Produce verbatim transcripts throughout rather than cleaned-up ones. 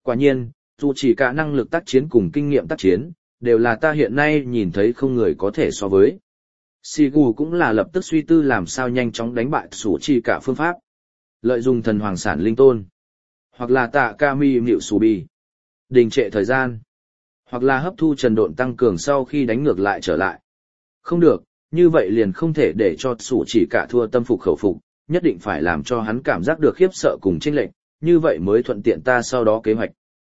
Quả nhiên, dù chỉ cả năng lực tác chiến cùng kinh nghiệm tác chiến, đều là ta hiện nay nhìn thấy không người có thể so với. Sì gù cũng là lập tức suy tư làm sao nhanh chóng đánh bại sủ chỉ cả phương pháp. Lợi dụng thần hoàng sản linh tôn, hoặc là tạ kami mịu sù bì, đình trệ thời gian, hoặc là hấp thu trần độn tăng cường sau khi đánh ngược lại trở lại. Không được, như vậy liền không thể để cho sủ chỉ cả thua tâm phục khẩu phục, nhất định phải làm cho hắn cảm giác được khiếp sợ cùng chênh lệch, như vậy mới thuận tiện ta sau đó kế hoạch.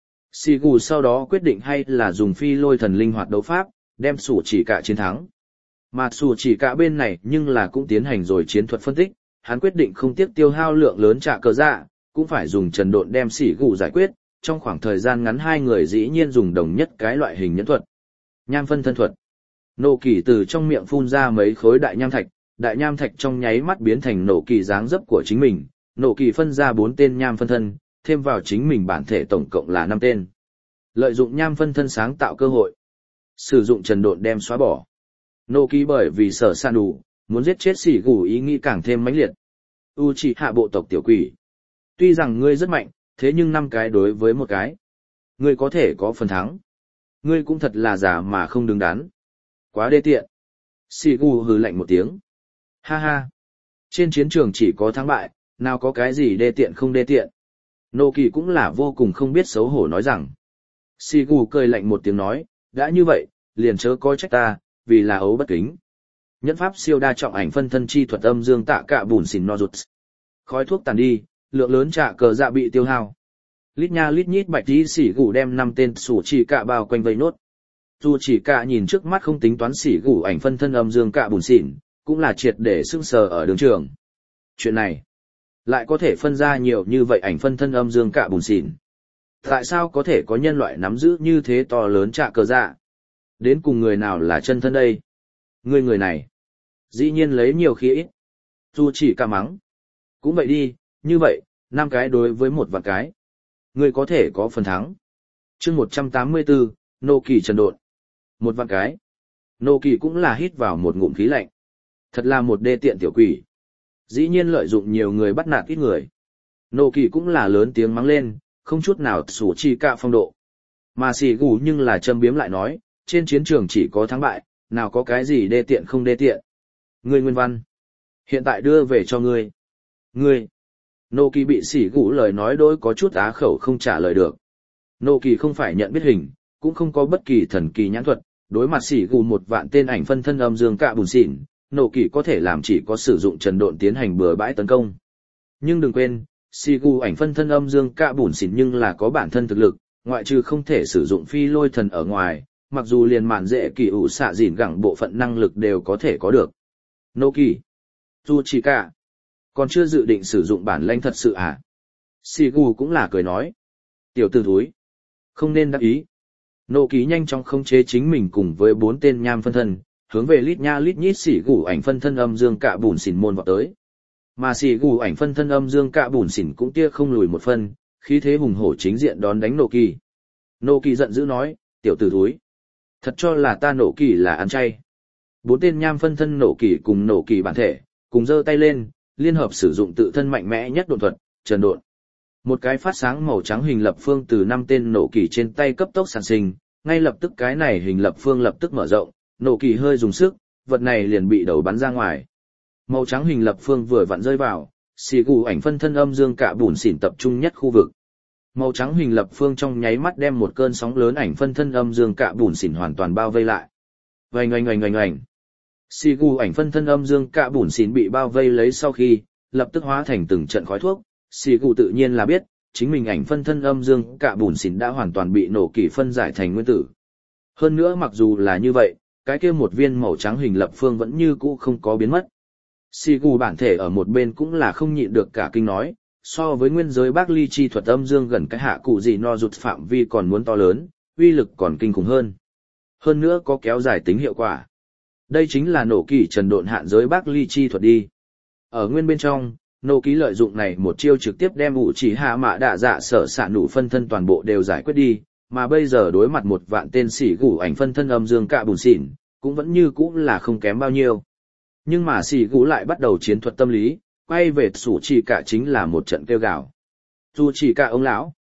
Sì gù sau đó quyết định hay là dùng phi lôi thần linh hoạt đấu pháp, đem sủ chỉ cả chiến thắng. Mà sủ chỉ cả bên này nhưng là cũng tiến hành rồi chiến thuật phân tích, hắn quyết định không tiếc tiêu hao lượng lớn trả cờ dạ, cũng phải dùng trần độn đem sỉ gù giải quyết, trong khoảng thời gian ngắn hai người dĩ nhiên dùng đồng nhất cái loại hình nhẫn thuật. Nham phân thân thuật. Nộ kỳ từ trong miệng phun ra mấy khối đại nham thạch, đại nham thạch trong nháy mắt biến thành nộ kỳ dáng dấp của chính mình, nộ kỳ phân ra bốn tên nham phân thân, thêm vào chính mình bản thể tổng cộng là năm tên. Lợi dụng nham phân thân sáng tạo cơ hội, sử dụng trần độn đem xóa bỏ. Nộ kỳ bởi vì sợ san đủ, muốn giết chết sỉ gù ý nghĩ càng thêm mãnh liệt. Uchiha bộ tộc tiểu quỷ. Tuy rằng ngươi rất mạnh, thế nhưng năm cái đối với một cái, ngươi có thể có phần thắng. Ngươi cũng thật là giả mà không đứng đắn. Quá đê tiện. Sỉ gù hừ lạnh một tiếng. Ha ha. Trên chiến trường chỉ có thắng bại, nào có cái gì đê tiện không đê tiện. Nô kỳ cũng là vô cùng không biết xấu hổ nói rằng. Sỉ gù cười lạnh một tiếng nói, đã như vậy, liền chớ coi trách ta, vì là ấu bất kính. Nhẫn pháp siêu đa trọng ảnh phân thân chi thuật âm dương tạ cạ bùn xỉn no rụt. Khói thuốc tàn đi, lượng lớn trả cờ dạ bị tiêu hao. Lít nha lít nhít bạch tí sỉ gù đem năm tên sủ chỉ cạ bao quanh vây nốt. Dù chỉ cạ nhìn trước mắt không tính toán sỉ gù ảnh phân thân âm dương cạ bùn xỉn, cũng là triệt để sưng sờ ở đường trường. Chuyện này, lại có thể phân ra nhiều như vậy ảnh phân thân âm dương cạ bùn xỉn. Tại sao có thể có nhân loại nắm giữ như thế to lớn trả cờ dạ? Đến cùng người nào là chân thân đây? Người người này, dĩ nhiên lấy nhiều khí ít. Dù chỉ cạ mắng. Cũng vậy đi, như vậy, năm cái đối với một vạn cái. Người có thể có phần thắng. chương một trăm tám mươi bốn, Nô Kỳ trần độn. Một vạn cái. Nô Kỳ cũng là hít vào một ngụm khí lạnh. Thật là một đê tiện tiểu quỷ. Dĩ nhiên lợi dụng nhiều người bắt nạt ít người. Nô Kỳ cũng là lớn tiếng mắng lên, không chút nào sủ chi cạ phong độ. Mà xì gù nhưng là châm biếm lại nói, trên chiến trường chỉ có thắng bại, nào có cái gì đê tiện không đê tiện. Ngươi nguyên văn. Hiện tại đưa về cho ngươi. Ngươi. Nô Kỳ bị sỉ gù lời nói đôi có chút á khẩu không trả lời được. Nô Kỳ không phải nhận biết hình, cũng không có bất kỳ thần kỳ nhãn thuật, đối mặt sỉ gù một vạn tên ảnh phân thân âm dương cạ bùn xỉn, Nô Kỳ có thể làm chỉ có sử dụng trần độn tiến hành bừa bãi tấn công. Nhưng đừng quên, sỉ gù ảnh phân thân âm dương cạ bùn xỉn nhưng là có bản thân thực lực, ngoại trừ không thể sử dụng phi lôi thần ở ngoài, mặc dù liền mạn dễ kỳ ủ xạ dỉn gẳng bộ phận năng lực đều có thể có được. Nô Kỳ. Dù chỉ cả. Còn chưa dự định sử dụng bản lĩnh thật sự à? Sì gù cũng là cười nói. Tiểu tử thúi. Không nên đắc ý. Nô Kỳ nhanh chóng khống chế chính mình cùng với bốn tên nham phân thân, hướng về lít nha lít nhít sỉ gù ảnh phân thân âm dương cạ bùn xỉn môn vào tới. Mà sỉ gù ảnh phân thân âm dương cạ bùn xỉn cũng tia không lùi một phân, khí thế hùng hổ chính diện đón đánh Nô Kỳ. Nô Kỳ giận dữ nói, tiểu tử thúi. Thật cho là ta Nô Kỳ là ăn chay. Bốn tên nham phân thân Nô Kỳ cùng Nô Kỳ bản thể, cùng giơ tay lên, liên hợp sử dụng tự thân mạnh mẽ nhất độn thuật, trần độn. Một cái phát sáng màu trắng hình lập phương từ năm tên Nô Kỳ trên tay cấp tốc sản sinh, ngay lập tức cái này hình lập phương lập tức mở rộng, Nô Kỳ hơi dùng sức, vật này liền bị đầu bắn ra ngoài. Màu trắng hình lập phương vừa vặn rơi vào, xì gù ảnh phân thân âm dương cạ bùn xỉn tập trung nhất khu vực. Màu trắng hình lập phương trong nháy mắt đem một cơn sóng lớn ảnh phân thân âm dương cạ bùn xỉn hoàn toàn bao vây lại. Oanh oanh oanh oanh oanh. Xì gù ảnh phân thân âm dương cạ bùn xỉn bị bao vây lấy sau khi, lập tức hóa thành từng trận khói thuốc. Xì gù tự nhiên là biết, chính mình ảnh phân thân âm dương cạ bùn xỉn đã hoàn toàn bị Nô Kỳ phân giải thành nguyên tử. Hơn nữa mặc dù là như vậy, cái kia một viên màu trắng hình lập phương vẫn như cũ không có biến mất. Xì gù bản thể ở một bên cũng là không nhịn được cả kinh nói, so với nguyên giới bác ly chi thuật âm dương gần cái hạ cụ gì no rụt phạm vi còn muốn to lớn, uy lực còn kinh khủng hơn. Hơn nữa có kéo dài tính hiệu quả. Đây chính là Nô Kỳ trần độn hạn giới bác ly chi thuật đi. Ở nguyên bên trong, Nô Kỳ lợi dụng này một chiêu trực tiếp đem ủ chỉ hạ mạ đạ dạ sở xạ nụ phân thân toàn bộ đều giải quyết đi, mà bây giờ đối mặt một vạn tên sỉ gù ảnh phân thân âm dương cạ bùn xỉn, cũng vẫn như cũ là không kém bao nhiêu. Nhưng mà sỉ gù lại bắt đầu chiến thuật tâm lý, quay về sủ chỉ cả chính là một trận kêu gào. Dù chỉ cả ông lão.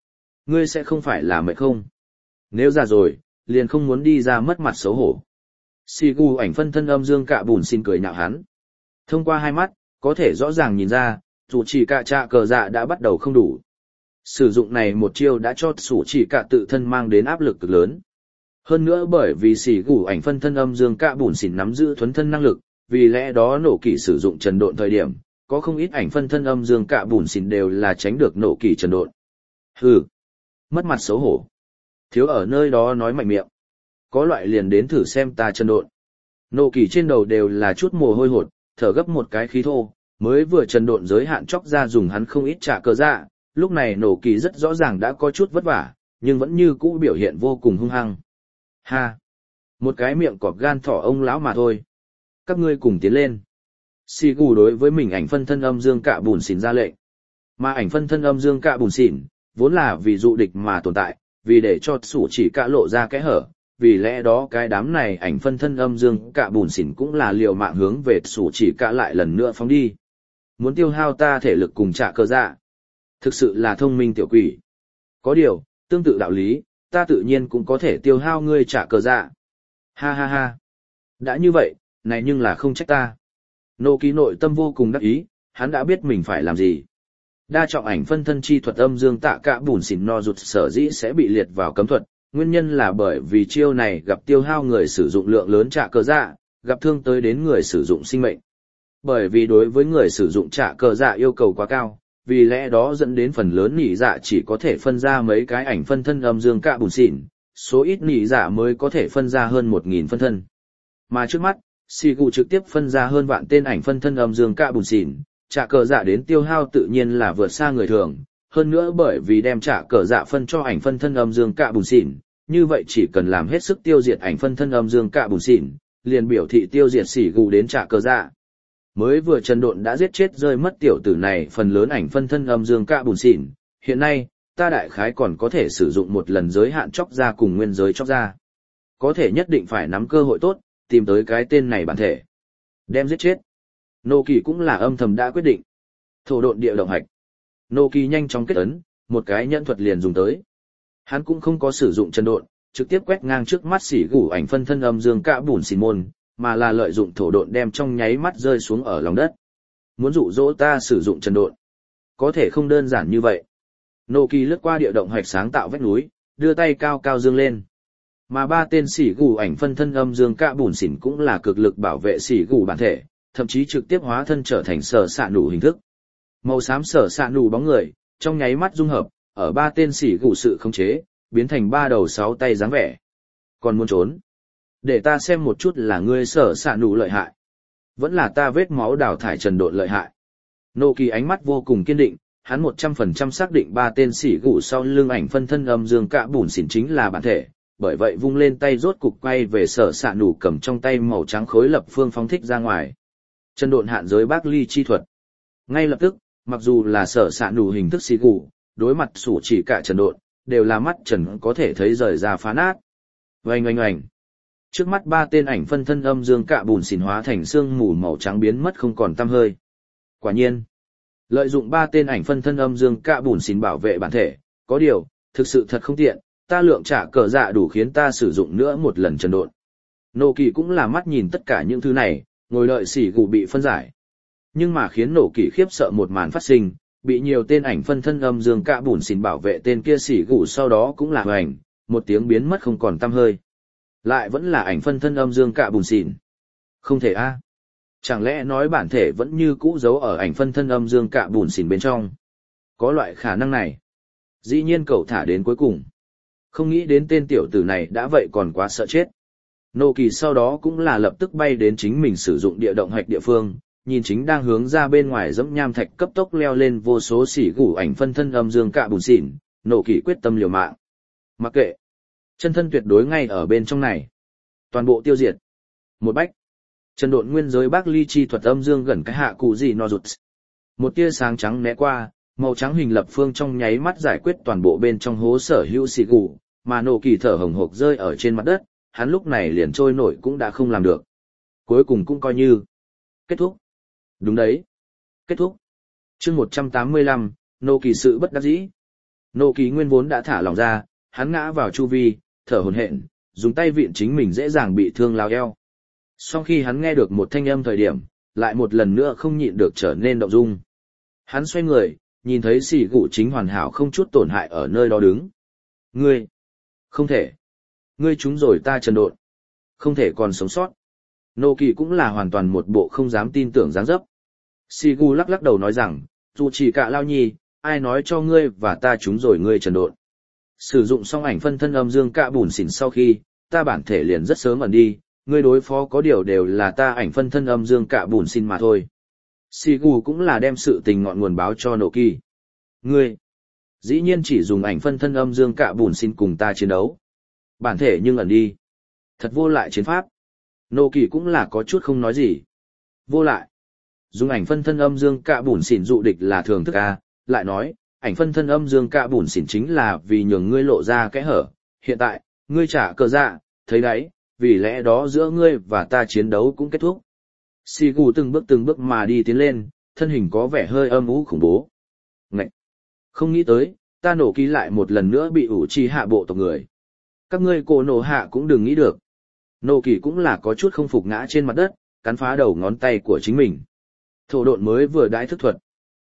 Ngươi sẽ không phải là mệt không? Nếu già rồi, liền không muốn đi ra mất mặt xấu hổ. Xì gù ảnh phân thân âm dương cạ bùn xin cười nhạo hắn. Thông qua hai mắt, có thể rõ ràng nhìn ra, dù chỉ cạ trạ cờ dạ đã bắt đầu không đủ. Sử dụng này một chiêu đã cho sủ chỉ cạ tự thân mang đến áp lực cực lớn. Hơn nữa bởi vì xì gù ảnh phân thân âm dương cạ bùn xỉn nắm giữ thuấn thân năng lực, vì lẽ đó nổ kỳ sử dụng trần độn thời điểm, có không ít ảnh phân thân âm dương cạ bùn xỉn đều là tránh được nổ kỳ trần độn. Hừ, mất mặt xấu hổ. Thiếu ở nơi đó nói mạnh miệng. Có loại liền đến thử xem ta trần độn. Nổ kỳ trên đầu đều là chút mồ hôi hột, thở gấp một cái khí thô, mới vừa trần độn giới hạn chóc ra dùng hắn không ít trả cờ dạ, lúc này nổ kỳ rất rõ ràng đã có chút vất vả, nhưng vẫn như cũ biểu hiện vô cùng hung hăng. Ha! Một cái miệng cọp gan thỏ ông lão mà thôi. Các ngươi cùng tiến lên. Xì gù đối với mình ảnh phân thân âm dương cạ bùn xỉn ra lệnh. Mà ảnh phân thân âm dương cạ bùn xỉn, vốn là vì dụ địch mà tồn tại, vì để cho sủ chỉ cạ lộ ra kẽ hở, vì lẽ đó cái đám này ảnh phân thân âm dương cạ bùn xỉn cũng là liều mạng hướng về sủ chỉ cạ lại lần nữa phóng đi. Muốn tiêu hao ta thể lực cùng trả cơ dạ. Thực sự là thông minh tiểu quỷ. Có điều, tương tự đạo lý, ta tự nhiên cũng có thể tiêu hao ngươi trả cơ dạ. Ha ha ha. Đã như vậy, này nhưng là không trách ta. Nô ký nội tâm vô cùng đắc ý, hắn đã biết mình phải làm gì. Đa trọng ảnh phân thân chi thuật âm dương tạ cạ bùn xỉn no rụt sở dĩ sẽ bị liệt vào cấm thuật, nguyên nhân là bởi vì chiêu này gặp tiêu hao người sử dụng lượng lớn trả cơ dạ, gặp thương tới đến người sử dụng sinh mệnh. Bởi vì đối với người sử dụng trả cơ dạ yêu cầu quá cao, vì lẽ đó dẫn đến phần lớn nỉ dạ chỉ có thể phân ra mấy cái ảnh phân thân âm dương cạ bùn xỉn, số ít nỉ dạ mới có thể phân ra hơn một nghìn phân thân. Mà trước mắt, xì gù trực tiếp phân ra hơn vạn tên ảnh phân thân âm dương cạ bùn xỉn, trả cờ dạ đến tiêu hao tự nhiên là vượt xa người thường, hơn nữa bởi vì đem trả cờ dạ phân cho ảnh phân thân âm dương cạ bùn xỉn, như vậy chỉ cần làm hết sức tiêu diệt ảnh phân thân âm dương cạ bùn xỉn, liền biểu thị tiêu diệt xỉ gù đến trả cờ dạ. Mới vừa trần độn đã giết chết rơi mất tiểu tử này phần lớn ảnh phân thân âm dương cạ bùn xỉn, hiện nay, ta đại khái còn có thể sử dụng một lần giới hạn chóc ra cùng nguyên giới chóc ra. Có thể nhất định phải nắm cơ hội tốt, tìm tới cái tên này bản thể. Đem giết chết. Nô kỳ cũng là âm thầm đã quyết định. Thổ độn địa động hạch. Nô kỳ nhanh chóng kết ấn, một cái nhẫn thuật liền dùng tới. Hắn cũng không có sử dụng chân độn, trực tiếp quét ngang trước mắt xỉ gủ ảnh phân thân âm dương cạ bùn xỉn môn, mà là lợi dụng thổ độn đem trong nháy mắt rơi xuống ở lòng đất. Muốn dụ dỗ ta sử dụng chân độn. Có thể không đơn giản như vậy. Nô kỳ lướt qua địa động hạch sáng tạo vách núi, đưa tay cao cao dương lên. Mà ba tên xỉ gù ảnh phân thân âm dương cạ bùn xỉn cũng là cực lực bảo vệ xỉ gù bản thể, thậm chí trực tiếp hóa thân trở thành sở xạ nụ hình thức. Màu xám sở xạ nụ bóng người, trong nháy mắt dung hợp, ở ba tên xỉ gù sự khống chế, biến thành ba đầu sáu tay dáng vẻ. Còn muốn trốn? Để ta xem một chút là ngươi sở xạ nụ lợi hại. Vẫn là ta vết máu đào thải trần độn lợi hại. Nô kỳ ánh mắt vô cùng kiên định, hắn một trăm phần trăm xác định ba tên xỉ gù sau lưng ảnh phân thân âm dương cạ bùn xỉn chính là bản thể. Bởi vậy vung lên tay rốt cục quay về sở xạ nụ cầm trong tay màu trắng khối lập phương phóng thích ra ngoài. Chân độn hạn giới bác ly chi thuật. Ngay lập tức, mặc dù là sở xạ nụ hình thức xì gù, đối mặt sủ chỉ cả trần độn, đều là mắt trần có thể thấy rời ra phá nát. Oanh oanh oanh. Trước mắt ba tên ảnh phân thân âm dương cạ bùn xỉn hóa thành xương mù màu trắng biến mất không còn tăm hơi. Quả nhiên, lợi dụng ba tên ảnh phân thân âm dương cạ bùn xỉn bảo vệ bản thể, có điều, thực sự thật không tiện. Ta lượng trả cờ dạ đủ khiến ta sử dụng nữa một lần trần độn. Nổ kỳ cũng là mắt nhìn tất cả những thứ này, ngồi đợi xỉ gù bị phân giải. Nhưng mà khiến nổ kỳ khiếp sợ một màn phát sinh, bị nhiều tên ảnh phân thân âm dương cạ bùn xỉn bảo vệ tên kia xỉ gù sau đó cũng là hoành, một tiếng biến mất không còn tăm hơi. Lại vẫn là ảnh phân thân âm dương cạ bùn xỉn. Không thể a? Chẳng lẽ nói bản thể vẫn như cũ giấu ở ảnh phân thân âm dương cạ bùn xỉn bên trong? Có loại khả năng này. Dĩ nhiên cậu thả đến cuối cùng. Không nghĩ đến tên tiểu tử này đã vậy còn quá sợ chết. Nô kỳ sau đó cũng là lập tức bay đến chính mình sử dụng địa động hạch địa phương, nhìn chính đang hướng ra bên ngoài dẫm nham thạch cấp tốc leo lên vô số xỉ gủ ảnh phân thân âm dương cạ bùn xỉn, nô kỳ quyết tâm liều mạng. Mặc kệ, chân thân tuyệt đối ngay ở bên trong này. Toàn bộ tiêu diệt. Một bách. Chân độn nguyên giới bác ly chi thuật âm dương gần cái hạ cụ gì no rụt. Một tia sáng trắng né qua, màu trắng hình lập phương trong nháy mắt giải quyết toàn bộ bên trong hố sở hữu xỉ gù, mà nổ kỳ thở hồng hộc rơi ở trên mặt đất, hắn lúc này liền trôi nổi cũng đã không làm được. Cuối cùng cũng coi như kết thúc. Đúng đấy. Kết thúc. Chương một trăm tám mươi lăm, nổ kỳ sự bất đắc dĩ. Nộ kỳ nguyên vốn đã thả lòng ra, hắn ngã vào chu vi, thở hổn hển, dùng tay vịn chính mình dễ dàng bị thương lao eo. Sau khi hắn nghe được một thanh âm thời điểm, lại một lần nữa không nhịn được trở nên động dung. Hắn xoay người, nhìn thấy xỉ gụ chính hoàn hảo không chút tổn hại ở nơi đó đứng. Ngươi! Không thể! Ngươi trúng rồi ta trần độn! Không thể còn sống sót! Nô kỳ cũng là hoàn toàn một bộ không dám tin tưởng dáng dấp. Xỉ gụ lắc lắc đầu nói rằng, dù chỉ cả lao nhi, ai nói cho ngươi và ta trúng rồi ngươi trần độn. Sử dụng xong ảnh phân thân âm dương cạ bùn xỉn sau khi, ta bản thể liền rất sớm ẩn đi, ngươi đối phó có điều đều là ta ảnh phân thân âm dương cạ bùn xỉn mà thôi. Sigu cũng là đem sự tình ngọn nguồn báo cho Nộ Kỳ. Ngươi, dĩ nhiên chỉ dùng ảnh phân thân âm dương cạ bùn xỉn cùng ta chiến đấu. Bản thể nhưng ẩn đi. Thật vô lại chiến pháp. Nộ Kỳ cũng là có chút không nói gì. Vô lại. Dùng ảnh phân thân âm dương cạ bùn xỉn dụ địch là thường thức a, lại nói, ảnh phân thân âm dương cạ bùn xỉn chính là vì nhường ngươi lộ ra kẽ hở. Hiện tại, ngươi trả cờ dạ, thấy đấy, vì lẽ đó giữa ngươi và ta chiến đấu cũng kết thúc. Sigu từng bước từng bước mà đi tiến lên, thân hình có vẻ hơi âm u khủng bố. Ngậy! Không nghĩ tới, ta Nổ Kỳ lại một lần nữa bị ủ trì hạ bộ tộc người. Các ngươi cổ nổ hạ cũng đừng nghĩ được. Nổ Kỳ cũng là có chút không phục ngã trên mặt đất, cắn phá đầu ngón tay của chính mình. Thổ độn mới vừa đãi thức thuật.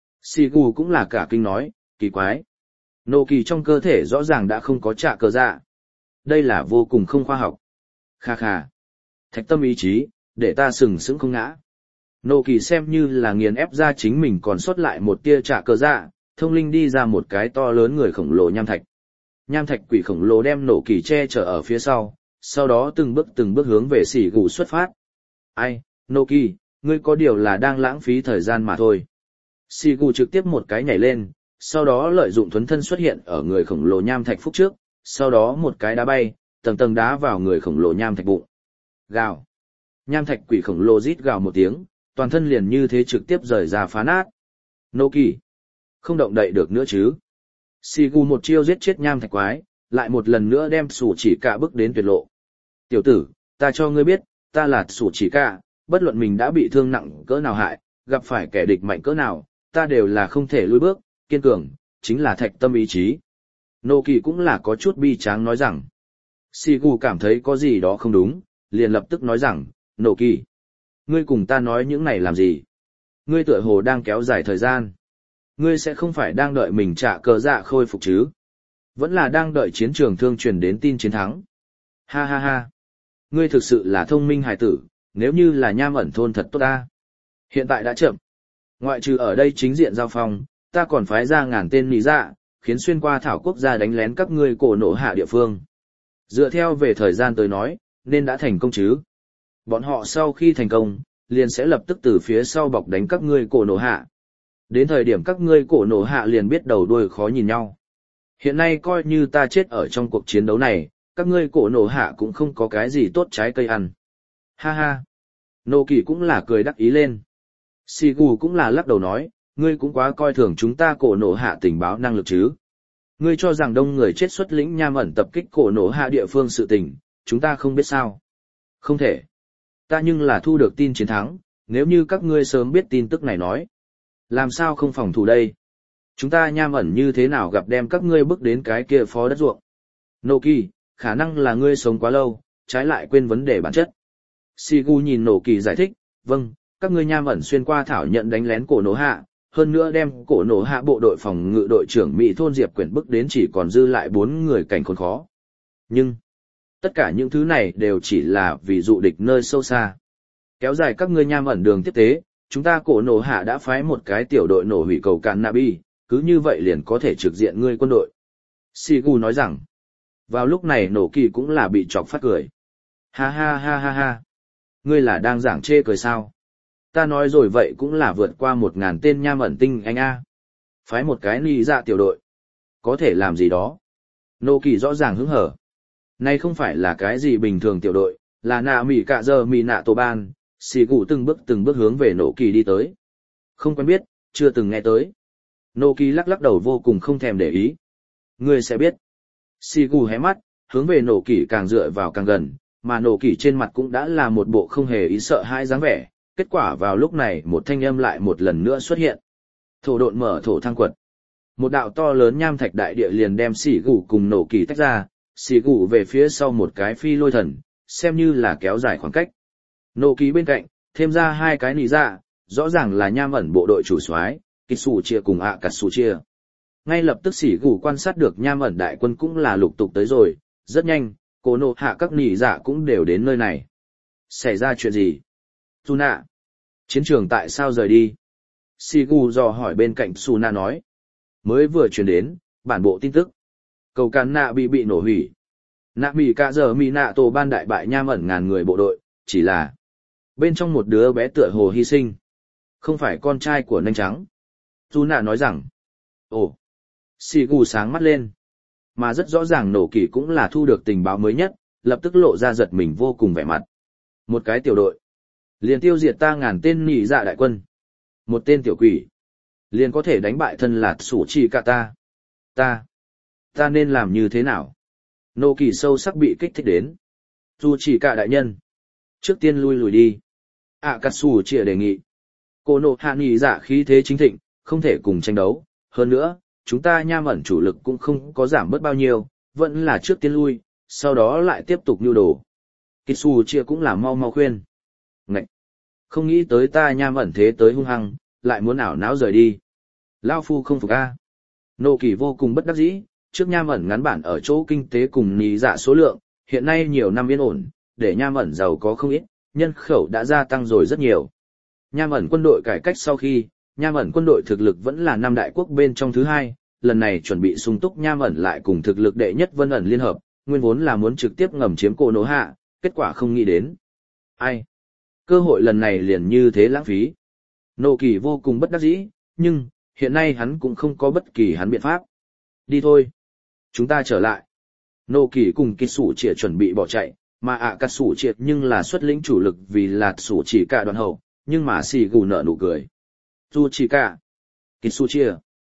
Sigu cũng là cả kinh nói, kỳ quái. Nổ Kỳ trong cơ thể rõ ràng đã không có trả cờ dạ. Đây là vô cùng không khoa học. Kha kha. Thạch tâm ý chí, để ta sừng sững không ngã. Nộ Kỳ xem như là nghiền ép ra chính mình còn sót lại một tia trả cờ dạ, thông linh đi ra một cái to lớn người khổng lồ nham thạch. Nham thạch quỷ khổng lồ đem Nộ Kỳ che chở ở phía sau, sau đó từng bước từng bước hướng về xỉ gù xuất phát. Ai, Nộ Kỳ, ngươi có điều là đang lãng phí thời gian mà thôi. Xỉ gù trực tiếp một cái nhảy lên, sau đó lợi dụng thuấn thân xuất hiện ở người khổng lồ nham thạch phúc trước, sau đó một cái đá bay, tầng tầng đá vào người khổng lồ nham thạch bụng. Gào. Nham thạch quỷ khổng lồ rít gào một tiếng, toàn thân liền như thế trực tiếp rời ra phá nát. Nô Kỳ. Không động đậy được nữa chứ. Sigu một chiêu giết chết nham thạch quái, lại một lần nữa đem sủ chỉ cả bước đến tuyệt lộ. Tiểu tử, ta cho ngươi biết, ta là sủ chỉ cả, bất luận mình đã bị thương nặng cỡ nào hại, gặp phải kẻ địch mạnh cỡ nào, ta đều là không thể lùi bước, kiên cường, chính là thạch tâm ý chí. Nô Kỳ cũng là có chút bi tráng nói rằng. Sigu cảm thấy có gì đó không đúng, liền lập tức nói rằng, Nô Kỳ, ngươi cùng ta nói những này làm gì? Ngươi tựa hồ đang kéo dài thời gian. Ngươi sẽ không phải đang đợi mình trả cờ dạ khôi phục chứ? Vẫn là đang đợi chiến trường thương truyền đến tin chiến thắng. Ha ha ha. Ngươi thực sự là thông minh hài tử, nếu như là nham ẩn thôn thật tốt ta. Hiện tại đã chậm. Ngoại trừ ở đây chính diện giao phong, ta còn phái ra ngàn tên nị dạ, khiến xuyên qua thảo quốc gia đánh lén các ngươi cổ nổ hạ địa phương. Dựa theo về thời gian tới nói, nên đã thành công chứ. Bọn họ sau khi thành công, liền sẽ lập tức từ phía sau bọc đánh các ngươi cổ nổ hạ. Đến thời điểm các ngươi cổ nổ hạ liền biết đầu đuôi khó nhìn nhau. Hiện nay coi như ta chết ở trong cuộc chiến đấu này, các ngươi cổ nổ hạ cũng không có cái gì tốt trái cây ăn. Ha ha. Nô Kỳ cũng là cười đắc ý lên. Sigu cũng là lắc đầu nói, ngươi cũng quá coi thường chúng ta cổ nổ hạ tình báo năng lực chứ. Ngươi cho rằng đông người chết xuất lĩnh nham ẩn tập kích cổ nổ hạ địa phương sự tình, chúng ta không biết sao. Không thể. Ta nhưng là thu được tin chiến thắng, nếu như các ngươi sớm biết tin tức này nói. Làm sao không phòng thủ đây? Chúng ta nham ẩn như thế nào gặp đem các ngươi bước đến cái kia phó đất ruộng? Nô Kỳ, khả năng là ngươi sống quá lâu, trái lại quên vấn đề bản chất. Sigu nhìn Nô Kỳ giải thích, vâng, các ngươi nham ẩn xuyên qua thảo nhận đánh lén cổ nổ hạ, hơn nữa đem cổ nổ hạ bộ đội phòng ngự đội trưởng Mỹ thôn Diệp Quyển bước đến chỉ còn dư lại bốn người cảnh khốn khó. Nhưng, tất cả những thứ này đều chỉ là vì dụ địch nơi sâu xa. Kéo dài các ngươi nham ẩn đường tiếp tế, chúng ta cổ nổ hạ đã phái một cái tiểu đội nổ hủy cầu cạn Nabi, cứ như vậy liền có thể trực diện ngươi quân đội. Sigu nói rằng, vào lúc này Nổ Kỳ cũng là bị chọc phát cười. Ha ha ha ha ha, ngươi là đang giảng chê cười sao? Ta nói rồi vậy cũng là vượt qua một ngàn tên nham ẩn tinh anh a. Phái một cái nị dạ tiểu đội. Có thể làm gì đó? Nô Kỳ rõ ràng hứng hở. Này không phải là cái gì bình thường tiểu đội, là nạ mỉ cạ giờ mỉ nạ tổ ban, xì cụ từng bước từng bước hướng về Nô Kỳ đi tới. Không quen biết, chưa từng nghe tới. Nô Kỳ lắc lắc đầu vô cùng không thèm để ý. Ngươi sẽ biết. Xì cụ hé mắt, hướng về Nô Kỳ càng dựa vào càng gần, mà Nô Kỳ trên mặt cũng đã là một bộ không hề ý sợ hãi dáng vẻ. Kết quả vào lúc này một thanh âm lại một lần nữa xuất hiện. Thổ độn mở thổ thăng quật. Một đạo to lớn nham thạch đại địa liền đem xỉ gù cùng nổ kỳ tách ra, xỉ gù về phía sau một cái phi lôi thần, xem như là kéo dài khoảng cách. Nổ kỳ bên cạnh, thêm ra hai cái nỉ dạ, rõ ràng là nham ẩn bộ đội chủ soái, Kitsu chia cùng ạ cắt su chia. Ngay lập tức xỉ gù quan sát được nham ẩn đại quân cũng là lục tục tới rồi, rất nhanh, cổ nộ hạ các nỉ dạ cũng đều đến nơi này. Xảy ra chuyện gì? Suna. Chiến trường tại sao rời đi? Xỉ gù dò hỏi bên cạnh Suna nói. Mới vừa truyền đến, bản bộ tin tức. Cầu càn nạ bị bị nổ hủy. Nạ mì cả giờ mì nạ tổ ban đại bại nham ẩn ngàn người bộ đội, chỉ là bên trong một đứa bé tựa hồ hy sinh. Không phải con trai của nanh trắng. Suna nói rằng. Ồ. Xỉ gù sáng mắt lên. Mà rất rõ ràng nổ kỳ cũng là thu được tình báo mới nhất, lập tức lộ ra giật mình vô cùng vẻ mặt. Một cái tiểu đội. Liền tiêu diệt ta ngàn tên nỉ dạ đại quân. Một tên tiểu quỷ. Liền có thể đánh bại thân là sủ chỉ cả ta. Ta. Ta nên làm như thế nào? Nô kỳ sâu sắc bị kích thích đến. Dù chỉ cả đại nhân. Trước tiên lui lùi đi. À cắt sủ chỉ đề nghị. Cô nộ hạ nỉ dạ khí thế chính thịnh, không thể cùng tranh đấu. Hơn nữa, chúng ta nham ẩn chủ lực cũng không có giảm bớt bao nhiêu, vẫn là trước tiên lui, sau đó lại tiếp tục nưu đồ. Kitsu chia cũng là mau mau khuyên. Ngậy! Không nghĩ tới ta nham ẩn thế tới hung hăng, lại muốn ảo não rời đi. Lao phu không phục a. Nô kỳ vô cùng bất đắc dĩ, trước nham ẩn ngắn bản ở chỗ kinh tế cùng nì dạ số lượng, hiện nay nhiều năm yên ổn, để nham ẩn giàu có không ít, nhân khẩu đã gia tăng rồi rất nhiều. Nham ẩn quân đội cải cách sau khi, nham ẩn quân đội thực lực vẫn là năm đại quốc bên trong thứ hai, lần này chuẩn bị sung túc nham ẩn lại cùng thực lực đệ nhất vân ẩn liên hợp, nguyên vốn là muốn trực tiếp ngầm chiếm cổ nổ hạ, kết quả không nghĩ đến. Ai? Cơ hội lần này liền như thế lãng phí. Nô kỳ vô cùng bất đắc dĩ, nhưng, hiện nay hắn cũng không có bất kỳ hắn biện pháp. Đi thôi. Chúng ta trở lại. Nô kỳ cùng kỳ sủ triệt chuẩn bị bỏ chạy, mà ạ cắt sủ triệt nhưng là xuất lĩnh chủ lực vì là sủ chỉ cả đoàn hậu, nhưng mà xì gù nở nụ cười. Su chỉ cả. Kitsuchia.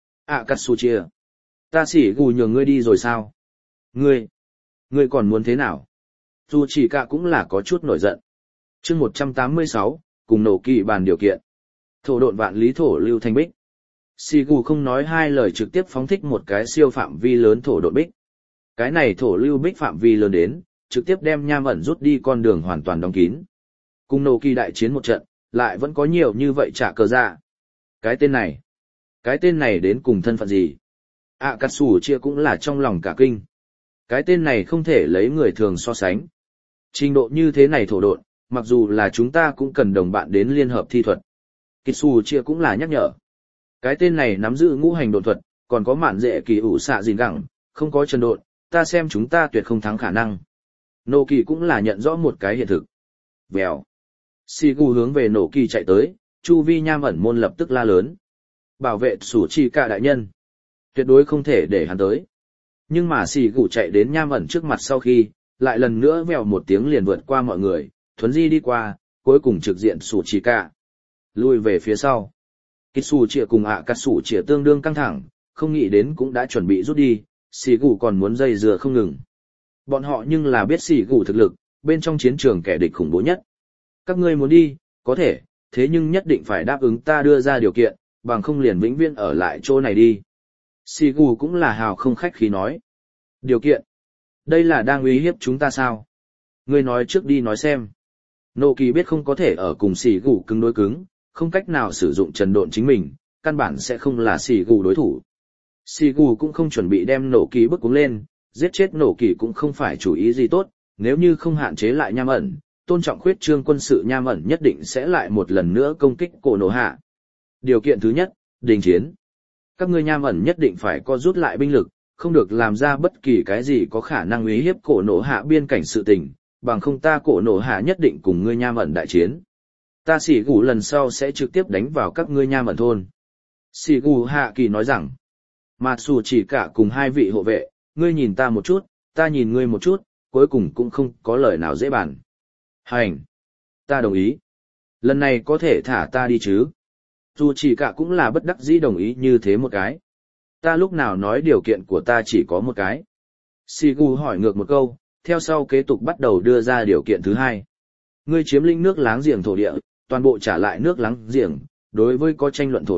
À Katsuchia. Ta xỉ gù nhường ngươi đi rồi sao? Ngươi. Ngươi còn muốn thế nào? Su chỉ cả cũng là có chút nổi giận. chương một trăm tám mươi sáu, cùng nổ kỳ bàn điều kiện. Thổ độn vạn lý thổ lưu thanh bích. Xỉ gù không nói hai lời trực tiếp phóng thích một cái siêu phạm vi lớn thổ độn bích. Cái này thổ lưu bích phạm vi lớn đến, trực tiếp đem nham ẩn rút đi con đường hoàn toàn đóng kín. Cùng nổ kỳ đại chiến một trận, lại vẫn có nhiều như vậy trả cờ ra. Cái tên này, cái tên này đến cùng thân phận gì? À cắt sủ chia cũng là trong lòng cả kinh. Cái tên này không thể lấy người thường so sánh. Trình độ như thế này thổ độn, mặc dù là chúng ta cũng cần đồng bạn đến liên hợp thi thuật. Kitsu chia cũng là nhắc nhở. Cái tên này nắm giữ ngũ hành độn thuật, còn có mạn dễ kỳ ủ xạ gìn gẳng, không có chân độn, ta xem chúng ta tuyệt không thắng khả năng. Nô kỳ cũng là nhận rõ một cái hiện thực. Vèo. Shigu hướng về nổ kỳ chạy tới, chu vi nham ẩn môn lập tức la lớn. Bảo vệ sủ chi cả đại nhân. Tuyệt đối không thể để hắn tới. Nhưng mà Shigu chạy đến nham ẩn trước mặt sau khi, lại lần nữa vèo một tiếng liền vượt qua mọi người, thuấn di đi qua, cuối cùng trực diện sủ chi cả. Lui về phía sau. Kitsu chia cùng ạ cắt sủ chia tương đương căng thẳng, không nghĩ đến cũng đã chuẩn bị rút đi, Shigu còn muốn dây dừa không ngừng. Bọn họ nhưng là biết Shigu thực lực, bên trong chiến trường kẻ địch khủng bố nhất. Các ngươi muốn đi, có thể, thế nhưng nhất định phải đáp ứng ta đưa ra điều kiện, bằng không liền vĩnh viễn ở lại chỗ này đi. Shigu cũng là hào không khách khí nói. Điều kiện? Đây là đang uy hiếp chúng ta sao? Ngươi nói trước đi nói xem. Nô kỳ biết không có thể ở cùng Shigu cứng đối cứng, không cách nào sử dụng trần độn chính mình, căn bản sẽ không là Shigu đối thủ. Shigu cũng không chuẩn bị đem nổ kỳ bức cuống lên, giết chết nổ kỳ cũng không phải chủ ý gì tốt, nếu như không hạn chế lại nham ẩn, tôn trọng khuyết trương quân sự nham ẩn nhất định sẽ lại một lần nữa công kích cổ nổ hạ. Điều kiện thứ nhất, đình chiến. Các ngươi nham ẩn nhất định phải co rút lại binh lực, không được làm ra bất kỳ cái gì có khả năng uy hiếp cổ nổ hạ biên cảnh sự tình, bằng không ta cổ nổ hạ nhất định cùng ngươi nham ẩn đại chiến. Ta xỉ gù lần sau sẽ trực tiếp đánh vào các ngươi nham ẩn thôn. Xỉ gù hạ kỳ nói rằng, Mặc dù chỉ cả cùng hai vị hộ vệ, ngươi nhìn ta một chút, ta nhìn ngươi một chút, cuối cùng cũng không có lời nào dễ bàn. Hành! Ta đồng ý. Lần này có thể thả ta đi chứ? Dù chỉ cả cũng là bất đắc dĩ đồng ý như thế một cái. Ta lúc nào nói điều kiện của ta chỉ có một cái. Shigu hỏi ngược một câu, theo sau kế tục bắt đầu đưa ra điều kiện thứ hai. Ngươi chiếm lĩnh nước láng giềng thổ địa, toàn bộ trả lại nước láng giềng, đối với có tranh luận thổ địa,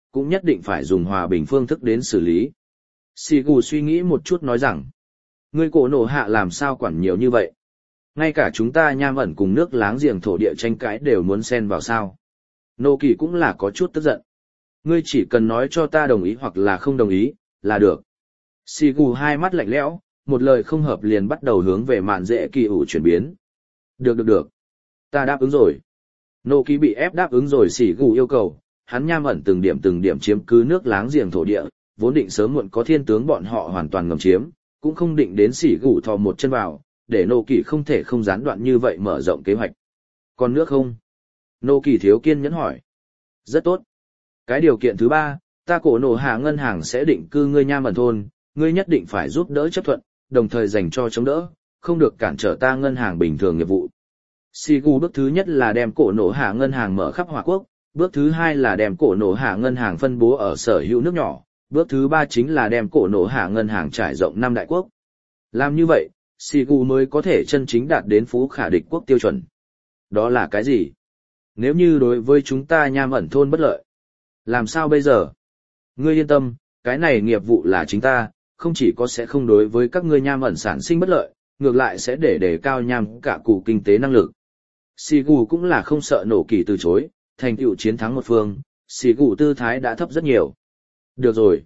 cũng nhất định phải dùng hòa bình phương thức đến xử lý. Sĩ Gù suy nghĩ một chút nói rằng, ngươi cổ nổ hạ làm sao quản nhiều như vậy? Ngay cả chúng ta nham ẩn cùng nước láng giềng thổ địa tranh cãi đều muốn xen vào sao? Nô Kỳ cũng là có chút tức giận. Ngươi chỉ cần nói cho ta đồng ý hoặc là không đồng ý, là được. Sĩ Gù hai mắt lạnh lẽo, một lời không hợp liền bắt đầu hướng về mạn dễ kỳ ủ chuyển biến. Được được được. Ta đáp ứng rồi. Nô Kỳ bị ép đáp ứng rồi Sĩ Gù yêu cầu, hắn nham ẩn từng điểm từng điểm chiếm cứ nước láng giềng thổ địa, vốn định sớm muộn có thiên tướng bọn họ hoàn toàn ngầm chiếm, cũng không định đến Sĩ Gù thò một chân vào, để Nô Kỳ không thể không gián đoạn như vậy mở rộng kế hoạch. Còn nước không? Nô Kỳ thiếu kiên nhẫn hỏi. Rất tốt. Cái điều kiện thứ ba, ta cổ nổ hạ ngân hàng sẽ định cư ngươi nham ẩn thôn, ngươi nhất định phải giúp đỡ chấp thuận, đồng thời dành cho chống đỡ, không được cản trở ta ngân hàng bình thường nghiệp vụ. Sigu bước thứ nhất là đem cổ nổ hạ ngân hàng mở khắp Hòa Quốc, bước thứ hai là đem cổ nổ hạ ngân hàng phân bố ở sở hữu nước nhỏ, bước thứ ba chính là đem cổ nổ hạ ngân hàng trải rộng năm đại quốc. Làm như vậy, Sigu mới có thể chân chính đạt đến phú khả địch quốc tiêu chuẩn. Đó là cái gì? Nếu như đối với chúng ta nham ẩn thôn bất lợi, làm sao bây giờ? Ngươi yên tâm, cái này nghiệp vụ là chính ta, không chỉ có sẽ không đối với các ngươi nham ẩn sản sinh bất lợi, ngược lại sẽ để đề cao nham cả cụ kinh tế năng lực. Sigu cũng là không sợ Nô Kỳ từ chối, thành tựu chiến thắng một phương, Sigu tư thái đã thấp rất nhiều. Được rồi.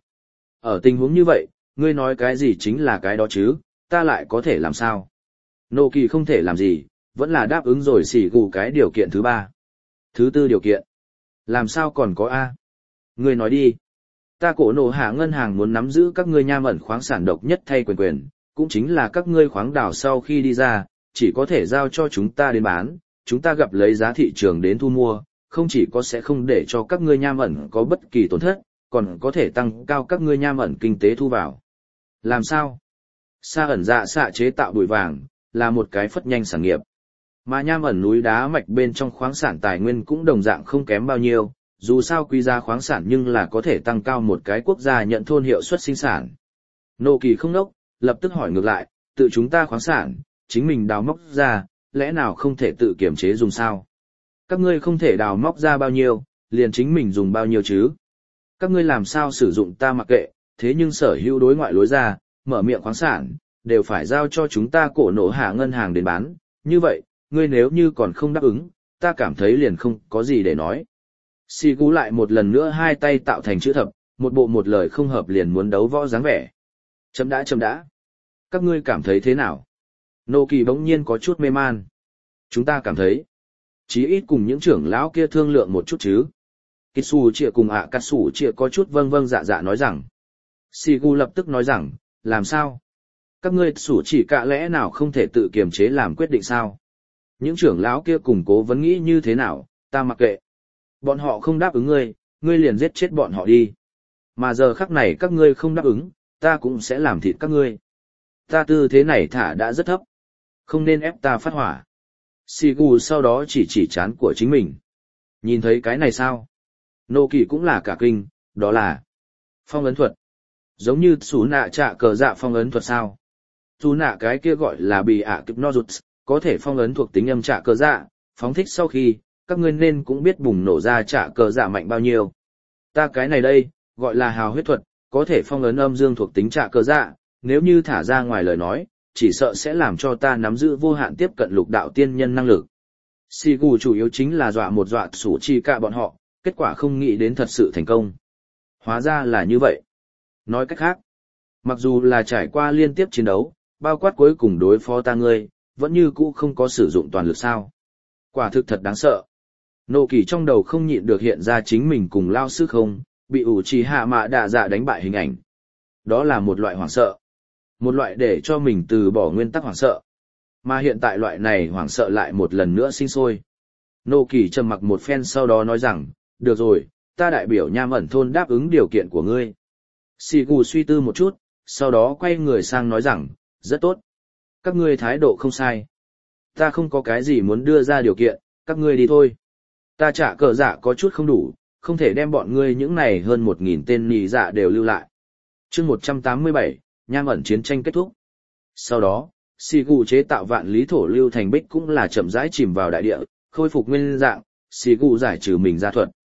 Ở tình huống như vậy, ngươi nói cái gì chính là cái đó chứ, ta lại có thể làm sao? Nô Kỳ không thể làm gì, vẫn là đáp ứng rồi Sigu cái điều kiện thứ ba. Thứ tư điều kiện. Làm sao còn có A? Ngươi nói đi. Ta cổ nổ hạ ngân hàng muốn nắm giữ các ngươi nham ẩn khoáng sản độc nhất thay quyền quyền, cũng chính là các ngươi khoáng đào sau khi đi ra, chỉ có thể giao cho chúng ta đến bán, chúng ta gặp lấy giá thị trường đến thu mua, không chỉ có sẽ không để cho các ngươi nham ẩn có bất kỳ tổn thất, còn có thể tăng cao các ngươi nham ẩn kinh tế thu vào. Làm sao? Sa ẩn dạ xạ chế tạo bụi vàng, là một cái phất nhanh sản nghiệp. Mà nham ẩn núi đá mạch bên trong khoáng sản tài nguyên cũng đồng dạng không kém bao nhiêu, dù sao quý giá khoáng sản nhưng là có thể tăng cao một cái quốc gia nhận thôn hiệu suất sinh sản. Nô Kỳ không nốc, lập tức hỏi ngược lại, tự chúng ta khoáng sản, chính mình đào móc ra, lẽ nào không thể tự kiểm chế dùng sao? Các ngươi không thể đào móc ra bao nhiêu, liền chính mình dùng bao nhiêu chứ? Các ngươi làm sao sử dụng ta mặc kệ, thế nhưng sở hữu đối ngoại lối ra, mở miệng khoáng sản, đều phải giao cho chúng ta cổ nổ hạ ngân hàng đến bán, như vậy, ngươi nếu như còn không đáp ứng, ta cảm thấy liền không có gì để nói. Sigu lại một lần nữa hai tay tạo thành chữ thập, một bộ một lời không hợp liền muốn đấu võ dáng vẻ. Chấm đã chấm đã. Các ngươi cảm thấy thế nào? Nô Kỳ bỗng nhiên có chút mê man. Chúng ta cảm thấy, chí ít cùng những trưởng lão kia thương lượng một chút chứ. Kitsu Chia cùng ạ Katsu Chia có chút vâng vâng dạ dạ nói rằng. Sigu lập tức nói rằng, làm sao? Các ngươi sủ chỉ cả lẽ nào không thể tự kiềm chế làm quyết định sao? Những trưởng lão kia cùng cố vấn nghĩ như thế nào, ta mặc kệ. Bọn họ không đáp ứng ngươi, ngươi liền giết chết bọn họ đi. Mà giờ khắc này các ngươi không đáp ứng, ta cũng sẽ làm thịt các ngươi. Ta tư thế này thả đã rất thấp. Không nên ép ta phát hỏa. Sigu sau đó chỉ chỉ chán của chính mình. Nhìn thấy cái này sao? Nô Kỳ cũng là cả kinh, đó là phong ấn thuật. Giống như xú nạ trạ cờ dạ phong ấn thuật sao? Xú nạ cái kia gọi là bị ạ kịp no rụt, có thể phong ấn thuộc tính âm trạ cờ dạ, phóng thích sau khi, các ngươi nên cũng biết bùng nổ ra trạ cờ dạ mạnh bao nhiêu. Ta cái này đây, gọi là hào huyết thuật, có thể phong ấn âm dương thuộc tính trạ cờ dạ, nếu như thả ra ngoài lời nói, chỉ sợ sẽ làm cho ta nắm giữ vô hạn tiếp cận lục đạo tiên nhân năng lực. Sigu chủ yếu chính là dọa một dọa sủ chi cả bọn họ, kết quả không nghĩ đến thật sự thành công. Hóa ra là như vậy. Nói cách khác, mặc dù là trải qua liên tiếp chiến đấu, bao quát cuối cùng đối phó ta ngươi, vẫn như cũ không có sử dụng toàn lực sao. Quả thực thật đáng sợ. Nô Kỳ trong đầu không nhịn được hiện ra chính mình cùng lao sư không, bị ủ trì hạ mạ đạ dạ đánh bại hình ảnh. Đó là một loại hoảng sợ. Một loại để cho mình từ bỏ nguyên tắc hoảng sợ. Mà hiện tại loại này hoảng sợ lại một lần nữa sinh sôi. Nô Kỳ trầm mặc một phen sau đó nói rằng, được rồi, ta đại biểu nham ẩn thôn đáp ứng điều kiện của ngươi. Sigu suy tư một chút, sau đó quay người sang nói rằng, rất tốt. Các ngươi thái độ không sai. Ta không có cái gì muốn đưa ra điều kiện, các ngươi đi thôi. Ta trả cờ dạ có chút không đủ, không thể đem bọn ngươi những này hơn một nghìn tên nì dạ đều lưu lại. chương một trăm tám mươi bảy, nham ẩn chiến tranh kết thúc. Sau đó, Sigu chế tạo vạn lý thổ lưu thành bích cũng là chậm rãi chìm vào đại địa, khôi phục nguyên dạng, Sigu giải trừ mình ra thuật.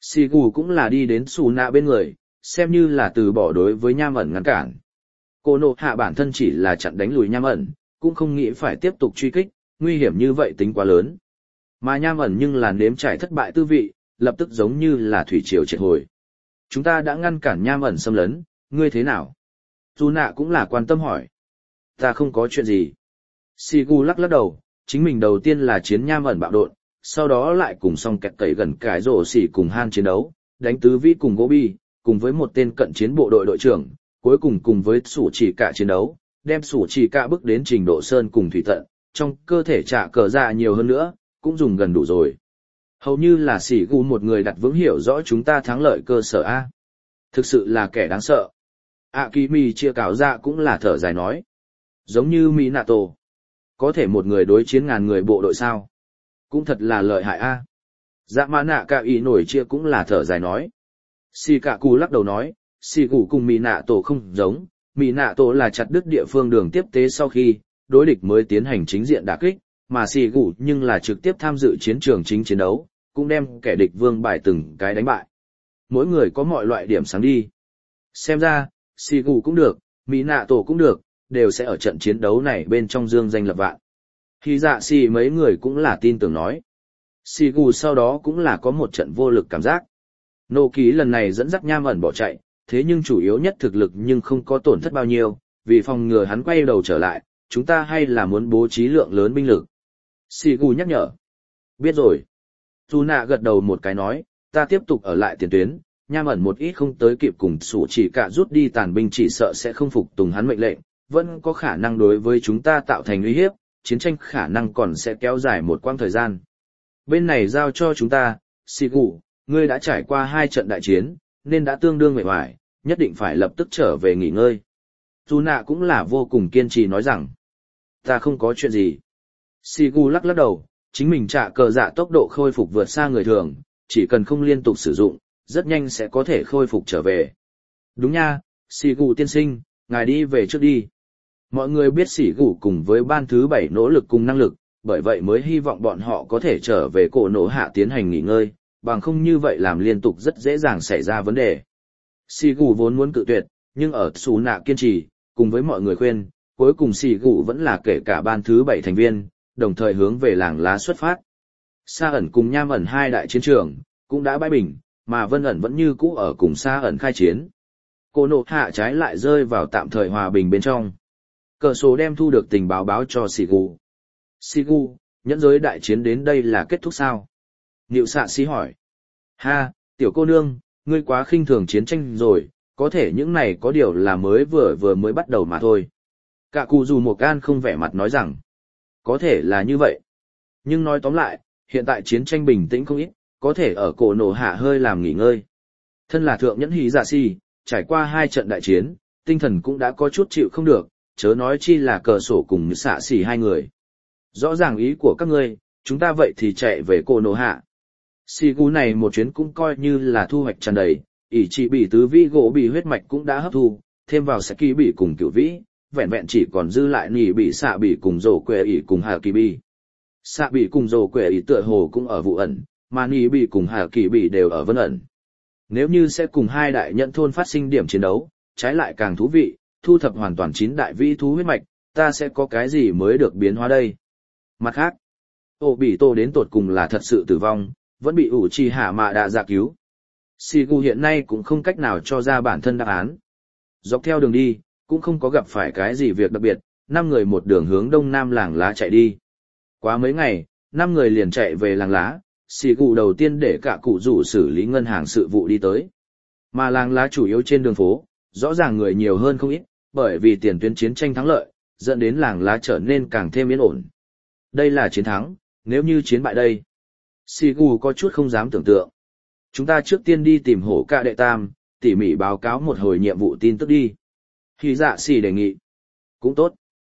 Sigu cũng là đi đến Su Nạ bên người, xem như là từ bỏ đối với nham ẩn ngăn cản. Cô nộ hạ bản thân chỉ là chặn đánh lùi nham ẩn, cũng không nghĩ phải tiếp tục truy kích, nguy hiểm như vậy tính quá lớn. Mà nham ẩn nhưng là nếm trải thất bại tư vị, lập tức giống như là thủy triều triệt hồi. Chúng ta đã ngăn cản nham ẩn xâm lấn, ngươi thế nào? Su Nạ cũng là quan tâm hỏi. Ta không có chuyện gì. Sigu lắc lắc đầu, chính mình đầu tiên là chiến nham ẩn bạo độn, sau đó lại cùng song kẹt cậy gần cái rổ xỉ cùng Han chiến đấu, đánh tứ vĩ cùng Gobi, cùng với một tên cận chiến bộ đội đội trưởng, cuối cùng cùng với sủ chỉ cả chiến đấu, đem sủ chỉ cả bước đến trình độ sơn cùng thủy tận, trong cơ thể trả cờ ra nhiều hơn nữa, cũng dùng gần đủ rồi. Hầu như là sỉ gu một người đặt vững hiểu rõ chúng ta thắng lợi cơ sở A. Thực sự là kẻ đáng sợ. Akimi chia cáo ra cũng là thở dài nói. Giống như Minato. Có thể một người đối chiến ngàn người bộ đội sao? Cũng thật là lợi hại A. Dạ mã nạ cả ý nổi chia cũng là thở dài nói. Sì cả cù lắc đầu nói, sì cụ cùng Minato không giống. Minato là chặt đứt địa phương đường tiếp tế sau khi, đối địch mới tiến hành chính diện đả kích, mà sì cụ nhưng là trực tiếp tham dự chiến trường chính chiến đấu, cũng đem kẻ địch vương bài từng cái đánh bại. Mỗi người có mọi loại điểm sáng đi. Xem ra, sì cụ cũng được, Minato cũng được, đều sẽ ở trận chiến đấu này bên trong dương danh lập vạn. Khi dạ sì mấy người cũng là tin tưởng nói. Sì cụ sau đó cũng là có một trận vô lực cảm giác. Nô ký lần này dẫn dắt nham ẩn bỏ chạy, thế nhưng chủ yếu nhất thực lực nhưng không có tổn thất bao nhiêu, vì phòng ngừa hắn quay đầu trở lại, chúng ta hay là muốn bố trí lượng lớn binh lực. Sì cụ nhắc nhở. Biết rồi. Su Nạ gật đầu một cái nói, ta tiếp tục ở lại tiền tuyến, nham ẩn một ít không tới kịp cùng sủ chỉ cả rút đi tàn binh chỉ sợ sẽ không phục tùng hắn mệnh lệnh, vẫn có khả năng đối với chúng ta tạo thành uy hiếp, chiến tranh khả năng còn sẽ kéo dài một quãng thời gian. Bên này giao cho chúng ta, Sì cụ, ngươi đã trải qua hai trận đại chiến, nên đã tương đương mệt mỏi, nhất định phải lập tức trở về nghỉ ngơi. Su Nạ cũng là vô cùng kiên trì nói rằng, ta không có chuyện gì. Sì cụ lắc lắc đầu, chính mình trả cờ dạ tốc độ khôi phục vượt xa người thường, chỉ cần không liên tục sử dụng, rất nhanh sẽ có thể khôi phục trở về. Đúng nha, Sì cụ tiên sinh, ngài đi về trước đi. Mọi người biết Sì cụ cùng với ban thứ bảy nỗ lực cùng năng lực, bởi vậy mới hy vọng bọn họ có thể trở về cổ nổ hạ tiến hành nghỉ ngơi, bằng không như vậy làm liên tục rất dễ dàng xảy ra vấn đề. Sì cụ vốn muốn cự tuyệt, nhưng ở Su Nạ kiên trì, cùng với mọi người khuyên, cuối cùng Sì cụ vẫn là kể cả ban thứ bảy thành viên, đồng thời hướng về làng lá xuất phát. Sa ẩn cùng nham ẩn hai đại chiến trường, cũng đã bãi bình, mà vân ẩn vẫn như cũ ở cùng Sa ẩn khai chiến. Cổ nổ hạ trái lại rơi vào tạm thời hòa bình bên trong. Cờ số đem thu được tình báo báo cho Sì cụ. Sì cụ, nhẫn giới đại chiến đến đây là kết thúc sao? Niệu xạ sĩ hỏi. Ha, tiểu cô nương, ngươi quá khinh thường chiến tranh rồi, có thể những này có điều là mới vừa vừa mới bắt đầu mà thôi. Cả cụ dù một can không vẻ mặt nói rằng, có thể là như vậy. Nhưng nói tóm lại, hiện tại chiến tranh bình tĩnh không ít, có thể ở cổ nổ hạ hơi làm nghỉ ngơi. Thân là thượng nhẫn hí dạ si, trải qua hai trận đại chiến, tinh thần cũng đã có chút chịu không được, chớ nói chi là cờ sổ cùng xạ xỉ hai người. Rõ ràng ý của các ngươi, chúng ta vậy thì chạy về cổ nổ hạ. Sì cụ này một chuyến cũng coi như là thu hoạch tràn đầy, ỷ chỉ bị tứ vĩ gỗ bị huyết mạch cũng đã hấp thu, thêm vào sẽ kỳ bị cùng cửu vĩ, vẹn vẹn chỉ còn dư lại nỉ bị xạ bị cùng rổ quệ ỷ cùng hà kỳ bị. Xạ bị cùng rổ quệ ỷ tựa hồ cũng ở vụ ẩn, mà nỉ bị cùng hà kỳ bị đều ở vân ẩn. Nếu như sẽ cùng hai đại nhận thôn phát sinh điểm chiến đấu, trái lại càng thú vị, thu thập hoàn toàn chín đại vĩ thú huyết mạch, ta sẽ có cái gì mới được biến hóa đây. Mặt khác, ổ bị tô đến tột cùng là thật sự tử vong, vẫn bị ủ trì hạ mạ đạ dạ cứu. Sì cụ hiện nay cũng không cách nào cho ra bản thân đáp án. Dọc theo đường đi, cũng không có gặp phải cái gì việc đặc biệt, năm người một đường hướng đông nam làng lá chạy đi. Quá mấy ngày, năm người liền chạy về làng lá, Sì cụ đầu tiên để cả cụ rủ xử lý ngân hàng sự vụ đi tới. Mà làng lá chủ yếu trên đường phố, rõ ràng người nhiều hơn không ít, bởi vì tiền tuyến chiến tranh thắng lợi, dẫn đến làng lá trở nên càng thêm yên ổn. Đây là chiến thắng, nếu như chiến bại đây. Sì cụ có chút không dám tưởng tượng. Chúng ta trước tiên đi tìm hổ ca đệ tam, tỉ mỉ báo cáo một hồi nhiệm vụ tin tức đi. Hỉ dạ xì đề nghị. Cũng tốt.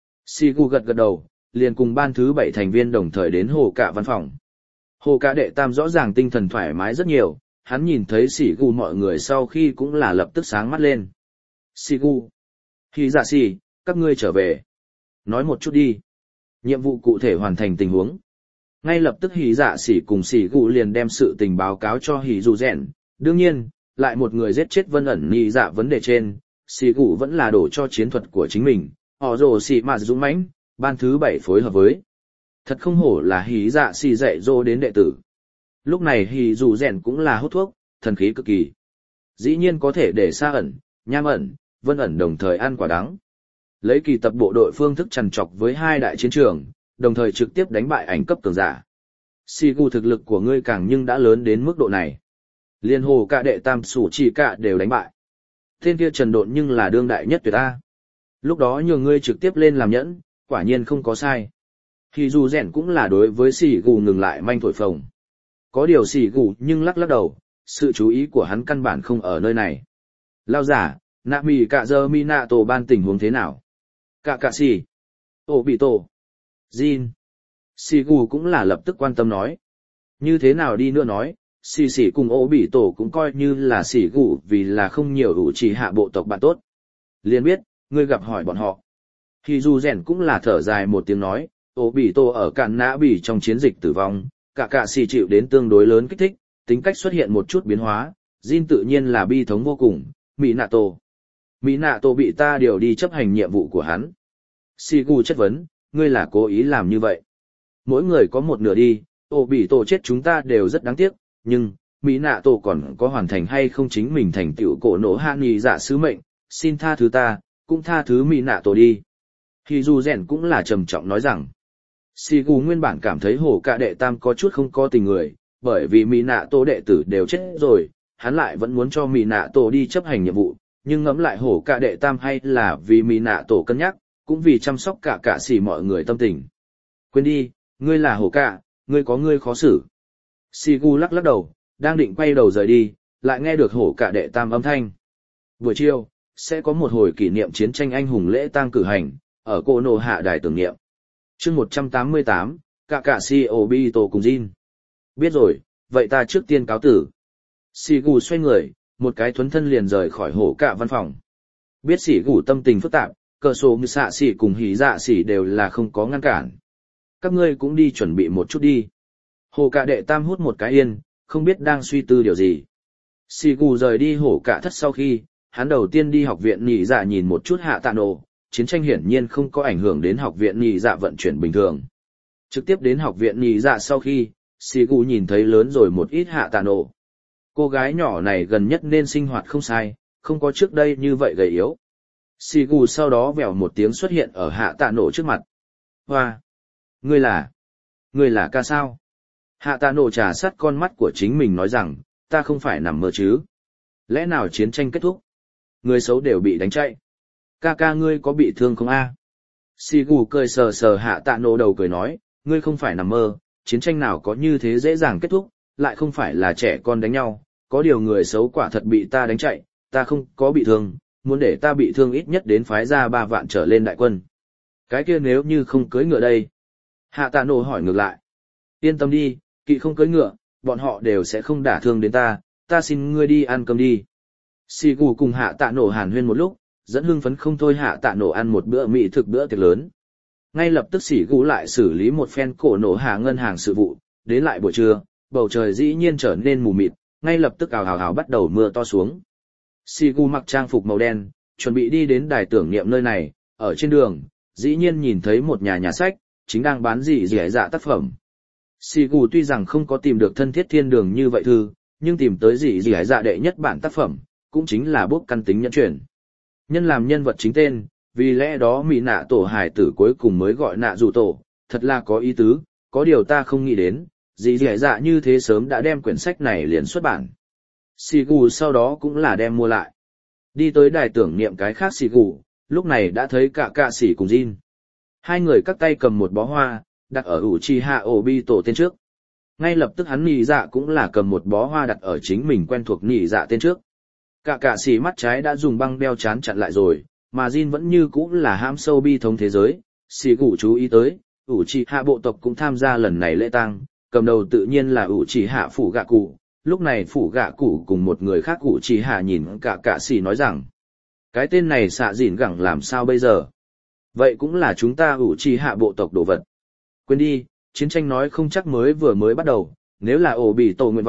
Sì cụ gật gật đầu, liền cùng ban thứ bảy thành viên đồng thời đến hổ ca văn phòng. Hổ ca đệ tam rõ ràng tinh thần thoải mái rất nhiều, hắn nhìn thấy sì cụ mọi người sau khi cũng là lập tức sáng mắt lên. Sì cụ. Hỉ dạ xì, các ngươi trở về. Nói một chút đi. Nhiệm vụ cụ thể hoàn thành tình huống. Ngay lập tức hỉ dạ xỉ cùng xỉ gụ liền đem sự tình báo cáo cho hỉ dù rèn, Đương nhiên, lại một người giết chết vân ẩn nhị dạ vấn đề trên, xì gù vẫn là đổ cho chiến thuật của chính mình, họ rồ xì mà dũng mãnh, ban thứ bảy phối hợp với. Thật không hổ là hí dạ xì dạy dỗ đến đệ tử. Lúc này hì dù rèn cũng là hút thuốc, thần khí cực kỳ. Dĩ nhiên có thể để xa ẩn, nham ẩn, vân ẩn đồng thời ăn quả đắng. Lấy kỳ tập bộ đội phương thức trằn trọc với hai đại chiến trường, đồng thời trực tiếp đánh bại ảnh cấp cường giả. Sigu thực lực của ngươi càng nhưng đã lớn đến mức độ này. Liên hồ cả đệ tam sủ chỉ cả đều đánh bại. Tên kia trần độn nhưng là đương đại nhất tuyệt ta. Lúc đó nhường ngươi trực tiếp lên làm nhẫn, quả nhiên không có sai. Thì dù rèn cũng là đối với Sigu ngừng lại manh thổi phồng. Có điều Sigu nhưng lắc lắc đầu, sự chú ý của hắn căn bản không ở nơi này. Lao giả, nạ mì cả giờ mi nạ tổ ban tình huống thế nào? Cả cả xì. Ổ bị tổ. Jin. Sigu cũng là lập tức quan tâm nói. Như thế nào đi nữa nói, xì xì cùng ổ bị tổ cũng coi như là xì gù vì là không nhiều ủ chỉ hạ bộ tộc bạn tốt. Liền biết, ngươi gặp hỏi bọn họ. Thì dù rèn cũng là thở dài một tiếng nói, ổ bị tổ ở cạn nã bỉ trong chiến dịch tử vong, cả cả xì chịu đến tương đối lớn kích thích, tính cách xuất hiện một chút biến hóa, Jin tự nhiên là bi thống vô cùng, Mỹ nạ tổ. Mỹ nạ tổ bị ta điều đi chấp hành nhiệm vụ của hắn. Sigu chất vấn, ngươi là cố ý làm như vậy. Mỗi người có một nửa đi, ổ bị tổ chết chúng ta đều rất đáng tiếc, nhưng, Mỹ nạ tổ còn có hoàn thành hay không chính mình thành tựu cổ nổ hạ nghỉ dạ sứ mệnh, xin tha thứ ta, cũng tha thứ Mỹ nạ tổ đi. Thì dù rèn cũng là trầm trọng nói rằng, Sigu nguyên bản cảm thấy hổ cả đệ tam có chút không có tình người, bởi vì Mỹ nạ tổ đệ tử đều chết rồi, hắn lại vẫn muốn cho Mỹ nạ tổ đi chấp hành nhiệm vụ, nhưng ngẫm lại hổ cả đệ tam hay là vì Mỹ nạ tổ cân nhắc, cũng vì chăm sóc cả cả xỉ mọi người tâm tình. Quên đi, ngươi là hổ cả, ngươi có ngươi khó xử. Sigu lắc lắc đầu, đang định quay đầu rời đi, lại nghe được hổ cả đệ tam âm thanh. Buổi chiều, sẽ có một hồi kỷ niệm chiến tranh anh hùng lễ tang cử hành, ở Cô Nô Hạ đài tưởng niệm. chương một trăm tám mươi tám, cả cả si Obito cùng Jin. Biết rồi, vậy ta trước tiên cáo tử. Sigu xoay người, một cái thuấn thân liền rời khỏi hổ cả văn phòng. Biết Sigu tâm tình phức tạp, cờ sổ như xạ xỉ cùng hỉ dạ xỉ đều là không có ngăn cản. Các ngươi cũng đi chuẩn bị một chút đi. Hổ cả đệ tam hút một cái yên, không biết đang suy tư điều gì. Sigu rời đi hổ cả thất sau khi, hắn đầu tiên đi học viện nhị dạ nhìn một chút hạ tạ nổ, chiến tranh hiển nhiên không có ảnh hưởng đến học viện nhị dạ vận chuyển bình thường. Trực tiếp đến học viện nhị dạ sau khi, Sigu nhìn thấy lớn rồi một ít hạ tạ nổ. Cô gái nhỏ này gần nhất nên sinh hoạt không sai, không có trước đây như vậy gầy yếu. Sigu sau đó vèo một tiếng xuất hiện ở hạ tạ nổ trước mặt. Hoa! Ngươi là... Ngươi là ca sao? Hạ tạ nổ trà sát con mắt của chính mình nói rằng, ta không phải nằm mơ chứ. Lẽ nào chiến tranh kết thúc? Người xấu đều bị đánh chạy. Ca ca ngươi có bị thương không a? Sigu cười sờ sờ hạ tạ nổ đầu cười nói, ngươi không phải nằm mơ, chiến tranh nào có như thế dễ dàng kết thúc, lại không phải là trẻ con đánh nhau, có điều người xấu quả thật bị ta đánh chạy, ta không có bị thương, muốn để ta bị thương ít nhất đến phái ra ba vạn trở lên đại quân. Cái kia nếu như không cưới ngựa đây? Hạ tạ nổ hỏi ngược lại. Yên tâm đi, kỵ không cưới ngựa, bọn họ đều sẽ không đả thương đến ta, ta xin ngươi đi ăn cơm đi. Sigu cùng hạ tạ nổ hàn huyên một lúc, dẫn hưng phấn không thôi hạ tạ nổ ăn một bữa mỹ thực bữa tiệc lớn. Ngay lập tức Sigu lại xử lý một phen cổ nổ hạ ngân hàng sự vụ, đến lại buổi trưa, bầu trời dĩ nhiên trở nên mù mịt, ngay lập tức ào ào ào bắt đầu mưa to xuống. Sigu mặc trang phục màu đen, chuẩn bị đi đến đài tưởng niệm nơi này, ở trên đường, dĩ nhiên nhìn thấy một nhà nhà sách, chính đang bán gì rẻ dạ tác phẩm. Sigu tuy rằng không có tìm được thân thiết thiên đường như vậy thư, nhưng tìm tới gì rẻ dạ đệ nhất bản tác phẩm, cũng chính là bốc căn tính nhẫn chuyển. Nhân làm nhân vật chính tên, vì lẽ đó Mỹ nạ tổ hải tử cuối cùng mới gọi nạ dù tổ, thật là có ý tứ, có điều ta không nghĩ đến, dì dẻ dạ như thế sớm đã đem quyển sách này liền xuất bản. Sigu sau đó cũng là đem mua lại. Đi tới đài tưởng niệm cái khác Sigu, lúc này đã thấy cả cạ sĩ cùng Jin. Hai người cắt tay cầm một bó hoa, đặt ở Uchiha Obito tên trước. Ngay lập tức hắn nhị dạ cũng là cầm một bó hoa đặt ở chính mình quen thuộc nhị dạ tên trước. Cả cạ sĩ mắt trái đã dùng băng đeo chán chặn lại rồi, mà Jin vẫn như cũ là hãm sâu bi thống thế giới. Sigu chú ý tới, Uchiha bộ tộc cũng tham gia lần này lễ tang. Cầm đầu tự nhiên là Uchiha phủ gạ cụ, lúc này phủ gạ cụ cùng một người khác Uchiha nhìn cả cạ sĩ nói rằng, cái tên này xạ dỉn gẳng làm sao bây giờ? Vậy cũng là chúng ta Uchiha bộ tộc đồ vật. Quên đi, chiến tranh nói không chắc mới vừa mới bắt đầu, nếu là ổ bị tổ nguyện vọng,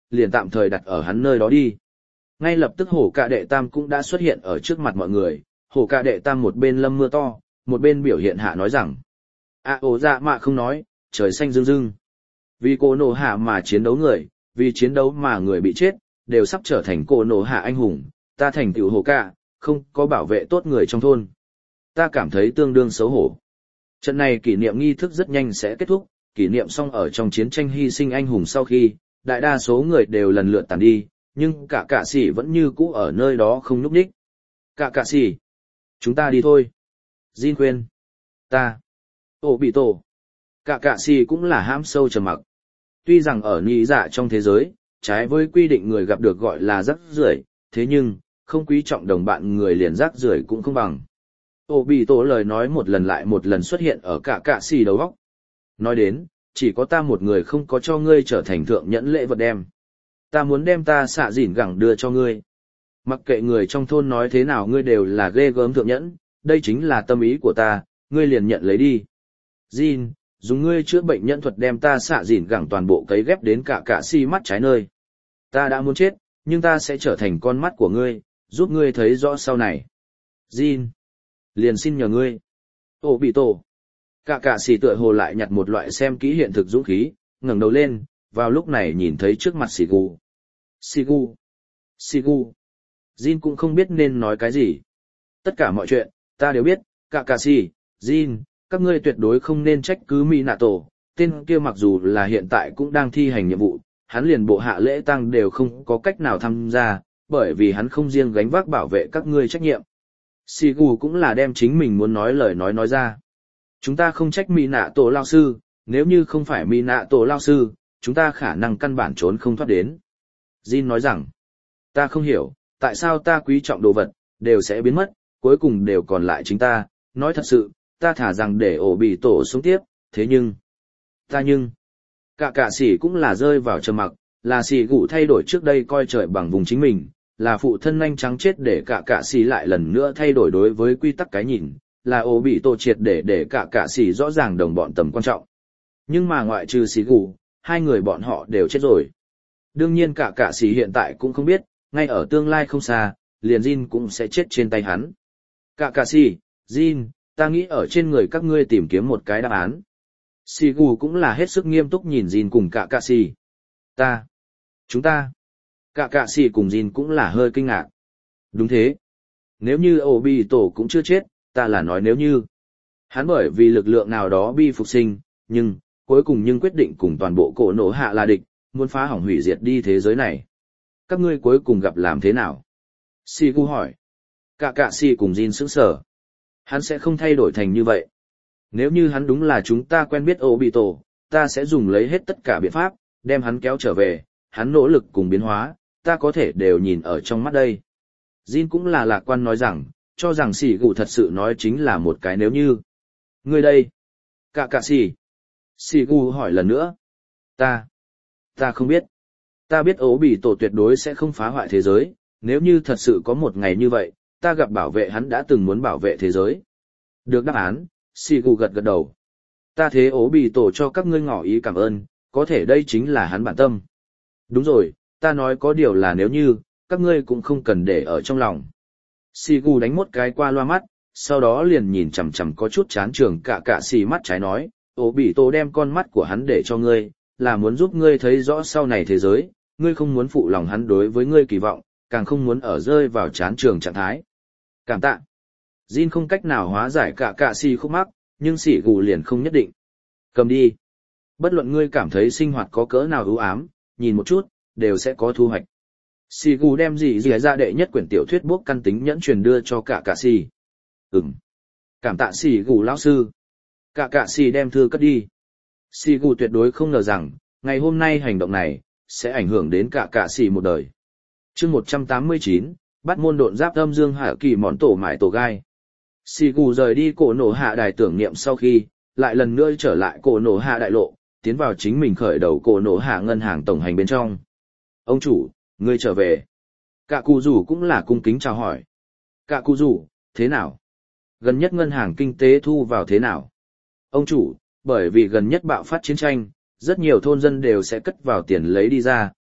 liền tạm thời đặt ở hắn nơi đó đi. Ngay lập tức hổ cạ đệ tam cũng đã xuất hiện ở trước mặt mọi người, hổ cạ đệ tam một bên lâm mưa to, một bên biểu hiện hạ nói rằng, à ổ dạ mạ không nói, trời xanh rưng rưng. Vì cô nổ hạ mà chiến đấu người, vì chiến đấu mà người bị chết, đều sắp trở thành cô nổ hạ anh hùng, ta thành tựu hổ cạ, không có bảo vệ tốt người trong thôn. Ta cảm thấy tương đương xấu hổ. Trận này kỷ niệm nghi thức rất nhanh sẽ kết thúc, kỷ niệm xong ở trong chiến tranh hy sinh anh hùng sau khi, đại đa số người đều lần lượt tàn đi, nhưng cả cả sĩ vẫn như cũ ở nơi đó không núp đích. Cả cả sĩ, chúng ta đi thôi. Jin khuyên. Ta. Ổ bị tổ. Cả cả sĩ cũng là hãm sâu trầm mặc. Tuy rằng ở nhị dạ trong thế giới, trái với quy định người gặp được gọi là rác rưởi, thế nhưng, không quý trọng đồng bạn người liền rác rưởi cũng không bằng. Ổ bị tổ lời nói một lần lại một lần xuất hiện ở cả cả sĩ đầu óc. Nói đến, chỉ có ta một người không có cho ngươi trở thành thượng nhẫn lễ vật đem. Ta muốn đem ta xạ dỉn gẳng đưa cho ngươi. Mặc kệ người trong thôn nói thế nào ngươi đều là ghê gớm thượng nhẫn, đây chính là tâm ý của ta, ngươi liền nhận lấy đi. Jin, dùng ngươi chữa bệnh nhân thuật đem ta xạ dỉn gẳng toàn bộ cấy ghép đến cả cả si mắt trái nơi. Ta đã muốn chết, nhưng ta sẽ trở thành con mắt của ngươi, giúp ngươi thấy rõ sau này. Jin, liền xin nhờ ngươi. Ổ bị tổ. Cả cả xì tựa hồ lại nhặt một loại xem kỹ hiện thực dũng khí, ngẩng đầu lên, vào lúc này nhìn thấy trước mặt xì gu. Xì gu. Xì gu. Jin cũng không biết nên nói cái gì. Tất cả mọi chuyện, ta đều biết, cả cả xì, Jin, các ngươi tuyệt đối không nên trách cứ Minato, tên kia mặc dù là hiện tại cũng đang thi hành nhiệm vụ, hắn liền bộ hạ lễ tang đều không có cách nào tham gia, bởi vì hắn không riêng gánh vác bảo vệ các ngươi trách nhiệm. Xì gu cũng là đem chính mình muốn nói lời nói nói ra. Chúng ta không trách Minato lao sư, nếu như không phải Minato lao sư, chúng ta khả năng căn bản trốn không thoát đến. Jin nói rằng, ta không hiểu, tại sao ta quý trọng đồ vật, đều sẽ biến mất, cuối cùng đều còn lại chính ta, nói thật sự, ta thả rằng để ổ bị tổ sống tiếp, thế nhưng, ta nhưng, cả cả sĩ cũng là rơi vào trầm mặc, là sĩ gụ thay đổi trước đây coi trời bằng vùng chính mình, là phụ thân nhanh trắng chết để cả cả sĩ lại lần nữa thay đổi đối với quy tắc cái nhìn, là ổ bị tổ triệt để để cả cả sĩ rõ ràng đồng bọn tầm quan trọng. Nhưng mà ngoại trừ sĩ gụ, hai người bọn họ đều chết rồi. Đương nhiên cả cả sĩ hiện tại cũng không biết, ngay ở tương lai không xa, liền Jin cũng sẽ chết trên tay hắn. Cả cả sĩ, Jin, ta nghĩ ở trên người các ngươi tìm kiếm một cái đáp án. Sigu cũng là hết sức nghiêm túc nhìn Jin cùng cả cả sĩ. Ta, chúng ta, cả cả sĩ cùng Jin cũng là hơi kinh ngạc. Đúng thế. Nếu như Obito cũng chưa chết, ta là nói nếu như. Hắn bởi vì lực lượng nào đó bi phục sinh, nhưng, cuối cùng nhưng quyết định cùng toàn bộ cổ nổ hạ là địch, muốn phá hỏng hủy diệt đi thế giới này. Các ngươi cuối cùng gặp làm thế nào? Sigu hỏi. Cả cả sĩ cùng Jin sững sờ. Hắn sẽ không thay đổi thành như vậy. Nếu như hắn đúng là chúng ta quen biết Obito, ta sẽ dùng lấy hết tất cả biện pháp, đem hắn kéo trở về, hắn nỗ lực cùng biến hóa, ta có thể đều nhìn ở trong mắt đây. Jin cũng là lạc quan nói rằng, cho rằng sỉ gù thật sự nói chính là một cái nếu như. Ngươi đây. Cả cả sỉ. Sỉ gù hỏi lần nữa. Ta. Ta không biết. Ta biết Obito tuyệt đối sẽ không phá hoại thế giới, nếu như thật sự có một ngày như vậy, ta gặp bảo vệ hắn đã từng muốn bảo vệ thế giới. Được đáp án, Sigu gật gật đầu. Ta thế ố bị tổ cho các ngươi ngỏ ý cảm ơn, có thể đây chính là hắn bản tâm. Đúng rồi, ta nói có điều là nếu như, các ngươi cũng không cần để ở trong lòng. Sigu đánh một cái qua loa mắt, sau đó liền nhìn chằm chằm có chút chán trường cả cả xì mắt trái nói, ố bị tổ đem con mắt của hắn để cho ngươi, là muốn giúp ngươi thấy rõ sau này thế giới, ngươi không muốn phụ lòng hắn đối với ngươi kỳ vọng, càng không muốn ở rơi vào chán trường trạng thái. Cảm tạ. Jin không cách nào hóa giải cả cả si khúc mắc, nhưng sỉ gù liền không nhất định. Cầm đi. Bất luận ngươi cảm thấy sinh hoạt có cỡ nào ưu ám, nhìn một chút, đều sẽ có thu hoạch. Sỉ gù đem gì gì ra đệ nhất quyển tiểu thuyết bốc căn tính nhẫn truyền đưa cho cả cả si. Ừm. Cảm tạ sỉ gù lão sư. Cả cả si đem thư cất đi. Sỉ gù tuyệt đối không ngờ rằng, ngày hôm nay hành động này, sẽ ảnh hưởng đến cả cả si một đời. Chương một trăm tám mươi chín, bắt môn độn giáp âm dương hạ kỳ món tổ mại tổ gai. Sigu rời đi cổ nổ hạ đài tưởng niệm sau khi, lại lần nữa trở lại cổ nổ hạ đại lộ, tiến vào chính mình khởi đầu cổ nổ hạ ngân hàng tổng hành bên trong. Ông chủ, ngươi trở về. Cả cụ rủ cũng là cung kính chào hỏi. Cả cụ rủ, thế nào? Gần nhất ngân hàng kinh tế thu vào thế nào? Ông chủ, bởi vì gần nhất bạo phát chiến tranh, rất nhiều thôn dân đều sẽ cất vào tiền lấy đi ra,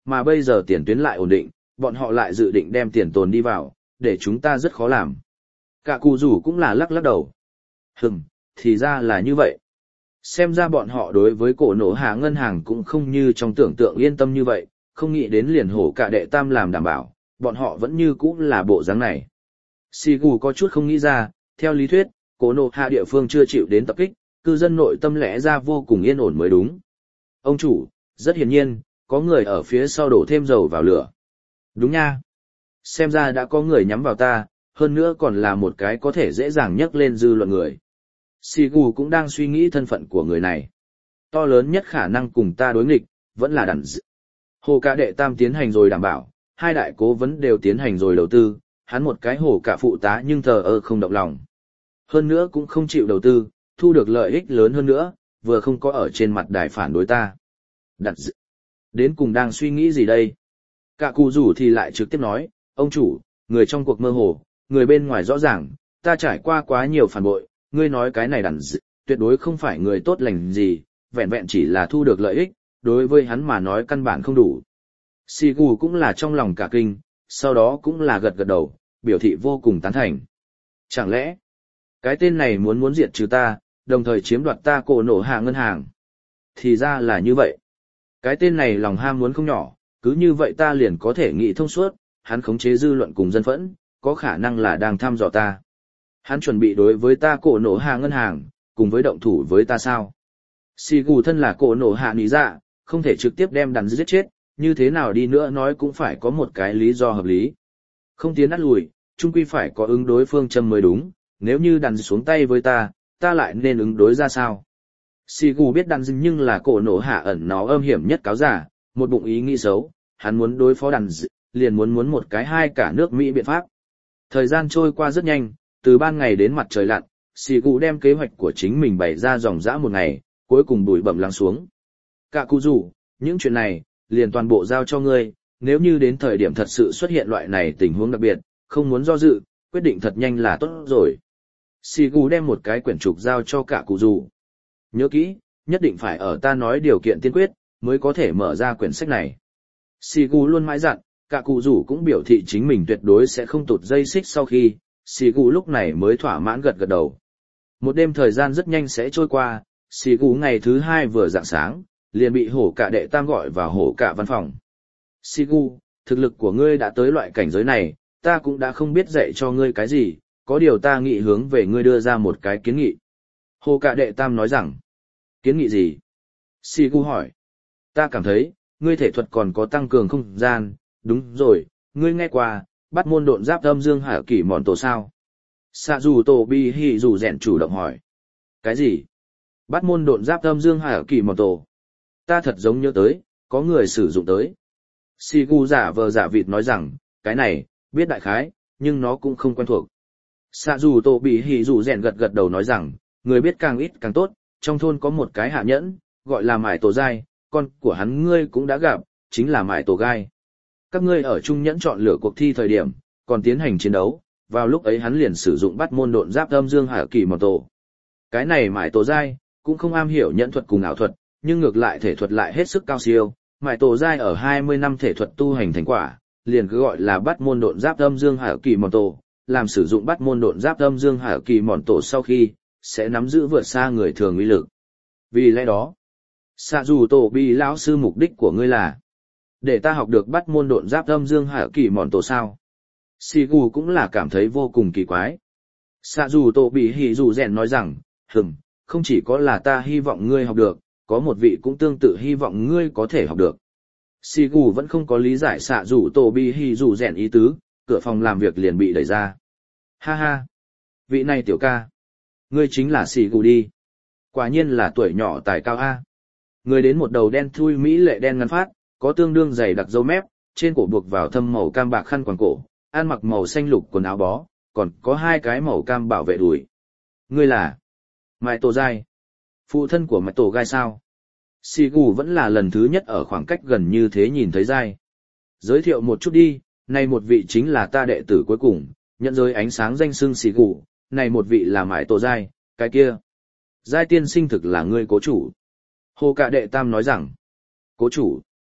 mà bây giờ tiền tuyến lại ổn định, bọn họ lại dự định đem tiền tồn đi vào, để chúng ta rất khó làm. Cả cụ rủ cũng là lắc lắc đầu. Hừm, thì ra là như vậy. Xem ra bọn họ đối với cổ nổ hạ ngân hàng cũng không như trong tưởng tượng yên tâm như vậy, không nghĩ đến liền hổ cả đệ tam làm đảm bảo, bọn họ vẫn như cũ là bộ dáng này. Shigu có chút không nghĩ ra, theo lý thuyết, cổ nổ hạ địa phương chưa chịu đến tập kích, cư dân nội tâm lẽ ra vô cùng yên ổn mới đúng. Ông chủ, rất hiển nhiên, có người ở phía sau đổ thêm dầu vào lửa. Đúng nha. Xem ra đã có người nhắm vào ta, hơn nữa còn là một cái có thể dễ dàng nhấc lên dư luận người. Shigu cũng đang suy nghĩ thân phận của người này. To lớn nhất khả năng cùng ta đối nghịch, vẫn là đàn dự. Hồ cả đệ tam tiến hành rồi đảm bảo, hai đại cố vấn đều tiến hành rồi đầu tư, hắn một cái hồ cả phụ tá nhưng thờ ơ không động lòng. Hơn nữa cũng không chịu đầu tư, thu được lợi ích lớn hơn nữa, vừa không có ở trên mặt đài phản đối ta. Đặt dự. Đến cùng đang suy nghĩ gì đây? Cả cụ rủ thì lại trực tiếp nói, ông chủ, người trong cuộc mơ hồ, người bên ngoài rõ ràng, ta trải qua quá nhiều phản bội, ngươi nói cái này đàn dự, tuyệt đối không phải người tốt lành gì, vẹn vẹn chỉ là thu được lợi ích, đối với hắn mà nói căn bản không đủ. Shigu cũng là trong lòng cả kinh, sau đó cũng là gật gật đầu, biểu thị vô cùng tán thành. Chẳng lẽ, cái tên này muốn muốn diệt trừ ta, đồng thời chiếm đoạt ta cổ nổ hạ ngân hàng? Thì ra là như vậy. Cái tên này lòng ham muốn không nhỏ, cứ như vậy ta liền có thể nghĩ thông suốt, hắn khống chế dư luận cùng dân phẫn, có khả năng là đang thăm dò ta. Hắn chuẩn bị đối với ta cổ nổ hạ ngân hàng, cùng với động thủ với ta sao? Shigu thân là cổ nổ hạ nỉ dạ, không thể trực tiếp đem đàn giết chết, như thế nào đi nữa nói cũng phải có một cái lý do hợp lý. Không tiến át lùi, chung quy phải có ứng đối phương châm mới đúng, nếu như đàn xuống tay với ta, ta lại nên ứng đối ra sao? Shigu biết đàn nhưng là cổ nổ hạ ẩn nó âm hiểm nhất cáo giả, một bụng ý nghĩ xấu, hắn muốn đối phó đàn liền muốn muốn một cái hai cả nước Mỹ biện pháp. Thời gian trôi qua rất nhanh, từ ban ngày đến mặt trời lặn, Shigu đem kế hoạch của chính mình bày ra dòng dã một ngày, cuối cùng bụi bẩm lắng xuống. Cả cụ rủ, những chuyện này, liền toàn bộ giao cho ngươi, nếu như đến thời điểm thật sự xuất hiện loại này tình huống đặc biệt, không muốn do dự, quyết định thật nhanh là tốt rồi. Shigu đem một cái quyển trục giao cho cả cụ rủ. Nhớ kỹ, nhất định phải ở ta nói điều kiện tiên quyết, mới có thể mở ra quyển sách này. Shigu luôn mãi dặn, cả cụ rủ cũng biểu thị chính mình tuyệt đối sẽ không tụt dây xích sau khi, Shigu lúc này mới thỏa mãn gật gật đầu. Một đêm thời gian rất nhanh sẽ trôi qua, Shigu ngày thứ hai vừa rạng sáng, liền bị hổ cả đệ tam gọi vào hổ cả văn phòng. Shigu, thực lực của ngươi đã tới loại cảnh giới này, ta cũng đã không biết dạy cho ngươi cái gì, có điều ta nghĩ hướng về ngươi đưa ra một cái kiến nghị. Hổ cả đệ tam nói rằng, kiến nghị gì? Shigu hỏi. Ta cảm thấy, ngươi thể thuật còn có tăng cường không gian, đúng rồi, ngươi nghe qua, bắt môn độn giáp âm dương hạ kỷ mòn tổ sao? Sạ dù tổ bi hì dù rèn chủ động hỏi. Cái gì? Bắt môn độn giáp âm dương hạ kỷ mòn tổ. Ta thật giống nhớ tới, có người sử dụng tới. Shigu giả vờ giả vịt nói rằng, cái này, biết đại khái, nhưng nó cũng không quen thuộc. Sạ dù tổ bị hỉ dù rèn gật gật đầu nói rằng, người biết càng ít càng tốt, trong thôn có một cái hạ nhẫn, gọi là mải tổ gai, con của hắn ngươi cũng đã gặp, chính là mải tổ gai. Các ngươi ở trung nhẫn chọn lựa cuộc thi thời điểm, còn tiến hành chiến đấu, vào lúc ấy hắn liền sử dụng bắt môn độn giáp âm dương hạ kỳ mòn tổ. Cái này mải tổ gai, cũng không am hiểu nhẫn thuật cùng ảo thuật, nhưng ngược lại thể thuật lại hết sức cao siêu, mải tổ giai ở hai mươi năm thể thuật tu hành thành quả, liền cứ gọi là bắt môn độn giáp âm dương hạ kỳ mòn tổ, làm sử dụng bắt môn độn giáp âm dương hạ kỳ mòn tổ sau khi, sẽ nắm giữ vượt xa người thường uy lực. Vì lẽ đó, xạ dù tổ bi lão sư mục đích của ngươi là để ta học được bắt môn độn giáp âm dương hạ kỳ mòn tổ sao? Shigu cũng là cảm thấy vô cùng kỳ quái. Xạ dù tổ bị hỉ dù rèn nói rằng, hừm, không chỉ có là ta hy vọng ngươi học được, có một vị cũng tương tự hy vọng ngươi có thể học được. Shigu vẫn không có lý giải xạ dù tổ bi hỉ dù rèn ý tứ, cửa phòng làm việc liền bị đẩy ra. Ha ha, vị này tiểu ca, ngươi chính là Shigu đi. Quả nhiên là tuổi nhỏ tài cao a. Người đến một đầu đen thui mỹ lệ đen ngắn phát, có tương đương dày đặc râu mép, trên cổ buộc vào thâm màu cam bạc khăn quàng cổ, ăn mặc màu xanh lục quần áo bó, còn có hai cái màu cam bảo vệ đùi. Ngươi là Mai Tổ Gai, phụ thân của Mai Tổ Gai sao? Shigu vẫn là lần thứ nhất ở khoảng cách gần như thế nhìn thấy Gai. Giới thiệu một chút đi, này một vị chính là ta đệ tử cuối cùng, nhận giới ánh sáng danh xưng Shigu, này một vị là Mai Tổ Gai, cái kia. Gai tiên sinh thực là ngươi cố chủ. Hồ Cạ Đệ Tam nói rằng, cố chủ.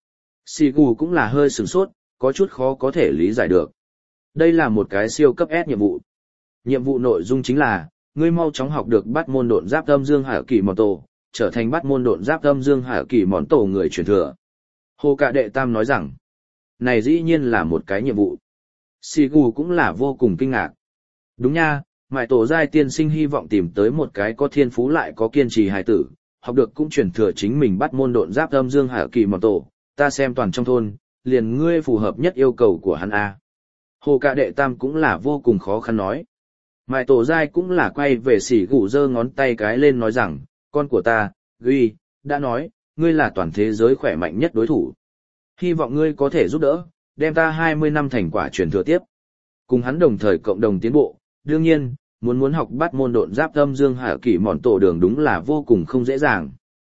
Sigu cũng là hơi sửng sốt, có chút khó có thể lý giải được. Đây là một cái siêu cấp S nhiệm vụ. Nhiệm vụ nội dung chính là, ngươi mau chóng học được bắt môn độn giáp âm dương hải kỳ mòn tổ, trở thành bắt môn độn giáp âm dương hải kỳ mòn tổ người truyền thừa. Hồ Cạ Đệ Tam nói rằng, này dĩ nhiên là một cái nhiệm vụ. Sigu cũng là vô cùng kinh ngạc. Đúng nha, mại tổ giai tiên sinh hy vọng tìm tới một cái có thiên phú lại có kiên trì hài tử, học được cũng truyền thừa chính mình bắt môn độn giáp âm dương hải kỳ mòn tổ, ta xem toàn trong thôn, liền ngươi phù hợp nhất yêu cầu của hắn a. Hồ Cạ Đệ Tam cũng là vô cùng khó khăn nói. Mại tổ giai cũng là quay về xỉ gù giơ ngón tay cái lên nói rằng, con của ta, Gui, đã nói, ngươi là toàn thế giới khỏe mạnh nhất đối thủ. Hy vọng ngươi có thể giúp đỡ, đem ta hai mươi năm thành quả truyền thừa tiếp. Cùng hắn đồng thời cộng đồng tiến bộ, đương nhiên, muốn muốn học bắt môn độn giáp âm dương hải kỷ mòn tổ đường đúng là vô cùng không dễ dàng.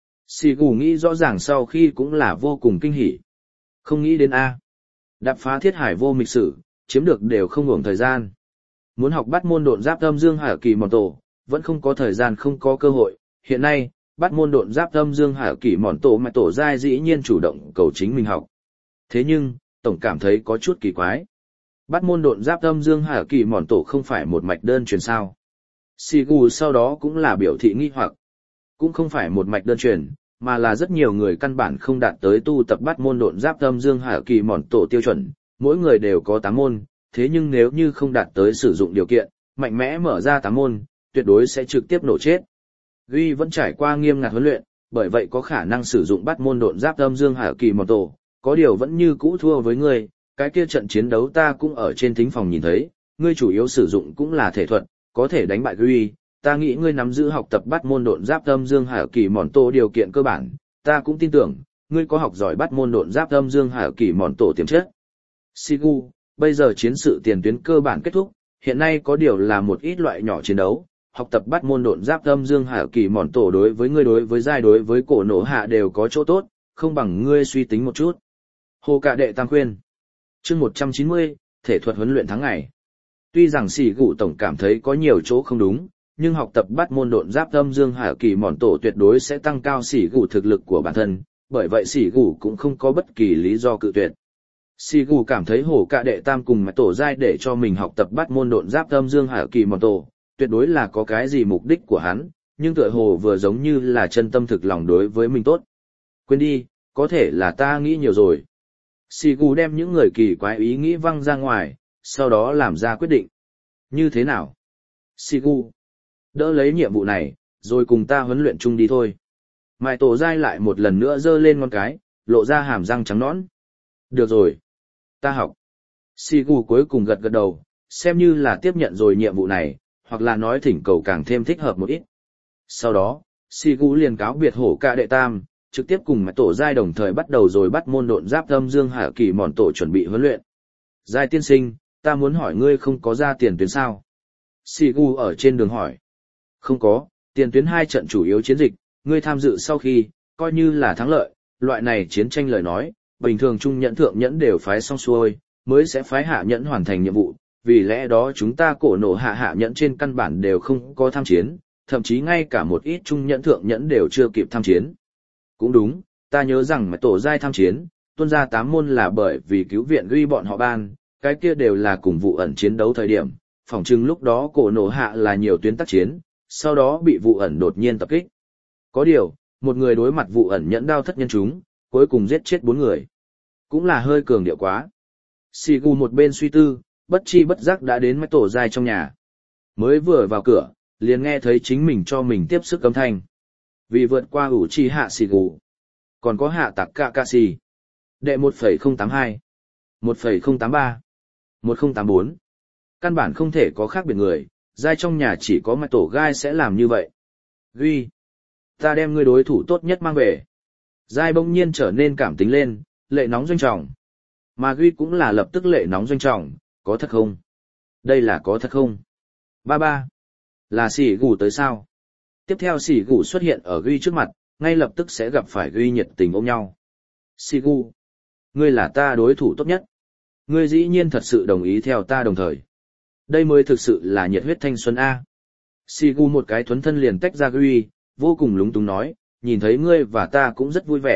Xì gù nghĩ rõ ràng sau khi cũng là vô cùng kinh hỉ. Không nghĩ đến A. Đạp phá thiết hải vô mịch sử, chiếm được đều không ngủng thời gian. Muốn học bắt môn độn giáp âm dương hải kỳ mòn tổ, vẫn không có thời gian không có cơ hội. Hiện nay, bắt môn độn giáp âm dương hải kỳ mòn tổ mà tổ giai dĩ nhiên chủ động cầu chính mình học. Thế nhưng, tổng cảm thấy có chút kỳ quái. Bắt môn độn giáp âm dương hải kỳ mòn tổ không phải một mạch đơn truyền sao. Sigu sau đó cũng là biểu thị nghi hoặc. Cũng không phải một mạch đơn truyền, mà là rất nhiều người căn bản không đạt tới tu tập bắt môn độn giáp âm dương hải kỳ mòn tổ tiêu chuẩn, mỗi người đều có tám môn, thế nhưng nếu như không đạt tới sử dụng điều kiện, mạnh mẽ mở ra tám môn, tuyệt đối sẽ trực tiếp nổ chết. Gui vẫn trải qua nghiêm ngặt huấn luyện, bởi vậy có khả năng sử dụng bắt môn độn giáp âm dương hải kỳ mòn tổ, có điều vẫn như cũ thua với ngươi, cái kia trận chiến đấu ta cũng ở trên thính phòng nhìn thấy, ngươi chủ yếu sử dụng cũng là thể thuật, có thể đánh bại Gui, ta nghĩ ngươi nắm giữ học tập bắt môn độn giáp âm dương hải kỳ mòn tổ điều kiện cơ bản, ta cũng tin tưởng, ngươi có học giỏi bắt môn độn giáp âm dương hải kỳ mòn tổ tiềm chất. Sigu, bây giờ chiến sự tiền tuyến cơ bản kết thúc, hiện nay có điều là một ít loại nhỏ chiến đấu, học tập bắt môn độn giáp âm dương hải kỳ mòn tổ đối với ngươi đối với giai đối với cổ nổ hạ đều có chỗ tốt, không bằng ngươi suy tính một chút. Hồ Cạ Đệ Tam khuyên. Chương một trăm chín mươi, thể thuật huấn luyện tháng ngày. Tuy rằng Sĩ Gù tổng cảm thấy có nhiều chỗ không đúng, nhưng học tập bắt môn độn giáp âm dương hải kỳ mòn tổ tuyệt đối sẽ tăng cao Sĩ Gù thực lực của bản thân, bởi vậy Sĩ Gù cũng không có bất kỳ lý do cự tuyệt. Sĩ Gù cảm thấy Hồ Cạ Đệ Tam cùng mạch tổ giai để cho mình học tập bắt môn độn giáp âm dương hải kỳ mòn tổ, tuyệt đối là có cái gì mục đích của hắn, nhưng tựa hồ vừa giống như là chân tâm thực lòng đối với mình tốt. Quên đi, có thể là ta nghĩ nhiều rồi. Sigu đem những người kỳ quái ý nghĩ văng ra ngoài, sau đó làm ra quyết định. Như thế nào? Sigu, đỡ lấy nhiệm vụ này, rồi cùng ta huấn luyện chung đi thôi. Mại tổ giai lại một lần nữa giơ lên ngón cái, lộ ra hàm răng trắng nõn. Được rồi. Ta học. Sigu cuối cùng gật gật đầu, xem như là tiếp nhận rồi nhiệm vụ này, hoặc là nói thỉnh cầu càng thêm thích hợp một ít. Sau đó, Sigu liền cáo biệt Hổ Cạ Đệ Tam, trực tiếp cùng mạch tổ giai đồng thời bắt đầu rồi bắt môn độn giáp âm dương hải kỳ mòn tổ chuẩn bị huấn luyện. Giai tiên sinh, ta muốn hỏi ngươi không có ra tiền tuyến sao? Sigu ở trên đường hỏi. Không có, tiền tuyến hai trận chủ yếu chiến dịch, ngươi tham dự sau khi, coi như là thắng lợi, loại này chiến tranh lời nói, bình thường trung nhẫn thượng nhẫn đều phái xong xuôi, mới sẽ phái hạ nhẫn hoàn thành nhiệm vụ, vì lẽ đó chúng ta cổ nổ hạ hạ nhẫn trên căn bản đều không có tham chiến, thậm chí ngay cả một ít trung nhẫn thượng nhẫn đều chưa kịp tham chiến. Cũng đúng, ta nhớ rằng mà tổ giai tham chiến, tuân ra tám môn là bởi vì cứu viện Gui bọn họ ban, cái kia đều là cùng vụ ẩn chiến đấu thời điểm, phỏng chừng lúc đó cổ nổ hạ là nhiều tuyến tác chiến, sau đó bị vụ ẩn đột nhiên tập kích. Có điều, một người đối mặt vụ ẩn nhẫn đao thất nhân chúng, cuối cùng giết chết bốn người. Cũng là hơi cường điệu quá. Sigu một bên suy tư, bất chi bất giác đã đến mái tổ giai trong nhà. Mới vừa vào cửa, liền nghe thấy chính mình cho mình tiếp sức âm thanh. Vì vượt qua ủ chi hạ Sigu. Còn có hạ tạc Kakashi. Đệ một phẩy không tám hai, một phẩy không tám ba, một không tám bốn. Căn bản không thể có khác biệt người, giai trong nhà chỉ có mái tổ gai sẽ làm như vậy. Gui, ta đem ngươi đối thủ tốt nhất mang về. Giai bỗng nhiên trở nên cảm tính lên, lệ nóng doanh trọng. Mà Gui cũng là lập tức lệ nóng doanh trọng, có thật không? Đây là có thật không? Ba ba. Là Sĩ Gù tới sao? Tiếp theo Sĩ Gù xuất hiện ở Gui trước mặt, ngay lập tức sẽ gặp phải Gui nhiệt tình ôm nhau. Sĩ Gù, ngươi là ta đối thủ tốt nhất. Ngươi dĩ nhiên thật sự đồng ý theo ta đồng thời. Đây mới thực sự là nhiệt huyết thanh xuân A. Sĩ Gù một cái thuấn thân liền tách ra Gui, vô cùng lúng túng nói, nhìn thấy ngươi và ta cũng rất vui vẻ,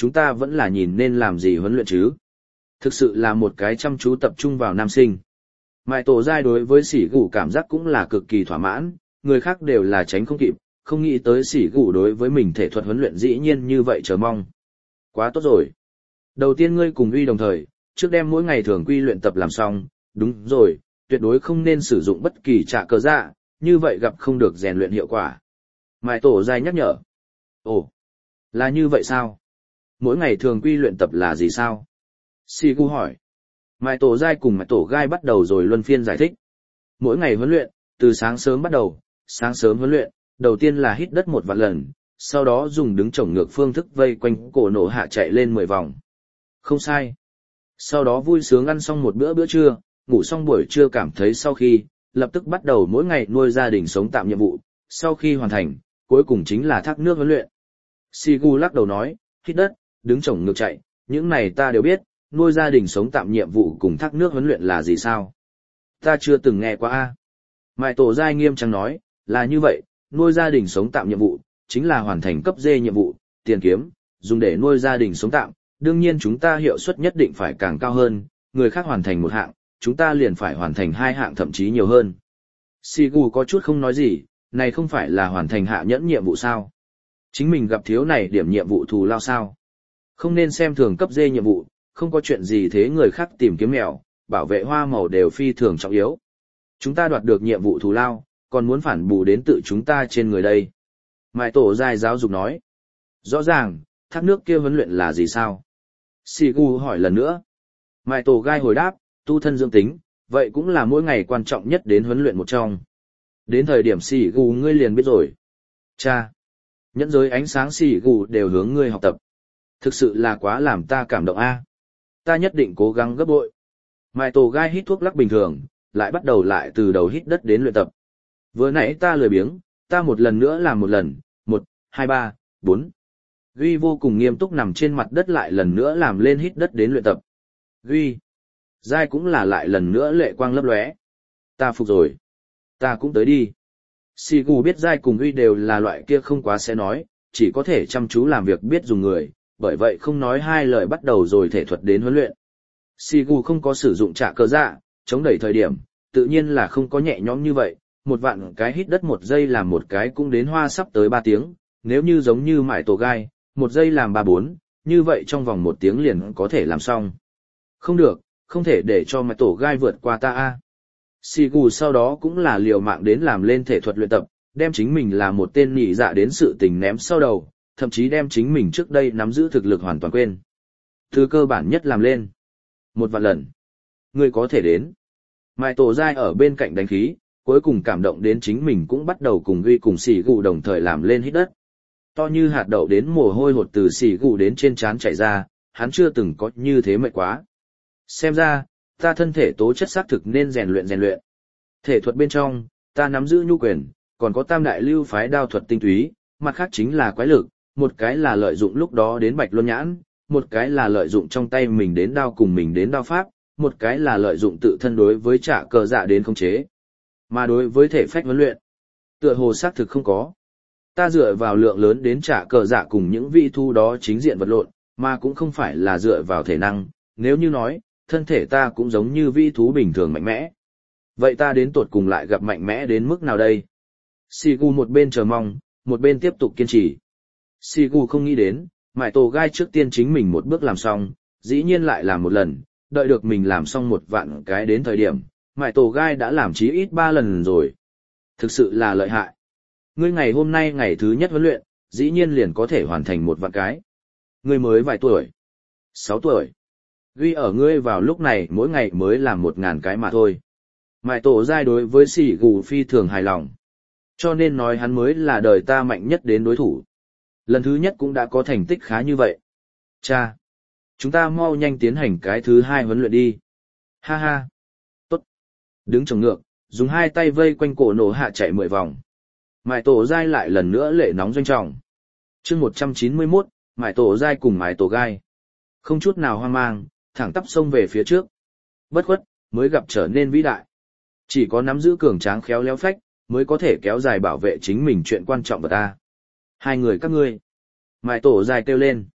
chúng ta vẫn là nhìn nên làm gì huấn luyện chứ. Thực sự là một cái chăm chú tập trung vào nam sinh. Mại tổ giai đối với sỉ gù cảm giác cũng là cực kỳ thỏa mãn, người khác đều là tránh không kịp, không nghĩ tới sỉ gù đối với mình thể thuật huấn luyện dĩ nhiên như vậy chờ mong. Quá tốt rồi. Đầu tiên ngươi cùng uy đồng thời, trước đem mỗi ngày thường quy luyện tập làm xong, đúng rồi, tuyệt đối không nên sử dụng bất kỳ trạ cờ dạ, như vậy gặp không được rèn luyện hiệu quả. Mại tổ giai nhắc nhở. Ồ, là như vậy sao? Mỗi ngày thường quy luyện tập là gì sao? Sỉ gù hỏi. Mại tổ giai cùng mại tổ gai bắt đầu rồi luân phiên giải thích. Mỗi ngày huấn luyện, từ sáng sớm bắt đầu, sáng sớm huấn luyện, đầu tiên là hít đất một vạn lần, sau đó dùng đứng chổng ngược phương thức vây quanh cổ nổ hạ chạy lên mười vòng. Không sai. Sau đó vui sướng ăn xong một bữa bữa trưa, ngủ xong buổi trưa cảm thấy sau khi, lập tức bắt đầu mỗi ngày nuôi gia đình sống tạm nhiệm vụ, sau khi hoàn thành, cuối cùng chính là thác nước huấn luyện. Sigu lắc đầu nói, hít đất, đứng chổng ngược chạy, những này ta đều biết, nuôi gia đình sống tạm nhiệm vụ cùng thác nước huấn luyện là gì sao? Ta chưa từng nghe qua a. Mại tổ giai nghiêm trang nói, là như vậy, nuôi gia đình sống tạm nhiệm vụ, chính là hoàn thành cấp D nhiệm vụ, tiền kiếm, dùng để nuôi gia đình sống tạm, đương nhiên chúng ta hiệu suất nhất định phải càng cao hơn, người khác hoàn thành một hạng, chúng ta liền phải hoàn thành hai hạng thậm chí nhiều hơn. Sigu có chút không nói gì, này không phải là hoàn thành hạ nhẫn nhiệm vụ sao? Chính mình gặp thiếu này điểm nhiệm vụ thù lao sao? Không nên xem thường cấp D nhiệm vụ, không có chuyện gì thế người khác tìm kiếm mèo, bảo vệ hoa màu đều phi thường trọng yếu. Chúng ta đoạt được nhiệm vụ thù lao, còn muốn phản bù đến tự chúng ta trên người đây. Mại tổ giai giáo dục nói. Rõ ràng, thác nước kia huấn luyện là gì sao? Sigu hỏi lần nữa. Mại tổ gai hồi đáp, tu thân dưỡng tính, vậy cũng là mỗi ngày quan trọng nhất đến huấn luyện một trong. Đến thời điểm Sigu ngươi liền biết rồi. Cha! Nhẫn giới ánh sáng Sigu đều hướng ngươi học tập. Thực sự là quá làm ta cảm động a. Ta nhất định cố gắng gấp bội. Mại tổ gai hít thuốc lắc bình thường, lại bắt đầu lại từ đầu hít đất đến luyện tập. Vừa nãy ta lười biếng, ta một lần nữa làm một lần, một, hai ba, bốn. Duy vô cùng nghiêm túc nằm trên mặt đất lại lần nữa làm lên hít đất đến luyện tập. Duy. Giai cũng là lại lần nữa lệ quang lấp lóe. Ta phục rồi. Ta cũng tới đi. Sigu biết Giai cùng Duy đều là loại kia không quá sẽ nói, chỉ có thể chăm chú làm việc biết dùng người, bởi vậy không nói hai lời bắt đầu rồi thể thuật đến huấn luyện. Sigu không có sử dụng trả cờ dạ, chống đẩy thời điểm, tự nhiên là không có nhẹ nhõm như vậy, một vạn cái hít đất một giây làm một cái cũng đến hoa sắp tới ba tiếng, nếu như giống như mải tổ gai, một giây làm ba bốn, như vậy trong vòng một tiếng liền có thể làm xong. Không được, không thể để cho mải tổ gai vượt qua ta a. Sigu sau đó cũng là liều mạng đến làm lên thể thuật luyện tập, đem chính mình là một tên nhị dạ đến sự tình ném sau đầu, thậm chí đem chính mình trước đây nắm giữ thực lực hoàn toàn quên. Từ cơ bản nhất làm lên. Một vạn lần. Ngươi có thể đến. Mại tổ giai ở bên cạnh đánh khí, cuối cùng cảm động đến chính mình cũng bắt đầu cùng Duy cùng xỉ gù đồng thời làm lên hít đất. To như hạt đậu đến mồ hôi hột từ xỉ gù đến trên trán chảy ra, hắn chưa từng có như thế mệt quá. Xem ra, ta thân thể tố chất xác thực nên rèn luyện rèn luyện. Thể thuật bên trong, ta nắm giữ nhu quyền, còn có tam đại lưu phái đao thuật tinh túy, mặt khác chính là quái lực, một cái là lợi dụng lúc đó đến bạch luân nhãn, một cái là lợi dụng trong tay mình đến đao cùng mình đến đao pháp, một cái là lợi dụng tự thân đối với trả cờ dạ đến khống chế. Mà đối với thể phách huấn luyện, tựa hồ xác thực không có. Ta dựa vào lượng lớn đến trả cờ dạ cùng những vị thu đó chính diện vật lộn, mà cũng không phải là dựa vào thể năng, nếu như nói, thân thể ta cũng giống như vi thú bình thường mạnh mẽ. Vậy ta đến tột cùng lại gặp mạnh mẽ đến mức nào đây? Sigu một bên chờ mong, một bên tiếp tục kiên trì. Sigu không nghĩ đến, mải tổ gai trước tiên chính mình một bước làm xong, dĩ nhiên lại làm một lần, đợi được mình làm xong một vạn cái đến thời điểm, mải tổ gai đã làm chí ít ba lần rồi. Thực sự là lợi hại. Ngươi ngày hôm nay ngày thứ nhất huấn luyện, dĩ nhiên liền có thể hoàn thành một vạn cái. Ngươi mới vài tuổi? Sáu tuổi. Ghi ở ngươi vào lúc này mỗi ngày mới làm một ngàn cái mà thôi. Mải tổ gai đối với sỉ gù phi thường hài lòng. Cho nên nói hắn mới là đời ta mạnh nhất đến đối thủ. Lần thứ nhất cũng đã có thành tích khá như vậy. Cha! Chúng ta mau nhanh tiến hành cái thứ hai huấn luyện đi. Ha ha! Tốt! Đứng trồng ngược, dùng hai tay vây quanh cổ nổ hạ chạy mười vòng. Mải tổ gai lại lần nữa lệ nóng doanh trọng. chương một trăm chín mươi mốt, mải tổ gai cùng mải tổ gai. Không chút nào hoang mang, thẳng tắp xông về phía trước. Bất khuất, mới gặp trở nên vĩ đại. Chỉ có nắm giữ cường tráng khéo léo phách, mới có thể kéo dài bảo vệ chính mình chuyện quan trọng của ta. Hai người các ngươi. Mải tổ gai kêu lên.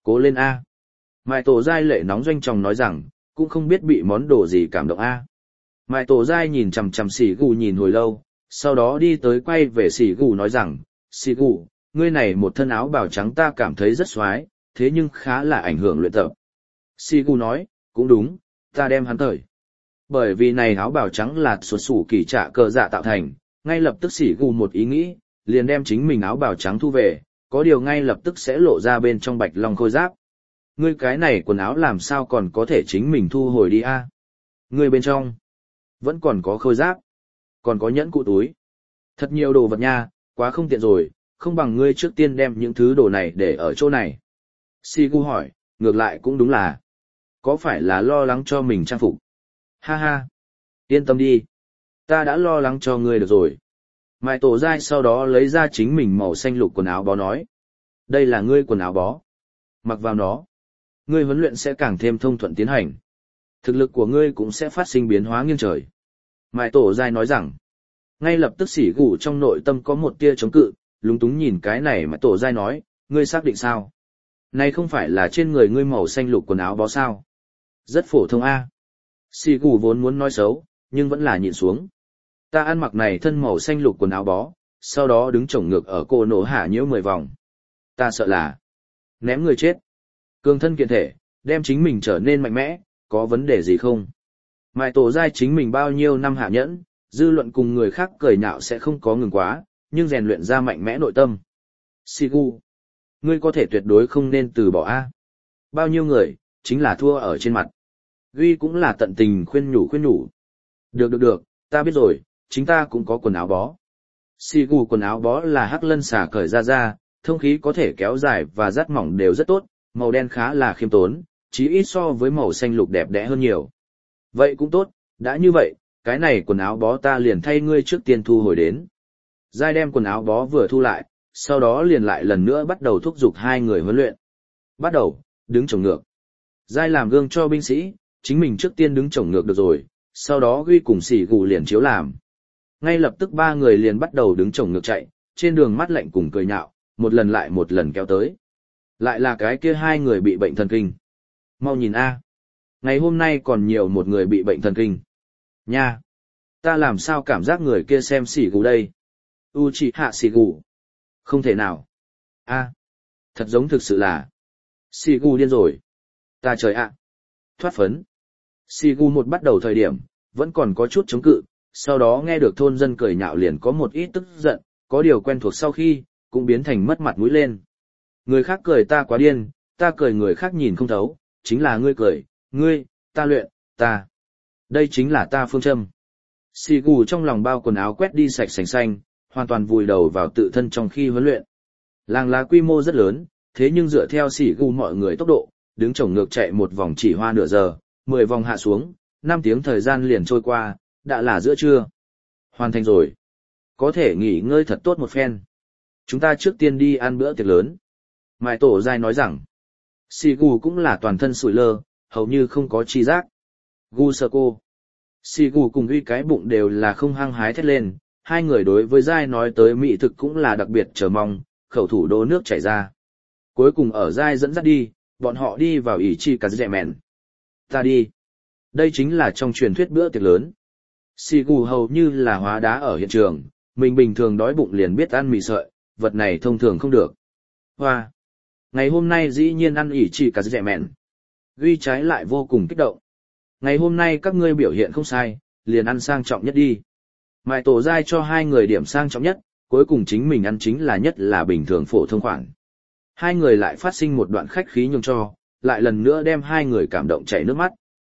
Cố lên A. Mai tổ dai lệ nóng doanh tròng nói rằng, cũng không biết bị món đồ gì cảm động A. Mai tổ dai nhìn chằm chằm xỉ gù nhìn hồi lâu, sau đó đi tới quay về xỉ gù nói rằng, xỉ gù, ngươi này một thân áo bào trắng ta cảm thấy rất xoái, thế nhưng khá là ảnh hưởng luyện tập. Xỉ gù nói, cũng đúng, ta đem hắn cởi. Bởi vì này áo bào trắng là xuất xù kỳ trạ cờ dạ tạo thành, ngay lập tức xỉ gù một ý nghĩ, liền đem chính mình áo bào trắng thu về, có điều ngay lập tức sẽ lộ ra bên trong bạch long khôi giáp. Ngươi cái này quần áo làm sao còn có thể chính mình thu hồi đi a? Ngươi bên trong vẫn còn có khôi giáp, còn có nhẫn cụ túi. Thật nhiều đồ vật nha, quá không tiện rồi, không bằng ngươi trước tiên đem những thứ đồ này để ở chỗ này. Sigu hỏi, ngược lại cũng đúng là, có phải là lo lắng cho mình trang phục? Ha ha, yên tâm đi, ta đã lo lắng cho ngươi được rồi. Mai tổ dai sau đó lấy ra chính mình màu xanh lục quần áo bó nói. Đây là ngươi quần áo bó. Mặc vào nó, ngươi huấn luyện sẽ càng thêm thông thuận tiến hành. Thực lực của ngươi cũng sẽ phát sinh biến hóa nghiêng trời. Mai tổ dai nói rằng, ngay lập tức sỉ gù trong nội tâm có một tia chống cự, lúng túng nhìn cái này mà tổ dai nói, ngươi xác định sao? Này không phải là trên người ngươi màu xanh lục quần áo bó sao? Rất phổ thông a. Sỉ gù vốn muốn nói xấu, nhưng vẫn là nhịn xuống. Ta ăn mặc này thân màu xanh lục quần áo bó, sau đó đứng chổng ngược ở cô nổ hạ nhiễu mười vòng. Ta sợ là ném người chết. Cường thân kiện thể, đem chính mình trở nên mạnh mẽ, có vấn đề gì không? Mai tổ giai chính mình bao nhiêu năm hạ nhẫn, dư luận cùng người khác cười nhạo sẽ không có ngừng quá, nhưng rèn luyện ra mạnh mẽ nội tâm. Sigu, ngươi có thể tuyệt đối không nên từ bỏ a. Bao nhiêu người, chính là thua ở trên mặt. Duy cũng là tận tình khuyên nhủ khuyên nhủ. Được được được, ta biết rồi, chính ta cũng có quần áo bó. Sigu quần áo bó là hắc lân xà cởi ra ra, thông khí có thể kéo dài và rát mỏng đều rất tốt, màu đen khá là khiêm tốn, chí ít so với màu xanh lục đẹp đẽ hơn nhiều. Vậy cũng tốt, đã như vậy, cái này quần áo bó ta liền thay ngươi trước tiên thu hồi đến. Giai đem quần áo bó vừa thu lại, sau đó liền lại lần nữa bắt đầu thúc giục hai người huấn luyện. Bắt đầu, đứng chổng ngược. Giai làm gương cho binh sĩ, chính mình trước tiên đứng chổng ngược được rồi, sau đó Ghi cùng Sỉ Gù liền chiếu làm. Ngay lập tức ba người liền bắt đầu đứng chổng ngược chạy, trên đường mắt lạnh cùng cười nhạo, một lần lại một lần kéo tới. Lại là cái kia hai người bị bệnh thần kinh. Mau nhìn a, ngày hôm nay còn nhiều một người bị bệnh thần kinh. Nha, ta làm sao cảm giác người kia xem Sỉ Gù đây? Uchiha Sỉ Gù. Không thể nào. A, thật giống thực sự là Sỉ Gù điên rồi. Ta trời ạ. Thoát phấn. Sỉ Gù một bắt đầu thời điểm, vẫn còn có chút chống cự, sau đó nghe được thôn dân cười nhạo liền có một ít tức giận, có điều quen thuộc sau khi, cũng biến thành mất mặt mũi lên. Người khác cười ta quá điên, ta cười người khác nhìn không thấu, chính là ngươi cười, ngươi, ta luyện, ta. Đây chính là ta phương châm. Sỉ Gù trong lòng bao quần áo quét đi sạch sành xanh, hoàn toàn vùi đầu vào tự thân trong khi huấn luyện. Làng lá quy mô rất lớn, thế nhưng dựa theo Sỉ Gù mọi người tốc độ, đứng chổng ngược chạy một vòng chỉ hoa nửa giờ, mười vòng hạ xuống, năm tiếng thời gian liền trôi qua, đã là giữa trưa. Hoàn thành rồi. Có thể nghỉ ngơi thật tốt một phen. Chúng ta trước tiên đi ăn bữa tiệc lớn. Mai tổ giai nói rằng, Sỉ Gù cũng là toàn thân sủi lơ, hầu như không có chi giác. Gu sơ cô. Sỉ Gù cùng Uy cái bụng đều là không hăng hái thét lên, hai người đối với giai nói tới mỹ thực cũng là đặc biệt chờ mong, khẩu thủ đô nước chảy ra. Cuối cùng ở giai dẫn dắt đi, bọn họ đi vào ỷ chi cả dẹ mẹn. Ta đi. Đây chính là trong truyền thuyết bữa tiệc lớn. Sỉ Gù hầu như là hóa đá ở hiện trường, mình bình thường đói bụng liền biết ăn mì sợi, vật này thông thường không được. Hoa! Ngày hôm nay dĩ nhiên ăn ỉ chỉ cả dẹ mẹn. Duy trái lại vô cùng kích động. Ngày hôm nay các ngươi biểu hiện không sai, liền ăn sang trọng nhất đi. Mai tổ giai cho hai người điểm sang trọng nhất, cuối cùng chính mình ăn chính là nhất là bình thường phổ thông khoản. Hai người lại phát sinh một đoạn khách khí nhường cho, lại lần nữa đem hai người cảm động chảy nước mắt.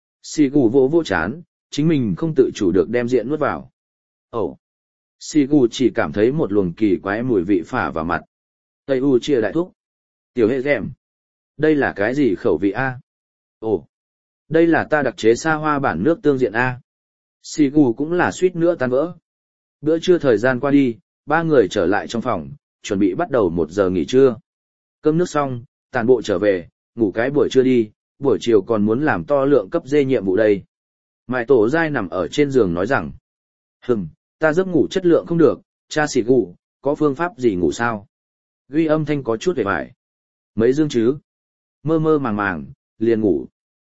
Sỉ Gù vỗ vỗ chán, chính mình không tự chủ được đem diện nuốt vào. Ồ! Oh. Sỉ Gù chỉ cảm thấy một luồng kỳ quái mùi vị phả vào mặt. Tây U chia đại thúc. Tiểu hệ gẹm. Đây là cái gì khẩu vị A? Ồ! Oh. Đây là ta đặc chế xa hoa bản nước tương diện A. Sỉ Gù cũng là suýt nữa tan vỡ. Bữa trưa thời gian qua đi, ba người trở lại trong phòng, chuẩn bị bắt đầu một giờ nghỉ trưa. Cơm nước xong, tàn bộ trở về, ngủ cái buổi trưa đi, buổi chiều còn muốn làm to lượng cấp dê nhiệm vụ đây. Mai tổ giai nằm ở trên giường nói rằng, hừm, ta giấc ngủ chất lượng không được, cha Sỉ Gù, có phương pháp gì ngủ sao? Ghi âm thanh có chút vẻ vải. Mấy dương chứ? mơ mơ màng màng, liền ngủ.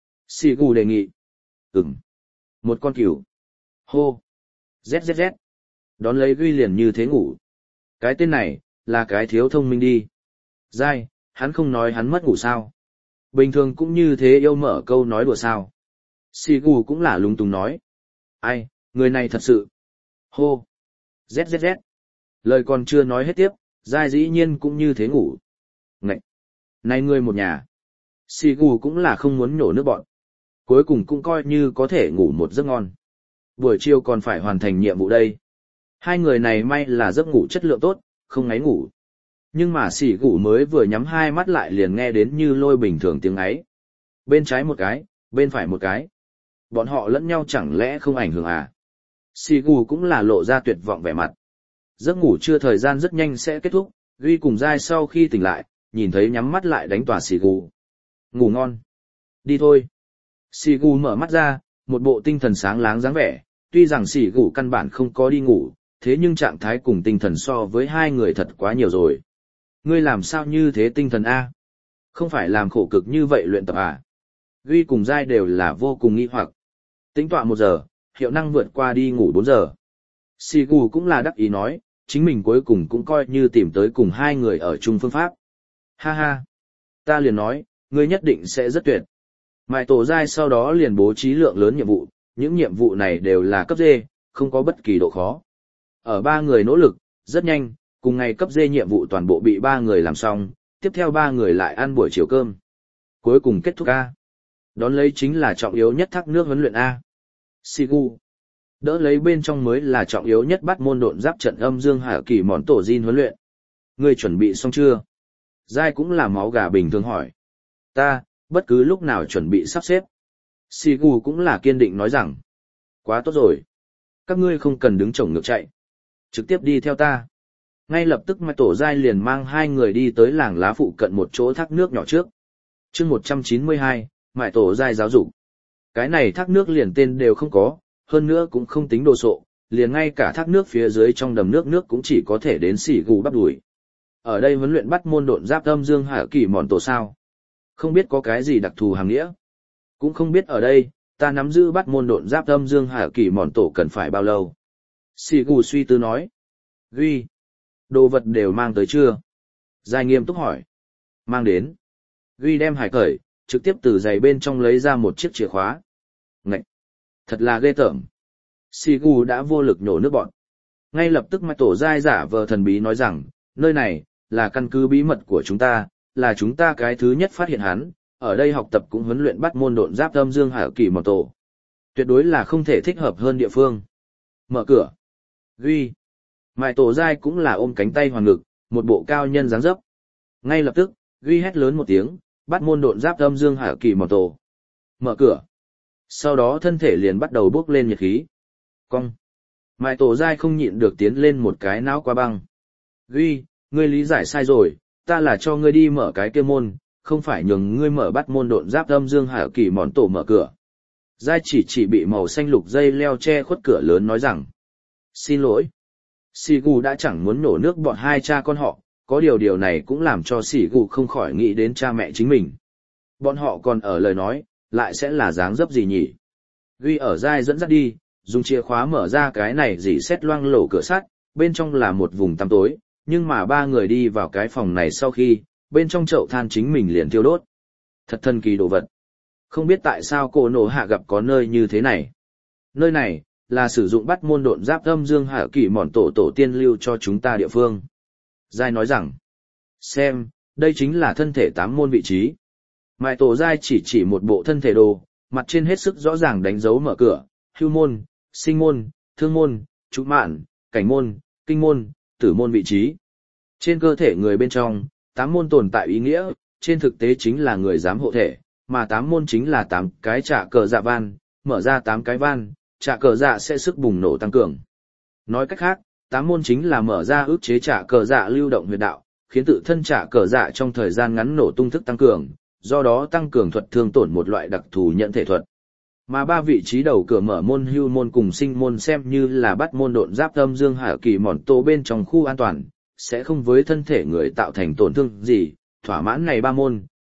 Xì gù đề nghị. Ừm. Một con cừu. Hô. Rét rét rét. Đón lấy Ghi liền như thế ngủ. Cái tên này, là cái thiếu thông minh đi. Dai, hắn không nói hắn mất ngủ sao. Bình thường cũng như thế yêu mở câu nói đùa sao. Xì gù cũng là lúng túng nói. Ai, người này thật sự. Hô. Rét rét rét. Lời còn chưa nói hết tiếp, Dai dĩ nhiên cũng như thế ngủ. Ngậy. Này ngươi một nhà. Xì gù cũng là không muốn nhổ nước bọn. Cuối cùng cũng coi như có thể ngủ một giấc ngon. Buổi chiều còn phải hoàn thành nhiệm vụ đây. Hai người này may là giấc ngủ chất lượng tốt, không ngáy ngủ. Nhưng mà xì gù mới vừa nhắm hai mắt lại liền nghe đến như lôi bình thường tiếng ấy. Bên trái một cái, bên phải một cái. Bọn họ lẫn nhau chẳng lẽ không ảnh hưởng à? Xì gù cũng là lộ ra tuyệt vọng vẻ mặt. Giấc ngủ chưa thời gian rất nhanh sẽ kết thúc, Ghi cùng Dai sau khi tỉnh lại, nhìn thấy nhắm mắt lại đánh tòa xì gù. Ngủ ngon. Đi thôi. Xì gù mở mắt ra, một bộ tinh thần sáng láng dáng vẻ, tuy rằng xì gù căn bản không có đi ngủ, thế nhưng trạng thái cùng tinh thần so với hai người thật quá nhiều rồi. Ngươi làm sao như thế tinh thần A? Không phải làm khổ cực như vậy luyện tập à? Ghi cùng Dai đều là vô cùng nghi hoặc. Tính tọa một giờ, hiệu năng vượt qua đi ngủ bốn giờ. Xì gù cũng là đắc ý nói, chính mình cuối cùng cũng coi như tìm tới cùng hai người ở chung phương pháp. Ha ha! Ta liền nói, ngươi nhất định sẽ rất tuyệt. Mại tổ Dai sau đó liền bố trí lượng lớn nhiệm vụ, những nhiệm vụ này đều là cấp D, không có bất kỳ độ khó. Ở ba người nỗ lực, rất nhanh, cùng ngày cấp D nhiệm vụ toàn bộ bị ba người làm xong, tiếp theo ba người lại ăn buổi chiều cơm. Cuối cùng kết thúc A. Đón lấy chính là trọng yếu nhất thác nước huấn luyện A. Sigu. Đỡ lấy bên trong mới là trọng yếu nhất bắt môn độn giáp trận âm dương hải kỳ món tổ Jin huấn luyện. Ngươi chuẩn bị xong chưa? Giai cũng là máu gà bình thường hỏi. Ta, bất cứ lúc nào chuẩn bị sắp xếp. Sigu cũng là kiên định nói rằng. Quá tốt rồi. Các ngươi không cần đứng chổng ngược chạy. Trực tiếp đi theo ta. Ngay lập tức Mai Tổ Giai liền mang hai người đi tới làng lá phụ cận một chỗ thác nước nhỏ trước. chương một trăm chín mươi hai, Mai Tổ Giai giáo dục. Cái này thác nước liền tên đều không có, hơn nữa cũng không tính đồ sộ, liền ngay cả thác nước phía dưới trong đầm nước nước cũng chỉ có thể đến xỉ gù bắp đùi. Ở đây huấn luyện bắt môn độn giáp âm dương hải kỳ mòn tổ sao? Không biết có cái gì đặc thù hàng nghĩa. Cũng không biết ở đây, ta nắm giữ bắt môn độn giáp âm dương hải kỳ mòn tổ cần phải bao lâu. Xỉ gù suy tư nói. Ghi. Đồ vật đều mang tới chưa? Giai nghiêm túc hỏi. Mang đến. Ghi đem hải cởi, trực tiếp từ giày bên trong lấy ra một chiếc chìa khóa. Ngậy! Thật là ghê tởm. Sigu đã vô lực nhổ nước bọn. Ngay lập tức Mai Tổ Giai giả vờ thần bí nói rằng, nơi này, là căn cứ bí mật của chúng ta, là chúng ta cái thứ nhất phát hiện hắn, ở đây học tập cũng huấn luyện bắt môn độn giáp âm dương hải kỳ mòn tổ. Tuyệt đối là không thể thích hợp hơn địa phương. Mở cửa. Ghi. Mai Tổ Giai cũng là ôm cánh tay hoàn ngực, một bộ cao nhân dáng dấp. Ngay lập tức, Ghi hét lớn một tiếng, bắt môn độn giáp âm dương hải kỳ mòn tổ. Mở cửa. Sau đó thân thể liền bắt đầu bốc lên nhiệt khí. Cong. Mai Tổ Giai không nhịn được tiến lên một cái não qua băng. Ghi, ngươi lý giải sai rồi, ta là cho ngươi đi mở cái kia môn, không phải nhường ngươi mở bắt môn độn giáp âm dương hải kỳ mòn tổ mở cửa. Giai chỉ chỉ bị màu xanh lục dây leo che khuất cửa lớn nói rằng. Xin lỗi. Sigu đã chẳng muốn nổ nước bọn hai cha con họ, có điều điều này cũng làm cho Sigu không khỏi nghĩ đến cha mẹ chính mình. Bọn họ còn ở lời nói, lại sẽ là dáng dấp gì nhỉ? Ghi ở Giai dẫn dắt đi, dùng chìa khóa mở ra cái này dỉ xét loang lổ cửa sắt, bên trong là một vùng tăm tối, nhưng mà ba người đi vào cái phòng này sau khi, bên trong chậu than chính mình liền thiêu đốt. Thật thần kỳ đồ vật. Không biết tại sao cô nổ hạ gặp có nơi như thế này. Nơi này, là sử dụng bắt môn độn giáp âm dương hạ kỳ mòn tổ tổ tiên lưu cho chúng ta địa phương. Giai nói rằng, xem, đây chính là thân thể tám môn vị trí. Mai Tổ Giai chỉ chỉ một bộ thân thể đồ, mặt trên hết sức rõ ràng đánh dấu mở cửa, hưu môn, sinh môn, thương môn, trụ mạn, cảnh môn, kinh môn, tử môn vị trí. Trên cơ thể người bên trong, tám môn tồn tại ý nghĩa, trên thực tế chính là người giám hộ thể, mà tám môn chính là tám cái trả cờ dạ van, mở ra tám cái van, trả cờ dạ sẽ sức bùng nổ tăng cường. Nói cách khác, tám môn chính là mở ra ức chế trả cờ dạ lưu động huyệt đạo, khiến tự thân trả cờ dạ trong thời gian ngắn nổ tung thức tăng cường, do đó tăng cường thuật thương tổn một loại đặc thù nhận thể thuật. Mà ba vị trí đầu cửa mở môn hưu môn cùng sinh môn xem như là bắt môn độn giáp âm dương hải kỳ mòn tổ bên trong khu an toàn, sẽ không với thân thể người tạo thành tổn thương gì, thỏa mãn này ba môn,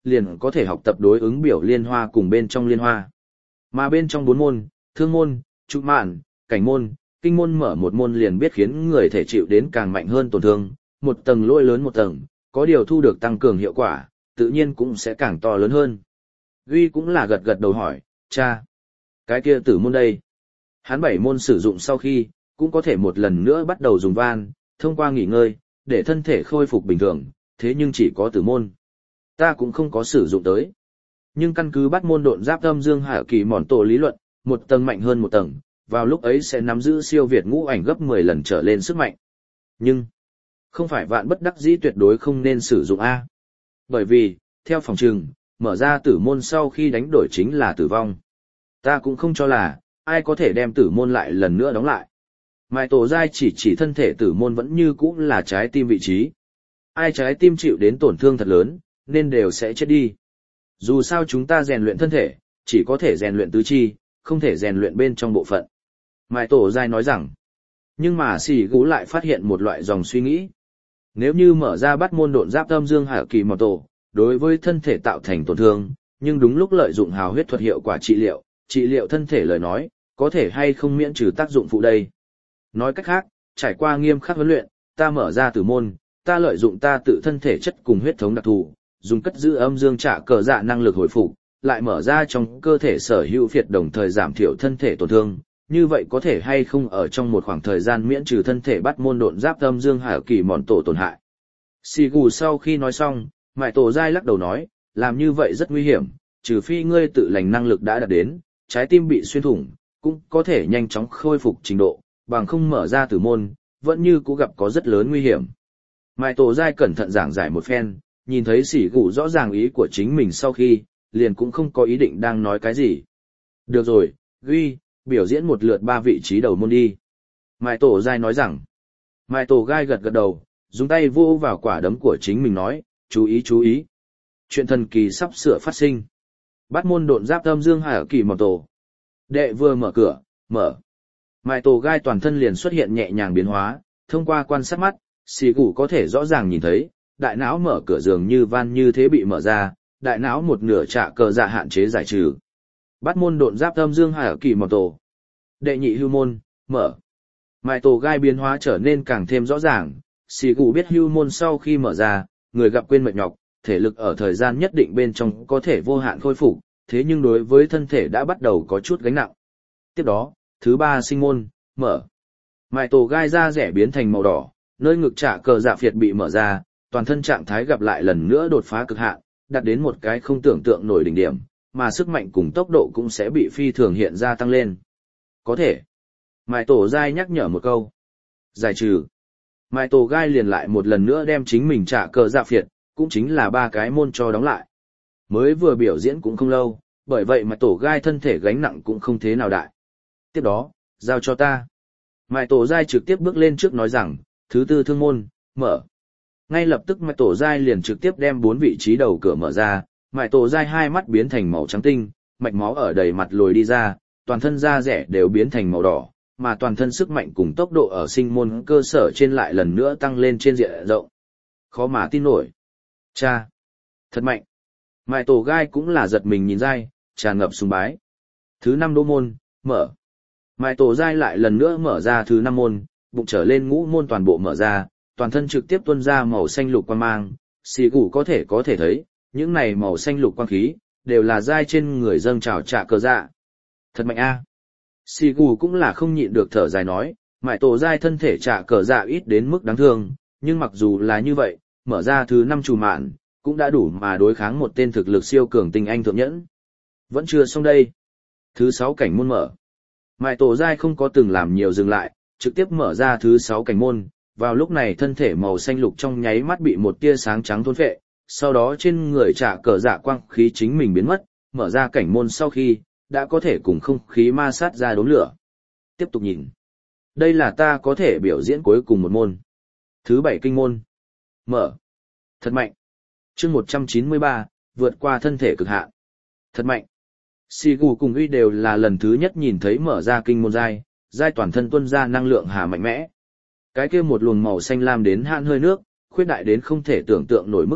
liền có thể học tập đối ứng biểu liên hoa cùng bên trong liên hoa. Mà bên trong bốn môn, thương môn, trụ mạn, cảnh môn, kinh môn mở một môn liền biết khiến người thể chịu đến càng mạnh hơn tổn thương, một tầng lôi lớn một tầng, có điều thu được tăng cường hiệu quả, tự nhiên cũng sẽ càng to lớn hơn. Duy cũng là gật gật đầu hỏi, cha, cái kia tử môn đây. Hắn bảy môn sử dụng sau khi, cũng có thể một lần nữa bắt đầu dùng van, thông qua nghỉ ngơi, để thân thể khôi phục bình thường, thế nhưng chỉ có tử môn. Ta cũng không có sử dụng tới. Nhưng căn cứ bắt môn độn giáp âm dương hạ kỳ mòn tổ lý luận, một tầng mạnh hơn một tầng, vào lúc ấy sẽ nắm giữ siêu việt ngũ ảnh gấp mười lần trở lên sức mạnh. Nhưng, không phải vạn bất đắc dĩ tuyệt đối không nên sử dụng A. Bởi vì, theo phòng trừng, mở ra tử môn sau khi đánh đổi chính là tử vong. Ta cũng không cho là, ai có thể đem tử môn lại lần nữa đóng lại. Mai tổ giai chỉ chỉ thân thể tử môn vẫn như cũ là trái tim vị trí. Ai trái tim chịu đến tổn thương thật lớn, nên đều sẽ chết đi. Dù sao chúng ta rèn luyện thân thể, chỉ có thể rèn luyện tứ chi, không thể rèn luyện bên trong bộ phận. Mai tổ giai nói rằng, nhưng mà xì gú lại phát hiện một loại dòng suy nghĩ. Nếu như mở ra bắt môn độn giáp âm dương hạ kỳ mòn tổ, đối với thân thể tạo thành tổn thương, nhưng đúng lúc lợi dụng hào huyết thuật hiệu quả trị liệu, trị liệu thân thể lời nói, có thể hay không miễn trừ tác dụng phụ đây. Nói cách khác, trải qua nghiêm khắc huấn luyện, ta mở ra tử môn, ta lợi dụng ta tự thân thể chất cùng huyết thống đặc thù, dùng cất giữ âm dương trả cờ dạ năng lực hồi phục, lại mở ra trong cơ thể sở hữu phiệt đồng thời giảm thiểu thân thể tổn thương, như vậy có thể hay không ở trong một khoảng thời gian miễn trừ thân thể bắt môn độn giáp âm dương hạ kỳ mòn tổ tổn hại. Xì gù sau khi nói xong, Mại tổ giai lắc đầu nói, làm như vậy rất nguy hiểm, trừ phi ngươi tự lành năng lực đã đạt đến, trái tim bị xuyên thủng, cũng có thể nhanh chóng khôi phục trình độ, bằng không mở ra tử môn, vẫn như cũ gặp có rất lớn nguy hiểm. Mại tổ giai cẩn thận giảng giải một phen, nhìn thấy xỉ gù rõ ràng ý của chính mình sau khi, liền cũng không có ý định đang nói cái gì. Được rồi, Ghi, biểu diễn một lượt ba vị trí đầu môn đi. Mại tổ giai nói rằng, Mại tổ gai gật gật đầu, dùng tay vô vào quả đấm của chính mình nói, chú ý chú ý. Chuyện thần kỳ sắp sửa phát sinh. Bắt môn độn giáp âm dương hạ kỳ mòn tổ. Đệ vừa mở cửa, mở. Mại tổ gai toàn thân liền xuất hiện nhẹ nhàng biến hóa, thông qua quan sát mắt, xì gù có thể rõ ràng nhìn thấy, đại não mở cửa dường như van như thế bị mở ra, đại não một nửa trạ cờ dạ hạn chế giải trừ. Bắt môn độn giáp âm dương hạ kỳ mòn tổ. Đệ nhị hưu môn, mở. Mại tổ gai biến hóa trở nên càng thêm rõ ràng, xì gù biết hưu môn sau khi mở ra, người gặp quên mệt nhọc, thể lực ở thời gian nhất định bên trong có thể vô hạn khôi phục, thế nhưng đối với thân thể đã bắt đầu có chút gánh nặng. Tiếp đó, thứ ba sinh môn, mở. Mại tổ gai da rẻ biến thành màu đỏ, nơi ngực trả cờ dạ phiệt bị mở ra, toàn thân trạng thái gặp lại lần nữa đột phá cực hạn, đạt đến một cái không tưởng tượng nổi đỉnh điểm, mà sức mạnh cùng tốc độ cũng sẽ bị phi thường hiện ra tăng lên. Có thể. Mại tổ gai nhắc nhở một câu. Giải trừ. Mại tổ gai liền lại một lần nữa đem chính mình trả cờ dạ phiệt, cũng chính là ba cái môn cho đóng lại. Mới vừa biểu diễn cũng không lâu, bởi vậy mại tổ gai thân thể gánh nặng cũng không thế nào đại. Tiếp đó, giao cho ta. Mại tổ gai trực tiếp bước lên trước nói rằng, thứ tư thương môn, mở. Ngay lập tức mại tổ gai liền trực tiếp đem bốn vị trí đầu cửa mở ra, mại tổ gai hai mắt biến thành màu trắng tinh, mạch máu ở đầy mặt lồi đi ra, toàn thân da rẻ đều biến thành màu đỏ, mà toàn thân sức mạnh cùng tốc độ ở sinh môn cơ sở trên lại lần nữa tăng lên trên diện rộng. Khó mà tin nổi. Cha! Thật mạnh! Mại tổ gai cũng là giật mình nhìn dai, tràn ngập sùng bái. Thứ năm đô môn, mở. Mại tổ gai lại lần nữa mở ra thứ năm môn, bụng trở lên ngũ môn toàn bộ mở ra, toàn thân trực tiếp tuôn ra màu xanh lục quang mang, xì gù có thể có thể thấy, những này màu xanh lục quang khí, đều là dai trên người dâng trào trả cờ dạ. Thật mạnh a! Xì gù cũng là không nhịn được thở dài nói, mại tổ gai thân thể trả cờ dạ ít đến mức đáng thương, nhưng mặc dù là như vậy, mở ra thứ năm trù mạn, cũng đã đủ mà đối kháng một tên thực lực siêu cường tinh anh thượng nhẫn. Vẫn chưa xong đây. Thứ sáu cảnh môn mở. Mại tổ gai không có từng làm nhiều dừng lại, trực tiếp mở ra thứ sáu cảnh môn, vào lúc này thân thể màu xanh lục trong nháy mắt bị một tia sáng trắng thôn phệ, sau đó trên người trả cờ dạ quang khí chính mình biến mất, mở ra cảnh môn sau khi, đã có thể cùng không khí ma sát ra đốm lửa. Tiếp tục nhìn. Đây là ta có thể biểu diễn cuối cùng một môn. Thứ bảy kinh môn. Mở. Thật mạnh. Chương một trăm chín mươi ba, vượt qua thân thể cực hạn. Thật mạnh. Sigu cùng uy đều là lần thứ nhất nhìn thấy mở ra kinh môn giai, giai toàn thân tuôn ra năng lượng hà mạnh mẽ. Cái kia một luồng màu xanh lam đến hạn hơi nước, khuyết đại đến không thể tưởng tượng nổi mức độ,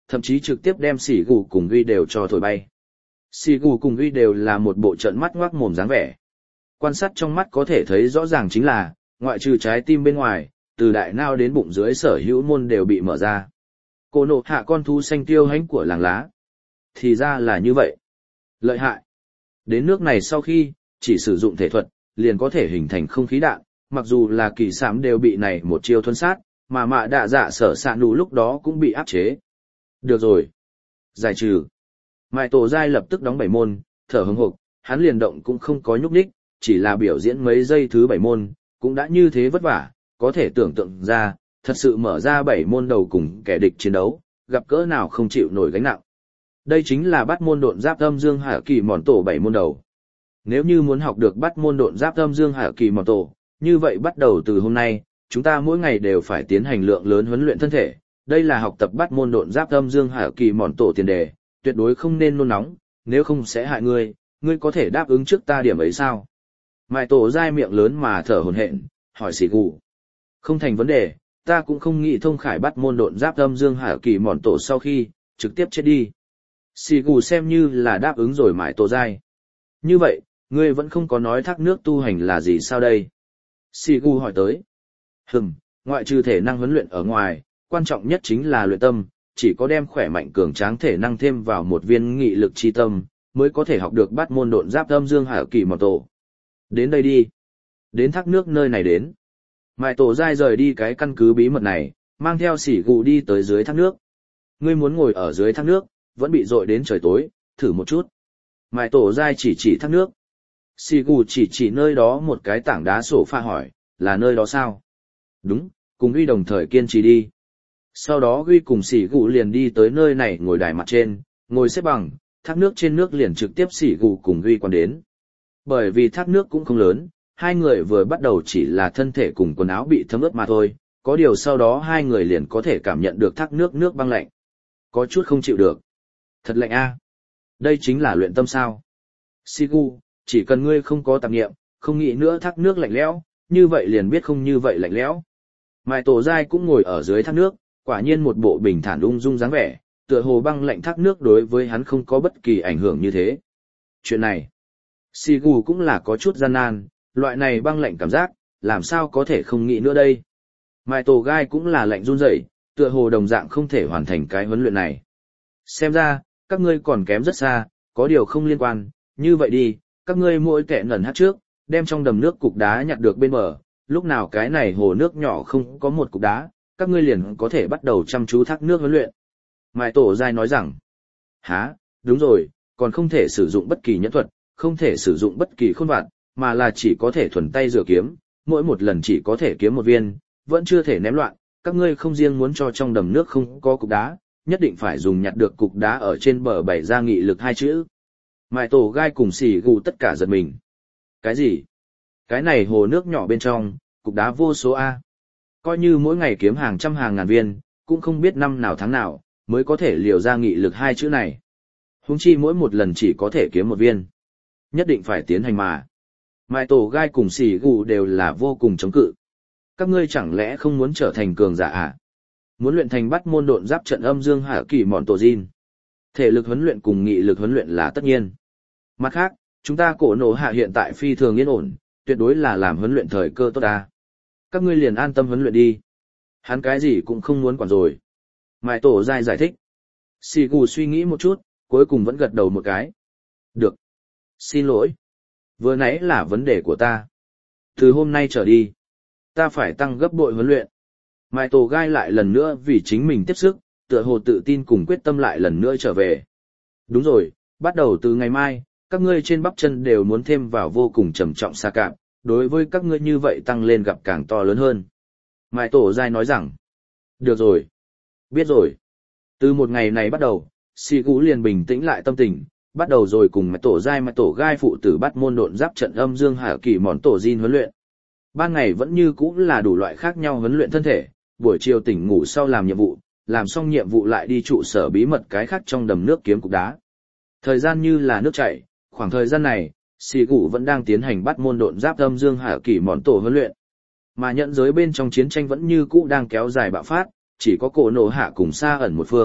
thậm chí trực tiếp đem xỉ gù cùng ghi đều cho thổi bay. Xỉ gù cùng ghi đều là một bộ trận mắt ngoác mồm dáng vẻ. Quan sát trong mắt có thể thấy rõ ràng chính là, ngoại trừ trái tim bên ngoài, từ đại nao đến bụng dưới sở hữu môn đều bị mở ra. Cô nộ hạ con thú xanh tiêu hãnh của làng lá. Thì ra là như vậy. Lợi hại. Đến nước này sau khi, chỉ sử dụng thể thuật, liền có thể hình thành không khí đạn, mặc dù là kỳ sám đều bị này một chiêu thuần sát, mà mạ đạ dạ sở sạ nụ lúc đó cũng bị áp chế. Được rồi. Giải trừ. Mại tổ giai lập tức đóng bảy môn, thở hừng hực, hắn liền động cũng không có nhúc nhích, chỉ là biểu diễn mấy giây thứ bảy môn, cũng đã như thế vất vả, có thể tưởng tượng ra, thật sự mở ra bảy môn đầu cùng kẻ địch chiến đấu, gặp cỡ nào không chịu nổi gánh nặng. Đây chính là bắt môn độn giáp âm dương hạ kỳ mòn tổ bảy môn đầu. Nếu như muốn học được bắt môn độn giáp âm dương hạ kỳ mòn tổ, như vậy bắt đầu từ hôm nay, chúng ta mỗi ngày đều phải tiến hành lượng lớn huấn luyện thân thể. Đây là học tập bắt môn độn giáp âm dương hạ kỳ mòn tổ tiền đề, tuyệt đối không nên nôn nóng, nếu không sẽ hại ngươi, ngươi có thể đáp ứng trước ta điểm ấy sao? Mại tổ dai miệng lớn mà thở hổn hển, hỏi xỉ gù. Không thành vấn đề, ta cũng không nghĩ thông khải bắt môn độn giáp âm dương hạ kỳ mòn tổ sau khi, trực tiếp chết đi. Xỉ gù xem như là đáp ứng rồi mại tổ dai. Như vậy, ngươi vẫn không có nói thác nước tu hành là gì sao đây? Xỉ gù hỏi tới. Hừm, ngoại trừ thể năng huấn luyện ở ngoài, quan trọng nhất chính là luyện tâm, chỉ có đem khỏe mạnh cường tráng thể năng thêm vào một viên nghị lực chi tâm, mới có thể học được bắt môn độn giáp âm dương hạ kỳ mòn tổ. Đến đây đi. Đến thác nước nơi này đến. Mại tổ dai rời đi cái căn cứ bí mật này, mang theo xỉ gù đi tới dưới thác nước. Ngươi muốn ngồi ở dưới thác nước, vẫn bị dội đến trời tối, thử một chút. Mại tổ dai chỉ chỉ thác nước. Xỉ gù chỉ chỉ nơi đó một cái tảng đá sổ pha hỏi, là nơi đó sao? Đúng, cùng Ghi đồng thời kiên trì đi. Sau đó Ghi cùng xỉ gù liền đi tới nơi này ngồi đài mặt trên, ngồi xếp bằng, thác nước trên nước liền trực tiếp xỉ gù cùng Ghi quan đến. Bởi vì thác nước cũng không lớn, hai người vừa bắt đầu chỉ là thân thể cùng quần áo bị thấm ướt mà thôi, có điều sau đó hai người liền có thể cảm nhận được thác nước nước băng lạnh. Có chút không chịu được. Thật lạnh a. Đây chính là luyện tâm sao. Sigu, chỉ cần ngươi không có tạp niệm, không nghĩ nữa thác nước lạnh lẽo, như vậy liền biết không như vậy lạnh lẽo. Mại tổ dai cũng ngồi ở dưới thác nước, quả nhiên một bộ bình thản ung dung dáng vẻ, tựa hồ băng lạnh thác nước đối với hắn không có bất kỳ ảnh hưởng như thế. Chuyện này, Sigu cũng là có chút gian nan, loại này băng lạnh cảm giác, làm sao có thể không nghĩ nữa đây. Mại tổ gai cũng là lạnh run rẩy, tựa hồ đồng dạng không thể hoàn thành cái huấn luyện này. Xem ra, các ngươi còn kém rất xa, có điều không liên quan, như vậy đi, các ngươi mỗi kẻ ngẩn hát trước, đem trong đầm nước cục đá nhặt được bên bờ, lúc nào cái này hồ nước nhỏ không có một cục đá, các ngươi liền có thể bắt đầu chăm chú thác nước huấn luyện. Mại tổ gai nói rằng, há, đúng rồi, còn không thể sử dụng bất kỳ nhẫn thuật, không thể sử dụng bất kỳ khôn vặt, mà là chỉ có thể thuần tay rửa kiếm, mỗi một lần chỉ có thể kiếm một viên, vẫn chưa thể ném loạn, các ngươi không riêng muốn cho trong đầm nước không có cục đá, nhất định phải dùng nhặt được cục đá ở trên bờ bày ra nghị lực hai chữ. Mại tổ gai cùng xỉ gù tất cả giật mình. Cái gì? Cái này hồ nước nhỏ bên trong, cục đá vô số A. Coi như mỗi ngày kiếm hàng trăm hàng ngàn viên, cũng không biết năm nào tháng nào, mới có thể liều ra nghị lực hai chữ này. Huống chi mỗi một lần chỉ có thể kiếm một viên. Nhất định phải tiến hành mà. Mại tổ gai cùng xỉ gù đều là vô cùng chống cự. Các ngươi chẳng lẽ không muốn trở thành cường giả à? Muốn luyện thành bắt môn độn giáp trận âm dương hạ kỳ mòn tổ Jin. Thể lực huấn luyện cùng nghị lực huấn luyện là tất nhiên. Mặt khác, chúng ta cổ nổ hạ hiện tại phi thường yên ổn, tuyệt đối là làm huấn luyện thời cơ tốt ta. Các ngươi liền an tâm huấn luyện đi. Hắn cái gì cũng không muốn quản rồi. Mại tổ dai giải thích. Xì gù suy nghĩ một chút, cuối cùng vẫn gật đầu một cái. Được. Xin lỗi. Vừa nãy là vấn đề của ta. Từ hôm nay trở đi, ta phải tăng gấp bội huấn luyện. Mại tổ gai lại lần nữa vì chính mình tiếp sức, tựa hồ tự tin cùng quyết tâm lại lần nữa trở về. Đúng rồi, bắt đầu từ ngày mai, các ngươi trên bắp chân đều muốn thêm vào vô cùng trầm trọng xa cạp, đối với các ngươi như vậy tăng lên gặp càng to lớn hơn. Mại tổ gai nói rằng, được rồi, biết rồi. Từ một ngày này bắt đầu, Sì Gú liền bình tĩnh lại tâm tình, bắt đầu rồi cùng mại tổ gai mại tổ gai phụ tử bắt môn độn giáp trận âm dương hạ kỳ món tổ Jin huấn luyện. Ban ngày vẫn như cũ là đủ loại khác nhau huấn luyện thân thể, buổi chiều tỉnh ngủ sau làm nhiệm vụ, làm xong nhiệm vụ lại đi trụ sở bí mật cái khác trong đầm nước kiếm cục đá. Thời gian như là nước chảy, khoảng thời gian này, Sì Gú vẫn đang tiến hành bắt môn độn giáp âm dương hạ kỳ món tổ huấn luyện. Mà nhận giới bên trong chiến tranh vẫn như cũ đang kéo dài bạo phát, chỉ có cổ nổ hạ cùng xa ẩn một phương,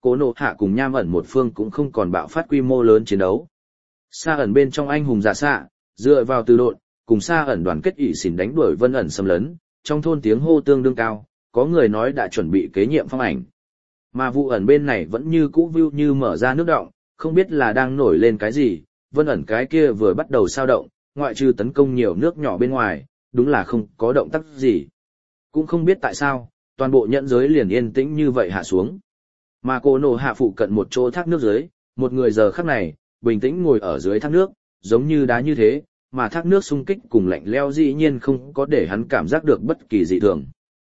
Cổ Nộ Hạ cùng Nham ẩn một phương cũng không còn bạo phát quy mô lớn chiến đấu. Sa ẩn bên trong anh hùng dạ xạ, dựa vào từ độn, cùng Sa ẩn đoàn kết ỷ xỉn đánh đuổi Vân ẩn xâm lấn, trong thôn tiếng hô tương đương cao, có người nói đã chuẩn bị kế nhiệm phong ảnh. Mà vụ ẩn bên này vẫn như cũ view như mở ra nước động, không biết là đang nổi lên cái gì, Vân ẩn cái kia vừa bắt đầu sao động, ngoại trừ tấn công nhiều nước nhỏ bên ngoài, đúng là không có động tác gì. Cũng không biết tại sao, toàn bộ nhẫn giới liền yên tĩnh như vậy hạ xuống. Mà Cổ Nộ Hạ phụ cận một chỗ thác nước dưới, một người giờ khắc này, bình tĩnh ngồi ở dưới thác nước, giống như đá như thế, mà thác nước xung kích cùng lạnh leo dĩ nhiên không có để hắn cảm giác được bất kỳ dị thường.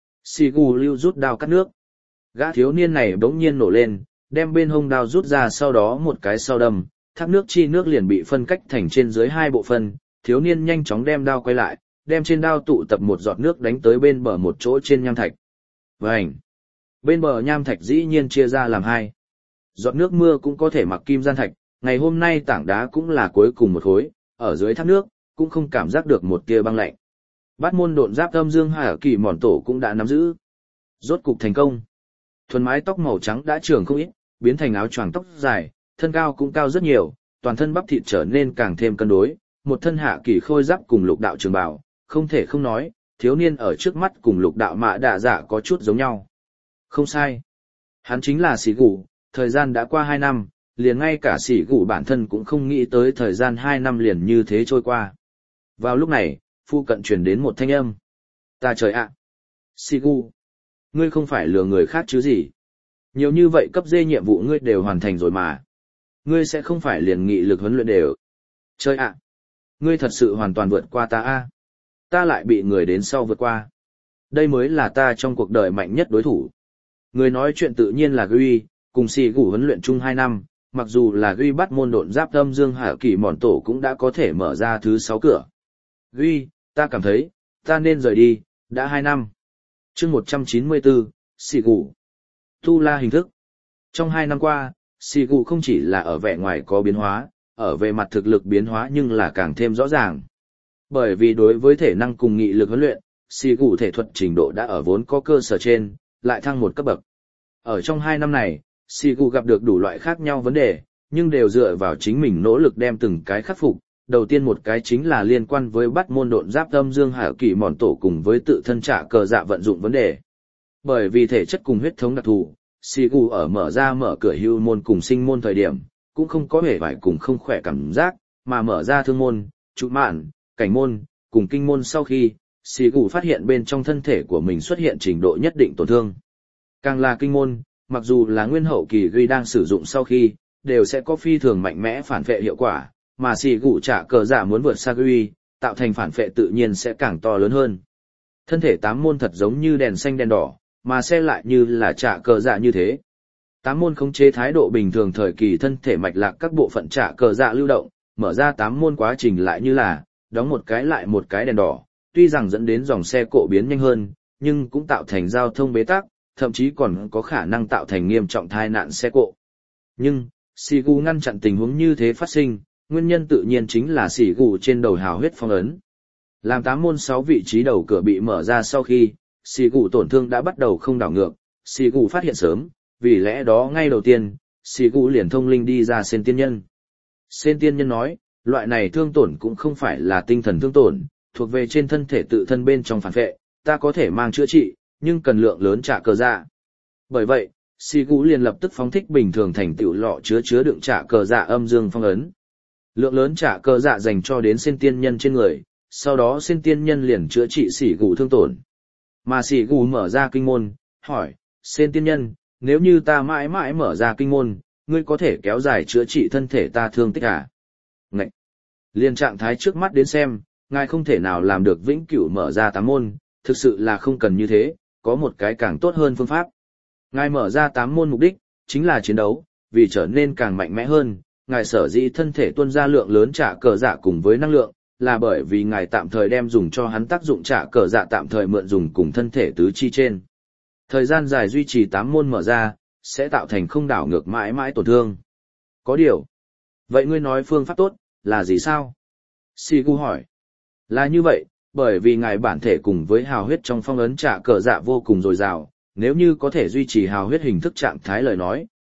Sigu lưu rút đao cắt nước. Gã thiếu niên này bỗng nhiên nổ lên, đem bên hông đao rút ra, sau đó một cái sau đâm, thác nước chi nước liền bị phân cách thành trên dưới hai bộ phận, thiếu niên nhanh chóng đem đao quay lại, đem trên đao tụ tập một giọt nước đánh tới bên bờ một chỗ trên nham thạch. Vành! Bên bờ nham thạch dĩ nhiên chia ra làm hai. Giọt nước mưa cũng có thể mặc kim gian thạch, ngày hôm nay tảng đá cũng là cuối cùng một khối, ở dưới thác nước, cũng không cảm giác được một tia băng lạnh. Bát môn độn giáp âm dương hải kỳ mòn tổ cũng đã nắm giữ. Rốt cục thành công. Thuần mái tóc màu trắng đã trưởng không ít, biến thành áo choàng tóc dài, thân cao cũng cao rất nhiều, toàn thân bắp thịt trở nên càng thêm cân đối, một thân hạ kỳ khôi giáp cùng lục đạo trường bào, không thể không nói, thiếu niên ở trước mắt cùng lục đạo mạ đạ dạ có chút giống nhau. Không sai. Hắn chính là Sĩ Gù, thời gian đã qua hai năm, liền ngay cả Sĩ Gù bản thân cũng không nghĩ tới thời gian hai năm liền như thế trôi qua. Vào lúc này, phu cận truyền đến một thanh âm. Ta trời ạ! À. Sĩ Gù! Ngươi không phải lừa người khác chứ gì? Nhiều như vậy cấp dê nhiệm vụ ngươi đều hoàn thành rồi mà. Ngươi sẽ không phải liền nghị lực huấn luyện đều. Trời ạ! À. Ngươi thật sự hoàn toàn vượt qua ta a. À. Ta lại bị người đến sau vượt qua. Đây mới là ta trong cuộc đời mạnh nhất đối thủ. Người nói chuyện tự nhiên là Gui, cùng Sĩ Gù huấn luyện chung hai năm, mặc dù là Gui bắt môn độn giáp âm dương hạ kỳ mòn tổ cũng đã có thể mở ra thứ sáu cửa. Gui, ta cảm thấy, ta nên rời đi, đã hai năm. Chương một trăm chín mươi bốn, Sĩ Gù. Tu la hình thức. Trong hai năm qua, Sĩ Gù không chỉ là ở vẻ ngoài có biến hóa, ở về mặt thực lực biến hóa nhưng là càng thêm rõ ràng. Bởi vì đối với thể năng cùng nghị lực huấn luyện, Sĩ Gù thể thuật trình độ đã ở vốn có cơ sở trên, lại thăng một cấp bậc. Ở trong hai năm này, Sĩ Gù gặp được đủ loại khác nhau vấn đề, nhưng đều dựa vào chính mình nỗ lực đem từng cái khắc phục. Đầu tiên một cái chính là liên quan với bắt môn độn giáp âm dương hải kỳ mòn tổ cùng với tự thân trả cờ dạ vận dụng vấn đề. Bởi vì thể chất cùng huyết thống đặc thù, Sĩ Gù ở mở ra mở cửa hưu môn cùng sinh môn thời điểm, cũng không có hề vải cùng không khỏe cảm giác, mà mở ra thương môn, trụ mạn, cảnh môn, cùng kinh môn sau khi, Sĩ Gù phát hiện bên trong thân thể của mình xuất hiện trình độ nhất định tổn thương. Càng là kinh môn, mặc dù là nguyên hậu kỳ Gui đang sử dụng sau khi, đều sẽ có phi thường mạnh mẽ phản vệ hiệu quả, mà Sĩ Gù trả cờ dạ muốn vượt xa Gui, tạo thành phản vệ tự nhiên sẽ càng to lớn hơn. Thân thể tám môn thật giống như đèn xanh đèn đỏ, mà xe lại như là trả cờ dạ như thế. Tám môn khống chế thái độ bình thường thời kỳ thân thể mạch lạc các bộ phận trả cờ dạ lưu động, mở ra tám môn quá trình lại như là đóng một cái lại một cái đèn đỏ, tuy rằng dẫn đến dòng xe cộ biến nhanh hơn, nhưng cũng tạo thành giao thông bế tắc, thậm chí còn có khả năng tạo thành nghiêm trọng tai nạn xe cộ. Nhưng, Sĩ Gù ngăn chặn tình huống như thế phát sinh, nguyên nhân tự nhiên chính là Sĩ Gù trên đầu hào huyết phong ấn. Làm tám môn sáu vị trí đầu cửa bị mở ra sau khi, Sĩ Gù tổn thương đã bắt đầu không đảo ngược, Sĩ Gù phát hiện sớm, vì lẽ đó ngay đầu tiên, Sĩ Gù liền thông linh đi ra Sen Tiên Nhân. Sen Tiên Nhân nói, loại này thương tổn cũng không phải là tinh thần thương tổn, thuộc về trên thân thể tự thân bên trong phản vệ, ta có thể mang chữa trị, nhưng cần lượng lớn trả cờ dạ. Bởi vậy, Sĩ Gù liền lập tức phóng thích bình thường thành tựu lọ chứa chứa đựng trả cờ dạ âm dương phong ấn. Lượng lớn trả cờ dạ dành cho đến Sen Tiên Nhân trên người, sau đó Sen Tiên Nhân liền chữa trị Sĩ Gù thương tổn. Mà Sĩ Gù mở ra kinh môn, hỏi, Sen Tiên Nhân, nếu như ta mãi mãi mở ra kinh môn, ngươi có thể kéo dài chữa trị thân thể ta thương tích à? Ngậy! Liên trạng thái trước mắt đến xem, ngài không thể nào làm được vĩnh cửu mở ra tám môn, thực sự là không cần như thế, có một cái càng tốt hơn phương pháp. Ngài mở ra tám môn mục đích, chính là chiến đấu, vì trở nên càng mạnh mẽ hơn, ngài sở dĩ thân thể tuôn ra lượng lớn trả cờ dạ cùng với năng lượng, là bởi vì ngài tạm thời đem dùng cho hắn tác dụng trả cờ dạ tạm thời mượn dùng cùng thân thể tứ chi trên. Thời gian dài duy trì tám môn mở ra, sẽ tạo thành không đảo ngược mãi mãi tổn thương. Có điều. Vậy ngươi nói phương pháp tốt, là gì sao? Sĩ Gù hỏi. Là như vậy, bởi vì ngài bản thể cùng với hào huyết trong phong ấn trả cờ dạ vô cùng dồi dào, nếu như có thể duy trì hào huyết hình thức trạng thái lời nói,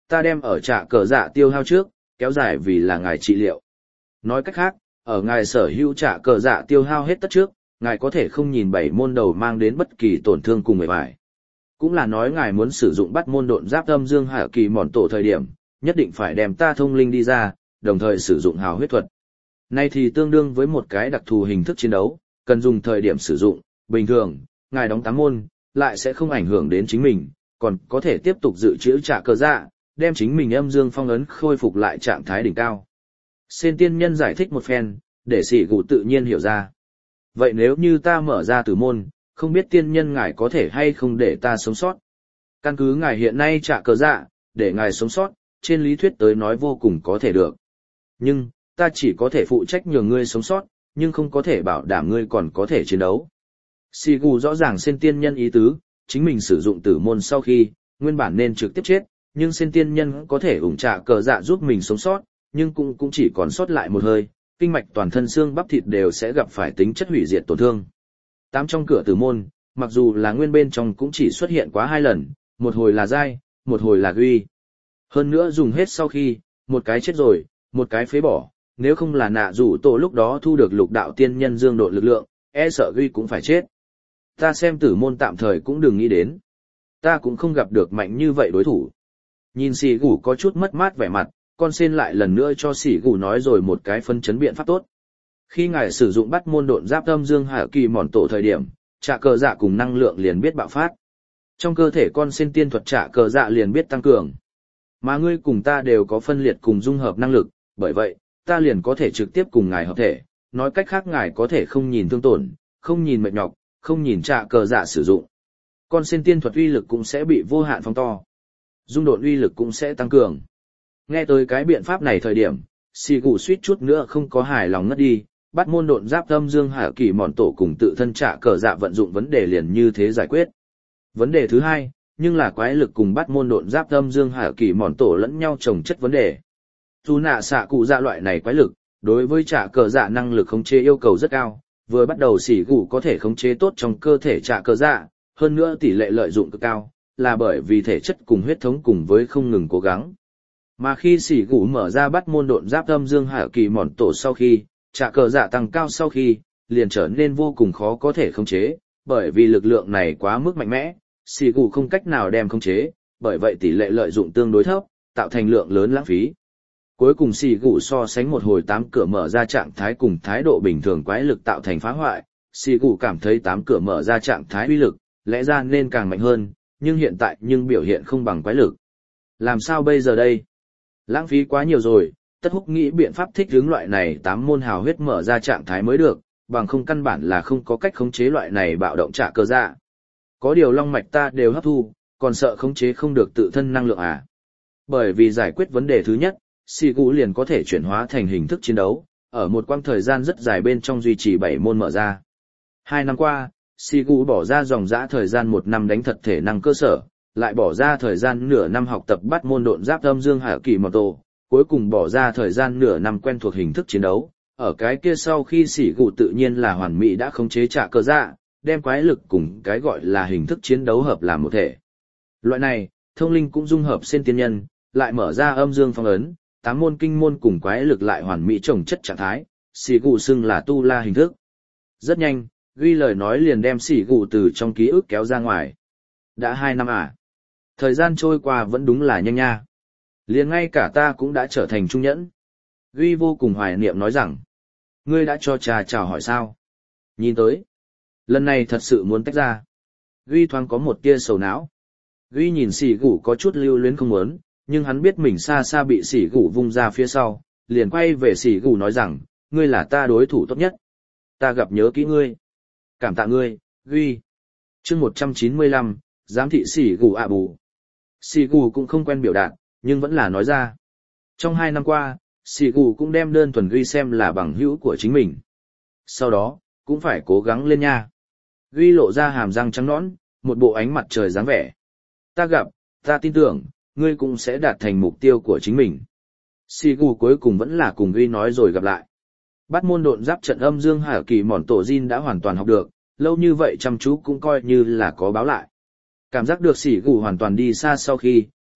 ta đem ở trả cờ dạ tiêu hao trước, kéo dài vì là ngài trị liệu. Nói cách khác, ở ngài sở hữu trả cờ dạ tiêu hao hết tất trước, ngài có thể không nhìn bảy môn đầu mang đến bất kỳ tổn thương cùng người bài. Cũng là nói ngài muốn sử dụng bắt môn độn giáp âm dương hạ kỳ mòn tổ thời điểm, nhất định phải đem ta thông linh đi ra, đồng thời sử dụng hào huyết thuật. Này thì tương đương với một cái đặc thù hình thức chiến đấu, cần dùng thời điểm sử dụng, bình thường, ngài đóng tám môn, lại sẽ không ảnh hưởng đến chính mình, còn có thể tiếp tục dự trữ trả cờ dạ, đem chính mình âm dương phong ấn khôi phục lại trạng thái đỉnh cao. Sen tiên nhân giải thích một phen, để sĩ gù tự nhiên hiểu ra. Vậy nếu như ta mở ra tử môn, không biết tiên nhân ngài có thể hay không để ta sống sót. Căn cứ ngài hiện nay trả cờ dạ, để ngài sống sót, trên lý thuyết tới nói vô cùng có thể được. Nhưng, ta chỉ có thể phụ trách nhường ngươi sống sót, nhưng không có thể bảo đảm ngươi còn có thể chiến đấu. Sigu rõ ràng sen tiên nhân ý tứ, chính mình sử dụng tử môn sau khi, nguyên bản nên trực tiếp chết, nhưng sen tiên nhân có thể ủng trả cờ dạ giúp mình sống sót, nhưng cũng cũng chỉ còn sót lại một hơi, kinh mạch toàn thân xương bắp thịt đều sẽ gặp phải tính chất hủy diệt tổn thương. Tám trong cửa tử môn, mặc dù là nguyên bên trong cũng chỉ xuất hiện quá hai lần, một hồi là dai, một hồi là Guy. Hơn nữa dùng hết sau khi, một cái chết rồi, một cái phế bỏ, nếu không là nạ rủ tổ lúc đó thu được lục đạo tiên nhân dương độ lực lượng, e sợ Guy cũng phải chết. Ta xem tử môn tạm thời cũng đừng nghĩ đến. Ta cũng không gặp được mạnh như vậy đối thủ. Nhìn xì gù có chút mất mát vẻ mặt, con sen lại lần nữa cho xì gù nói rồi một cái phân chấn biện pháp tốt. Khi ngài sử dụng bắt môn độn giáp âm dương hạ kỳ mòn tổ thời điểm, trả cờ dạ cùng năng lượng liền biết bạo phát. Trong cơ thể con sen tiên thuật trả cờ dạ liền biết tăng cường. Mà ngươi cùng ta đều có phân liệt cùng dung hợp năng lực, bởi vậy, ta liền có thể trực tiếp cùng ngài hợp thể, nói cách khác ngài có thể không nhìn thương tổn, không nhìn mệt nhọc, không nhìn trả cờ dạ sử dụng. Con sen tiên thuật uy lực cũng sẽ bị vô hạn phóng to. Dung độn uy lực cũng sẽ tăng cường. Nghe tới cái biện pháp này thời điểm, xì gù suýt chút nữa không có hài lòng ngất đi, bắt môn độn giáp âm dương hạ kỳ mòn tổ cùng tự thân trả cờ dạ vận dụng vấn đề liền như thế giải quyết. Vấn đề thứ hai, nhưng là quái lực cùng bắt môn độn giáp âm dương hạ kỳ mòn tổ lẫn nhau chồng chất vấn đề. Dù nạ xạ cụ dạ loại này quái lực, đối với trả cờ dạ năng lực khống chế yêu cầu rất cao, vừa bắt đầu xỉ gù có thể khống chế tốt trong cơ thể trả cờ dạ, hơn nữa tỷ lệ lợi dụng cực cao, là bởi vì thể chất cùng huyết thống cùng với không ngừng cố gắng. Mà khi xỉ gù mở ra bắt môn độn giáp âm dương hạ kỳ mòn tổ sau khi, trả cờ dạ tăng cao sau khi, liền trở nên vô cùng khó có thể khống chế, bởi vì lực lượng này quá mức mạnh mẽ, xỉ gù không cách nào đem khống chế, bởi vậy tỷ lệ lợi dụng tương đối thấp, tạo thành lượng lớn lãng phí. Cuối cùng xỉ gù so sánh một hồi tám cửa mở ra trạng thái cùng thái độ bình thường quái lực tạo thành phá hoại, xỉ gù cảm thấy tám cửa mở ra trạng thái uy lực, lẽ ra nên càng mạnh hơn, nhưng hiện tại nhưng biểu hiện không bằng quái lực. Làm sao bây giờ đây? Lãng phí quá nhiều rồi, tất húc nghĩ biện pháp thích hướng loại này tám môn hào huyết mở ra trạng thái mới được, bằng không căn bản là không có cách khống chế loại này bạo động trả cờ dạ. Có điều long mạch ta đều hấp thu, còn sợ khống chế không được tự thân năng lượng à? Bởi vì giải quyết vấn đề thứ nhất, xì gù liền có thể chuyển hóa thành hình thức chiến đấu, ở một quãng thời gian rất dài bên trong duy trì bảy môn mở ra. Hai năm qua, xì gù bỏ ra dòng dã thời gian một năm đánh thật thể năng cơ sở, lại bỏ ra thời gian nửa năm học tập bắt môn độn giáp âm dương hạ kỳ mòn tổ, cuối cùng bỏ ra thời gian nửa năm quen thuộc hình thức chiến đấu. Ở cái kia sau khi xỉ gù tự nhiên là hoàn mỹ đã khống chế trả cờ dạ, đem quái lực cùng cái gọi là hình thức chiến đấu hợp làm một thể. Loại này, thông linh cũng dung hợp sen tiên nhân, lại mở ra âm dương phong ấn, tám môn kinh môn cùng quái lực lại hoàn mỹ trồng chất trạng thái, xỉ gù xưng là tu la hình thức. Rất nhanh, ghi lời nói liền đem xỉ gù từ trong ký ức kéo ra ngoài. Đã hai năm à? Thời gian trôi qua vẫn đúng là nhanh nha. Liền ngay cả ta cũng đã trở thành trung nhẫn. Ghi vô cùng hoài niệm nói rằng, ngươi đã cho trà chào hỏi sao? Nhìn tới, lần này thật sự muốn tách ra. Ghi thoáng có một tia sầu não. Ghi nhìn xỉ gù có chút lưu luyến không muốn, nhưng hắn biết mình xa xa bị xỉ gù vung ra phía sau, liền quay về xỉ gù nói rằng, ngươi là ta đối thủ tốt nhất. Ta gặp nhớ kỹ ngươi. Cảm tạ ngươi, Ghi. Chương một trăm chín mươi lăm, giám thị xỉ gù ạ bù. Xỉ gù cũng không quen biểu đạt, nhưng vẫn là nói ra. Trong hai năm qua, xỉ gù cũng đem đơn thuần Ghi xem là bằng hữu của chính mình. Sau đó, cũng phải cố gắng lên nha. Ghi lộ ra hàm răng trắng nõn, một bộ ánh mặt trời dáng vẻ. Ta gặp, ta tin tưởng, ngươi cũng sẽ đạt thành mục tiêu của chính mình. Xỉ gù cuối cùng vẫn là cùng Ghi nói rồi gặp lại. Bắt môn độn giáp trận âm dương hạ kỳ mòn tổ Jin đã hoàn toàn học được, lâu như vậy chăm chú cũng coi như là có báo lại. Cảm giác được xỉ gù hoàn toàn đi xa sau khi,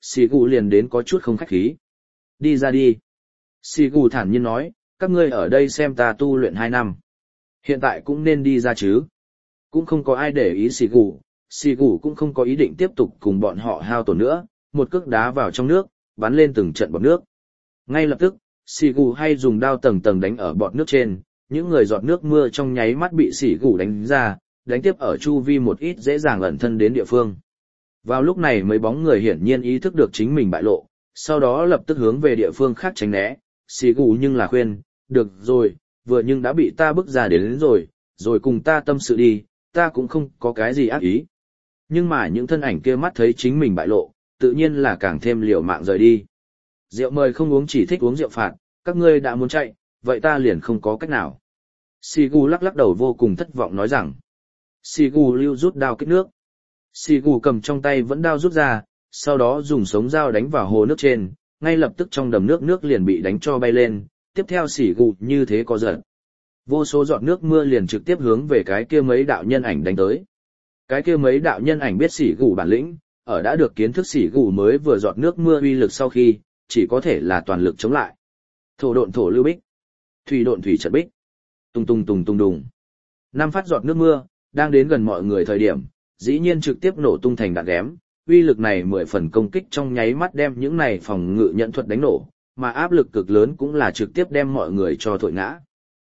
xì gù liền đến có chút không khách khí. Đi ra đi. Xì gù thản nhiên nói, các ngươi ở đây xem ta tu luyện hai năm. Hiện tại cũng nên đi ra chứ. Cũng không có ai để ý xì gù, xì gù cũng không có ý định tiếp tục cùng bọn họ hao tổn nữa, một cước đá vào trong nước, bắn lên từng trận bọt nước. Ngay lập tức, xì gù hay dùng đao tầng tầng đánh ở bọt nước trên, những người giọt nước mưa trong nháy mắt bị xì gù đánh ra, đánh tiếp ở chu vi một ít dễ dàng ẩn thân đến địa phương. Vào lúc này mấy bóng người hiển nhiên ý thức được chính mình bại lộ, sau đó lập tức hướng về địa phương khác tránh né, xì gù nhưng là khuyên, được rồi, vừa nhưng đã bị ta bức ra đến, đến rồi, rồi cùng ta tâm sự đi, ta cũng không có cái gì ác ý. Nhưng mà những thân ảnh kia mắt thấy chính mình bại lộ, tự nhiên là càng thêm liều mạng rời đi. Rượu mời không uống chỉ thích uống rượu phạt, các ngươi đã muốn chạy, vậy ta liền không có cách nào. Sigu lắc lắc đầu vô cùng thất vọng nói rằng. Sigu lưu rút đao kích nước. Sigu cầm trong tay vẫn đao rút ra, sau đó dùng sống dao đánh vào hồ nước trên, ngay lập tức trong đầm nước nước liền bị đánh cho bay lên, tiếp theo Sigu như thế có giật. Vô số giọt nước mưa liền trực tiếp hướng về cái kia mấy đạo nhân ảnh đánh tới. Cái kia mấy đạo nhân ảnh biết Sigu bản lĩnh, ở đã được kiến thức Sigu mới vừa giọt nước mưa uy lực sau khi, chỉ có thể là toàn lực chống lại. Thổ độn thổ lưu bích, thủy độn thủy trận bích, tung tung tung tung đùng. Năm phát giọt nước mưa, đang đến gần mọi người thời điểm, dĩ nhiên trực tiếp nổ tung thành đạn ghém, uy lực này mười phần công kích trong nháy mắt đem những này phòng ngự nhận thuật đánh nổ, mà áp lực cực lớn cũng là trực tiếp đem mọi người cho thổi ngã.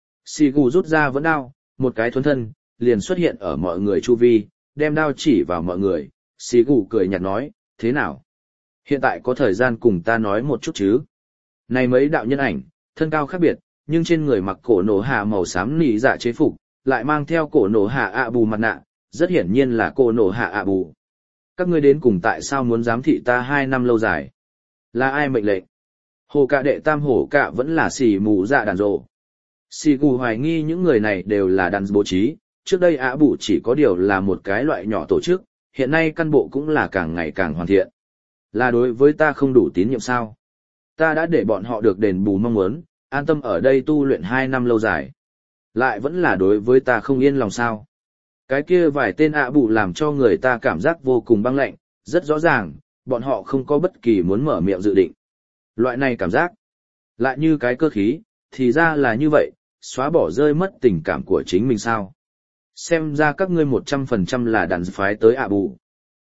Sigu rút ra vẫn đao, một cái thuấn thân, liền xuất hiện ở mọi người chu vi, đem đao chỉ vào mọi người. Sigu cười nhạt nói, thế nào? Hiện tại có thời gian cùng ta nói một chút chứ? Này mấy đạo nhân ảnh, thân cao khác biệt, nhưng trên người mặc cổ nổ hạ màu xám nỉ dạ chế phục, lại mang theo cổ nổ hạ ạ bù mặt nạ, rất hiển nhiên là cổ nổ hạ ạ bù. Các ngươi đến cùng tại sao muốn giám thị ta hai năm lâu dài? Là ai mệnh lệnh? Hồ cạ đệ tam hổ cạ vẫn là xỉ mù dạ đàn rộ. Xỉ gù hoài nghi những người này đều là đàn bố trí, trước đây ạ bù chỉ có điều là một cái loại nhỏ tổ chức, hiện nay căn bộ cũng là càng ngày càng hoàn thiện. Là đối với ta không đủ tín nhiệm sao? Ta đã để bọn họ được đền bù mong muốn, an tâm ở đây tu luyện hai năm lâu dài. Lại vẫn là đối với ta không yên lòng sao? Cái kia vài tên ạ bù làm cho người ta cảm giác vô cùng băng lạnh, rất rõ ràng, bọn họ không có bất kỳ muốn mở miệng dự định. Loại này cảm giác, lại như cái cơ khí, thì ra là như vậy, xóa bỏ rơi mất tình cảm của chính mình sao? Xem ra các ngươi một trăm phần trăm là đàn phái tới ạ bù.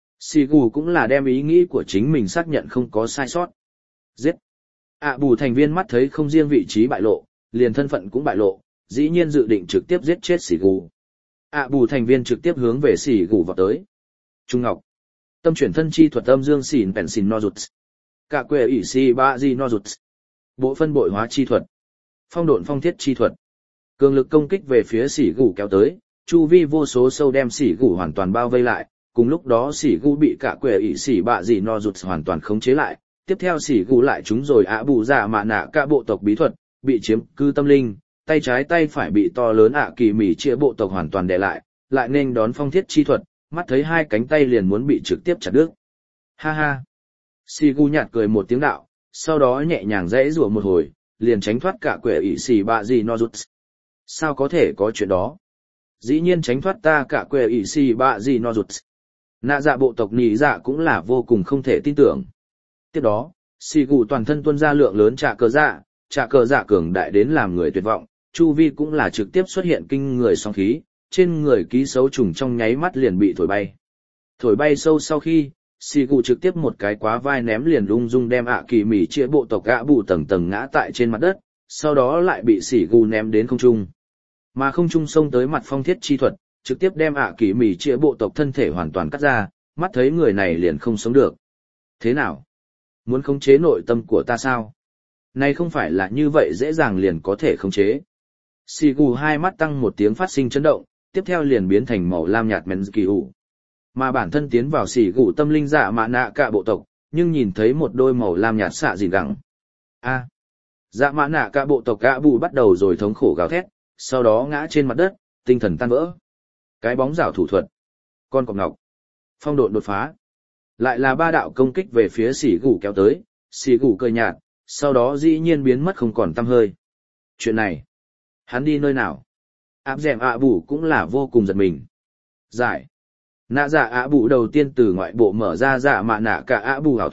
Sigu cũng là đem ý nghĩ của chính mình xác nhận không có sai sót. Giết! ạ bù thành viên mắt thấy không riêng vị trí bại lộ, liền thân phận cũng bại lộ, dĩ nhiên dự định trực tiếp giết chết Sigu. ạ bù thành viên trực tiếp hướng về Sigu vào tới. Trung Ngọc. Tâm chuyển thân chi thuật âm dương xỉn bèn xỉn no rụt. Cả quê ỷ si ba di no rụt. Bộ phân bội hóa chi thuật. Phong độn phong thiết chi thuật. Cường lực công kích về phía Sigu kéo tới, chu vi vô số sâu đem Sigu hoàn toàn bao vây lại. Cùng lúc đó Sigu bị cả quê ỷ si ba di no rụt hoàn toàn khống chế lại. Tiếp theo Sigu lại chúng rồi ạ bù dạ mạ nạ cả bộ tộc bí thuật, bị chiếm cư tâm linh, tay trái tay phải bị to lớn ạ kỳ mỉ chia bộ tộc hoàn toàn đè lại, lại nên đón phong thiết chi thuật, mắt thấy hai cánh tay liền muốn bị trực tiếp chặt đứt. Ha ha! Sigu nhạt cười một tiếng đạo, sau đó nhẹ nhàng rẽ rủa một hồi, liền tránh thoát cả quệ ỷ xì bạ gì no rút. Sao có thể có chuyện đó? Dĩ nhiên tránh thoát ta cả quệ ỷ xì bạ gì no rút. Nạ dạ bộ tộc nỉ dạ cũng là vô cùng không thể tin tưởng. Tiếp đó, Sigu toàn thân tuôn ra lượng lớn trạ cờ dạ, trạ cờ dạ cường đại đến làm người tuyệt vọng, chu vi cũng là trực tiếp xuất hiện kinh người sóng khí, trên người ký xấu trùng trong nháy mắt liền bị thổi bay. Thổi bay sâu sau khi, Sigu trực tiếp một cái quá vai ném liền ung dung đem ạ kỳ mỉ chia bộ tộc gã bù tầng tầng ngã tại trên mặt đất, sau đó lại bị Sigu ném đến không trung. Mà không trung xông tới mặt phong thiết chi thuật, trực tiếp đem ạ kỳ mỉ chia bộ tộc thân thể hoàn toàn cắt ra, mắt thấy người này liền không sống được. Thế nào? Muốn khống chế nội tâm của ta sao? Này không phải là như vậy dễ dàng liền có thể khống chế. Sigu hai mắt tăng một tiếng phát sinh chấn động, tiếp theo liền biến thành màu lam nhạt Menskiu. Mà bản thân tiến vào Sigu tâm linh dạ mạ nạ cả bộ tộc, nhưng nhìn thấy một đôi màu lam nhạt xạ gì gẳng. A. Dạ mạ nạ cả bộ tộc gã bù bắt đầu rồi thống khổ gào thét, sau đó ngã trên mặt đất, tinh thần tan vỡ. Cái bóng rảo thủ thuật. Con cọp ngọc. Phong độn đột phá. Lại là ba đạo công kích về phía Sigu kéo tới, Sigu cười nhạt, sau đó dĩ nhiên biến mất không còn tăm hơi. Chuyện này, hắn đi nơi nào? Áp dẻm ạ bù cũng là vô cùng giật mình. Giải. Nạ dạ ạ bù đầu tiên từ ngoại bộ mở ra dạ mạ nạ cả ạ bù ảo thuật,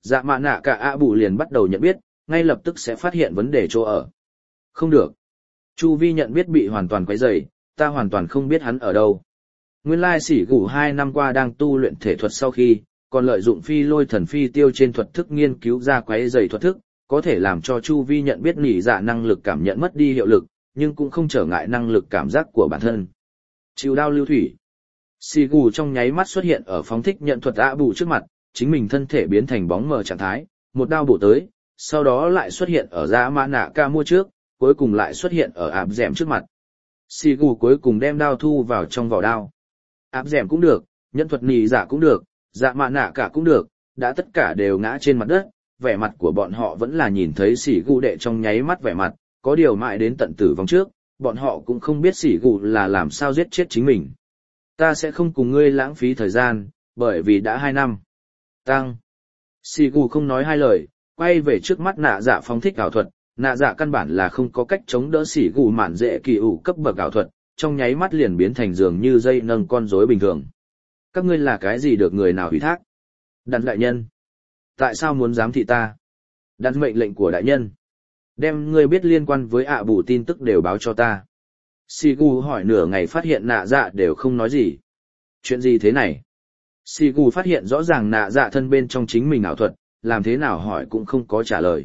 dạ mạ nạ cả ạ bù liền bắt đầu nhận biết, ngay lập tức sẽ phát hiện vấn đề chỗ ở. Không được. Chu vi nhận biết bị hoàn toàn quấy rầy, ta hoàn toàn không biết hắn ở đâu. Nguyên lai sỉ gủ hai năm qua đang tu luyện thể thuật sau khi, còn lợi dụng phi lôi thần phi tiêu trên thuật thức nghiên cứu ra quấy rầy thuật thức, có thể làm cho chu vi nhận biết nỉ dạ năng lực cảm nhận mất đi hiệu lực, nhưng cũng không trở ngại năng lực cảm giác của bản thân. Chịu đao lưu thủy. Sỉ gủ trong nháy mắt xuất hiện ở phóng thích nhận thuật ạ bù trước mặt, chính mình thân thể biến thành bóng mờ trạng thái, một đao bổ tới, sau đó lại xuất hiện ở dạ mã nạ ca mua trước, cuối cùng lại xuất hiện ở áp dẻm trước mặt. Sỉ gù cuối cùng đem đao thu vào trong vỏ đao. Áp dẻm cũng được, nhân thuật nỉ dạ cũng được, dạ mạ nạ cả cũng được, đã tất cả đều ngã trên mặt đất, vẻ mặt của bọn họ vẫn là nhìn thấy sỉ gù đệ trong nháy mắt vẻ mặt, có điều mãi đến tận tử vong trước, bọn họ cũng không biết sỉ gù là làm sao giết chết chính mình. Ta sẽ không cùng ngươi lãng phí thời gian, bởi vì đã hai năm. Tăng. Sỉ gù không nói hai lời, quay về trước mắt nạ dạ phóng thích ảo thuật. Nạ dạ căn bản là không có cách chống đỡ sỉ gù mạn dễ kỳ ủ cấp bậc ảo thuật, trong nháy mắt liền biến thành dường như dây nâng con rối bình thường. Các ngươi là cái gì được người nào ủy thác? Đặt đại nhân. Tại sao muốn giám thị ta? Đặt mệnh lệnh của đại nhân. Đem ngươi biết liên quan với ạ bù tin tức đều báo cho ta. Sỉ gù hỏi nửa ngày phát hiện nạ dạ đều không nói gì. Chuyện gì thế này? Sỉ gù phát hiện rõ ràng nạ dạ thân bên trong chính mình ảo thuật, làm thế nào hỏi cũng không có trả lời.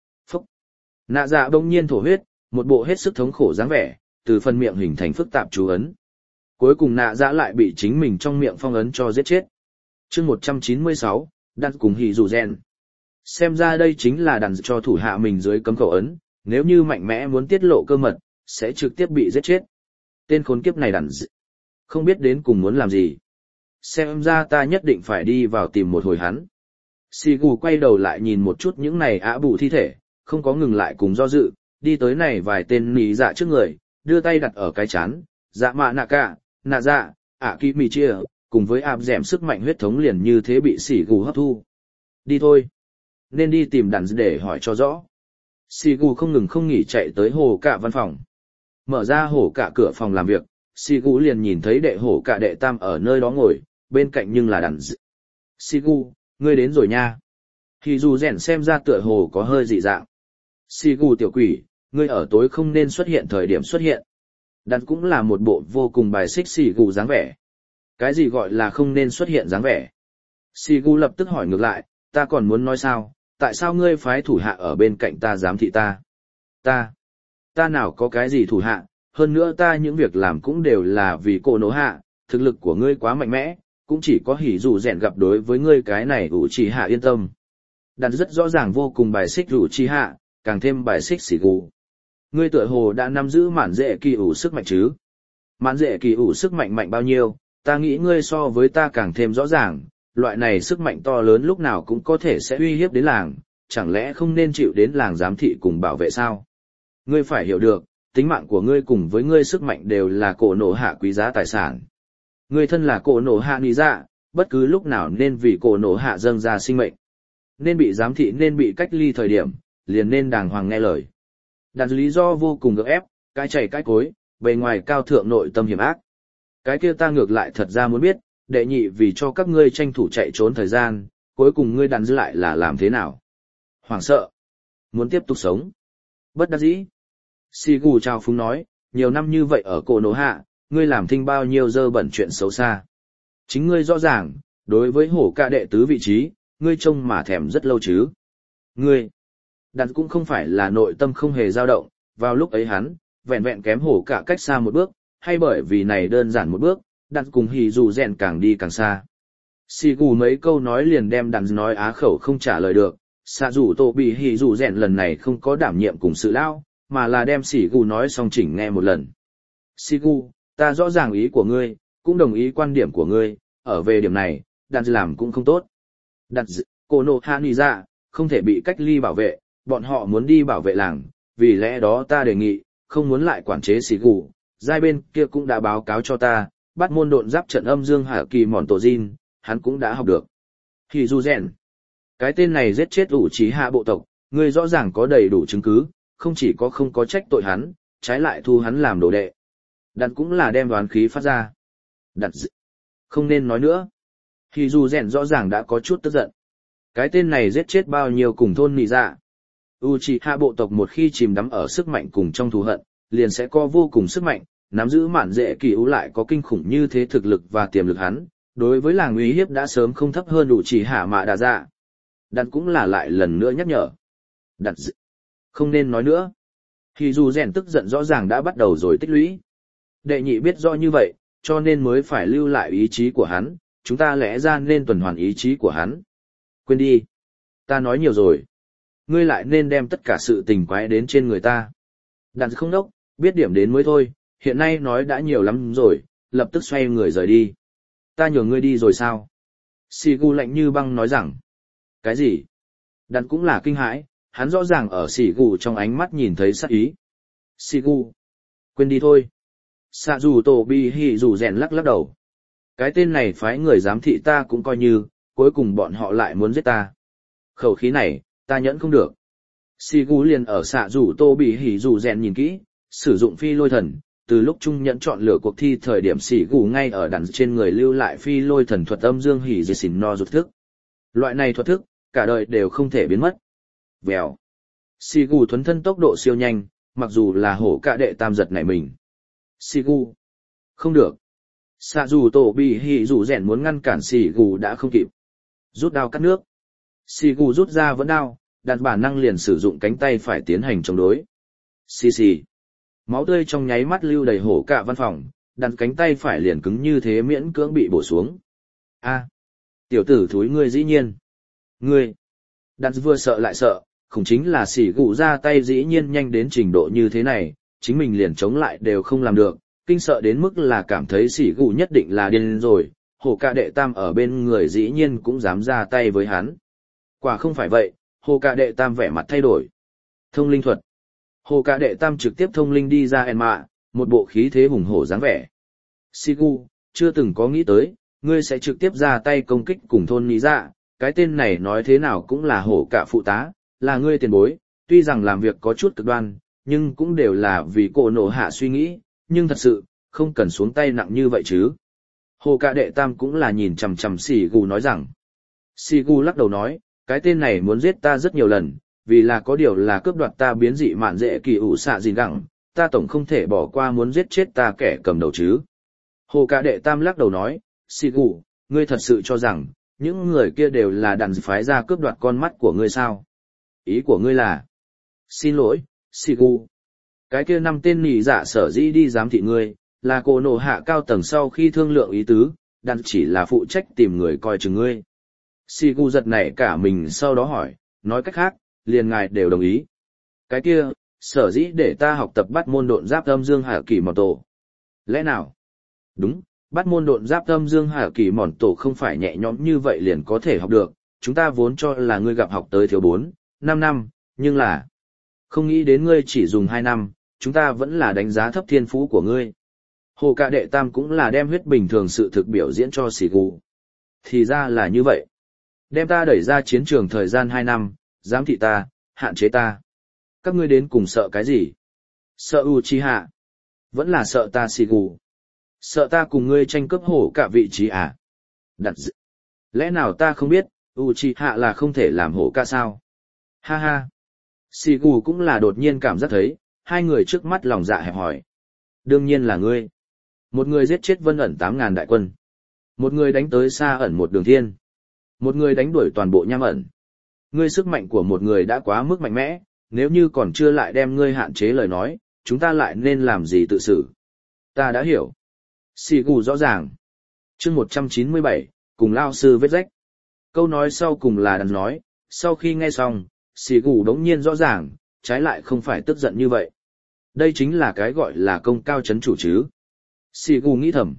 Nạ dạ bỗng nhiên thổ huyết, một bộ hết sức thống khổ dáng vẻ, từ phần miệng hình thành phức tạp chú ấn. Cuối cùng nạ dạ lại bị chính mình trong miệng phong ấn cho giết chết. chương một trăm chín mươi sáu, đàn cùng hỉ dù rèn. Xem ra đây chính là đàn cho thủ hạ mình dưới cấm khẩu ấn, nếu như mạnh mẽ muốn tiết lộ cơ mật, sẽ trực tiếp bị giết chết. Tên khốn kiếp này đàn d... không biết đến cùng muốn làm gì. Xem ra ta nhất định phải đi vào tìm một hồi hắn. Sỉ gù quay đầu lại nhìn một chút những này ạ bù thi thể, không có ngừng lại cùng do dự, đi tới này vài tên nỉ dạ trước người, đưa tay đặt ở cái chán, dạ mạ nạ cả, nạ dạ, ạ kỳ mì chia, cùng với áp dẻm sức mạnh huyết thống liền như thế bị sỉ gù hấp thu. Đi thôi. Nên đi tìm đàn để hỏi cho rõ. Sỉ gù không ngừng không nghỉ chạy tới hồ cả văn phòng. Mở ra hồ cả cửa phòng làm việc, sỉ gù liền nhìn thấy đệ hồ cả đệ tam ở nơi đó ngồi, bên cạnh nhưng là đàn. Sỉ gù, ngươi đến rồi nha. Thì dù rèn xem ra tựa hồ có hơi dị dạng. Sỉ gù tiểu quỷ, ngươi ở tối không nên xuất hiện thời điểm xuất hiện. Đàn cũng là một bộ vô cùng bài xích sỉ gù dáng vẻ. Cái gì gọi là không nên xuất hiện dáng vẻ? Sỉ gù lập tức hỏi ngược lại, ta còn muốn nói sao, tại sao ngươi phái thủ hạ ở bên cạnh ta giám thị ta? Ta, ta nào có cái gì thủ hạ, hơn nữa ta những việc làm cũng đều là vì cô nỗ hạ, thực lực của ngươi quá mạnh mẽ, cũng chỉ có hỉ dù rèn gặp đối với ngươi cái này ủ trì hạ yên tâm. Đàn rất rõ ràng vô cùng bài xích ủ trì hạ, càng thêm bài xích sỉ gù. Ngươi tựa hồ đã nắm giữ mạn dễ kỳ ủ sức mạnh chứ? Mạn dễ kỳ ủ sức mạnh mạnh bao nhiêu, ta nghĩ ngươi so với ta càng thêm rõ ràng, loại này sức mạnh to lớn lúc nào cũng có thể sẽ uy hiếp đến làng, chẳng lẽ không nên chịu đến làng giám thị cùng bảo vệ sao? Ngươi phải hiểu được, tính mạng của ngươi cùng với ngươi sức mạnh đều là cổ nổ hạ quý giá tài sản. Ngươi thân là cổ nổ hạ nị dạ, bất cứ lúc nào nên vì cổ nổ hạ dâng ra sinh mệnh. Nên bị giám thị nên bị cách ly thời điểm, liền nên đàng hoàng nghe lời. Đặt lý do vô cùng gượng ép, cái chảy cái cối, bề ngoài cao thượng nội tâm hiểm ác. Cái kia ta ngược lại thật ra muốn biết, đệ nhị vì cho các ngươi tranh thủ chạy trốn thời gian, cuối cùng ngươi đàn giữ lại là làm thế nào? Hoảng sợ. Muốn tiếp tục sống. Bất đắc dĩ. Sỉ gù trao phúng nói, nhiều năm như vậy ở cổ nổ hạ, ngươi làm thinh bao nhiêu dơ bẩn chuyện xấu xa. Chính ngươi rõ ràng, đối với hổ ca đệ tứ vị trí, ngươi trông mà thèm rất lâu chứ. Ngươi, đàn cũng không phải là nội tâm không hề dao động, vào lúc ấy hắn, vẹn vẹn kém hổ cả cách xa một bước, hay bởi vì này đơn giản một bước, đàn cùng hỉ dù rèn càng đi càng xa. Sỉ gù mấy câu nói liền đem đàn nói á khẩu không trả lời được, xạ dù tổ bị hỉ dù rèn lần này không có đảm nhiệm cùng sự lao, mà là đem sỉ gù nói xong chỉnh nghe một lần. Sỉ gù, ta rõ ràng ý của ngươi, cũng đồng ý quan điểm của ngươi, ở về điểm này, đàn làm cũng không tốt. Đặt cô nô hạ nì ra, không thể bị cách ly bảo vệ, bọn họ muốn đi bảo vệ làng, vì lẽ đó ta đề nghị, không muốn lại quản chế sỉ gù, giai bên kia cũng đã báo cáo cho ta, bắt môn độn giáp trận âm dương hạ kỳ mòn tổ Jin, hắn cũng đã học được. Hỉ dù rèn, cái tên này giết chết ủ trí hạ bộ tộc, ngươi rõ ràng có đầy đủ chứng cứ, không chỉ có không có trách tội hắn, trái lại thu hắn làm đồ đệ. Đặt cũng là đem đoán khí phát ra. Đặt d... không nên nói nữa. Hỉ dù rèn rõ ràng đã có chút tức giận. Cái tên này giết chết bao nhiêu cùng thôn nị dạ. Uchiha bộ tộc một khi chìm đắm ở sức mạnh cùng trong thù hận, liền sẽ có vô cùng sức mạnh, nắm giữ mạn dễ kỳ ưu lại có kinh khủng như thế thực lực và tiềm lực hắn, đối với làng uy hiếp đã sớm không thấp hơn Uchiha Mạ Đà Dạ. Đặt cũng là lại lần nữa nhắc nhở. Đặt d... không nên nói nữa. Thì dù rèn tức giận rõ ràng đã bắt đầu rồi tích lũy. Đệ nhị biết rõ như vậy, cho nên mới phải lưu lại ý chí của hắn, chúng ta lẽ ra nên tuần hoàn ý chí của hắn. Quên đi. Ta nói nhiều rồi. Ngươi lại nên đem tất cả sự tình quái đến trên người ta. Đàn không đốc, biết điểm đến mới thôi, hiện nay nói đã nhiều lắm rồi, lập tức xoay người rời đi. Ta nhường ngươi đi rồi sao? Sigu lạnh như băng nói rằng. Cái gì? Đàn cũng là kinh hãi, hắn rõ ràng ở Sigu trong ánh mắt nhìn thấy sát ý. Sigu. Quên đi thôi. Sạ dù tổ bi hì dù rèn lắc lắc đầu. Cái tên này phái người giám thị ta cũng coi như, cuối cùng bọn họ lại muốn giết ta. Khẩu khí này, ta nhẫn không được. Sigu liền ở xạ rủ tô bị hỉ rủ rèn nhìn kỹ, sử dụng phi lôi thần, từ lúc trung nhẫn chọn lựa cuộc thi thời điểm Sigu ngay ở đàn trên người lưu lại phi lôi thần thuật âm dương hỉ dì xỉn no rụt thức. Loại này thuật thức, cả đời đều không thể biến mất. Vèo. Sigu thuấn thân tốc độ siêu nhanh, mặc dù là hổ cạ đệ tam giật nảy mình. Sigu. Không được. Xạ rủ tổ bị hỉ rủ rèn muốn ngăn cản Sigu đã không kịp. Rút đao cắt nước. Sigu rút ra vẫn đao, đặt bản năng liền sử dụng cánh tay phải tiến hành chống đối. Xì xì. Máu tươi trong nháy mắt lưu đầy hổ cạ văn phòng, đặt cánh tay phải liền cứng như thế miễn cưỡng bị bổ xuống. A, tiểu tử thúi ngươi dĩ nhiên. Ngươi. Đặt vừa sợ lại sợ, không chính là xỉ gụ ra tay dĩ nhiên nhanh đến trình độ như thế này, chính mình liền chống lại đều không làm được, kinh sợ đến mức là cảm thấy xỉ gụ nhất định là điên rồi, hổ cạ đệ tam ở bên người dĩ nhiên cũng dám ra tay với hắn. Quả không phải vậy, hồ cạ đệ tam vẻ mặt thay đổi. Thông linh thuật. Hồ cạ đệ tam trực tiếp thông linh đi ra en mạ, một bộ khí thế hùng hổ dáng vẻ. Sigu, chưa từng có nghĩ tới, ngươi sẽ trực tiếp ra tay công kích cùng thôn ní dạ, cái tên này nói thế nào cũng là hổ cạ phụ tá, là ngươi tiền bối, tuy rằng làm việc có chút cực đoan, nhưng cũng đều là vì cổ nổ hạ suy nghĩ, nhưng thật sự, không cần xuống tay nặng như vậy chứ. Hồ cạ đệ tam cũng là nhìn chằm chằm Sigu nói rằng. Sigu lắc đầu nói, cái tên này muốn giết ta rất nhiều lần, vì là có điều là cướp đoạt ta biến dị mạn dễ kỳ ủ xạ gìn gẳng, ta tổng không thể bỏ qua muốn giết chết ta kẻ cầm đầu chứ. Hồ cạ đệ tam lắc đầu nói, Sigu, ngươi thật sự cho rằng, những người kia đều là đàn phái ra cướp đoạt con mắt của ngươi sao? Ý của ngươi là, xin lỗi, Sigu. Cái kia năm tên nỉ dạ sở dĩ đi giám thị ngươi, là cổ nổ hạ cao tầng sau khi thương lượng ý tứ, đàn chỉ là phụ trách tìm người coi chừng ngươi. Sigu giật nảy cả mình sau đó hỏi, nói cách khác, liền ngài đều đồng ý. Cái kia, sở dĩ để ta học tập bắt môn độn giáp âm dương hạ kỳ mòn tổ. Lẽ nào? Đúng, bắt môn độn giáp âm dương hạ kỳ mòn tổ không phải nhẹ nhõm như vậy liền có thể học được, chúng ta vốn cho là ngươi gặp học tới thiếu bốn, năm năm, nhưng là... Không nghĩ đến ngươi chỉ dùng hai năm, chúng ta vẫn là đánh giá thấp thiên phú của ngươi. Hồ cạ đệ tam cũng là đem huyết bình thường sự thực biểu diễn cho Sigu. Thì ra là như vậy. Đem ta đẩy ra chiến trường thời gian hai năm, giám thị ta, hạn chế ta. Các ngươi đến cùng sợ cái gì? Sợ Uchiha? Vẫn là sợ ta Sigu? Sợ ta cùng ngươi tranh cướp hổ cả vị trí à? Đặt d... Lẽ nào ta không biết, Uchiha là không thể làm hổ ca sao? Ha ha! Sigu cũng là đột nhiên cảm giác thấy, hai người trước mắt lòng dạ hẹp hỏi. Đương nhiên là ngươi. Một người giết chết vân ẩn tám ngàn đại quân. Một người đánh tới xa ẩn một đường thiên. Một người đánh đuổi toàn bộ nham ẩn. Ngươi sức mạnh của một người đã quá mức mạnh mẽ, nếu như còn chưa lại đem ngươi hạn chế lời nói, chúng ta lại nên làm gì tự xử. Ta đã hiểu. Sigu rõ ràng. Chương một trăm chín mươi bảy, cùng lao sư vết rách. Câu nói sau cùng là đàn nói, sau khi nghe xong, Sigu đống nhiên rõ ràng, trái lại không phải tức giận như vậy. Đây chính là cái gọi là công cao chấn chủ chứ. Sigu nghĩ thầm.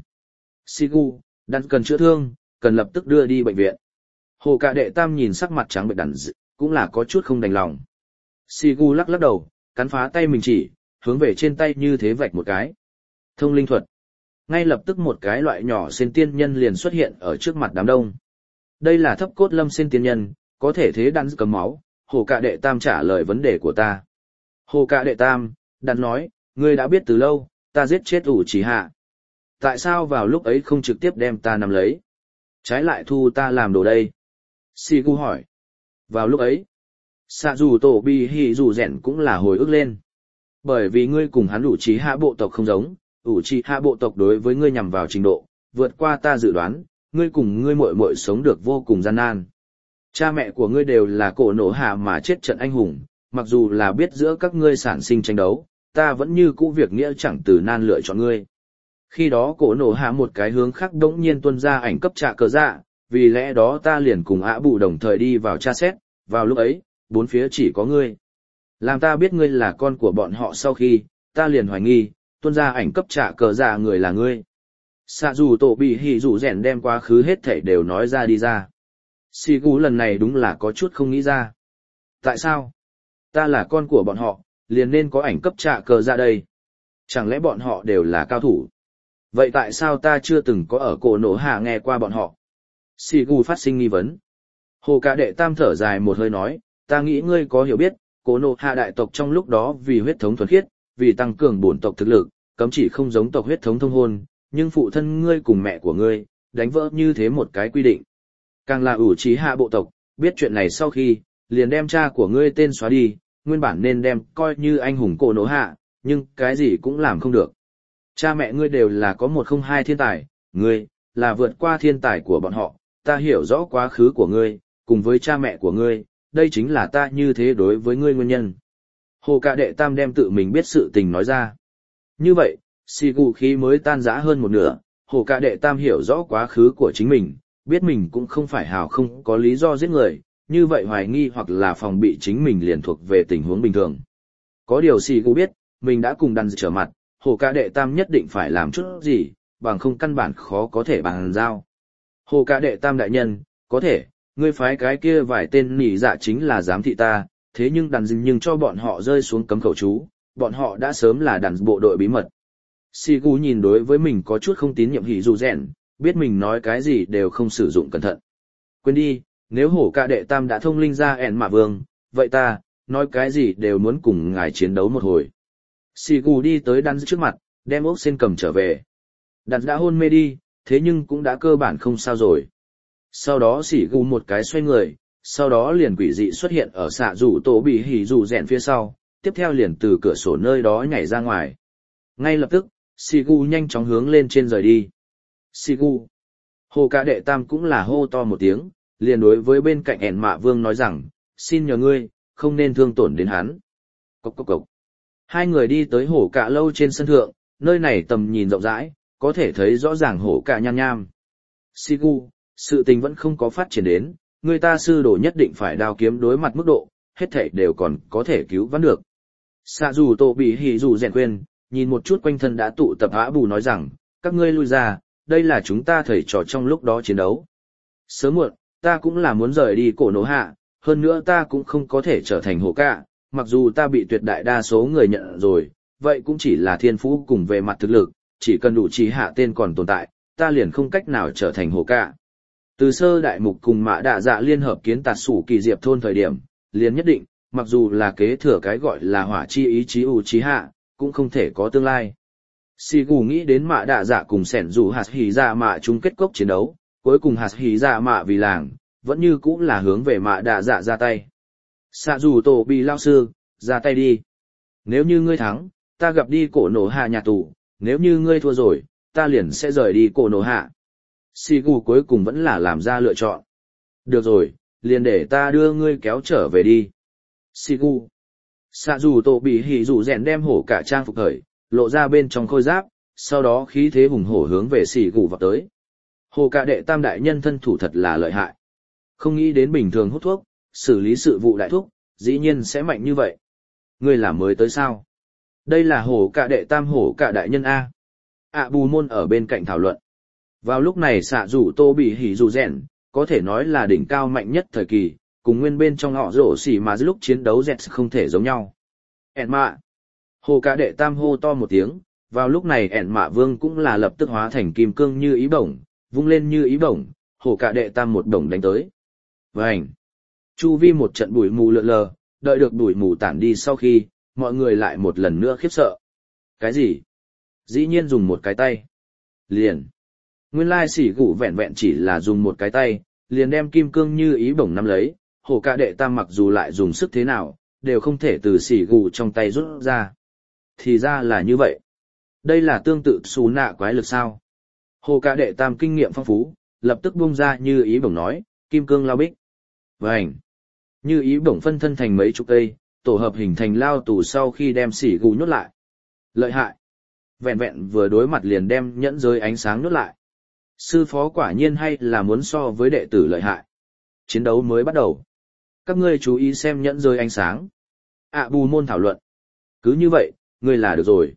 Sigu, đàn cần chữa thương, cần lập tức đưa đi bệnh viện. Hồ cạ đệ tam nhìn sắc mặt trắng bệch đàn d... cũng là có chút không đành lòng. Sigu lắc lắc đầu, cắn phá tay mình chỉ, hướng về trên tay như thế vạch một cái. Thông linh thuật. Ngay lập tức một cái loại nhỏ sen tiên nhân liền xuất hiện ở trước mặt đám đông. Đây là thấp cốt lâm sen tiên nhân, có thể thế đàn cầm máu. Hồ cạ đệ tam trả lời vấn đề của ta. Hồ cạ đệ tam, đàn nói, ngươi đã biết từ lâu, ta giết chết Uchiha. Tại sao vào lúc ấy không trực tiếp đem ta nắm lấy? Trái lại thu ta làm đồ đây? Sigu hỏi. Vào lúc ấy, xạ dù tổ bị hỉ dù rèn cũng là hồi ức lên. Bởi vì ngươi cùng hắn ủ trí hạ bộ tộc không giống, ủ trí hạ bộ tộc đối với ngươi nhằm vào trình độ, vượt qua ta dự đoán, ngươi cùng ngươi muội muội sống được vô cùng gian nan. Cha mẹ của ngươi đều là cổ nổ hạ mà chết trận anh hùng, mặc dù là biết giữa các ngươi sản sinh tranh đấu, ta vẫn như cũ việc nghĩa chẳng từ nan lựa chọn ngươi. Khi đó cổ nổ hạ một cái hướng khác đống nhiên tuân ra ảnh cấp trạ cờ dạ, vì lẽ đó ta liền cùng ạ bù đồng thời đi vào tra xét, vào lúc ấy, bốn phía chỉ có ngươi. Làm ta biết ngươi là con của bọn họ sau khi, ta liền hoài nghi, tuân ra ảnh cấp trạ cờ dạ người là ngươi. Xạ dù tổ bị hỉ dù rèn đem quá khứ hết thảy đều nói ra đi ra. Sì Gu lần này đúng là có chút không nghĩ ra. Tại sao? Ta là con của bọn họ, liền nên có ảnh cấp trạ cờ dạ đây. Chẳng lẽ bọn họ đều là cao thủ? Vậy tại sao ta chưa từng có ở cổ nổ hạ nghe qua bọn họ? Sì Gu phát sinh nghi vấn. Hồ Cả Đệ Tam thở dài một hơi nói, ta nghĩ ngươi có hiểu biết, cổ nổ hạ đại tộc trong lúc đó vì huyết thống thuần khiết, vì tăng cường bổn tộc thực lực, cấm chỉ không giống tộc huyết thống thông hôn, nhưng phụ thân ngươi cùng mẹ của ngươi, đánh vỡ như thế một cái quy định. Càng là ủ trí hạ bộ tộc, biết chuyện này sau khi, liền đem cha của ngươi tên xóa đi, nguyên bản nên đem coi như anh hùng cổ nổ hạ, nhưng cái gì cũng làm không được. Cha mẹ ngươi đều là có một không hai thiên tài, ngươi, là vượt qua thiên tài của bọn họ, ta hiểu rõ quá khứ của ngươi, cùng với cha mẹ của ngươi, đây chính là ta như thế đối với ngươi nguyên nhân. Hồ Cả Đệ Tam đem tự mình biết sự tình nói ra. Như vậy, xì gù khí mới tan rã hơn một nửa, Hồ Cả Đệ Tam hiểu rõ quá khứ của chính mình, biết mình cũng không phải hào không có lý do giết người, như vậy hoài nghi hoặc là phòng bị chính mình liền thuộc về tình huống bình thường. Có điều xì gù biết, mình đã cùng đàn trở mặt, Hồ Cả Đệ Tam nhất định phải làm chút gì, bằng không căn bản khó có thể bàn giao. Hồ Cả Đệ Tam đại nhân, có thể, ngươi phái cái kia vài tên nỉ dạ chính là giám thị ta, thế nhưng đàn dình nhưng cho bọn họ rơi xuống cấm khẩu chú, bọn họ đã sớm là đàn bộ đội bí mật. Sigu nhìn đối với mình có chút không tín nhiệm hỉ dù rèn, biết mình nói cái gì đều không sử dụng cẩn thận. Quên đi, nếu Hổ Cả Đệ Tam đã thông linh ra ẻn mạ vương, vậy ta, nói cái gì đều muốn cùng ngài chiến đấu một hồi. Sigu đi tới đàn trước mặt, đem ốc sen cầm trở về. Đàn đã hôn mê đi, thế nhưng cũng đã cơ bản không sao rồi. Sau đó xỉ gù một cái xoay người, sau đó liền quỷ dị xuất hiện ở xạ rủ tổ bị hỉ rủ rèn phía sau, tiếp theo liền từ cửa sổ nơi đó nhảy ra ngoài. Ngay lập tức, xỉ gù nhanh chóng hướng lên trên rời đi. Xỉ gù. Hồ Cả Đệ Tam cũng là hô to một tiếng, liền đối với bên cạnh ẻn mạ vương nói rằng, xin nhờ ngươi, không nên thương tổn đến hắn. Cốc cốc cốc. Hai người đi tới hổ cả lâu trên sân thượng, nơi này tầm nhìn rộng rãi, có thể thấy rõ ràng hổ cả nham nham. Sigu, sự tình vẫn không có phát triển đến, người ta sư đồ nhất định phải đao kiếm đối mặt mức độ, hết thảy đều còn có thể cứu vãn được. Xạ dù tổ bị hỉ dù rèn quên, nhìn một chút quanh thân đã tụ tập Á Bù nói rằng, các ngươi lui ra, đây là chúng ta thầy trò trong lúc đó chiến đấu. Sớm muộn, ta cũng là muốn rời đi cổ nổ hạ, hơn nữa ta cũng không có thể trở thành hổ cả, mặc dù ta bị tuyệt đại đa số người nhận rồi, vậy cũng chỉ là thiên phú cùng về mặt thực lực, chỉ cần đủ trí hạ tên còn tồn tại, ta liền không cách nào trở thành hổ cả. Từ sơ đại mục cùng mã đạ dạ liên hợp kiến tạt sủ kỳ diệp thôn thời điểm, liền nhất định, mặc dù là kế thừa cái gọi là hỏa chi ý chí ủ trí hạ, cũng không thể có tương lai. Sigu nghĩ đến mã đạ dạ cùng sẻn dù hạt hỉ dạ mạ chung kết cốc chiến đấu, cuối cùng hạt hỉ dạ mạ vì làng, vẫn như cũng là hướng về mã đạ dạ ra tay. Xạ dù tổ bị lao sư, ra tay đi. Nếu như ngươi thắng, ta gặp đi cổ nổ hạ nhà tù, nếu như ngươi thua rồi, ta liền sẽ rời đi cổ nổ hạ. Sigu cuối cùng vẫn là làm ra lựa chọn. Được rồi, liền để ta đưa ngươi kéo trở về đi. Sigu. Xạ dù tổ bị hỉ dù rèn đem hổ cả trang phục khởi, lộ ra bên trong khôi giáp, sau đó khí thế hùng hổ hướng về Sigu vào tới. Hồ Cả Đệ Tam đại nhân thân thủ thật là lợi hại. Không nghĩ đến bình thường hút thuốc, xử lý sự vụ đại thúc, dĩ nhiên sẽ mạnh như vậy. Ngươi là mới tới sao? Đây là Hổ Cả Đệ Tam Hổ Cả đại nhân A. ạ bù môn ở bên cạnh thảo luận. Vào lúc này xạ rủ tô bị hỉ dù rèn, có thể nói là đỉnh cao mạnh nhất thời kỳ, cùng nguyên bên trong họ rổ xỉ mà lúc chiến đấu dẹt không thể giống nhau. Ẹn mạ. Hồ Cả Đệ Tam hô to một tiếng, vào lúc này ẹn mạ vương cũng là lập tức hóa thành kim cương như ý bổng, vung lên như ý bổng, Hồ Cả Đệ Tam một bổng đánh tới. Vành. Chu vi một trận bụi mù lượn lờ, đợi được bụi mù tản đi sau khi, mọi người lại một lần nữa khiếp sợ. Cái gì? Dĩ nhiên dùng một cái tay. Liền. Nguyên lai sỉ gụ vẹn vẹn chỉ là dùng một cái tay, liền đem kim cương như ý bổng nắm lấy, hổ cả đệ tam mặc dù lại dùng sức thế nào, đều không thể từ xỉ gù trong tay rút ra. Thì ra là như vậy. Đây là tương tự xù nạ quái lực sao? Hổ cả đệ tam kinh nghiệm phong phú, lập tức bung ra như ý bổng nói, kim cương lao bích. Vành. Như ý bổng phân thân thành mấy chục cây, tổ hợp hình thành lao tù sau khi đem xỉ gù nhốt lại. Lợi hại. Vẹn vẹn vừa đối mặt liền đem nhẫn giới ánh sáng nhốt lại. Sư phó quả nhiên hay là muốn so với đệ tử lợi hại. Chiến đấu mới bắt đầu. Các ngươi chú ý xem nhẫn giới ánh sáng. ạ bù môn thảo luận. Cứ như vậy, ngươi là được rồi.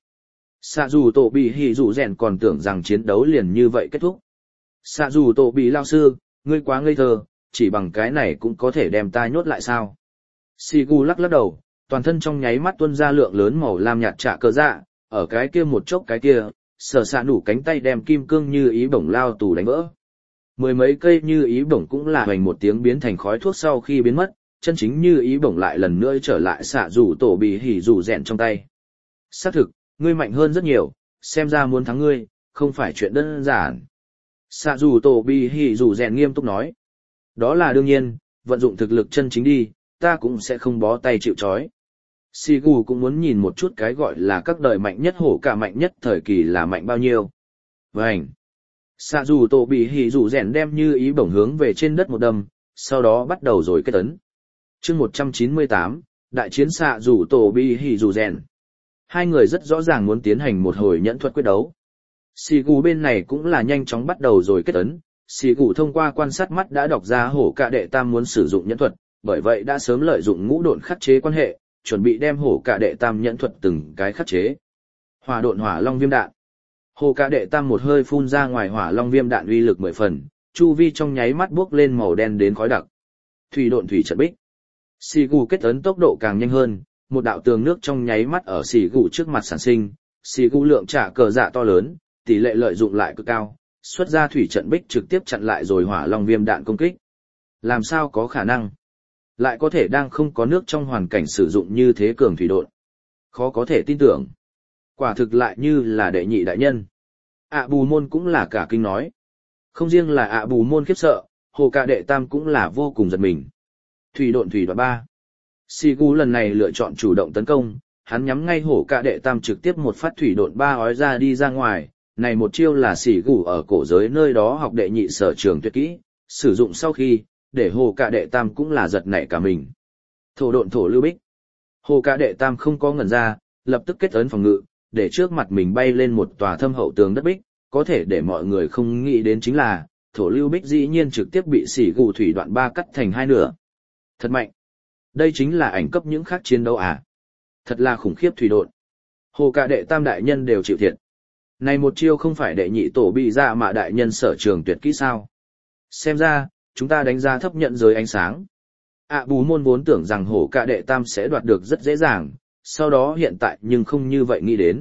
Xạ dù tổ bị hỉ dù rèn còn tưởng rằng chiến đấu liền như vậy kết thúc. Xạ dù tổ bị lao sư, ngươi quá ngây thơ, chỉ bằng cái này cũng có thể đem ta nhốt lại sao. Xì gu lắc lắc đầu, toàn thân trong nháy mắt tuôn ra lượng lớn màu lam nhạt trạ cờ dạ, ở cái kia một chốc cái kia, sở xạ nủ cánh tay đem kim cương như ý bổng lao tù đánh vỡ. Mười mấy cây như ý bổng cũng là hoành một tiếng biến thành khói thuốc sau khi biến mất, chân chính như ý bổng lại lần nữa trở lại xạ rủ tổ bị hỉ rủ rèn trong tay. Xác thực, ngươi mạnh hơn rất nhiều, xem ra muốn thắng ngươi, không phải chuyện đơn giản. Xạ rủ tổ bị hỉ rủ rèn nghiêm túc nói. Đó là đương nhiên, vận dụng thực lực chân chính đi, ta cũng sẽ không bó tay chịu trói. Sigu cũng muốn nhìn một chút cái gọi là các đời mạnh nhất hổ cả mạnh nhất thời kỳ là mạnh bao nhiêu. Vânh! Xạ dù tổ bị hỉ dù rèn đem như ý bổng hướng về trên đất một đâm, sau đó bắt đầu rồi kết tấn. chương một trăm chín mươi tám, đại chiến xạ dù tổ bị hỉ dù rèn. Hai người rất rõ ràng muốn tiến hành một hồi nhẫn thuật quyết đấu. Sigu bên này cũng là nhanh chóng bắt đầu rồi kết tấn. Sigu thông qua quan sát mắt đã đọc ra hổ cả đệ tam muốn sử dụng nhẫn thuật, bởi vậy đã sớm lợi dụng ngũ độn khắc chế quan hệ, chuẩn bị đem hổ cả đệ tam nhẫn thuật từng cái khắc chế. Hỏa độn hỏa long viêm đạn. Hổ cả đệ tam một hơi phun ra ngoài hỏa long viêm đạn uy lực mười phần, chu vi trong nháy mắt bốc lên màu đen đến khói đặc. Thủy độn thủy trận bích. Sigu kết ấn tốc độ càng nhanh hơn, một đạo tường nước trong nháy mắt ở Sigu trước mặt sản sinh, Sigu lượng trả cờ dạ to lớn, tỷ lệ lợi dụng lại cực cao, xuất ra thủy trận bích trực tiếp chặn lại rồi hỏa long viêm đạn công kích. Làm sao có khả năng? Lại có thể đang không có nước trong hoàn cảnh sử dụng như thế cường thủy độn. Khó có thể tin tưởng. Quả thực lại như là đệ nhị đại nhân. ạ bù môn cũng là cả kinh nói. Không riêng là ạ bù môn khiếp sợ, hồ cả đệ tam cũng là vô cùng giật mình. Thủy độn thủy đoạn ba. Sigu lần này lựa chọn chủ động tấn công, hắn nhắm ngay hổ cả đệ tam trực tiếp một phát thủy độn ba ói ra đi ra ngoài. Này một chiêu là Sigu ở cổ giới nơi đó học đệ nhị sở trường tuyệt kỹ, sử dụng sau khi, để hồ cả đệ tam cũng là giật nảy cả mình. Thổ độn thổ lưu bích. Hồ cả đệ tam không có ngẩn ra, lập tức kết ấn phòng ngự, để trước mặt mình bay lên một tòa thâm hậu tường đất bích, có thể để mọi người không nghĩ đến chính là, thổ lưu bích dĩ nhiên trực tiếp bị xỉ gù thủy đoạn ba cắt thành hai nửa. Thật mạnh. Đây chính là ảnh cấp những khác chiến đấu à. Thật là khủng khiếp thủy độn. Hồ cả đệ tam đại nhân đều chịu thiệt. Này một chiêu không phải đệ nhị tổ bị ra mà đại nhân sở trường tuyệt kỹ sao. Xem ra, chúng ta đánh giá thấp nhận giới ánh sáng. ạ bù môn vốn tưởng rằng hổ cả đệ tam sẽ đoạt được rất dễ dàng, sau đó hiện tại nhưng không như vậy nghĩ đến.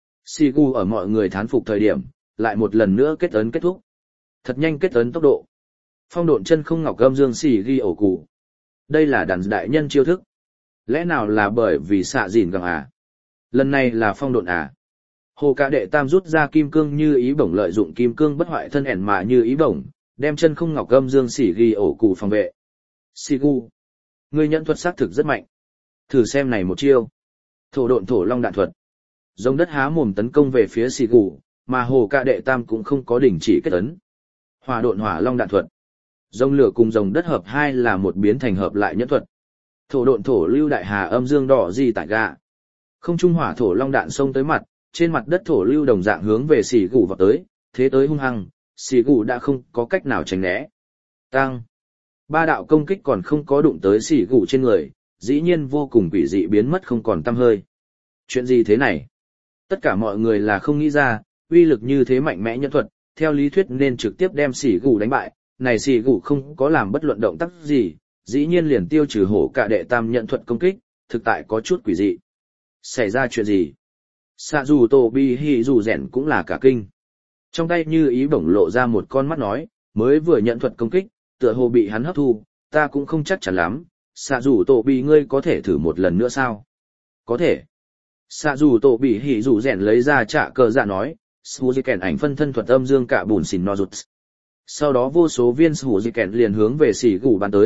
Sigu ở mọi người thán phục thời điểm, lại một lần nữa kết ấn kết thúc. Thật nhanh kết ấn tốc độ. Phong độn chân không ngọc gâm dương xì ghi ổ cụ. Đây là đàn đại nhân chiêu thức. Lẽ nào là bởi vì xạ dìn găng à? Lần này là phong độn à? Hồ cả đệ tam rút ra kim cương như ý bổng lợi dụng kim cương bất hoại thân ẻn mà như ý bổng, đem chân không ngọc gâm dương xỉ ghi ổ cụ phòng vệ. Sigu, ngươi nhận thuật xác thực rất mạnh. Thử xem này một chiêu. Thổ độn thổ long đạn thuật. Giống đất há mồm tấn công về phía Sigu, mà hồ cả đệ tam cũng không có đình chỉ kết ấn. Hỏa độn hỏa long đạn thuật. Rồng lửa cùng rồng đất hợp hai là một biến thành hợp lại nhẫn thuật. Thổ độn thổ lưu đại hà âm dương đỏ di tại gạ. Không trung hỏa thổ long đạn xông tới mặt, trên mặt đất thổ lưu đồng dạng hướng về Sigu vào tới, thế tới hung hăng. Sigu đã không có cách nào tránh né. Tăng. Ba đạo công kích còn không có đụng tới Sigu trên người, dĩ nhiên vô cùng quỷ dị biến mất không còn tăm hơi. Chuyện gì thế này? Tất cả mọi người là không nghĩ ra, uy lực như thế mạnh mẽ nhân thuật, theo lý thuyết nên trực tiếp đem Sigu đánh bại, này Sigu không có làm bất luận động tác gì, dĩ nhiên liền tiêu trừ hổ cả đệ tam nhận thuật công kích, thực tại có chút quỷ dị. Xảy ra chuyện gì? Sạ dù tổ bi hi dù rèn cũng là cả kinh. Trong tay như ý bổng lộ ra một con mắt nói, mới vừa nhận thuật công kích, tựa hồ bị hắn hấp thu, ta cũng không chắc chắn lắm, xạ dù tổ bị ngươi có thể thử một lần nữa sao? Có thể. Xạ dù tổ bị hỉ dù rèn lấy ra trả cờ dạ nói, Suzy kèn ảnh phân thân thuật âm dương cả bùn xỉn no rụt. Sau đó vô số viên Suzy kèn liền hướng về xỉ gù bắn tới,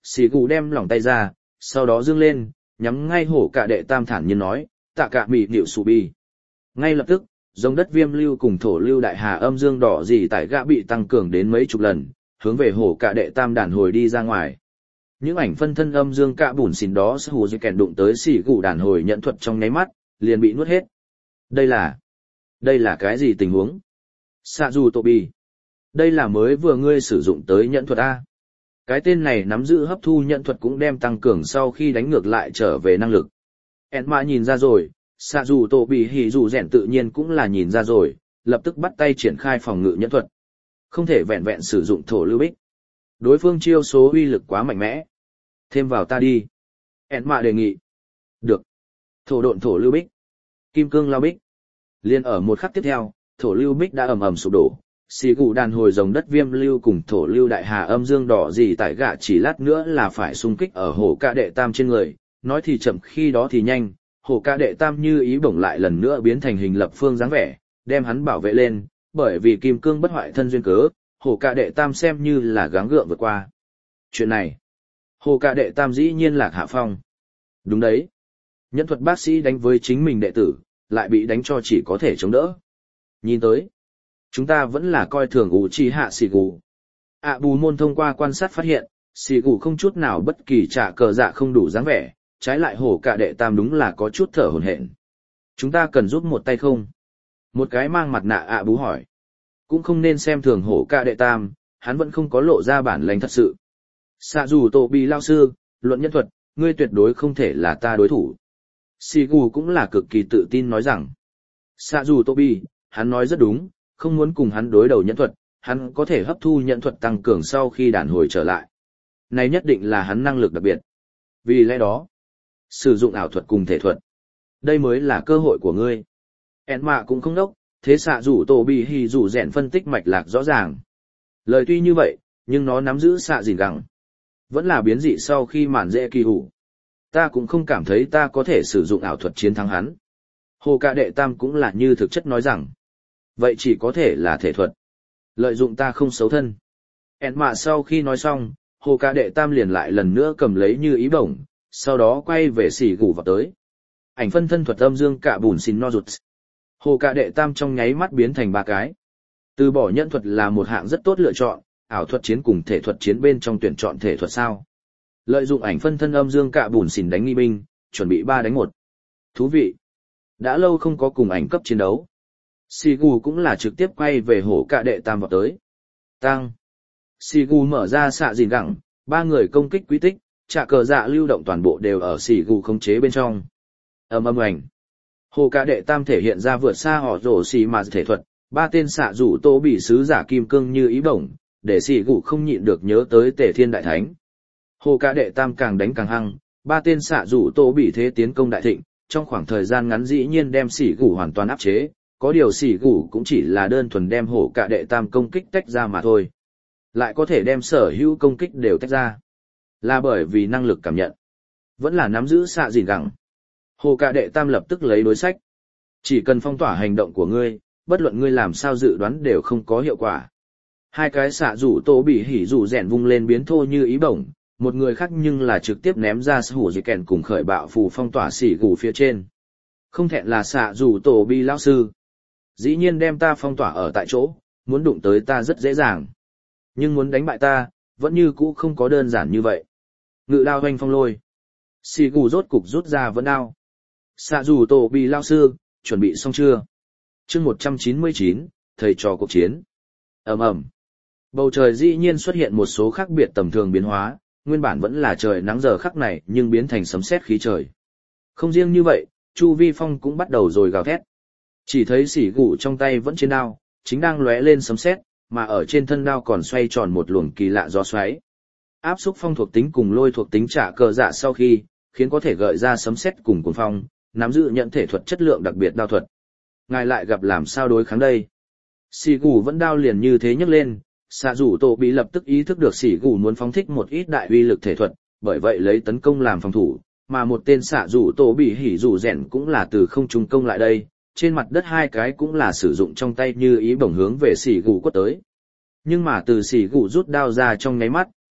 Xì gù đem lòng tay ra, sau đó dương lên, nhắm ngay hổ cả đệ tam thản nhiên nói, tạ cả mị nịu sù bi. Ngay lập tức, giống đất viêm lưu cùng thổ lưu đại hà âm dương đỏ gì tại gã bị tăng cường đến mấy chục lần, hướng về hổ cả đệ tam đàn hồi đi ra ngoài. Những ảnh phân thân âm dương cạ bùn xỉn đó sẽ hù dây kèn đụng tới xỉ gù đàn hồi nhận thuật trong nháy mắt, liền bị nuốt hết. Đây là... đây là cái gì tình huống? Sạ dù tổ bì. Đây là mới vừa ngươi sử dụng tới nhận thuật A. Cái tên này nắm giữ hấp thu nhận thuật cũng đem tăng cường sau khi đánh ngược lại trở về năng lực. En mạ nhìn ra rồi, sạ dù tổ bì hỉ dù rèn tự nhiên cũng là nhìn ra rồi, lập tức bắt tay triển khai phòng ngự nhận thuật. Không thể vẹn vẹn sử dụng thổ lưu bích. Đối phương chiêu số uy lực quá mạnh mẽ. Thêm vào ta đi. En mạ đề nghị. Được. Thổ độn thổ lưu bích. Kim cương lao bích. Liên ở một khắc tiếp theo, thổ lưu bích đã ầm ầm sụp đổ. Xì gù đàn hồi rồng đất viêm lưu cùng thổ lưu đại hà âm dương đỏ gì tại gạ chỉ lát nữa là phải xung kích ở hổ ca đệ tam trên người. Nói thì chậm khi đó thì nhanh, hổ ca đệ tam như ý bổng lại lần nữa biến thành hình lập phương dáng vẻ, đem hắn bảo vệ lên, bởi vì kim cương bất hoại thân duyên cớ, hổ ca đệ tam xem như là gắng gượng vượt qua. Chuyện này, hổ ca đệ tam dĩ nhiên lạc hạ phong. Đúng đấy. Nhân thuật bác sĩ đánh với chính mình đệ tử, lại bị đánh cho chỉ có thể chống đỡ. Nhìn tới, chúng ta vẫn là coi thường ủ trì hạ xì gù. ạ bù môn thông qua quan sát phát hiện, xì gù không chút nào bất kỳ trả cờ dạ không đủ dáng vẻ, trái lại hổ cả đệ tam đúng là có chút thở hổn hển. Chúng ta cần giúp một tay không? Một cái mang mặt nạ ạ bú hỏi. Cũng không nên xem thường hổ cả đệ tam, hắn vẫn không có lộ ra bản lĩnh thật sự. Xạ dù tổ bị lao sư, luận nhân thuật, ngươi tuyệt đối không thể là ta đối thủ. Xì gù cũng là cực kỳ tự tin nói rằng. Xạ dù tổ bị, hắn nói rất đúng, không muốn cùng hắn đối đầu nhân thuật, hắn có thể hấp thu nhận thuật tăng cường sau khi đàn hồi trở lại. Này nhất định là hắn năng lực đặc biệt. Vì lẽ đó, sử dụng ảo thuật cùng thể thuật. Đây mới là cơ hội của ngươi. En mạ cũng không đốc, thế xạ rủ tổ bị hì rủ rèn phân tích mạch lạc rõ ràng. Lời tuy như vậy, nhưng nó nắm giữ xạ gìn gẳng. Vẫn là biến dị sau khi mản dễ kỳ hủ. Ta cũng không cảm thấy ta có thể sử dụng ảo thuật chiến thắng hắn. Hồ ca đệ tam cũng là như thực chất nói rằng. Vậy chỉ có thể là thể thuật. Lợi dụng ta không xấu thân. En mạ sau khi nói xong, hồ ca đệ tam liền lại lần nữa cầm lấy như ý bổng, sau đó quay về xỉ gù vào tới. Ảnh phân thân thuật âm dương cạ bùn xin no rụt. Hồ ca đệ tam trong nháy mắt biến thành ba cái. Từ bỏ nhân thuật là một hạng rất tốt lựa chọn, ảo thuật chiến cùng thể thuật chiến bên trong tuyển chọn thể thuật sao. Lợi dụng ảnh phân thân âm dương cạ bùn xin đánh nghi binh, chuẩn bị ba đánh một. Thú vị. Đã lâu không có cùng ảnh cấp chiến đấu. Sigu cũng là trực tiếp quay về hổ cạ đệ tam vào tới. Tăng. Sigu mở ra xạ gìn gẳng, ba người công kích quy tích, trả cờ dạ lưu động toàn bộ đều ở Sigu khống chế bên trong. Ầm ầm ảnh. Hổ cạ đệ tam thể hiện ra vượt xa họ rổ xì mà thể thuật, ba tên xạ rủ tô bị sứ giả kim cương như ý bổng, để Sigu không nhịn được nhớ tới Tề Thiên Đại Thánh. Hổ cạ đệ tam càng đánh càng hăng, ba tên xạ rủ tô bị thế tiến công đại thịnh, trong khoảng thời gian ngắn dĩ nhiên đem Sigu hoàn toàn áp chế. Có điều xỉ gủ cũng chỉ là đơn thuần đem hổ cả đệ tam công kích tách ra mà thôi. Lại có thể đem sở hữu công kích đều tách ra. Là bởi vì năng lực cảm nhận. Vẫn là nắm giữ xạ gìn gẳng. Hổ cả đệ tam lập tức lấy đối sách. Chỉ cần phong tỏa hành động của ngươi, bất luận ngươi làm sao dự đoán đều không có hiệu quả. Hai cái xạ rủ tổ bị hỉ rủ rèn vung lên biến thô như ý bổng, một người khác nhưng là trực tiếp ném ra hủ dì kèn cùng khởi bạo phù phong tỏa xỉ gủ phía trên. Không thẹn là xạ rủ tổ bị lão sư. Dĩ nhiên đem ta phong tỏa ở tại chỗ, muốn đụng tới ta rất dễ dàng. Nhưng muốn đánh bại ta, vẫn như cũ không có đơn giản như vậy. Ngự đao hoanh phong lôi. Xì gù rốt cục rút ra vẫn đao. Xạ dù tổ bị lao sư, chuẩn bị xong chưa? chương một trăm chín mươi chín, thầy trò cuộc chiến. Ầm ầm. Bầu trời dĩ nhiên xuất hiện một số khác biệt tầm thường biến hóa, nguyên bản vẫn là trời nắng giờ khắc này nhưng biến thành sấm sét khí trời. Không riêng như vậy, chu vi phong cũng bắt đầu rồi gào thét. Chỉ thấy xỉ gù trong tay vẫn trên đao, chính đang lóe lên sấm sét, mà ở trên thân đao còn xoay tròn một luồng kỳ lạ gió xoáy. Áp xúc phong thuộc tính cùng lôi thuộc tính trả cờ dạ sau khi, khiến có thể gợi ra sấm sét cùng cuồng phong, nắm giữ nhận thể thuật chất lượng đặc biệt đao thuật. Ngài lại gặp làm sao đối kháng đây? Xỉ gù vẫn đao liền như thế nhấc lên, xạ rủ tổ bị lập tức ý thức được xỉ gù muốn phóng thích một ít đại uy lực thể thuật, bởi vậy lấy tấn công làm phòng thủ, mà một tên xạ rủ tổ bị hỉ rủ rèn cũng là từ không trung công lại đây. Trên mặt đất hai cái cũng là sử dụng trong tay như ý bổng hướng về xỉ gù quất tới. Nhưng mà từ xỉ gù rút đao ra trong nháy mắt,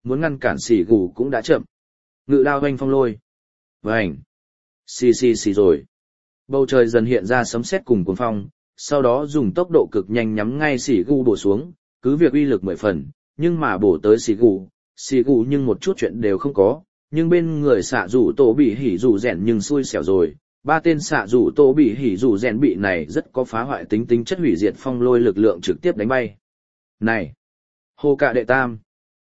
muốn ngăn cản xỉ gù cũng đã chậm. Ngự đao hoanh phong lôi. Vành. Xì xì xì rồi. Bầu trời dần hiện ra sấm sét cùng cuồng phong, sau đó dùng tốc độ cực nhanh nhắm ngay xỉ gù bổ xuống, cứ việc uy lực mười phần, nhưng mà bổ tới xỉ gù, xỉ gù nhưng một chút chuyện đều không có, nhưng bên người xạ rủ tổ bị hỉ rủ rèn nhưng xui xẻo rồi. Ba tên xạ rủ tổ bị hỉ rủ rèn bị này rất có phá hoại tính tính chất hủy diệt phong lôi lực lượng trực tiếp đánh bay. Này! Hồ cạ đệ tam!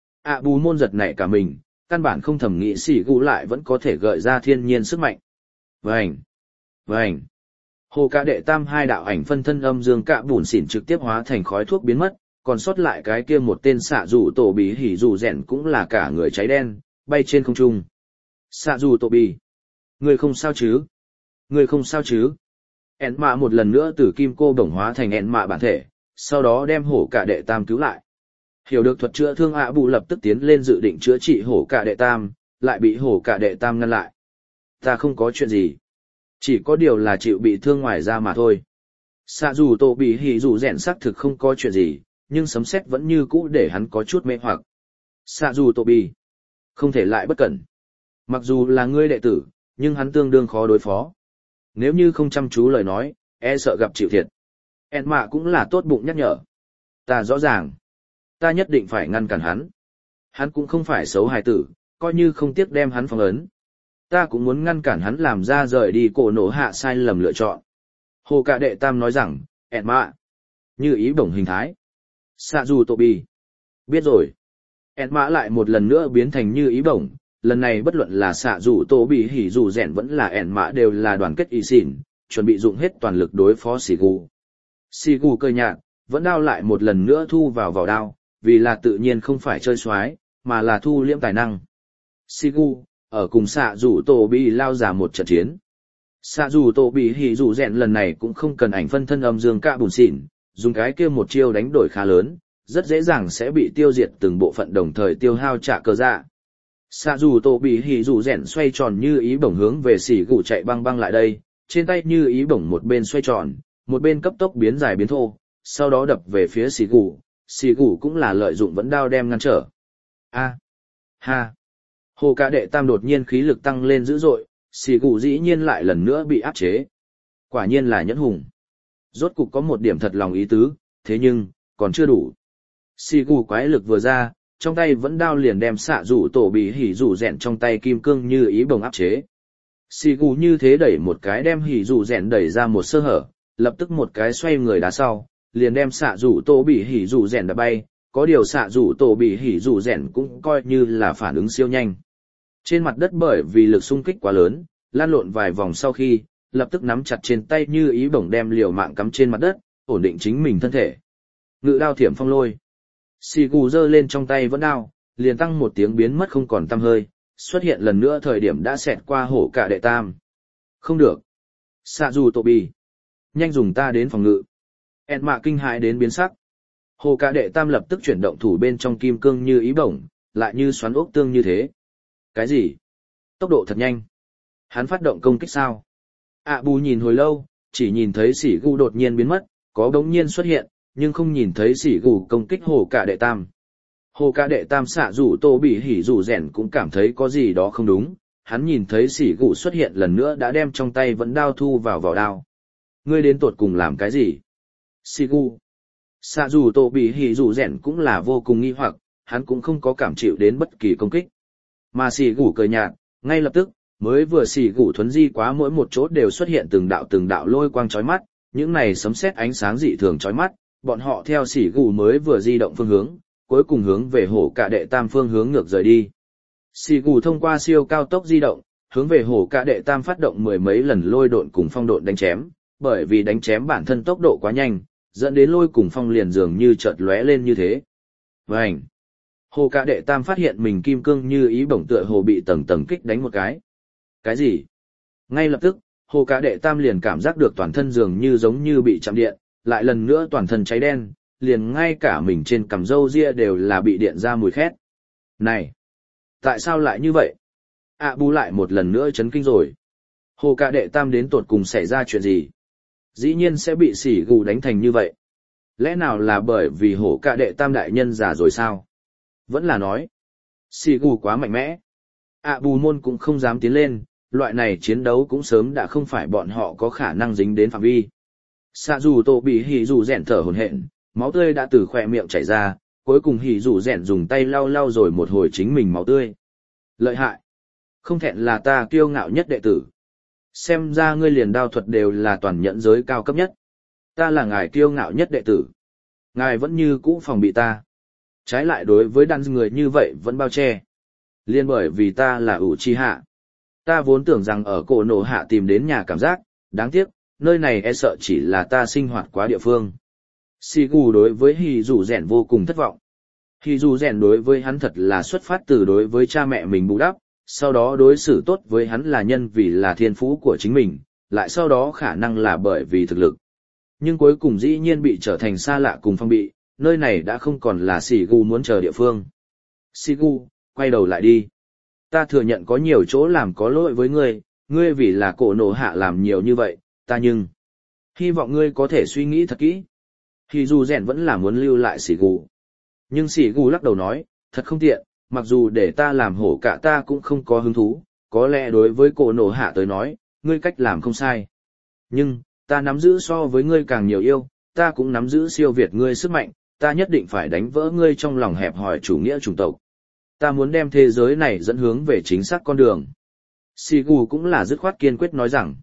ạ bù môn giật nảy cả mình, căn bản không thầm nghĩ xỉ gù lại vẫn có thể gợi ra thiên nhiên sức mạnh. Vành! Vành! Hồ cạ đệ tam hai đạo ảnh phân thân âm dương cạ bùn xỉn trực tiếp hóa thành khói thuốc biến mất, còn sót lại cái kia một tên xạ rủ tổ bị hỉ rủ rèn cũng là cả người cháy đen, bay trên không trung. Xạ rủ tổ bị! Người không sao chứ? Người không sao chứ? En mạ một lần nữa từ kim cô bổng hóa thành en mạ bản thể, sau đó đem hổ cả đệ tam cứu lại. Hiểu được thuật chữa thương ạ bù lập tức tiến lên dự định chữa trị hổ cả đệ tam, lại bị hổ cả đệ tam ngăn lại. Ta không có chuyện gì. Chỉ có điều là chịu bị thương ngoài da mà thôi. Xạ dù tổ bị hỉ dù rèn xác thực không có chuyện gì, nhưng sấm sét vẫn như cũ để hắn có chút mê hoặc. Xạ dù tổ bị. Không thể lại bất cẩn. Mặc dù là ngươi đệ tử, nhưng hắn tương đương khó đối phó. Nếu như không chăm chú lời nói, e sợ gặp chịu thiệt. En mạ cũng là tốt bụng nhắc nhở. Ta rõ ràng. Ta nhất định phải ngăn cản hắn. Hắn cũng không phải xấu hài tử, coi như không tiếc đem hắn phong ấn. Ta cũng muốn ngăn cản hắn làm ra rời đi cổ nổ hạ sai lầm lựa chọn. Hồ cạ đệ tam nói rằng, En mạ. Như ý bổng hình thái. Xạ dù tổ bì. Biết rồi. En mạ lại một lần nữa biến thành như ý bổng. Lần này bất luận là xạ dù tổ bị hỉ dù rèn vẫn là ẻn mã đều là đoàn kết y xỉn, chuẩn bị dụng hết toàn lực đối phó xì gù. Xì gù cười nhạt, vẫn đao lại một lần nữa thu vào vào đao, vì là tự nhiên không phải chơi xoái, mà là thu liễm tài năng. Xì gù, ở cùng xạ dù tổ bị lao ra một trận chiến. Xạ dù tổ bị hỉ dù rèn lần này cũng không cần ảnh phân thân âm dương cạ bùn xỉn, dùng cái kia một chiêu đánh đổi khá lớn, rất dễ dàng sẽ bị tiêu diệt từng bộ phận đồng thời tiêu hao trả cơ dạ. Xạ dù tổ bị hỉ dù rèn xoay tròn như ý bổng hướng về xỉ gù chạy băng băng lại đây, trên tay như ý bổng một bên xoay tròn, một bên cấp tốc biến dài biến thô, sau đó đập về phía xỉ gù, xỉ gù cũng là lợi dụng vẫn đao đem ngăn trở. A, ha, hồ cạ đệ tam đột nhiên khí lực tăng lên dữ dội, xỉ gù dĩ nhiên lại lần nữa bị áp chế. Quả nhiên là nhẫn hùng. Rốt cục có một điểm thật lòng ý tứ, thế nhưng, còn chưa đủ. Xỉ gù quái lực vừa ra, trong tay vẫn đao liền đem xạ rủ tổ bị hỉ rủ rèn trong tay kim cương như ý bồng áp chế. Xì gù như thế đẩy một cái đem hỉ rủ rèn đẩy ra một sơ hở, lập tức một cái xoay người đá sau, liền đem xạ rủ tổ bị hỉ rủ rèn đá bay, có điều xạ rủ tổ bị hỉ rủ rèn cũng coi như là phản ứng siêu nhanh. Trên mặt đất bởi vì lực xung kích quá lớn, lan lộn vài vòng sau khi, lập tức nắm chặt trên tay như ý bổng đem liều mạng cắm trên mặt đất, ổn định chính mình thân thể. Ngự đao thiểm phong lôi. Xì gù giơ lên trong tay vẫn đao, liền tăng một tiếng biến mất không còn tăm hơi, xuất hiện lần nữa thời điểm đã xẹt qua hổ cả đệ tam. Không được. Xạ dù tổ bì. Nhanh dùng ta đến phòng ngự. En mạ kinh hãi đến biến sắc. Hổ cả đệ tam lập tức chuyển động thủ bên trong kim cương như ý bổng, lại như xoắn ốc tương như thế. Cái gì? Tốc độ thật nhanh. Hắn phát động công kích sao? ạ bù nhìn hồi lâu, chỉ nhìn thấy xỉ gù đột nhiên biến mất, có bỗng nhiên xuất hiện, nhưng không nhìn thấy xỉ gù công kích hồ cả đệ tam. Hồ cả đệ tam xạ rủ tô bị hỉ rủ rèn cũng cảm thấy có gì đó không đúng, hắn nhìn thấy xỉ gù xuất hiện lần nữa đã đem trong tay vẫn đao thu vào vỏ đao. Ngươi đến tột cùng làm cái gì? Xỉ gù. Xạ rủ tô bị hỉ rủ rèn cũng là vô cùng nghi hoặc, hắn cũng không có cảm chịu đến bất kỳ công kích. Mà xỉ gù cười nhạt, ngay lập tức, mới vừa xỉ gù thuấn di quá mỗi một chỗ đều xuất hiện từng đạo từng đạo lôi quang chói mắt, những này sấm sét ánh sáng dị thường chói mắt. Bọn họ theo xỉ gù mới vừa di động phương hướng, cuối cùng hướng về hổ cả đệ tam phương hướng ngược rời đi. Xỉ gù thông qua siêu cao tốc di động, hướng về hổ cả đệ tam phát động mười mấy lần lôi độn cùng phong độn đánh chém, bởi vì đánh chém bản thân tốc độ quá nhanh, dẫn đến lôi cùng phong liền dường như chợt lóe lên như thế. Vành! Hổ cả đệ tam phát hiện mình kim cương như ý bổng tựa hồ bị tầng tầng kích đánh một cái. Cái gì? Ngay lập tức, hổ cả đệ tam liền cảm giác được toàn thân dường như giống như bị chạm điện, lại lần nữa toàn thân cháy đen, liền ngay cả mình trên cằm râu ria đều là bị điện ra mùi khét. Này! Tại sao lại như vậy? ạ bù lại một lần nữa chấn kinh rồi. Hồ cả đệ tam đến tột cùng xảy ra chuyện gì? Dĩ nhiên sẽ bị xỉ gù đánh thành như vậy. Lẽ nào là bởi vì hổ cả đệ tam đại nhân già rồi sao? Vẫn là nói. Xì gù quá mạnh mẽ. ạ bù môn cũng không dám tiến lên, loại này chiến đấu cũng sớm đã không phải bọn họ có khả năng dính đến phạm vi. Xạ dù tổ bị hỉ dù rèn thở hổn hển, máu tươi đã từ khỏe miệng chảy ra, cuối cùng hỉ dù rèn dùng tay lau lau rồi một hồi chính mình máu tươi. Lợi hại. Không thẹn là ta kiêu ngạo nhất đệ tử. Xem ra ngươi liền đao thuật đều là toàn nhẫn giới cao cấp nhất. Ta là ngài kiêu ngạo nhất đệ tử. Ngài vẫn như cũ phòng bị ta. Trái lại đối với đàn người như vậy vẫn bao che. Liên bởi vì ta là ủ chi hạ. Ta vốn tưởng rằng ở cổ nổ hạ tìm đến nhà cảm giác, đáng tiếc, nơi này e sợ chỉ là ta sinh hoạt quá địa phương. Xì gù đối với hì dù rèn vô cùng thất vọng. Hì dù rèn đối với hắn thật là xuất phát từ đối với cha mẹ mình bù đắp, sau đó đối xử tốt với hắn là nhân vì là thiên phú của chính mình, lại sau đó khả năng là bởi vì thực lực. Nhưng cuối cùng dĩ nhiên bị trở thành xa lạ cùng phong bị, nơi này đã không còn là xì gù muốn chờ địa phương. Xì gù, quay đầu lại đi. Ta thừa nhận có nhiều chỗ làm có lỗi với ngươi, ngươi vì là cổ nổ hạ làm nhiều như vậy, ta nhưng hy vọng ngươi có thể suy nghĩ thật kỹ. Thì dù rèn vẫn là muốn lưu lại xỉ gù. Nhưng xỉ gù lắc đầu nói, thật không tiện, mặc dù để ta làm hổ cả ta cũng không có hứng thú, có lẽ đối với cổ nổ hạ tới nói, ngươi cách làm không sai. Nhưng, ta nắm giữ so với ngươi càng nhiều yêu, ta cũng nắm giữ siêu việt ngươi sức mạnh, ta nhất định phải đánh vỡ ngươi trong lòng hẹp hòi chủ nghĩa chủng tộc. Ta muốn đem thế giới này dẫn hướng về chính xác con đường. Sigu cũng là dứt khoát kiên quyết nói rằng.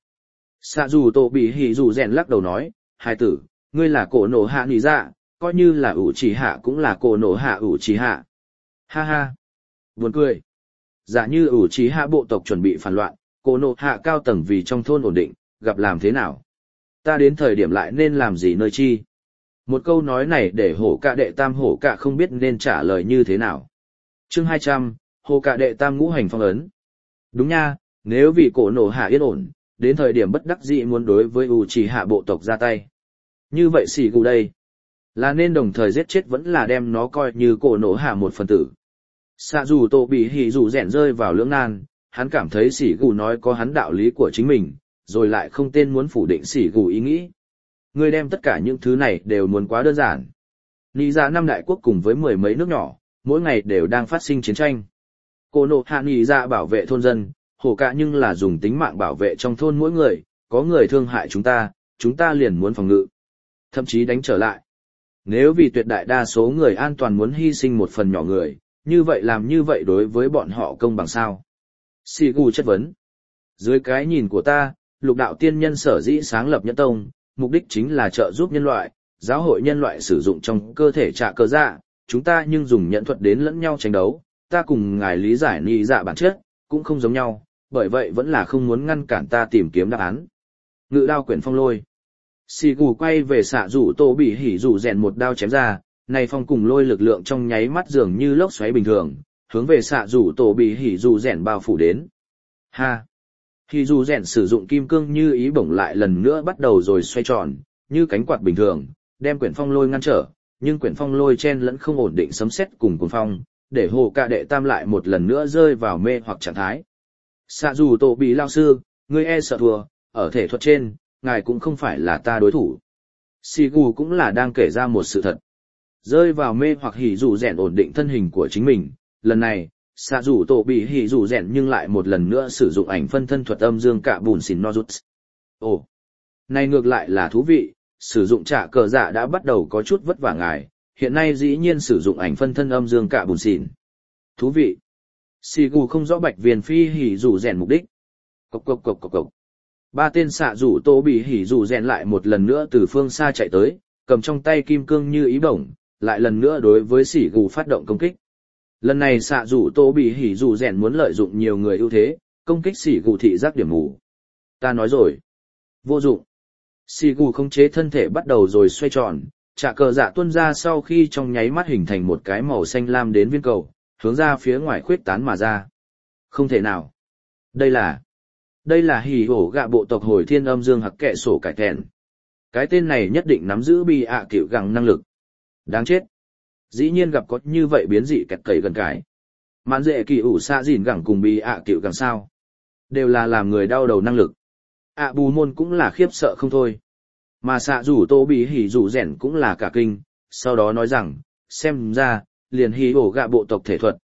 Sạ dù tổ bị hỉ dù rèn lắc đầu nói, hai tử, ngươi là cổ nổ hạ nỉ dạ, coi như là ủ trì hạ cũng là cổ nổ hạ ủ trì hạ. Ha ha. Buồn cười. Giả như ủ trì hạ bộ tộc chuẩn bị phản loạn, cổ nổ hạ cao tầng vì trong thôn ổn định, gặp làm thế nào? Ta đến thời điểm lại nên làm gì nơi chi? Một câu nói này để hổ cạ đệ tam hổ cạ không biết nên trả lời như thế nào. Chương hai trăm, hồ cạ đệ tam ngũ hành phong ấn. Đúng nha, nếu vì cổ nổ hạ yên ổn, đến thời điểm bất đắc dĩ muốn đối với u trì hạ bộ tộc ra tay. Như vậy xỉ gù đây, là nên đồng thời giết chết vẫn là đem nó coi như cổ nổ hạ một phần tử. Xạ dù tổ bị hỉ dù rèn rơi vào lưỡng nan, hắn cảm thấy xỉ gù nói có hắn đạo lý của chính mình, rồi lại không tên muốn phủ định xỉ gù ý nghĩ. Ngươi đem tất cả những thứ này đều muốn quá đơn giản. Nị dạ năm đại quốc cùng với mười mấy nước nhỏ, mỗi ngày đều đang phát sinh chiến tranh. Cổ nổ hạ nị dạ bảo vệ thôn dân, hổ cạ nhưng là dùng tính mạng bảo vệ trong thôn mỗi người, có người thương hại chúng ta, chúng ta liền muốn phòng ngự. Thậm chí đánh trở lại. Nếu vì tuyệt đại đa số người an toàn muốn hy sinh một phần nhỏ người, như vậy làm như vậy đối với bọn họ công bằng sao? Sigu chất vấn. Dưới cái nhìn của ta, lục đạo tiên nhân sở dĩ sáng lập nhẫn tông, mục đích chính là trợ giúp nhân loại, giáo hội nhân loại sử dụng trong cơ thể trạ cơ dạ, chúng ta nhưng dùng nhẫn thuật đến lẫn nhau tranh đấu, ta cùng ngài lý giải nị dạ bản chất, cũng không giống nhau, bởi vậy vẫn là không muốn ngăn cản ta tìm kiếm đáp án. Ngự đao quyển phong lôi. Xì gù quay về xạ rủ tổ bị hỉ rủ rèn một đao chém ra, này phong cùng lôi lực lượng trong nháy mắt dường như lốc xoáy bình thường, hướng về xạ rủ tổ bị hỉ rủ rèn bao phủ đến. Ha! Hỉ rủ rèn sử dụng kim cương như ý bổng lại lần nữa bắt đầu rồi xoay tròn, như cánh quạt bình thường, đem quyển phong lôi ngăn trở, nhưng quyển phong lôi chen lẫn không ổn định sấm sét cùng cuồng phong, để hồ cạ đệ tam lại một lần nữa rơi vào mê hoặc trạng thái. Xạ dù tổ bị lao sư, ngươi e sợ thua, ở thể thuật trên, ngài cũng không phải là ta đối thủ. Sigu cũng là đang kể ra một sự thật. Rơi vào mê hoặc hỉ dù rèn ổn định thân hình của chính mình, lần này, xạ dù tổ bị hỉ dù rèn nhưng lại một lần nữa sử dụng ảnh phân thân thuật âm dương cả bùn xìn no rút. Ồ, này ngược lại là thú vị, sử dụng trả cờ dạ đã bắt đầu có chút vất vả ngài, hiện nay dĩ nhiên sử dụng ảnh phân thân âm dương cả bùn xìn. Thú vị. Sigu không rõ bạch viền phi hỉ dù rèn mục đích. Cộc cộc cộc cộc cộc. Ba tên xạ rủ tổ bị hỉ rủ rèn lại một lần nữa từ phương xa chạy tới, cầm trong tay kim cương như ý bổng, lại lần nữa đối với xỉ gù phát động công kích. Lần này xạ rủ tổ bị hỉ rủ rèn muốn lợi dụng nhiều người ưu thế, công kích xỉ gù thị giác điểm mù. Ta nói rồi. Vô dụng. Xỉ gù khống chế thân thể bắt đầu rồi xoay tròn, trả cờ dạ tuôn ra sau khi trong nháy mắt hình thành một cái màu xanh lam đến viên cầu, hướng ra phía ngoài khuyết tán mà ra. Không thể nào. Đây là... Đây là hỉ hổ gạ bộ tộc hồi thiên âm dương hặc kệ sổ cải thẹn. Cái tên này nhất định nắm giữ bi ạ à cựu gẳng năng lực. Đáng chết. Dĩ nhiên gặp có như vậy biến dị kẹt cầy gần cái. Mạn dễ kỳ ủ xạ dìn gẳng cùng bi ạ à cựu gẳng sao. Đều là làm người đau đầu năng lực. ạ à, bù môn cũng là khiếp sợ không thôi. Mà xạ rủ tô bị hỉ rủ rẻn cũng là cả kinh, sau đó nói rằng, xem ra, liền hỉ hổ gạ bộ tộc thể thuật,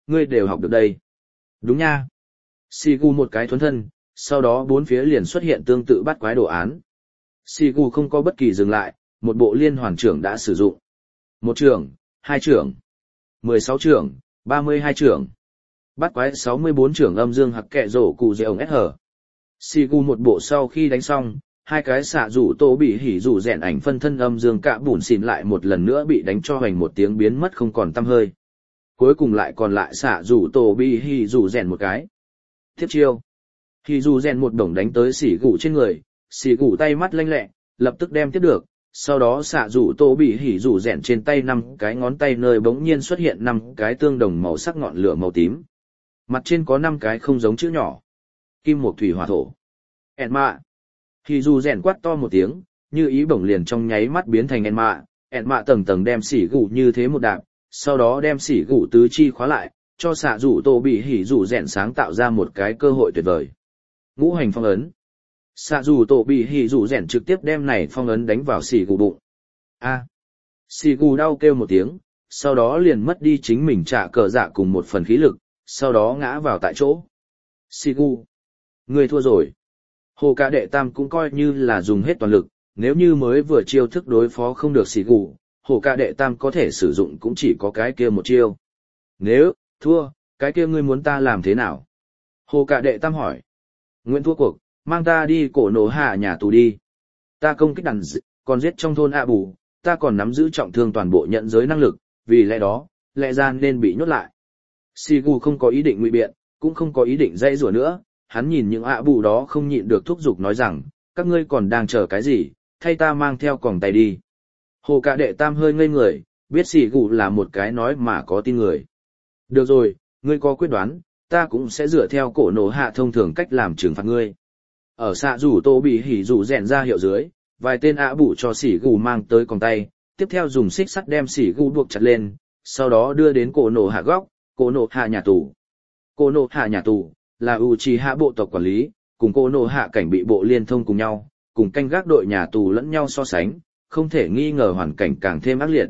ngươi đều học được đây. Đúng nha. Sigu một cái thuấn thân, sau đó bốn phía liền xuất hiện tương tự bắt quái đồ án. Sigu không có bất kỳ dừng lại, một bộ liên hoàn trưởng đã sử dụng. Một trưởng, hai trưởng, mười sáu trưởng, ba mươi hai trưởng. Bắt quái sáu mươi bốn trưởng âm dương hặc kẹ rổ cụ dễ ổng ét hở. Sigu một bộ sau khi đánh xong, hai cái xạ rủ tô bị hỉ rủ rèn ảnh phân thân âm dương cạ bùn xìn lại một lần nữa bị đánh cho hoành một tiếng biến mất không còn tăm hơi. Cuối cùng lại còn lại xạ rủ tô bị hỉ rủ rèn một cái. Tiếp chiêu. Hỉ rủ rèn một đồng đánh tới xỉ gủ trên người, xỉ gủ tay mắt lanh lẹ, lập tức đem tiếp được. Sau đó xạ rủ tô bị hỉ rủ rèn trên tay năm cái ngón tay nơi bỗng nhiên xuất hiện năm cái tương đồng màu sắc ngọn lửa màu tím. Mặt trên có năm cái không giống chữ nhỏ. Kim mộc thủy hỏa thổ. En mạ. Hỉ rủ rèn quát to một tiếng, như ý bổng liền trong nháy mắt biến thành en mạ. En mạ tầng tầng đem xỉ gủ như thế một đạp, sau đó đem xỉ gủ tứ chi khóa lại, cho xạ rủ tô bị hỉ rủ rèn sáng tạo ra một cái cơ hội tuyệt vời. Ngũ hành phong ấn. Xạ rủ tổ bị hỉ rủ rèn trực tiếp đem này phong ấn đánh vào xỉ gù bụng. A. À. Xỉ gù đau kêu một tiếng, sau đó liền mất đi chính mình trả cờ dạ cùng một phần khí lực, sau đó ngã vào tại chỗ. Xỉ gù. Người thua rồi. Hồ Cả Đệ Tam cũng coi như là dùng hết toàn lực, nếu như mới vừa chiêu thức đối phó không được xỉ gù, Hồ Cả Đệ Tam có thể sử dụng cũng chỉ có cái kia một chiêu. Nếu thua, cái kia ngươi muốn ta làm thế nào? Hồ Cả Đệ Tam hỏi. Nguyện thua cuộc, mang ta đi cổ nổ hạ nhà tù đi. Ta công kích đàn dị, còn giết trong thôn ạ bù, ta còn nắm giữ trọng thương toàn bộ nhận giới năng lực, vì lẽ đó, lẽ ra nên bị nhốt lại. Sigu không có ý định ngụy biện, cũng không có ý định dây rủa nữa, hắn nhìn những ạ bù đó không nhịn được thúc giục nói rằng, các ngươi còn đang chờ cái gì, thay ta mang theo còng tay đi. Hồ Cả Đệ Tam hơi ngây người, biết Sigu là một cái nói mà có tin người. Được rồi, ngươi có quyết đoán, ta cũng sẽ dựa theo cổ nổ hạ thông thường cách làm trừng phạt ngươi. Ở xạ rủ tô bị hỉ rủ rèn ra hiệu dưới, vài tên ạ bù cho xỉ gù mang tới còng tay, tiếp theo dùng xích sắt đem xỉ gù buộc chặt lên, sau đó đưa đến cổ nổ hạ góc, cổ nổ hạ nhà tù. Cổ nổ hạ nhà tù là Uchiha bộ tộc quản lý, cùng cổ nổ hạ cảnh bị bộ liên thông cùng nhau, cùng canh gác đội nhà tù lẫn nhau so sánh, không thể nghi ngờ hoàn cảnh càng thêm ác liệt.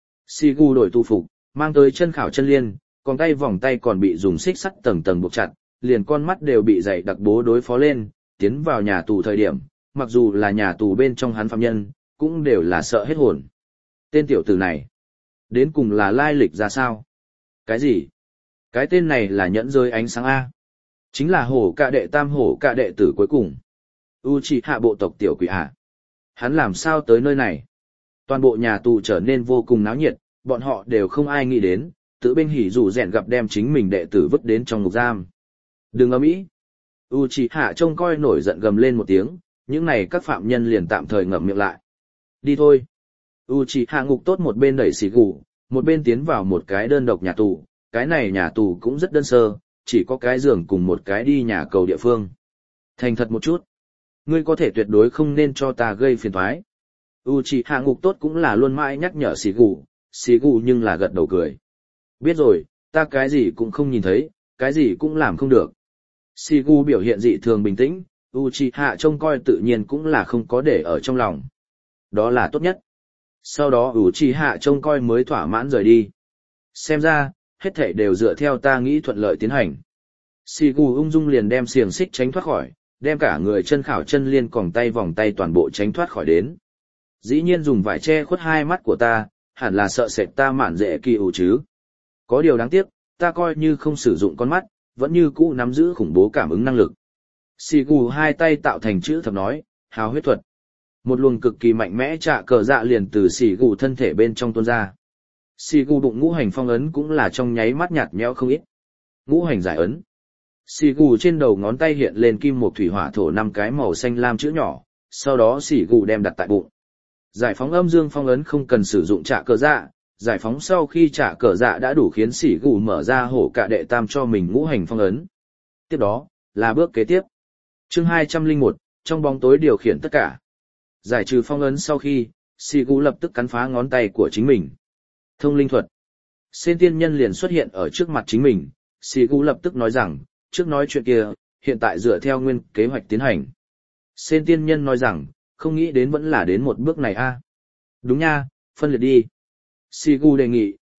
Xỉ gù đổi tu phục, mang tới chân khảo chân liên, còn tay vòng tay còn bị dùng xích sắt tầng tầng buộc chặt, liền con mắt đều bị dày đặc bố đối phó lên, tiến vào nhà tù thời điểm, mặc dù là nhà tù bên trong hắn phạm nhân, cũng đều là sợ hết hồn. Tên tiểu tử này, đến cùng là lai lịch ra sao? Cái gì? Cái tên này là nhẫn giới ánh sáng A. Chính là hổ Cả Đệ Tam hổ Cả đệ tử cuối cùng. Uchiha bộ tộc tiểu quỷ hạ. Hắn làm sao tới nơi này? Toàn bộ nhà tù trở nên vô cùng náo nhiệt, bọn họ đều không ai nghĩ đến, tự bên hỉ rủ rèn gặp đem chính mình đệ tử vứt đến trong ngục giam. Đừng ầm ĩ. Uchiha trông coi nổi giận gầm lên một tiếng, những này các phạm nhân liền tạm thời ngậm miệng lại. Đi thôi. Uchiha ngục tốt một bên đẩy xỉ gù, một bên tiến vào một cái đơn độc nhà tù, cái này nhà tù cũng rất đơn sơ, chỉ có cái giường cùng một cái đi nhà cầu địa phương. Thành thật một chút. Ngươi có thể tuyệt đối không nên cho ta gây phiền toái. Uchiha ngục tốt cũng là luôn mãi nhắc nhở xỉ gù, xỉ gù nhưng là gật đầu cười. Biết rồi, ta cái gì cũng không nhìn thấy, cái gì cũng làm không được. Sigu biểu hiện dị thường bình tĩnh, Uchiha trông coi tự nhiên cũng là không có để ở trong lòng. Đó là tốt nhất. Sau đó Uchiha trông coi mới thỏa mãn rời đi. Xem ra, hết thảy đều dựa theo ta nghĩ thuận lợi tiến hành. Sigu ung dung liền đem xiềng xích tránh thoát khỏi, đem cả người chân khảo chân liên còng tay vòng tay toàn bộ tránh thoát khỏi đến. Dĩ nhiên dùng vải che khuất hai mắt của ta, hẳn là sợ sệt ta mạn dễ kỳ ủ chứ. Có điều đáng tiếc, ta coi như không sử dụng con mắt, vẫn như cũ nắm giữ khủng bố cảm ứng năng lực. Sigu hai tay tạo thành chữ thập nói, hào huyết thuật. Một luồng cực kỳ mạnh mẽ trạ cờ dạ liền từ Sigu thân thể bên trong tuôn ra. Sigu bụng ngũ hành phong ấn cũng là trong nháy mắt nhạt nhẽo không ít. Ngũ hành giải ấn. Sigu trên đầu ngón tay hiện lên kim một thủy hỏa thổ năm cái màu xanh lam chữ nhỏ, sau đó Sigu đem đặt tại bụng. Giải phóng âm dương phong ấn không cần sử dụng trạ cờ dạ. Giải phóng sau khi trả cờ dạ đã đủ khiến sỉ gù mở ra hổ Cả Đệ Tam cho mình ngũ hành phong ấn. Tiếp đó, là bước kế tiếp. Chương hai trăm lẻ một, trong bóng tối điều khiển tất cả. Giải trừ phong ấn sau khi, sỉ gù lập tức cắn phá ngón tay của chính mình. Thông linh thuật. Sen tiên nhân liền xuất hiện ở trước mặt chính mình, sỉ gù lập tức nói rằng, trước nói chuyện kia, hiện tại dựa theo nguyên kế hoạch tiến hành. Sen tiên nhân nói rằng, không nghĩ đến vẫn là đến một bước này a. Đúng nha, phân liệt đi. Sigu đề nghị,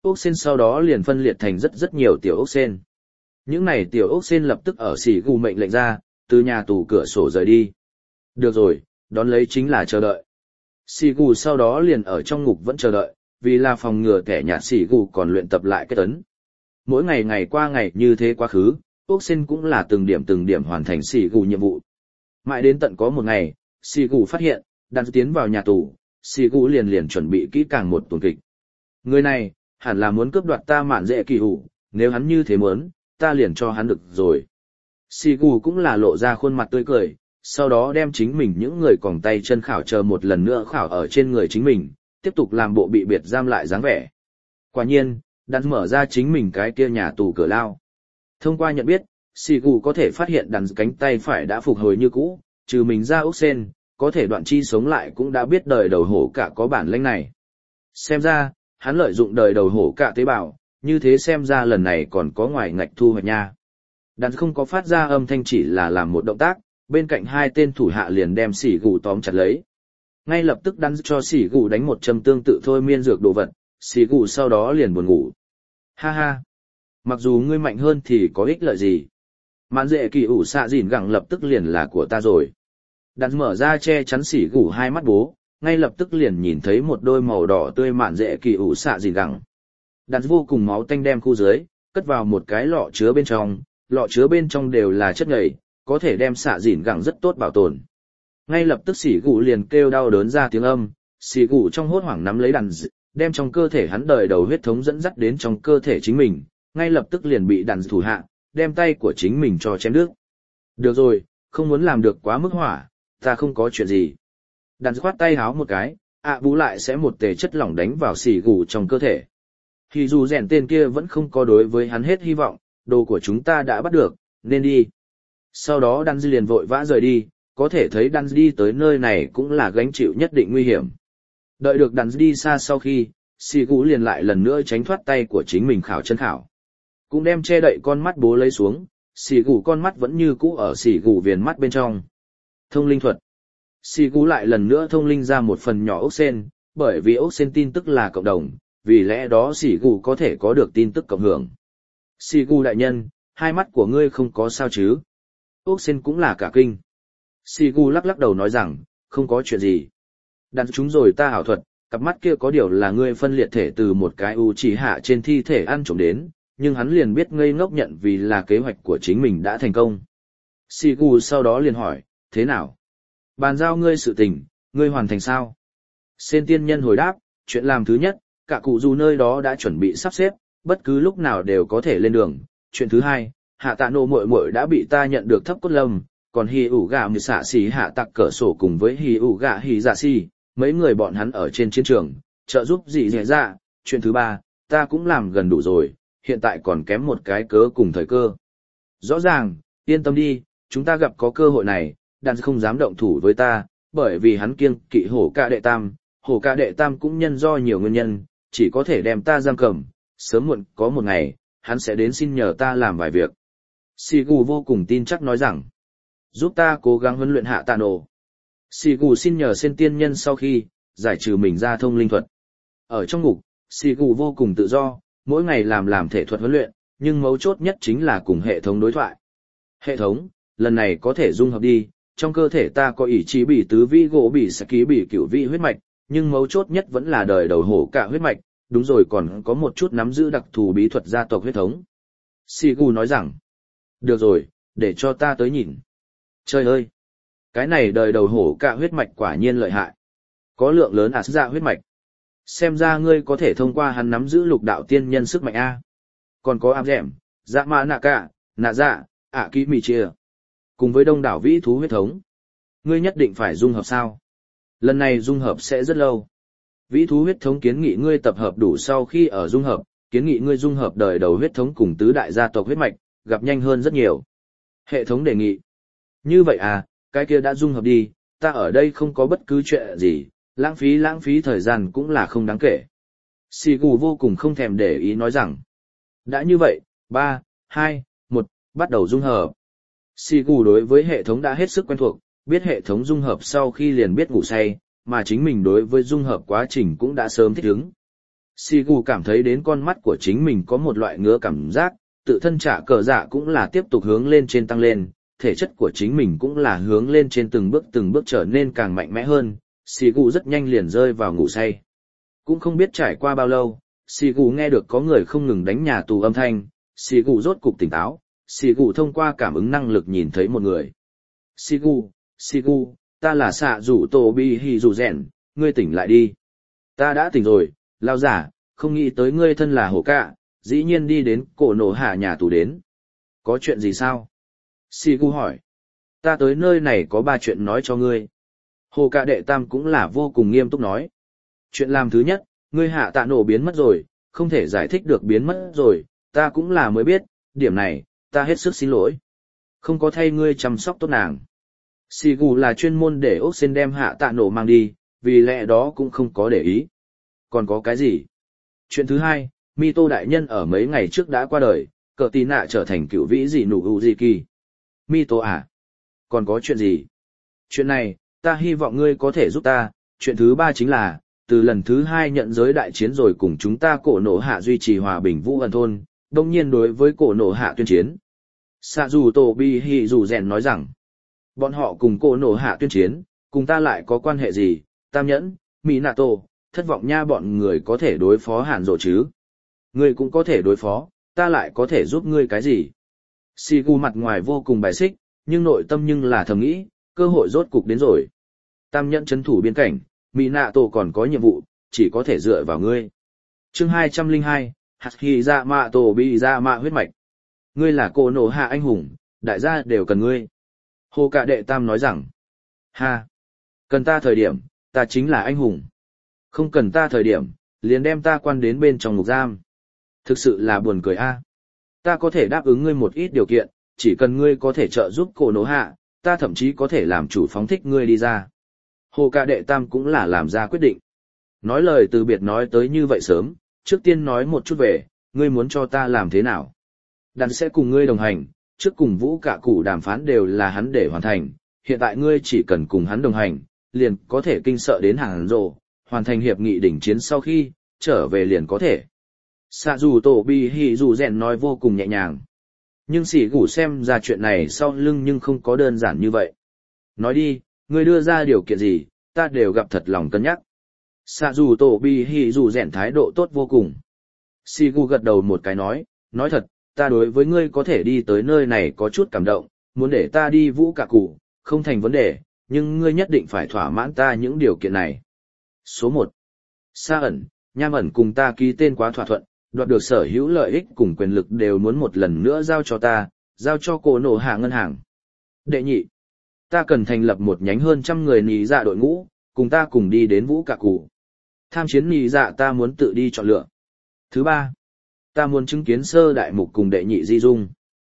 ốc sên sau đó liền phân liệt thành rất rất nhiều tiểu ốc sên. Những này tiểu ốc sên lập tức ở xỉ gù mệnh lệnh ra, từ nhà tù cửa sổ rời đi. Được rồi, đón lấy chính là chờ đợi. Xỉ gù sau đó liền ở trong ngục vẫn chờ đợi, vì là phòng ngừa kẻ nhạt xỉ gù còn luyện tập lại kết ấn. Mỗi ngày ngày qua ngày như thế quá khứ, ốc sên cũng là từng điểm từng điểm hoàn thành xỉ gù nhiệm vụ. Mãi đến tận có một ngày, xỉ gù phát hiện, đang tiến vào nhà tù, xỉ gù liền liền chuẩn bị kỹ càng một tuần kịch. Người này, hẳn là muốn cướp đoạt ta mạn dễ kỳ hủ, nếu hắn như thế muốn, ta liền cho hắn được rồi. Xỉ gù cũng là lộ ra khuôn mặt tươi cười, sau đó đem chính mình những người còng tay chân khảo chờ một lần nữa khảo ở trên người chính mình, tiếp tục làm bộ bị biệt giam lại dáng vẻ. Quả nhiên, đàn mở ra chính mình cái kia nhà tù cửa lao. Thông qua nhận biết, xỉ gù có thể phát hiện đàn cánh tay phải đã phục hồi như cũ, trừ mình ra ốc sên, có thể đoạn chi sống lại cũng đã biết đời đầu hổ cả có bản lĩnh này. Xem ra, hắn lợi dụng đời đầu hổ cả tế bào, như thế xem ra lần này còn có ngoài ngạch thu hoạch nha. Đàn không có phát ra âm thanh, chỉ là làm một động tác, bên cạnh hai tên thủ hạ liền đem xỉ gù tóm chặt lấy. Ngay lập tức đàn cho xỉ gù đánh một châm tương tự thôi miên dược đồ vật, xỉ gù sau đó liền buồn ngủ. Ha ha! Mặc dù ngươi mạnh hơn thì có ích lợi gì? Mạn dễ kỳ ủ xạ dìn gẳng lập tức liền là của ta rồi. Đàn mở ra che chắn xỉ gù hai mắt bố, ngay lập tức liền nhìn thấy một đôi màu đỏ tươi mạn dễ kỳ ủ xạ dìn gẳng. Đàn vô cùng máu tanh đem khu dưới, cất vào một cái lọ chứa bên trong, lọ chứa bên trong đều là chất nhầy, có thể đem xạ dìn gẳng rất tốt bảo tồn. Ngay lập tức xỉ gù liền kêu đau đớn ra tiếng âm, xỉ gù trong hốt hoảng nắm lấy đàn d... đem trong cơ thể hắn đời đầu huyết thống dẫn dắt đến trong cơ thể chính mình, ngay lập tức liền bị đàn thủ hạ, đem tay của chính mình cho chém đứt. Được rồi, không muốn làm được quá mức hỏa, ta không có chuyện gì. Đàn khoát tay háo một cái, ạ bú lại sẽ một tề chất lỏng đánh vào xỉ gù trong cơ thể. Thì dù rèn tên kia vẫn không có đối với hắn hết hy vọng, đồ của chúng ta đã bắt được, nên đi. Sau đó đàn liền vội vã rời đi, có thể thấy đàn đi tới nơi này cũng là gánh chịu nhất định nguy hiểm. Đợi được đàn đi xa sau khi, xỉ gù liền lại lần nữa tránh thoát tay của chính mình khảo chân khảo. Cũng đem che đậy con mắt bố lấy xuống, xỉ gù con mắt vẫn như cũ ở xỉ gù viền mắt bên trong. Thông linh thuật. Xỉ gù lại lần nữa thông linh ra một phần nhỏ ốc sên, bởi vì ốc sên tin tức là cộng đồng, vì lẽ đó xỉ gù có thể có được tin tức cộng hưởng. Xỉ gù đại nhân, hai mắt của ngươi không có sao chứ? Ốc sên cũng là cả kinh. Xỉ gù lắc lắc đầu nói rằng, không có chuyện gì. Đặt chúng rồi ta ảo thuật, cặp mắt kia có điều là ngươi phân liệt thể từ một cái u chỉ hạ trên thi thể ăn trộm đến, nhưng hắn liền biết ngây ngốc nhận vì là kế hoạch của chính mình đã thành công. Xỉ gù sau đó liền hỏi, thế nào? Bàn giao ngươi sự tình, ngươi hoàn thành sao? Sen tiên nhân hồi đáp, chuyện làm thứ nhất, cả cụ dù nơi đó đã chuẩn bị sắp xếp, bất cứ lúc nào đều có thể lên đường. Chuyện thứ hai, hạ tạ nộ muội muội đã bị ta nhận được thấp cốt lâm, còn hì ủ gà mười xạ xì hạ tặc cỡ sổ cùng với hì ủ gà hì dạ xì, mấy người bọn hắn ở trên chiến trường, trợ giúp dị dẻ ra. Chuyện thứ ba, ta cũng làm gần đủ rồi, hiện tại còn kém một cái cớ cùng thời cơ. Rõ ràng, yên tâm đi, chúng ta gặp có cơ hội này, đàn không dám động thủ với ta, bởi vì hắn kiêng kỵ hổ ca đệ tam, hổ ca đệ tam cũng nhân do nhiều nguyên nhân, chỉ có thể đem ta giam cầm, sớm muộn có một ngày, hắn sẽ đến xin nhờ ta làm vài việc. Xỉ gù vô cùng tin chắc nói rằng, giúp ta cố gắng huấn luyện hạ tạ nổ. Xỉ gù xin nhờ sen tiên nhân sau khi, giải trừ mình ra thông linh thuật. Ở trong ngục, xỉ gù vô cùng tự do, mỗi ngày làm làm thể thuật huấn luyện, nhưng mấu chốt nhất chính là cùng hệ thống đối thoại. Hệ thống, lần này có thể dung hợp đi, trong cơ thể ta có ý chí bị tứ vi gỗ bị sẽ ký bị cửu vị huyết mạch, nhưng mấu chốt nhất vẫn là đời đầu hổ cả huyết mạch, đúng rồi còn có một chút nắm giữ đặc thù bí thuật gia tộc huyết thống. Xỉ gù nói rằng, được rồi, để cho ta tới nhìn. Trời ơi! Cái này đời đầu hổ cả huyết mạch quả nhiên lợi hại. Có lượng lớn ả dạ huyết mạch. Xem ra ngươi có thể thông qua hắn nắm giữ lục đạo tiên nhân sức mạnh A. Còn có áp dẻm, dạ mã nạ cả, nạ dạ, ạ ký mì chia. Cùng với đông đảo vĩ thú huyết thống. Ngươi nhất định phải dung hợp sao? Lần này dung hợp sẽ rất lâu. Vĩ thú huyết thống kiến nghị ngươi tập hợp đủ sau khi ở dung hợp, kiến nghị ngươi dung hợp đời đầu huyết thống cùng tứ đại gia tộc huyết mạch, gặp nhanh hơn rất nhiều. Hệ thống đề nghị. Như vậy à, cái kia đã dung hợp đi, ta ở đây không có bất cứ chuyện gì, lãng phí lãng phí thời gian cũng là không đáng kể. Xỉ gù vô cùng không thèm để ý nói rằng. Đã như vậy, ba, hai, một, bắt đầu dung hợp. Xỉ gù đối với hệ thống đã hết sức quen thuộc, biết hệ thống dung hợp sau khi liền biết ngủ say, mà chính mình đối với dung hợp quá trình cũng đã sớm thích ứng. Sigu cảm thấy đến con mắt của chính mình có một loại ngứa cảm giác, tự thân trả cờ dạ cũng là tiếp tục hướng lên trên tăng lên, thể chất của chính mình cũng là hướng lên trên từng bước từng bước trở nên càng mạnh mẽ hơn, Sigu rất nhanh liền rơi vào ngủ say. Cũng không biết trải qua bao lâu, Sigu nghe được có người không ngừng đánh nhà tù âm thanh, Sigu rốt cục tỉnh táo, Sigu thông qua cảm ứng năng lực nhìn thấy một người. Sigu, Sigu, ta là xạ rủ tổ bi hì rủ rèn, ngươi tỉnh lại đi. Ta đã tỉnh rồi, lao giả, không nghĩ tới ngươi thân là hổ cạ, dĩ nhiên đi đến cổ nổ hạ nhà tù đến. Có chuyện gì sao? Sigu hỏi. Ta tới nơi này có ba chuyện nói cho ngươi. Hồ cạ đệ tam cũng là vô cùng nghiêm túc nói. Chuyện làm thứ nhất, ngươi hạ tạ nổ biến mất rồi, không thể giải thích được biến mất rồi, ta cũng là mới biết, điểm này, ta hết sức xin lỗi. Không có thay ngươi chăm sóc tốt nàng. Sigu là chuyên môn để ốc sen đem hạ tạ nổ mang đi, vì lẽ đó cũng không có để ý. Còn có cái gì? Chuyện thứ hai, Mito đại nhân ở mấy ngày trước đã qua đời, cờ tì nạ trở thành cựu vĩ dị nụ ưu dị kỳ. Mito à? Còn có chuyện gì? Chuyện này, ta hy vọng ngươi có thể giúp ta. Chuyện thứ ba chính là, từ lần thứ hai nhận giới đại chiến rồi cùng chúng ta cổ nổ hạ duy trì hòa bình vũ ẩn thôn, đồng nhiên đối với cổ nổ hạ tuyên chiến. Sạ dù tổ bi hì dù rèn nói rằng, bọn họ cùng cổ nổ hạ tuyên chiến, cùng ta lại có quan hệ gì? Tam nhẫn, Mỹ nạ tổ, thất vọng nha, bọn người có thể đối phó hàn rộ chứ? Ngươi cũng có thể đối phó, ta lại có thể giúp ngươi cái gì? Sigu mặt ngoài vô cùng bài xích, nhưng nội tâm nhưng là thầm nghĩ, cơ hội rốt cục đến rồi. Tam nhẫn chấn thủ biên cảnh, Mỹ nạ tổ còn có nhiệm vụ, chỉ có thể dựa vào ngươi. Chương hai trăm lẻ hai, hạt hy dạ mạ tổ bị dạ mạ huyết mạch. Ngươi là cổ nổ hạ anh hùng, đại gia đều cần ngươi. Hồ cạ đệ tam nói rằng, ha, cần ta thời điểm, ta chính là anh hùng. Không cần ta thời điểm, liền đem ta quan đến bên trong ngục giam. Thực sự là buồn cười a. Ta có thể đáp ứng ngươi một ít điều kiện, chỉ cần ngươi có thể trợ giúp cổ nổ hạ, ta thậm chí có thể làm chủ phóng thích ngươi đi ra. Hồ cạ đệ tam cũng là làm ra quyết định. Nói lời từ biệt nói tới như vậy sớm, trước tiên nói một chút về, ngươi muốn cho ta làm thế nào? Đàn sẽ cùng ngươi đồng hành, trước cùng vũ cạ cụ đàm phán đều là hắn để hoàn thành, hiện tại ngươi chỉ cần cùng hắn đồng hành, liền có thể kinh sợ đến hàng rồ, hoàn thành hiệp nghị đỉnh chiến sau khi, trở về liền có thể. Sạ dù tổ bi hì dù rèn nói vô cùng nhẹ nhàng. Nhưng sỉ gủ xem ra chuyện này sau lưng nhưng không có đơn giản như vậy. Nói đi, ngươi đưa ra điều kiện gì, ta đều gặp thật lòng cân nhắc. Sạ dù tổ bi hì dù rèn thái độ tốt vô cùng. Sỉ gủ gật đầu một cái nói, nói thật, ta đối với ngươi có thể đi tới nơi này có chút cảm động, muốn để ta đi vũ cả cụ, không thành vấn đề, nhưng ngươi nhất định phải thỏa mãn ta những điều kiện này. Số một, Sa ẩn, Nham ẩn cùng ta ký tên quá thỏa thuận, đoạt được sở hữu lợi ích cùng quyền lực đều muốn một lần nữa giao cho ta, giao cho cổ nổ hạ ngân hàng. Đệ nhị, ta cần thành lập một nhánh hơn trăm người nì dạ đội ngũ, cùng ta cùng đi đến vũ cả cụ. Tham chiến nì dạ ta muốn tự đi chọn lựa. Thứ ba, ta muốn chứng kiến sơ đại mục cùng đệ nhị di dung.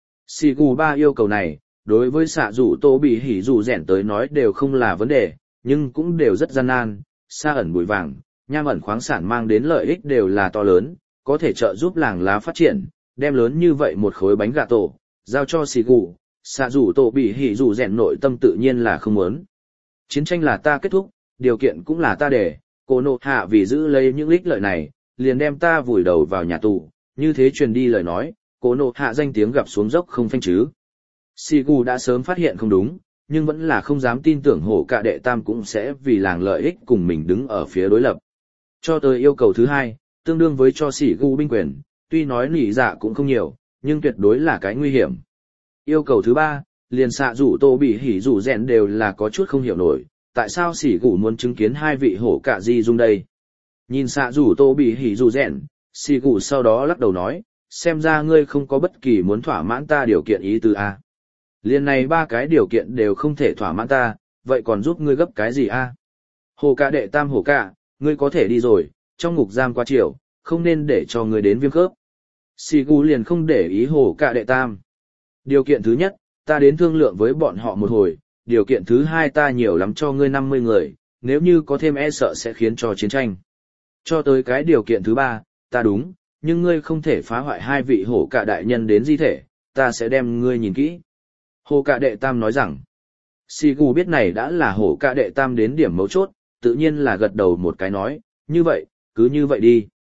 Sigu ba yêu cầu này, đối với xạ rủ tô bị hỉ rủ rèn tới nói đều không là vấn đề, nhưng cũng đều rất gian nan. Sa ẩn bụi vàng, Nham ẩn khoáng sản mang đến lợi ích đều là to lớn, có thể trợ giúp làng lá phát triển, đem lớn như vậy một khối bánh gà tổ, giao cho Sigu, xạ rủ tổ bị hỉ rủ rèn nội tâm tự nhiên là không muốn. Chiến tranh là ta kết thúc, điều kiện cũng là ta để, cổ nộ hạ vì giữ lấy những ích lợi này, liền đem ta vùi đầu vào nhà tù, như thế truyền đi lời nói, cổ nộ hạ danh tiếng gặp xuống dốc không phanh chứ. Sigu đã sớm phát hiện không đúng, nhưng vẫn là không dám tin tưởng hổ cạ đệ tam cũng sẽ vì làng lợi ích cùng mình đứng ở phía đối lập. Cho tới yêu cầu thứ hai, tương đương với cho Sigu binh quyền, tuy nói nỉ dạ cũng không nhiều, nhưng tuyệt đối là cái nguy hiểm. Yêu cầu thứ ba, liền xạ rủ tô bị hỉ rủ rèn đều là có chút không hiểu nổi, tại sao Sigu muốn chứng kiến hai vị hổ cạ di dung đây. Nhìn xạ rủ tô bị hỉ rủ rèn, Sigu sau đó lắc đầu nói, xem ra ngươi không có bất kỳ muốn thỏa mãn ta điều kiện ý tứ a. Liên này ba cái điều kiện đều không thể thỏa mãn ta, vậy còn giúp ngươi gấp cái gì a? Hồ cạ đệ tam hổ cạ, ngươi có thể đi rồi, trong ngục giam quá chiều, không nên để cho ngươi đến viêm khớp. Sigu liền không để ý hổ cạ đệ tam. Điều kiện thứ nhất, ta đến thương lượng với bọn họ một hồi, điều kiện thứ hai ta nhiều lắm cho ngươi năm mươi người, nếu như có thêm e sợ sẽ khiến cho chiến tranh. Cho tới cái điều kiện thứ ba, ta đúng, nhưng ngươi không thể phá hoại hai vị hổ cạ đại nhân đến di thể, ta sẽ đem ngươi nhìn kỹ. Hổ cạ đệ tam nói rằng, Sigu biết này đã là hổ cạ đệ tam đến điểm mấu chốt, tự nhiên là gật đầu một cái nói, như vậy, cứ như vậy đi.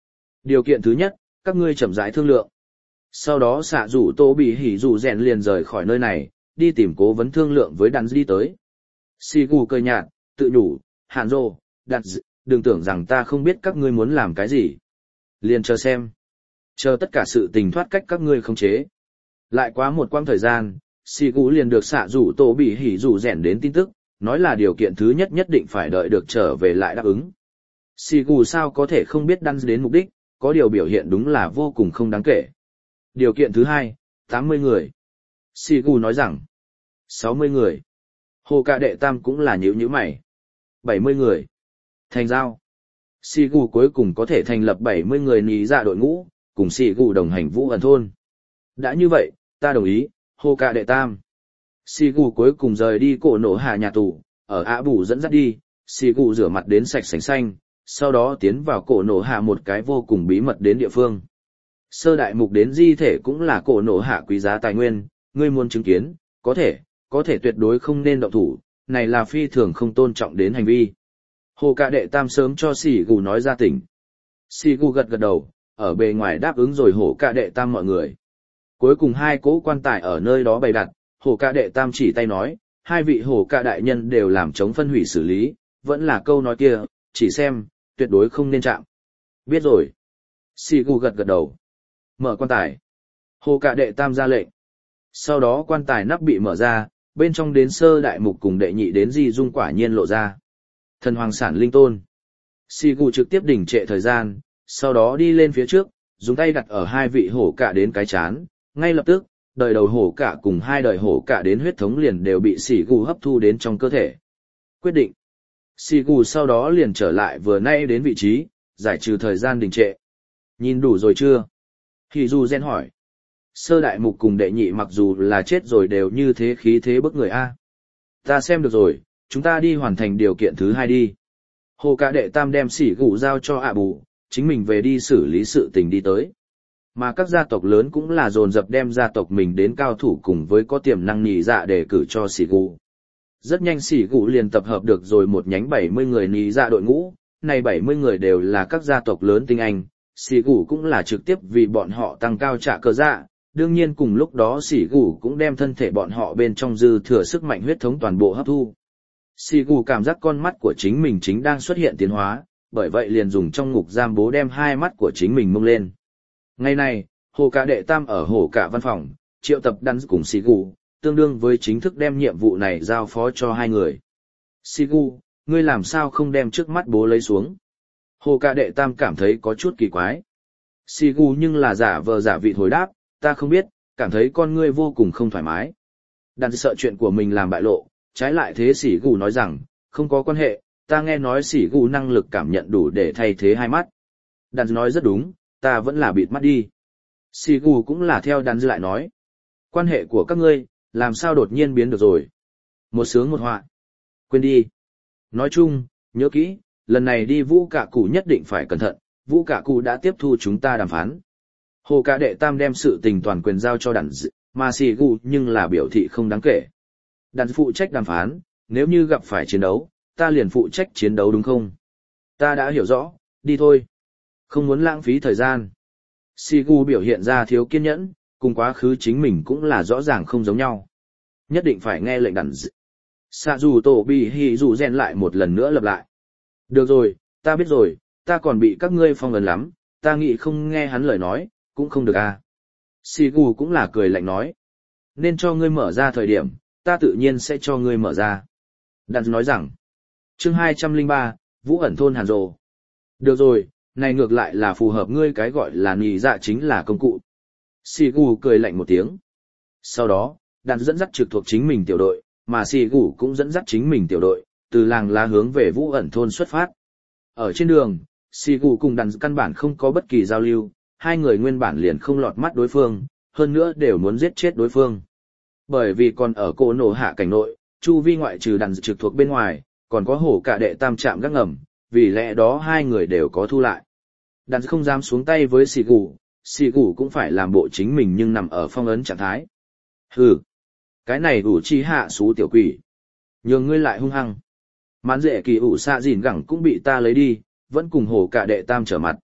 Điều kiện thứ nhất, các ngươi chậm rãi thương lượng. Sau đó xạ rủ tô bị hỉ rủ rèn liền rời khỏi nơi này, đi tìm cố vấn thương lượng với đàn đi tới. Xì gù cười nhạt, tự nhủ, Hàn Dô, đặt đừng tưởng rằng ta không biết các ngươi muốn làm cái gì. Liền chờ xem. Chờ tất cả sự tình thoát cách các ngươi không chế. Lại quá một quãng thời gian, xì gù liền được xạ rủ tô bị hỉ rủ rèn đến tin tức, nói là điều kiện thứ nhất nhất định phải đợi được trở về lại đáp ứng. Xì gù sao có thể không biết đắn đến mục đích, có điều biểu hiện đúng là vô cùng không đáng kể. Điều kiện thứ hai, tám mươi người. Xì gù nói rằng, sáu mươi người. Hồ Cạ Đệ Tam cũng là nhíu nhíu mày. bảy mươi người. Thành giao. Xì gù cuối cùng có thể thành lập bảy mươi người nì dạ đội ngũ, cùng xì gù đồng hành Vũ Ẩn thôn. Đã như vậy, ta đồng ý, Hồ Cạ Đệ Tam. Xì gù cuối cùng rời đi cổ nổ hạ nhà tù, ở Ả Bù dẫn dắt đi, xì gù rửa mặt đến sạch sành xanh, sau đó tiến vào cổ nổ hạ một cái vô cùng bí mật đến địa phương. Sơ đại mục đến di thể cũng là cổ nổ hạ quý giá tài nguyên, ngươi muốn chứng kiến, có thể, có thể tuyệt đối không nên động thủ, này là phi thường không tôn trọng đến hành vi. Hồ Cạ Đệ Tam sớm cho xì gù nói ra tỉnh. Xì gù gật gật đầu, ở bề ngoài đáp ứng rồi Hồ Cạ Đệ Tam mọi người. Cuối cùng hai cỗ quan tài ở nơi đó bày đặt, Hồ Cạ Đệ Tam chỉ tay nói, hai vị Hồ Cạ đại nhân đều làm chống phân hủy xử lý, vẫn là câu nói kia, chỉ xem, tuyệt đối không nên chạm. Biết rồi. Xì gù gật gật đầu. Mở quan tài. Hồ Cạ Đệ Tam ra lệnh. Sau đó quan tài nắp bị mở ra, bên trong đến sơ đại mục cùng đệ nhị đến di dung quả nhiên lộ ra. Thần hoàng sản linh tôn. Xì gù trực tiếp đỉnh trệ thời gian, sau đó đi lên phía trước, dùng tay đặt ở hai vị Hổ Cạ đến cái chán, ngay lập tức, đời đầu Hổ Cạ cùng hai đời Hổ Cạ đến huyết thống liền đều bị xì gù hấp thu đến trong cơ thể. Quyết định. Xì gù sau đó liền trở lại vừa nay đến vị trí, giải trừ thời gian đình trệ. Nhìn đủ rồi chưa? Hỉ dù gen hỏi. Sơ đại mục cùng đệ nhị mặc dù là chết rồi đều như thế khí thế bức người A. Ta xem được rồi, chúng ta đi hoàn thành điều kiện thứ hai đi. Hồ Cạ Đệ Tam đem xỉ gù giao cho Ả Bù, chính mình về đi xử lý sự tình đi tới. Mà các gia tộc lớn cũng là dồn dập đem gia tộc mình đến cao thủ cùng với có tiềm năng nhị dạ để cử cho xỉ gù. Rất nhanh xỉ gù liền tập hợp được rồi một nhánh bảy mươi người nhị dạ đội ngũ, này bảy mươi người đều là các gia tộc lớn tinh anh, xỉ gù cũng là trực tiếp vì bọn họ tăng cao trả cơ dạ. Đương nhiên cùng lúc đó xỉ gù cũng đem thân thể bọn họ bên trong dư thừa sức mạnh huyết thống toàn bộ hấp thu. Xỉ gù cảm giác con mắt của chính mình chính đang xuất hiện tiến hóa, bởi vậy liền dùng trong ngục giam bố đem hai mắt của chính mình mông lên. Ngày này, Hồ Cạ Đệ Tam ở Hồ Cạ văn phòng, triệu tập đắn cùng xỉ gù, tương đương với chính thức đem nhiệm vụ này giao phó cho hai người. Xỉ gù, ngươi làm sao không đem trước mắt bố lấy xuống? Hồ Cạ Đệ Tam cảm thấy có chút kỳ quái. Xỉ gù nhưng là giả vờ giả vị hồi đáp, ta không biết, cảm thấy con ngươi vô cùng không thoải mái. Đàn sợ chuyện của mình làm bại lộ, trái lại thế xỉ gù nói rằng, không có quan hệ, ta nghe nói xỉ gù năng lực cảm nhận đủ để thay thế hai mắt. Đàn nói rất đúng, ta vẫn là bịt mắt đi. Xỉ gù cũng là theo đàn lại nói. Quan hệ của các ngươi, làm sao đột nhiên biến được rồi. Một sướng một họa. Quên đi. Nói chung, nhớ kỹ, lần này đi Vũ Cạ Cụ nhất định phải cẩn thận, Vũ Cạ Cụ đã tiếp thu chúng ta đàm phán. Hồ Cạ Đệ Tam đem sự tình toàn quyền giao cho đàn dự, mà xì gù nhưng là biểu thị không đáng kể. Đàn phụ trách đàm phán, nếu như gặp phải chiến đấu, ta liền phụ trách chiến đấu đúng không? Ta đã hiểu rõ, đi thôi. Không muốn lãng phí thời gian. Xì gù biểu hiện ra thiếu kiên nhẫn, cùng quá khứ chính mình cũng là rõ ràng không giống nhau. Nhất định phải nghe lệnh đàn dự. Sạ dù tổ bị hỉ dù rèn lại một lần nữa lập lại. Được rồi, ta biết rồi, ta còn bị các ngươi phong ấn lắm, ta nghĩ không nghe hắn lời nói. Cũng không được à. Xì gù cũng là cười lạnh nói. Nên cho ngươi mở ra thời điểm, ta tự nhiên sẽ cho ngươi mở ra. Đàn nói rằng. Chương hai trăm lẻ ba, Vũ Ẩn thôn Hàn Dồ. Được rồi, này ngược lại là phù hợp ngươi cái gọi là nhị dạ chính là công cụ. Xì gù cười lạnh một tiếng. Sau đó, đàn dẫn dắt trực thuộc chính mình tiểu đội, mà xì gù cũng dẫn dắt chính mình tiểu đội, từ làng lá hướng về Vũ Ẩn thôn xuất phát. Ở trên đường, xì gù cùng đàn căn bản không có bất kỳ giao lưu. Hai người nguyên bản liền không lọt mắt đối phương, hơn nữa đều muốn giết chết đối phương. Bởi vì còn ở cổ nổ hạ cảnh nội, chu vi ngoại trừ đàn trực thuộc bên ngoài, còn có Hổ Cạ Đệ Tam trạm gác ngầm, vì lẽ đó hai người đều có thu lại. Đàn không dám xuống tay với xì gù, xì gù cũng phải làm bộ chính mình nhưng nằm ở phong ấn trạng thái. Hừ, cái này ủ chi hạ xú tiểu quỷ. Nhường ngươi lại hung hăng. Mán dễ kỳ ủ xạ dìn gẳng cũng bị ta lấy đi, vẫn cùng Hổ Cạ Đệ Tam trở mặt.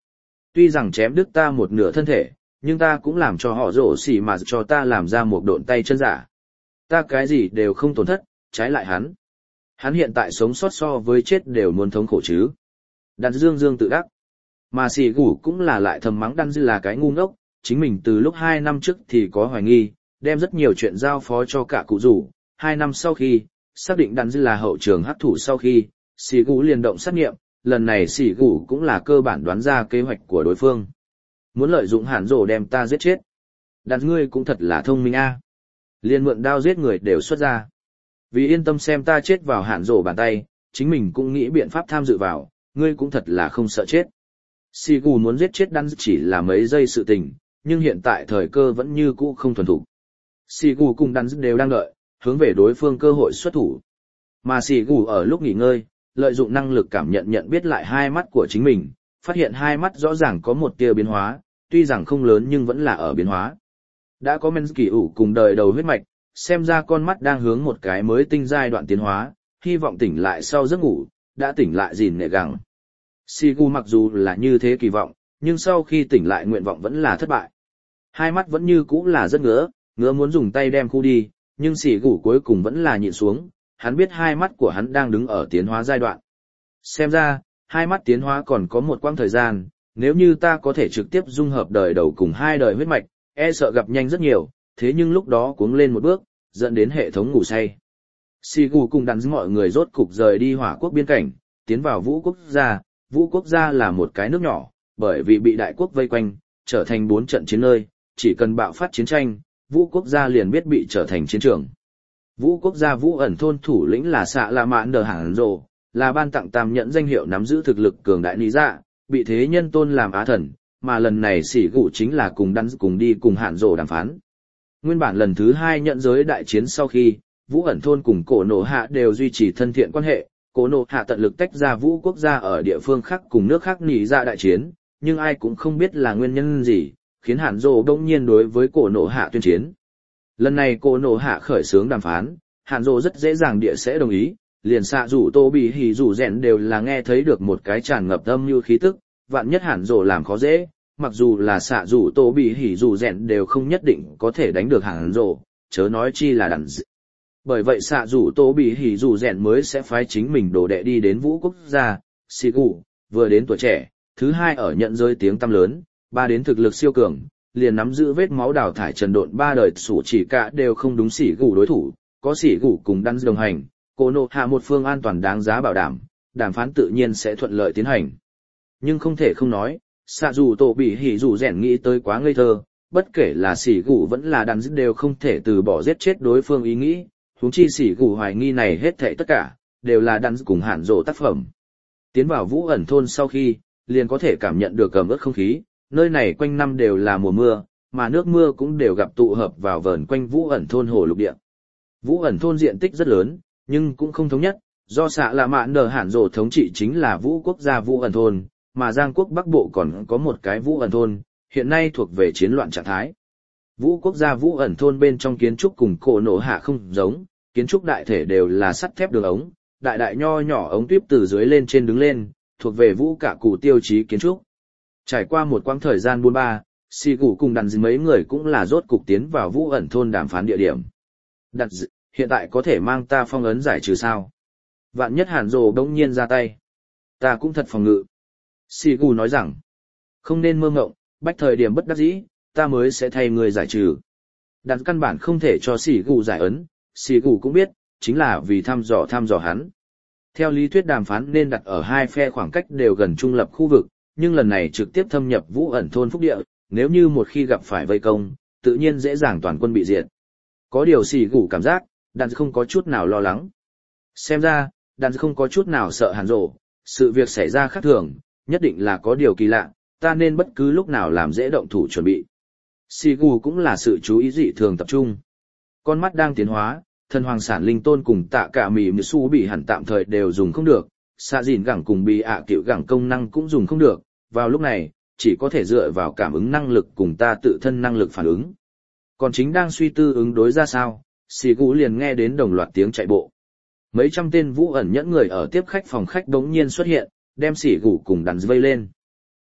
Tuy rằng chém đứt ta một nửa thân thể, nhưng ta cũng làm cho họ rổ xỉ mà cho ta làm ra một độn tay chân giả. Ta cái gì đều không tổn thất, trái lại hắn. Hắn hiện tại sống sót so với chết đều muốn thống khổ chứ. Đàn dương dương tự đắc. Mà xỉ gủ cũng là lại thầm mắng đàn dư là cái ngu ngốc, chính mình từ lúc hai năm trước thì có hoài nghi, đem rất nhiều chuyện giao phó cho cả cụ rủ. Hai năm sau khi, xác định đàn dư là hậu trường hắc thủ sau khi, xỉ gủ liền động sát nghiệm, lần này xỉ gủ cũng là cơ bản đoán ra kế hoạch của đối phương. Muốn lợi dụng hàn rổ đem ta giết chết. Đàn ngươi cũng thật là thông minh a. Liên mượn đao giết người đều xuất ra. Vì yên tâm xem ta chết vào hàn rổ bàn tay, chính mình cũng nghĩ biện pháp tham dự vào, ngươi cũng thật là không sợ chết. Xỉ gù muốn giết chết đan chỉ là mấy giây sự tình, nhưng hiện tại thời cơ vẫn như cũ không thuần thục. Xỉ gù cùng đan đều đang đợi, hướng về đối phương cơ hội xuất thủ. Mà xỉ gù ở lúc nghỉ ngơi, lợi dụng năng lực cảm nhận nhận biết lại hai mắt của chính mình, phát hiện hai mắt rõ ràng có một tia biến hóa, tuy rằng không lớn nhưng vẫn là ở biến hóa. Đã có men kỳ ủ cùng đời đầu huyết mạch, xem ra con mắt đang hướng một cái mới tinh giai đoạn tiến hóa, hy vọng tỉnh lại sau giấc ngủ, đã tỉnh lại gìn nệ gẳng. Sigu mặc dù là như thế kỳ vọng, nhưng sau khi tỉnh lại nguyện vọng vẫn là thất bại. Hai mắt vẫn như cũ là rất ngứa, ngứa muốn dùng tay đem khu đi, nhưng Sigu cuối cùng vẫn là nhịn xuống, hắn biết hai mắt của hắn đang đứng ở tiến hóa giai đoạn. Xem ra, hai mắt tiến hóa còn có một quãng thời gian, nếu như ta có thể trực tiếp dung hợp đời đầu cùng hai đời huyết mạch, e sợ gặp nhanh rất nhiều, thế nhưng lúc đó cuống lên một bước, dẫn đến hệ thống ngủ say. Sigu cùng đắn mọi người rốt cục rời đi hỏa quốc biên cảnh, tiến vào vũ quốc gia. Vũ quốc gia là một cái nước nhỏ, bởi vì bị đại quốc vây quanh, trở thành bốn trận chiến nơi, chỉ cần bạo phát chiến tranh, vũ quốc gia liền biết bị trở thành chiến trường. Vũ quốc gia Vũ ẩn thôn thủ lĩnh là xạ La Mãn Đờ Hàn Rồ, là ban tặng tam nhẫn danh hiệu nắm giữ thực lực cường đại lý dạ, bị thế nhân tôn làm á thần, mà lần này Sỉ Gụ chính là cùng đắn cùng đi cùng Hàn Rồ đàm phán. Nguyên bản lần thứ hai nhận giới đại chiến sau khi, Vũ ẩn thôn cùng cổ nổ hạ đều duy trì thân thiện quan hệ, cổ nổ hạ tận lực tách ra Vũ quốc gia ở địa phương khác cùng nước khác nỉ ra đại chiến, nhưng ai cũng không biết là nguyên nhân gì, khiến Hàn Rồ đông nhiên đối với cổ nổ hạ tuyên chiến. Lần này cổ nổ hạ khởi xướng đàm phán, Hàn Rồ rất dễ dàng địa sẽ đồng ý, liền xạ rủ tô bị hỉ rủ rèn đều là nghe thấy được một cái tràn ngập âm như khí tức, vạn nhất Hàn Rồ làm khó dễ, mặc dù là xạ rủ tô bị hỉ rủ rèn đều không nhất định có thể đánh được Hàn Rồ, chớ nói chi là đàn dị. Bởi vậy xạ rủ tô bị hỉ rủ rèn mới sẽ phái chính mình đồ đệ đi đến vũ quốc gia, Sigu, vừa đến tuổi trẻ, thứ hai ở nhận rơi tiếng tăm lớn, ba đến thực lực siêu cường, liền nắm giữ vết máu đào thải trần độn ba đời sủ chỉ cả đều không đúng xỉ gủ đối thủ, có xỉ gủ cùng đắn đồng hành, cổ nộ hạ một phương an toàn đáng giá bảo đảm, đàm phán tự nhiên sẽ thuận lợi tiến hành. Nhưng không thể không nói, xạ dù tổ bị hỉ dù rèn nghĩ tới quá ngây thơ, bất kể là xỉ gủ vẫn là đắn đều không thể từ bỏ giết chết đối phương ý nghĩ, huống chi xỉ gủ hoài nghi này hết thảy tất cả, đều là đắn cùng Hàn Rồ tác phẩm. Tiến vào Vũ ẩn thôn sau khi, liền có thể cảm nhận được ẩm ướt không khí, nơi này quanh năm đều là mùa mưa, mà nước mưa cũng đều gặp tụ hợp vào vờn quanh Vũ ẩn thôn hồ lục địa. Vũ ẩn thôn diện tích rất lớn, nhưng cũng không thống nhất, do xạ là mạn đờ Hàn Rồ thống trị chính là Vũ quốc gia Vũ ẩn thôn, mà Giang quốc Bắc Bộ còn có một cái Vũ ẩn thôn, hiện nay thuộc về chiến loạn trạng thái. Vũ quốc gia Vũ ẩn thôn bên trong kiến trúc cùng cổ nổ hạ không giống, kiến trúc đại thể đều là sắt thép đường ống, đại đại nho nhỏ ống tuyếp từ dưới lên trên đứng lên, thuộc về Vũ cả cụ tiêu chí kiến trúc. Trải qua một quãng thời gian buôn ba, xì cụ cùng đàn mấy người cũng là rốt cục tiến vào Vũ ẩn thôn đàm phán địa điểm. Đặt hiện tại có thể mang ta phong ấn giải trừ sao? Vạn nhất Hàn Rồ đông nhiên ra tay. Ta cũng thật phòng ngự. Xì cụ nói rằng, không nên mơ ngộng, bách thời điểm bất đắc dĩ, ta mới sẽ thay người giải trừ. Đặt căn bản không thể cho xì cụ giải ấn, xì cụ cũng biết, chính là vì thăm dò thăm dò hắn. Theo lý thuyết đàm phán nên đặt ở hai phe khoảng cách đều gần trung lập khu vực, nhưng lần này trực tiếp thâm nhập Vũ ẩn thôn phúc địa, nếu như một khi gặp phải vây công, tự nhiên dễ dàng toàn quân bị diệt. Có điều xỉ gủ cảm giác, đàn không có chút nào lo lắng. Xem ra, đàn không có chút nào sợ Hàn Rồ, sự việc xảy ra khác thường, nhất định là có điều kỳ lạ, ta nên bất cứ lúc nào làm dễ động thủ chuẩn bị. Xỉ gủ cũng là sự chú ý dị thường tập trung. Con mắt đang tiến hóa, thần hoàng sản linh tôn cùng tạ cả mì mì su bị hẳn tạm thời đều dùng không được, xạ dìn gẳng cùng bị ạ à tiểu gẳng công năng cũng dùng không được, vào lúc này, chỉ có thể dựa vào cảm ứng năng lực cùng ta tự thân năng lực phản ứng. Còn chính đang suy tư ứng đối ra sao, xì gũ liền nghe đến đồng loạt tiếng chạy bộ. Mấy trăm tên Vũ ẩn nhẫn người ở tiếp khách phòng khách đống nhiên xuất hiện, đem xì gũ cùng đàn vây lên.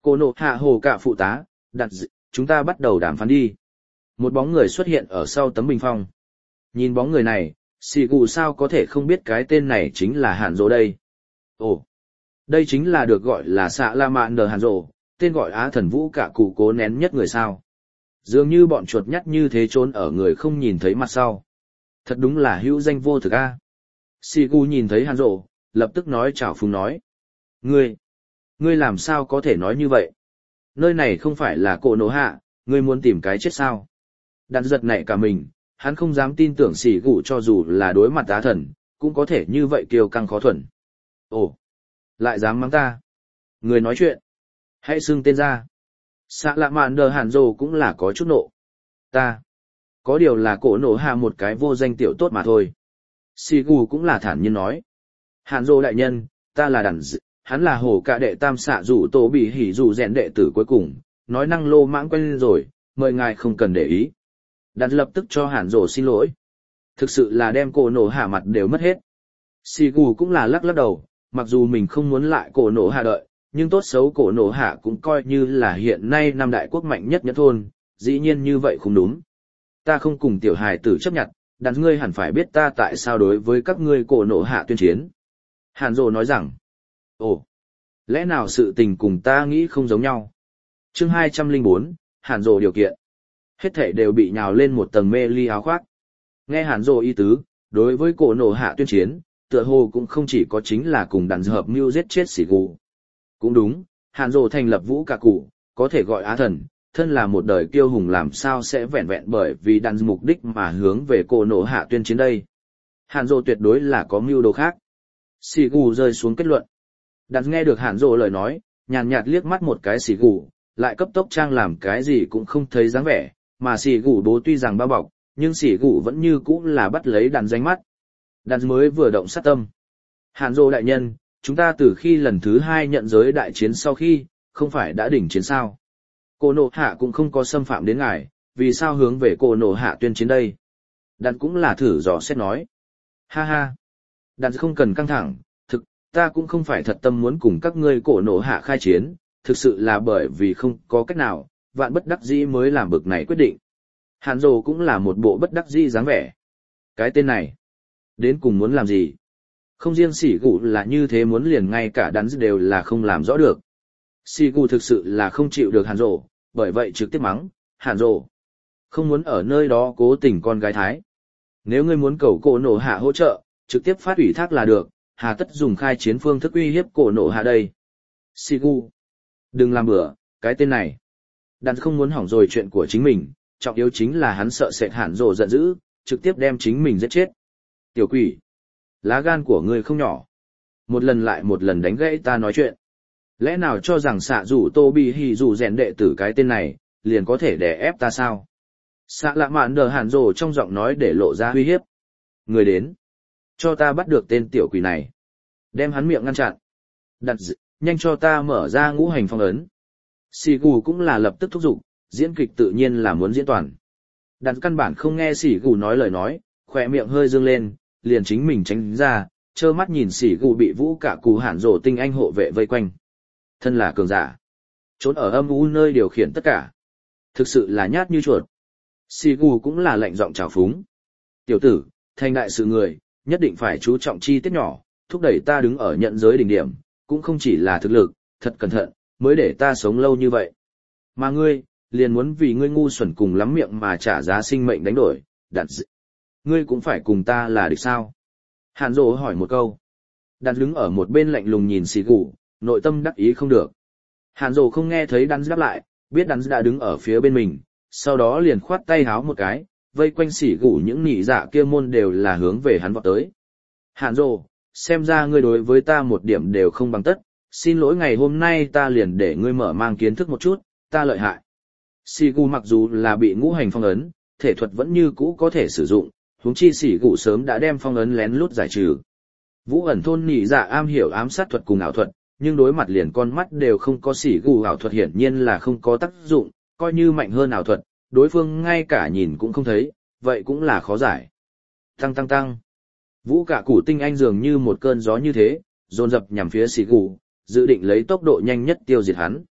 Cô nộ hạ hồ cả phụ tá, đặt d... chúng ta bắt đầu đàm phán đi. Một bóng người xuất hiện ở sau tấm bình phong. Nhìn bóng người này, xì gù sao có thể không biết cái tên này chính là Hàn Dỗ đây. Ồ, đây chính là được gọi là xạ la mạn nờ Hàn Dỗ, tên gọi Á thần vũ cả cụ cố nén nhất người sao. Dường như bọn chuột nhắt như thế trốn ở người không nhìn thấy mặt sau. Thật đúng là hữu danh vô thực a. Xì gù nhìn thấy Hàn Dỗ, lập tức nói chào phúng nói. Ngươi, ngươi làm sao có thể nói như vậy? Nơi này không phải là cổ nổ hạ, ngươi muốn tìm cái chết sao? Đàn giật nảy cả mình, hắn không dám tin tưởng xỉ gù cho dù là đối mặt á thần, cũng có thể như vậy kiêu căng khó thuần. Ồ, lại dám mắng ta. Người nói chuyện. Hãy xưng tên ra. Xạ lạ mạn đờ Hàn Dỗ cũng là có chút nộ. Ta. Có điều là cổ nổ hạ một cái vô danh tiểu tốt mà thôi. Xỉ gù cũng là thản nhiên nói. Hàn Dỗ đại nhân, ta là đàn d... hắn là hổ cả đệ tam xạ rủ tổ bị hỉ rủ rèn đệ tử cuối cùng, nói năng lô mãng quen rồi, mời ngài không cần để ý. Đàn lập tức cho Hàn Dỗ xin lỗi. Thực sự là đem cổ nổ hạ mặt đều mất hết. Xì gù cũng là lắc lắc đầu, mặc dù mình không muốn lại cổ nổ hạ đợi, nhưng tốt xấu cổ nổ hạ cũng coi như là hiện nay năm đại quốc mạnh nhất nhất thôn, dĩ nhiên như vậy không đúng. Ta không cùng tiểu hài tử chấp nhận, đàn ngươi hẳn phải biết ta tại sao đối với các ngươi cổ nổ hạ tuyên chiến. Hàn Dỗ nói rằng, ồ, lẽ nào sự tình cùng ta nghĩ không giống nhau? Chương hai trăm lẻ bốn, Hàn Dỗ điều kiện. Hết thảy đều bị nhào lên một tầng mê ly áo khoác. Nghe Hàn Dỗ ý tứ, đối với cổ nổ hạ tuyên chiến, tựa hồ cũng không chỉ có chính là cùng đàn hợp mưu giết chết xỉ gù. Cũng đúng, Hàn Dỗ thành lập vũ cả cụ, có thể gọi á thần, thân là một đời kiêu hùng làm sao sẽ vẹn vẹn bởi vì đàn mục đích mà hướng về cổ nổ hạ tuyên chiến đây. Hàn Dỗ tuyệt đối là có mưu đồ khác. Xỉ gù rơi xuống kết luận. Đàn nghe được Hàn Dỗ lời nói, nhàn nhạt liếc mắt một cái xỉ gù, lại cấp tốc trang làm cái gì cũng không thấy dáng vẻ, mà xỉ gù bố tuy rằng bao bọc, nhưng xỉ gù vẫn như cũ là bắt lấy đàn danh mắt. Đàn mới vừa động sát tâm. Hàn Dỗ đại nhân, chúng ta từ khi lần thứ hai nhận giới đại chiến sau khi, không phải đã đỉnh chiến sao? Cổ nổ hạ cũng không có xâm phạm đến ngài, vì sao hướng về cổ nổ hạ tuyên chiến đây? Đàn cũng là thử dò xét nói. Ha ha. Đàn không cần căng thẳng, thực, ta cũng không phải thật tâm muốn cùng các ngươi cổ nổ hạ khai chiến, thực sự là bởi vì không có cách nào, vạn bất đắc dĩ mới làm bực này quyết định. Hàn Dỗ cũng là một bộ bất đắc dĩ dáng vẻ. Cái tên này, đến cùng muốn làm gì? Không riêng xỉ gù là như thế muốn liền ngay cả đắn đều là không làm rõ được. Xỉ gù thực sự là không chịu được Hàn Dỗ, bởi vậy trực tiếp mắng, Hàn Dỗ, không muốn ở nơi đó cố tình con gái thái. Nếu ngươi muốn cầu cổ nổ hạ hỗ trợ, trực tiếp phát ủy thác là được, hà tất dùng khai chiến phương thức uy hiếp cổ nổ hạ đây. Xỉ gù, đừng làm bừa, cái tên này. Đàn không muốn hỏng rồi chuyện của chính mình, trọng yếu chính là hắn sợ sệt Hàn Dỗ giận dữ, trực tiếp đem chính mình giết chết. Tiểu quỷ, lá gan của ngươi không nhỏ. Một lần lại một lần đánh gãy ta nói chuyện. Lẽ nào cho rằng xạ rủ tô bị hì rủ rèn đệ tử cái tên này, liền có thể đè ép ta sao? Xạ lạ mạn đờ Hàn Dỗ trong giọng nói để lộ ra uy hiếp. Người đến, cho ta bắt được tên tiểu quỷ này. Đem hắn miệng ngăn chặn. Đặt d... nhanh cho ta mở ra ngũ hành phong ấn. Xỉ gù cũng là lập tức thúc giục, diễn kịch tự nhiên là muốn diễn toàn. Đặt căn bản không nghe xỉ gù nói lời nói, khỏe miệng hơi dương lên, liền chính mình tránh ra, trơ mắt nhìn xỉ gù bị vũ cả cụ Hàn Dỗ tinh anh hộ vệ vây quanh. Thân là cường giả, trốn ở âm u nơi điều khiển tất cả. Thực sự là nhát như chuột. Xỉ gù cũng là lạnh giọng trào phúng. Tiểu tử, thành đại sự người, nhất định phải chú trọng chi tiết nhỏ, thúc đẩy ta đứng ở nhận giới đỉnh điểm, cũng không chỉ là thực lực, thật cẩn thận, mới để ta sống lâu như vậy. Mà ngươi, liền muốn vì ngươi ngu xuẩn cùng lắm miệng mà trả giá sinh mệnh đánh đổi, đặt d... ngươi cũng phải cùng ta là địch sao? Hàn Dỗ hỏi một câu. Đặt đứng ở một bên lạnh lùng nhìn xỉ gù, nội tâm đắc ý không được. Hàn Dỗ không nghe thấy đắn đáp lại, biết đắn đã đứng ở phía bên mình, sau đó liền khoát tay háo một cái, vây quanh xỉ gù những nị dạ kia môn đều là hướng về hắn vọt tới. Hàn Dỗ, xem ra ngươi đối với ta một điểm đều không bằng tất, xin lỗi ngày hôm nay ta liền để ngươi mở mang kiến thức một chút, ta lợi hại. Xỉ gù mặc dù là bị ngũ hành phong ấn, thể thuật vẫn như cũ có thể sử dụng, huống chi xỉ gù sớm đã đem phong ấn lén lút giải trừ. Vũ ẩn thôn nị dạ am hiểu ám sát thuật cùng ảo thuật, nhưng đối mặt liền con mắt đều không có xỉ gù ảo thuật hiển nhiên là không có tác dụng, coi như mạnh hơn ảo thuật, đối phương ngay cả nhìn cũng không thấy, vậy cũng là khó giải. Tăng tăng tăng. Vũ cả củ tinh anh dường như một cơn gió như thế, dồn dập nhằm phía xỉ gù, dự định lấy tốc độ nhanh nhất tiêu diệt hắn.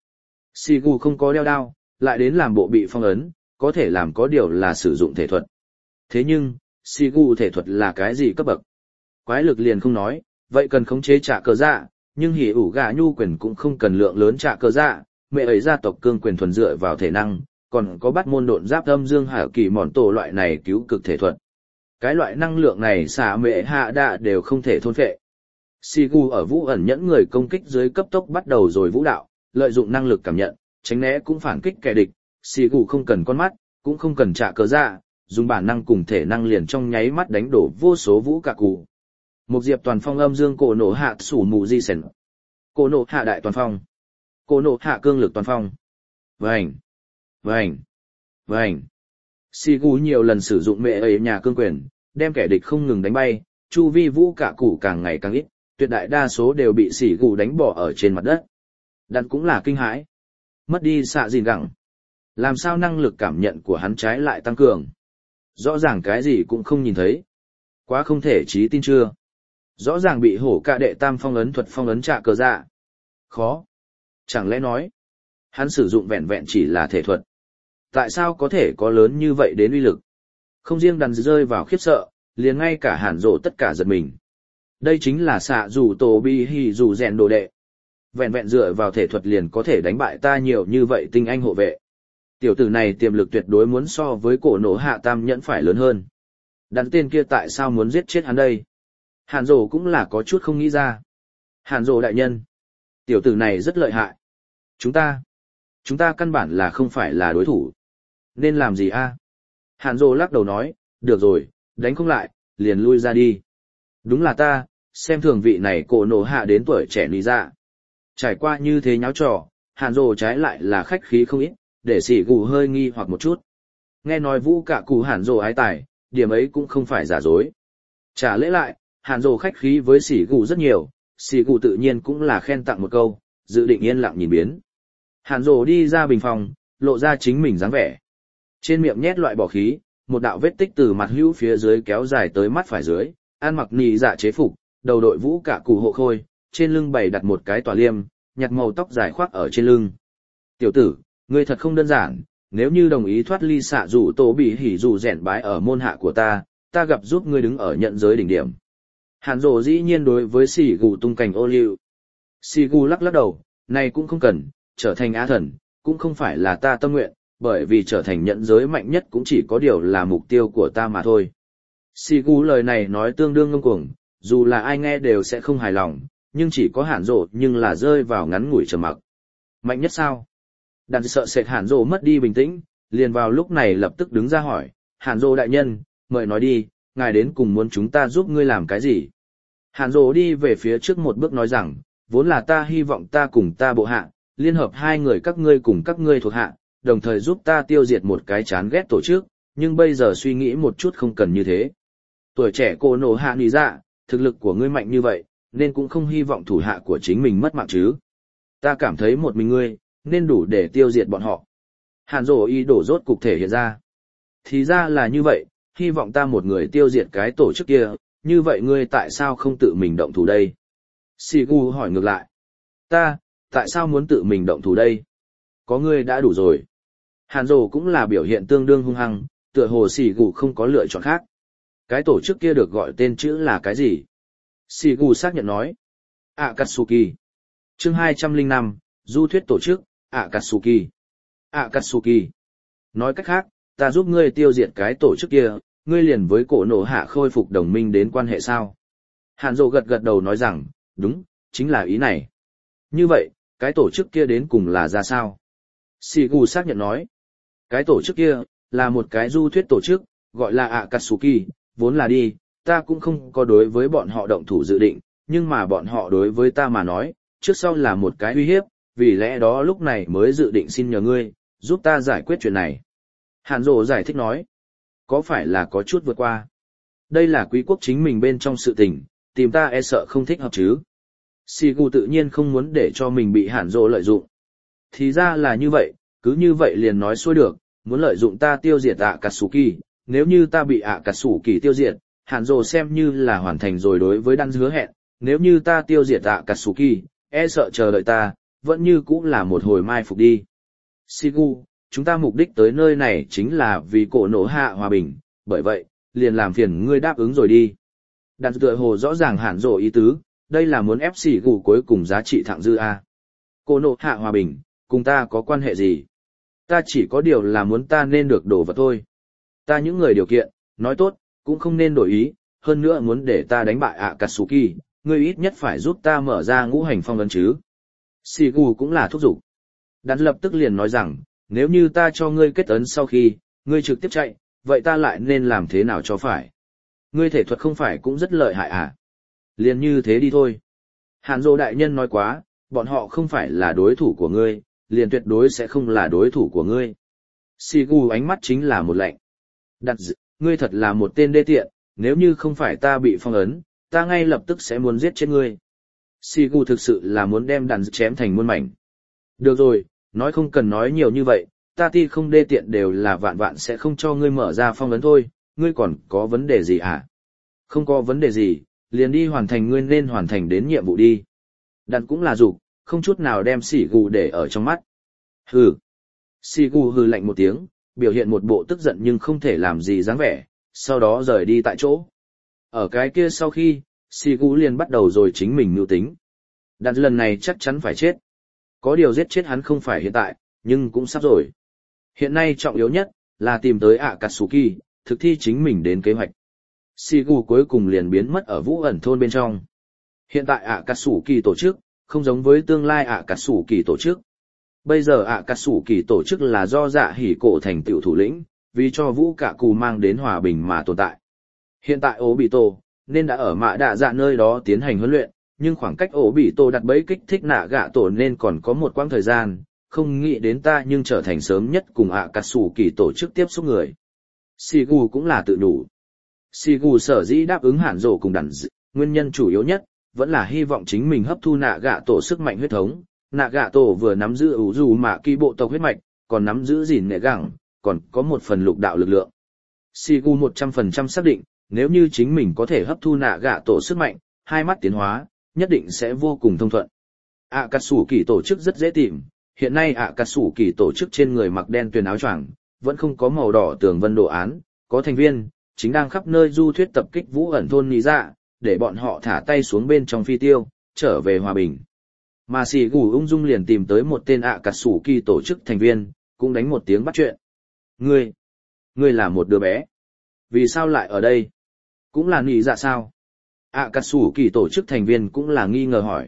Sigu không có đeo đao, lại đến làm bộ bị phong ấn, có thể làm có điều là sử dụng thể thuật. Thế nhưng, Sigu thể thuật là cái gì cấp bậc? Quái lực liền không nói, vậy cần khống chế trả cờ dạ, nhưng hỉ ủ gà nhu quyền cũng không cần lượng lớn trả cờ dạ, mẹ ấy gia tộc cương quyền thuần dựa vào thể năng, còn có bắt môn độn giáp âm dương hạ kỳ mòn tổ loại này cứu cực thể thuật. Cái loại năng lượng này xả mẹ hạ đạ đều không thể thôn phệ. Sigu ở vũ ẩn nhẫn người công kích dưới cấp tốc bắt đầu rồi vũ đạo, lợi dụng năng lực cảm nhận, tránh né cũng phản kích kẻ địch. Sigu không cần con mắt, cũng không cần trả cờ dạ, dùng bản năng cùng thể năng liền trong nháy mắt đánh đổ vô số vũ cả cụ. Một diệp toàn phong âm dương cổ nổ hạ sủ mù di sển. Cổ nổ hạ đại toàn phong. Cổ nổ hạ cương lực toàn phong. Vành. Vành. Vành. Sigu nhiều lần sử dụng mẹ ấy nhà cương quyền, đem kẻ địch không ngừng đánh bay, chu vi vũ cả cụ càng ngày càng ít, tuyệt đại đa số đều bị Sigu đánh bỏ ở trên mặt đất. Đạn cũng là kinh hãi. Mất đi xạ gìn gẳng. Làm sao năng lực cảm nhận của hắn trái lại tăng cường? Rõ ràng cái gì cũng không nhìn thấy. Quá không thể trí tin chưa? Rõ ràng bị hổ ca đệ tam phong ấn thuật phong ấn trả cờ dạ. Khó. Chẳng lẽ nói, hắn sử dụng vẹn vẹn chỉ là thể thuật. Tại sao có thể có lớn như vậy đến uy lực? Không riêng đàn rơi vào khiếp sợ, liền ngay cả hàn rộ tất cả giật mình. Đây chính là xạ dù tổ bi hì dù rèn đồ đệ. Vẹn vẹn dựa vào thể thuật liền có thể đánh bại ta nhiều như vậy tinh anh hộ vệ. Tiểu tử này tiềm lực tuyệt đối muốn so với cổ nổ hạ tam nhẫn phải lớn hơn. Đàn tên kia tại sao muốn giết chết hắn đây? Hàn rộ cũng là có chút không nghĩ ra. Hàn rộ đại nhân. Tiểu tử này rất lợi hại. Chúng ta. Chúng ta căn bản là không phải là đối thủ. Nên làm gì a? Hàn rộ lắc đầu nói, được rồi, đánh không lại, liền lui ra đi. Đúng là ta, xem thường vị này cổ nổ hạ đến tuổi trẻ lý dạ. Trải qua như thế nháo trò, Hàn rộ trái lại là khách khí không ít, để sỉ gù hơi nghi hoặc một chút. Nghe nói vũ cả cụ Hàn rộ ái tài, điểm ấy cũng không phải giả dối. Trả lễ lại, Hàn rộ khách khí với sỉ gù rất nhiều, sỉ gù tự nhiên cũng là khen tặng một câu, dự định yên lặng nhìn biến. Hàn rộ đi ra bình phòng, lộ ra chính mình dáng vẻ. Trên miệng nhét loại bỏ khí, một đạo vết tích từ mặt hữu phía dưới kéo dài tới mắt phải dưới, ăn mặc nì dạ chế phục, đầu đội vũ cả cụ hộ khôi, trên lưng bày đặt một cái tỏa liêm, nhặt màu tóc dài khoác ở trên lưng. Tiểu tử, ngươi thật không đơn giản, nếu như đồng ý thoát ly xạ rủ tổ bị hỉ rủ rèn bái ở môn hạ của ta, ta gặp giúp ngươi đứng ở nhận giới đỉnh điểm. Hàn rộ dĩ nhiên đối với xỉ gù tung cành ô liu. Xỉ gù lắc lắc đầu, này cũng không cần, trở thành á thần, cũng không phải là ta tâm nguyện, bởi vì trở thành nhận giới mạnh nhất cũng chỉ có điều là mục tiêu của ta mà thôi. Xỉ gù lời này nói tương đương ngông cuồng, dù là ai nghe đều sẽ không hài lòng, nhưng chỉ có Hàn rộ nhưng là rơi vào ngắn ngủi trầm mặc. Mạnh nhất sao? Đàn sợ sệt Hàn rộ mất đi bình tĩnh, liền vào lúc này lập tức đứng ra hỏi, Hàn rộ đại nhân, mời nói đi, ngài đến cùng muốn chúng ta giúp ngươi làm cái gì? Hàn rộ đi về phía trước một bước nói rằng, vốn là ta hy vọng ta cùng ta bộ hạ, liên hợp hai người các ngươi cùng các ngươi thuộc hạ, đồng thời giúp ta tiêu diệt một cái chán ghét tổ chức, nhưng bây giờ suy nghĩ một chút không cần như thế. Tuổi trẻ cô nổ hạ nì dạ, thực lực của ngươi mạnh như vậy, nên cũng không hy vọng thủ hạ của chính mình mất mạng chứ. Ta cảm thấy một mình ngươi, nên đủ để tiêu diệt bọn họ. Hàn rộ ý đổ rốt cục thể hiện ra. Thì ra là như vậy, hy vọng ta một người tiêu diệt cái tổ chức kia, như vậy ngươi tại sao không tự mình động thủ đây? Sigu hỏi ngược lại. Ta, tại sao muốn tự mình động thủ đây? Có ngươi đã đủ rồi. Hàn rộ cũng là biểu hiện tương đương hung hăng, tựa hồ Sigu không có lựa chọn khác. Cái tổ chức kia được gọi tên chữ là cái gì? Sigu xác nhận nói. Akatsuki. Chương hai trăm lẻ năm, du thuyết tổ chức, Akatsuki. Akatsuki. Nói cách khác, ta giúp ngươi tiêu diệt cái tổ chức kia, ngươi liền với cổ nổ hạ khôi phục đồng minh đến quan hệ sao? Hàn rộ gật gật đầu nói rằng, đúng, chính là ý này. Như vậy, cái tổ chức kia đến cùng là ra sao? Sigu xác nhận nói. Cái tổ chức kia, là một cái du thuyết tổ chức, gọi là Akatsuki, vốn là đi, ta cũng không có đối với bọn họ động thủ dự định, nhưng mà bọn họ đối với ta mà nói, trước sau là một cái uy hiếp, vì lẽ đó lúc này mới dự định xin nhờ ngươi, giúp ta giải quyết chuyện này. Hàn rộ giải thích nói, có phải là có chút vượt qua? Đây là quý quốc chính mình bên trong sự tình, tìm ta e sợ không thích hợp chứ. Sigu tự nhiên không muốn để cho mình bị Hàn rộ lợi dụng. Thì ra là như vậy, cứ như vậy liền nói xuôi được, muốn lợi dụng ta tiêu diệt Akatsuki, nếu như ta bị Akatsuki tiêu diệt, Hàn rộ xem như là hoàn thành rồi đối với đan hứa hẹn, nếu như ta tiêu diệt Akatsuki, e sợ chờ đợi ta, vẫn như cũng là một hồi mai phục đi. Sigu, chúng ta mục đích tới nơi này chính là vì cổ nổ hạ hòa bình, bởi vậy, liền làm phiền ngươi đáp ứng rồi đi. Đàn tựa hồ rõ ràng hẳn rộ ý tứ, đây là muốn ép Sigu cuối cùng giá trị thẳng dư A. Cổ nổ hạ hòa bình, cùng ta có quan hệ gì? Ta chỉ có điều là muốn ta nên được đồ vật thôi. Ta những người điều kiện, nói tốt, cũng không nên đổi ý, hơn nữa muốn để ta đánh bại Akatsuki, ngươi ít nhất phải giúp ta mở ra ngũ hành phong ấn chứ. Sigu cũng là thúc giục. Đàn lập tức liền nói rằng, nếu như ta cho ngươi kết ấn sau khi, ngươi trực tiếp chạy, vậy ta lại nên làm thế nào cho phải? Ngươi thể thuật không phải cũng rất lợi hại à? Liền như thế đi thôi. Hàn Dô đại nhân nói quá, bọn họ không phải là đối thủ của ngươi, liền tuyệt đối sẽ không là đối thủ của ngươi. Sigu ánh mắt chính là một lạnh. Đặt d... ngươi thật là một tên đê tiện, nếu như không phải ta bị phong ấn, ta ngay lập tức sẽ muốn giết chết ngươi. Sigu thực sự là muốn đem đàn chém thành muôn mảnh. Được rồi, nói không cần nói nhiều như vậy, ta ti không đê tiện đều là vạn vạn sẽ không cho ngươi mở ra phong ấn thôi, ngươi còn có vấn đề gì hả? Không có vấn đề gì, liền đi hoàn thành ngươi nên hoàn thành đến nhiệm vụ đi. Đàn cũng là dục, không chút nào đem Sigu để ở trong mắt. Hừ. Sigu hừ lạnh một tiếng, biểu hiện một bộ tức giận nhưng không thể làm gì dáng vẻ, sau đó rời đi tại chỗ. Ở cái kia sau khi, Sigu liền bắt đầu rồi chính mình mưu tính. Đàn lần này chắc chắn phải chết. Có điều giết chết hắn không phải hiện tại, nhưng cũng sắp rồi. Hiện nay trọng yếu nhất là tìm tới Akatsuki, thực thi chính mình đến kế hoạch. Sigu cuối cùng liền biến mất ở Vũ ẩn thôn bên trong. Hiện tại Akatsuki tổ chức, không giống với tương lai Akatsuki tổ chức. Bây giờ Akatsuki tổ chức là do Dạ Hỉ Cổ thành tựu thủ lĩnh, vì cho Vũ Cả Cù mang đến hòa bình mà tồn tại. Hiện tại Obito, nên đã ở Mạ Đạ Dạ nơi đó tiến hành huấn luyện, nhưng khoảng cách Obito đặt bẫy kích thích nạ gạ tổ nên còn có một quãng thời gian, không nghĩ đến ta nhưng trở thành sớm nhất cùng Akatsuki tổ chức tiếp xúc người. Sigu cũng là tự đủ. Sigu sở dĩ đáp ứng Hàn Dỗ cùng đàn d... nguyên nhân chủ yếu nhất, vẫn là hy vọng chính mình hấp thu nạ gạ tổ sức mạnh huyết thống. Nạ gạ tổ vừa nắm giữ ủ dù mạ kỳ bộ tộc huyết mạch, còn nắm giữ gìn nệ gẳng, còn có một phần lục đạo lực lượng. Sigu một trăm phần trăm xác định, nếu như chính mình có thể hấp thu nạ gạ tổ sức mạnh, hai mắt tiến hóa, nhất định sẽ vô cùng thông thuận. Akatsuki tổ chức rất dễ tìm, hiện nay Akatsuki tổ chức trên người mặc đen tuyền áo choàng, vẫn không có màu đỏ tường vân đồ án, có thành viên, chính đang khắp nơi du thuyết tập kích Vũ ẩn thôn nị dạ, để bọn họ thả tay xuống bên trong phi tiêu, trở về hòa bình. Mà Sigu ung dung liền tìm tới một tên Akatsuki tổ chức thành viên, cũng đánh một tiếng bắt chuyện. Ngươi, ngươi là một đứa bé. Vì sao lại ở đây? Cũng là nị dạ sao? Akatsuki tổ chức thành viên cũng là nghi ngờ hỏi.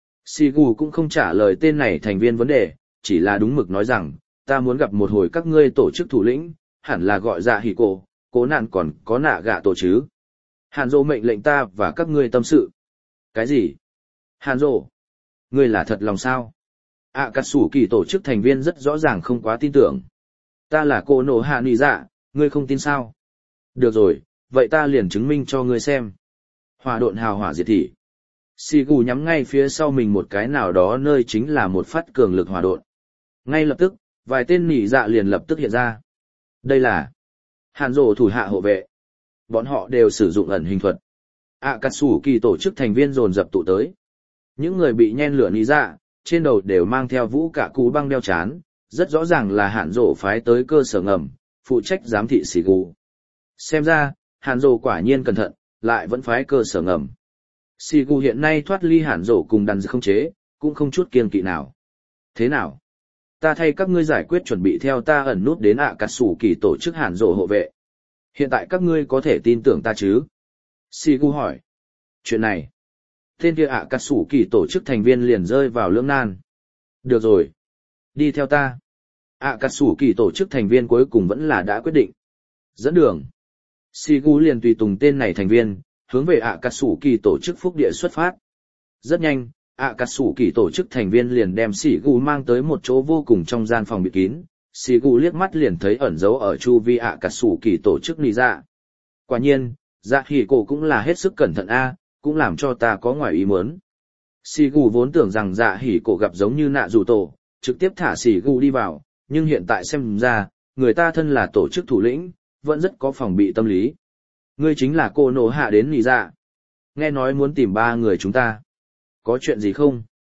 Sigu cũng không trả lời tên này thành viên vấn đề, chỉ là đúng mực nói rằng, ta muốn gặp một hồi các ngươi tổ chức thủ lĩnh, hẳn là gọi Dạ Hỉ Cổ, cố nạn còn có nạ gạ tổ chứ. Hàn Dỗ mệnh lệnh ta và các ngươi tâm sự. Cái gì? Hàn Dỗ? Ngươi là thật lòng sao? Akatsuki tổ chức thành viên rất rõ ràng không quá tin tưởng. Ta là cô nổ hạ nị dạ, ngươi không tin sao? Được rồi, vậy ta liền chứng minh cho ngươi xem. Hỏa độn hào hỏa diệt thị. Sigu nhắm ngay phía sau mình một cái nào đó nơi chính là một phát cường lực hỏa độn. Ngay lập tức, vài tên nị dạ liền lập tức hiện ra. Đây là Hàn Dỗ thủ hạ hộ vệ. Bọn họ đều sử dụng ẩn hình thuật. Akatsuki tổ chức thành viên dồn dập tụ tới. Những người bị nhen lửa nị dạ, trên đầu đều mang theo Vũ Cả Cú băng đeo chán, rất rõ ràng là Hàn Dỗ phái tới cơ sở ngầm, phụ trách giám thị Sigu. Xem ra, Hàn Dỗ quả nhiên cẩn thận, lại vẫn phái cơ sở ngầm. Sigu hiện nay thoát ly Hàn Dỗ cùng đàn không chế, cũng không chút kiêng kỵ nào. Thế nào? Ta thay các ngươi giải quyết chuẩn bị theo ta ẩn nút đến Akatsuki tổ chức Hàn Dỗ hộ vệ. Hiện tại các ngươi có thể tin tưởng ta chứ? Sigu hỏi. Chuyện này, tên kia Akatsuki tổ chức thành viên liền rơi vào lưỡng nan. Được rồi. Đi theo ta. Akatsuki tổ chức thành viên cuối cùng vẫn là đã quyết định. Dẫn đường. Sigu liền tùy tùng tên này thành viên, hướng về Akatsuki tổ chức phúc địa xuất phát. Rất nhanh, Akatsuki tổ chức thành viên liền đem Sigu mang tới một chỗ vô cùng trong gian phòng bịt kín. Sigu liếc mắt liền thấy ẩn dấu ở chu vi Akatsuki tổ chức nị dạ. Quả nhiên, Dạ Hỉ Cổ cũng là hết sức cẩn thận a, cũng làm cho ta có ngoài ý muốn. Sigu vốn tưởng rằng Dạ Hỉ Cổ gặp giống như nạ dù tổ, trực tiếp thả Sigu đi vào, nhưng hiện tại xem ra, người ta thân là tổ chức thủ lĩnh, vẫn rất có phòng bị tâm lý. Ngươi chính là cô nổ hạ đến nị dạ. Nghe nói muốn tìm ba người chúng ta. Có chuyện gì không?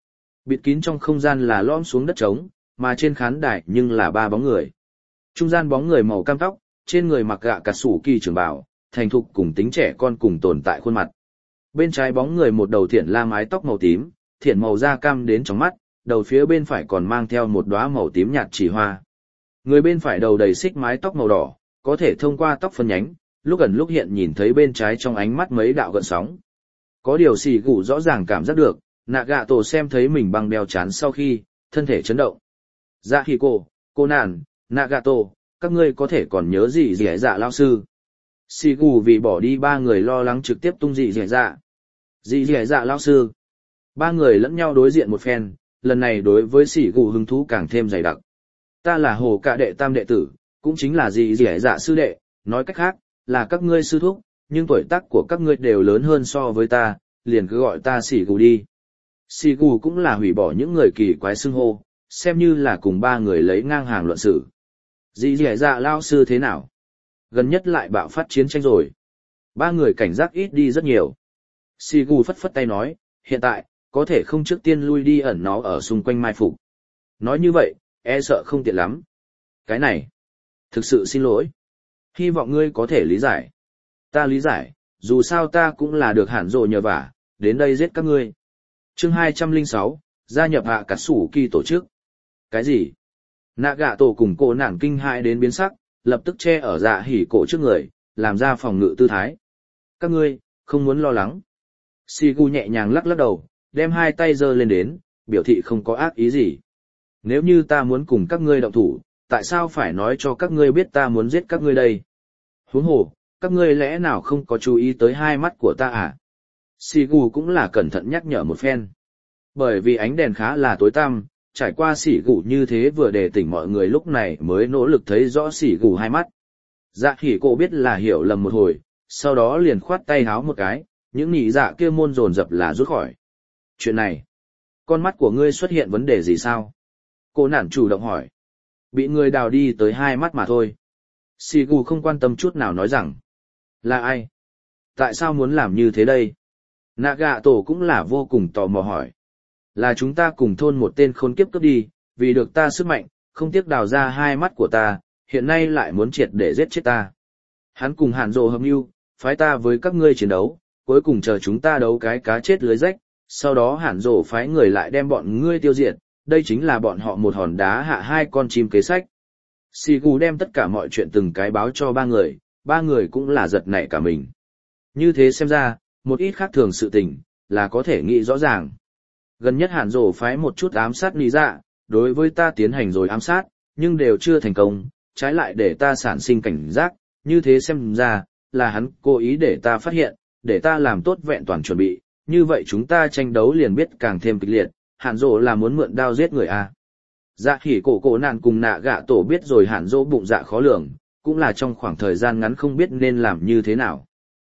Bịt kín trong không gian là lõm xuống đất trống, mà trên khán đài nhưng là ba bóng người. Trung gian bóng người màu cam tóc, trên người mặc gạ cà sủ kỳ trường bào, thành thục cùng tính trẻ con cùng tồn tại khuôn mặt. Bên trái bóng người một đầu thiển la mái tóc màu tím, thiển màu da cam đến trong mắt, đầu phía bên phải còn mang theo một đóa màu tím nhạt chỉ hoa. Người bên phải đầu đầy xích mái tóc màu đỏ, có thể thông qua tóc phân nhánh, lúc gần lúc hiện nhìn thấy bên trái trong ánh mắt mấy đạo gợn sóng. Có điều xì gù rõ ràng cảm giác được, nạ gạ tổ xem thấy mình băng đeo chán sau khi, thân thể chấn động. Dạ khi cô, cô nàn, nạ gạ tổ, các ngươi có thể còn nhớ gì gì ấy dạ lao sư. Xì gù vì bỏ đi ba người lo lắng trực tiếp tung dị dị dạ. Dị dị dạ lao sư. Ba người lẫn nhau đối diện một phen, lần này đối với xì gù hứng thú càng thêm dày đặc. Ta là hồ cạ đệ tam đệ tử, cũng chính là dị dị dạ sư đệ, nói cách khác, là các ngươi sư thúc, nhưng tuổi tác của các ngươi đều lớn hơn so với ta, liền cứ gọi ta xì gù đi. Xì gù cũng là hủy bỏ những người kỳ quái xưng hô, xem như là cùng ba người lấy ngang hàng luận xử. Dị dị dạ lao sư thế nào? Gần nhất lại bạo phát chiến tranh rồi. Ba người cảnh giác ít đi rất nhiều. Xì gù phất phất tay nói, hiện tại, có thể không trước tiên lui đi ẩn nó ở xung quanh mai phục. Nói như vậy, e sợ không tiện lắm. Cái này, thực sự xin lỗi. Hy vọng ngươi có thể lý giải. Ta lý giải, dù sao ta cũng là được hẳn rồi nhờ vả, đến đây giết các ngươi. Chương hai trăm lẻ sáu, gia nhập hạ cắt sủ kỳ tổ chức. Cái gì? Nạ gạ tổ cùng cô nản kinh hãi đến biến sắc, lập tức che ở dạ hỉ cổ trước người, làm ra phòng ngự tư thái. Các ngươi, không muốn lo lắng. Sigu nhẹ nhàng lắc lắc đầu, đem hai tay giơ lên đến, biểu thị không có ác ý gì. Nếu như ta muốn cùng các ngươi động thủ, tại sao phải nói cho các ngươi biết ta muốn giết các ngươi đây? Huống hồ, các ngươi lẽ nào không có chú ý tới hai mắt của ta à? Sigu cũng là cẩn thận nhắc nhở một phen. Bởi vì ánh đèn khá là tối tăm, trải qua xỉ gù như thế vừa để tỉnh mọi người lúc này mới nỗ lực thấy rõ xỉ gù hai mắt. Dạ khỉ cổ biết là hiểu lầm một hồi, sau đó liền khoát tay háo một cái, những nhị dạ kia môn dồn dập là rút khỏi. Chuyện này, con mắt của ngươi xuất hiện vấn đề gì sao? Cô nản chủ động hỏi. Bị người đào đi tới hai mắt mà thôi. Xỉ gù không quan tâm chút nào nói rằng. Là ai? Tại sao muốn làm như thế đây? Nạ gạ tổ cũng là vô cùng tò mò hỏi. Là chúng ta cùng thôn một tên khốn kiếp cướp đi, vì được ta sức mạnh, không tiếc đào ra hai mắt của ta, hiện nay lại muốn triệt để giết chết ta. Hắn cùng hàn rồ hợp mưu, phái ta với các ngươi chiến đấu, cuối cùng chờ chúng ta đấu cái cá chết lưới rách, sau đó hàn rồ phái người lại đem bọn ngươi tiêu diệt, đây chính là bọn họ một hòn đá hạ hai con chim kế sách. Sigu đem tất cả mọi chuyện từng cái báo cho ba người, ba người cũng là giật nảy cả mình. Như thế xem ra, một ít khác thường sự tình, là có thể nghĩ rõ ràng. Gần nhất hàn rồ phái một chút ám sát lý dạ, đối với ta tiến hành rồi ám sát, nhưng đều chưa thành công, trái lại để ta sản sinh cảnh giác, như thế xem ra, là hắn cố ý để ta phát hiện, để ta làm tốt vẹn toàn chuẩn bị, như vậy chúng ta tranh đấu liền biết càng thêm kịch liệt, hàn rồ là muốn mượn đao giết người à. Dạ khỉ cổ cổ nạn cùng nạ gạ tổ biết rồi hàn rồ bụng dạ khó lường, cũng là trong khoảng thời gian ngắn không biết nên làm như thế nào.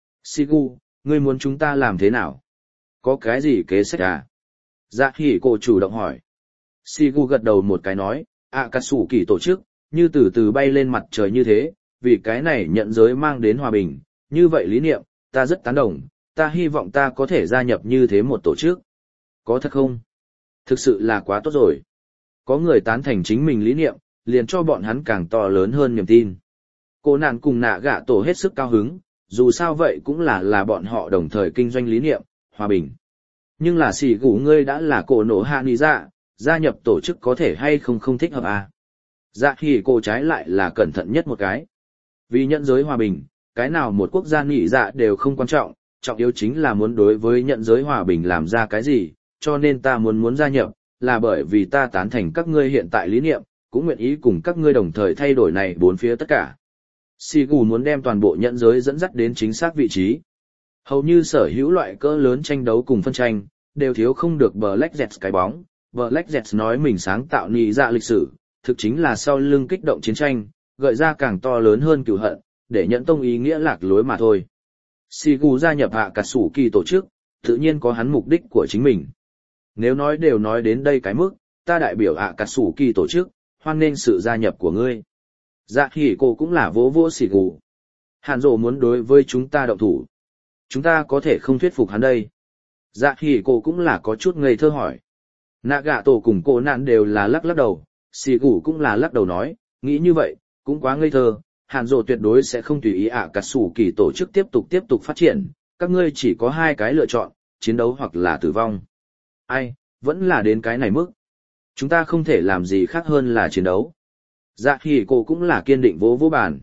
Sigu, ngươi muốn chúng ta làm thế nào? Có cái gì kế sách à? Dạ khỉ cổ chủ động hỏi. Sigu gật đầu một cái nói, ạ cà sủ kỳ tổ chức, như từ từ bay lên mặt trời như thế, vì cái này nhận giới mang đến hòa bình, như vậy lý niệm, ta rất tán đồng, ta hy vọng ta có thể gia nhập như thế một tổ chức. Có thật không? Thực sự là quá tốt rồi. Có người tán thành chính mình lý niệm, liền cho bọn hắn càng to lớn hơn niềm tin. Cô nạn cùng nạ gạ tổ hết sức cao hứng, dù sao vậy cũng là là bọn họ đồng thời kinh doanh lý niệm, hòa bình. Nhưng là xỉ gù ngươi đã là cổ nổ hạ nì dạ, gia nhập tổ chức có thể hay không không thích hợp à? Dạ khi cô trái lại là cẩn thận nhất một cái. Vì nhận giới hòa bình, cái nào một quốc gia nị dạ đều không quan trọng, trọng yếu chính là muốn đối với nhận giới hòa bình làm ra cái gì, cho nên ta muốn muốn gia nhập, là bởi vì ta tán thành các ngươi hiện tại lý niệm, cũng nguyện ý cùng các ngươi đồng thời thay đổi này bốn phía tất cả. Sigu muốn đem toàn bộ nhận giới dẫn dắt đến chính xác vị trí. Hầu như sở hữu loại cỡ lớn tranh đấu cùng phân tranh, đều thiếu không được Black Jets cái bóng. Black Jets nói mình sáng tạo nị dạ lịch sử, thực chính là sau lưng kích động chiến tranh, gợi ra càng to lớn hơn cửu hận, để nhận tông ý nghĩa lạc lối mà thôi. Sigu gia nhập hạ cà sủ kỳ tổ chức, tự nhiên có hắn mục đích của chính mình. Nếu nói đều nói đến đây cái mức, ta đại biểu hạ cà sủ kỳ tổ chức, hoan nghênh sự gia nhập của ngươi. Dạ hỉ cô cũng là vỗ vỗ Sigu. Hàn Dỗ muốn đối với chúng ta động thủ. Chúng ta có thể không thuyết phục hắn đây. Dạ hỉ cô cũng là có chút ngây thơ hỏi. Nạ gạ tổ cùng cô nạn đều là lắc lắc đầu, xì gù cũng là lắc đầu nói, nghĩ như vậy, cũng quá ngây thơ, Hàn Dỗ tuyệt đối sẽ không tùy ý ạ cà sủ kỳ tổ chức tiếp tục tiếp tục phát triển, các ngươi chỉ có hai cái lựa chọn, chiến đấu hoặc là tử vong. Ai, vẫn là đến cái này mức. Chúng ta không thể làm gì khác hơn là chiến đấu. Dạ hỉ cô cũng là kiên định vỗ vỗ bàn.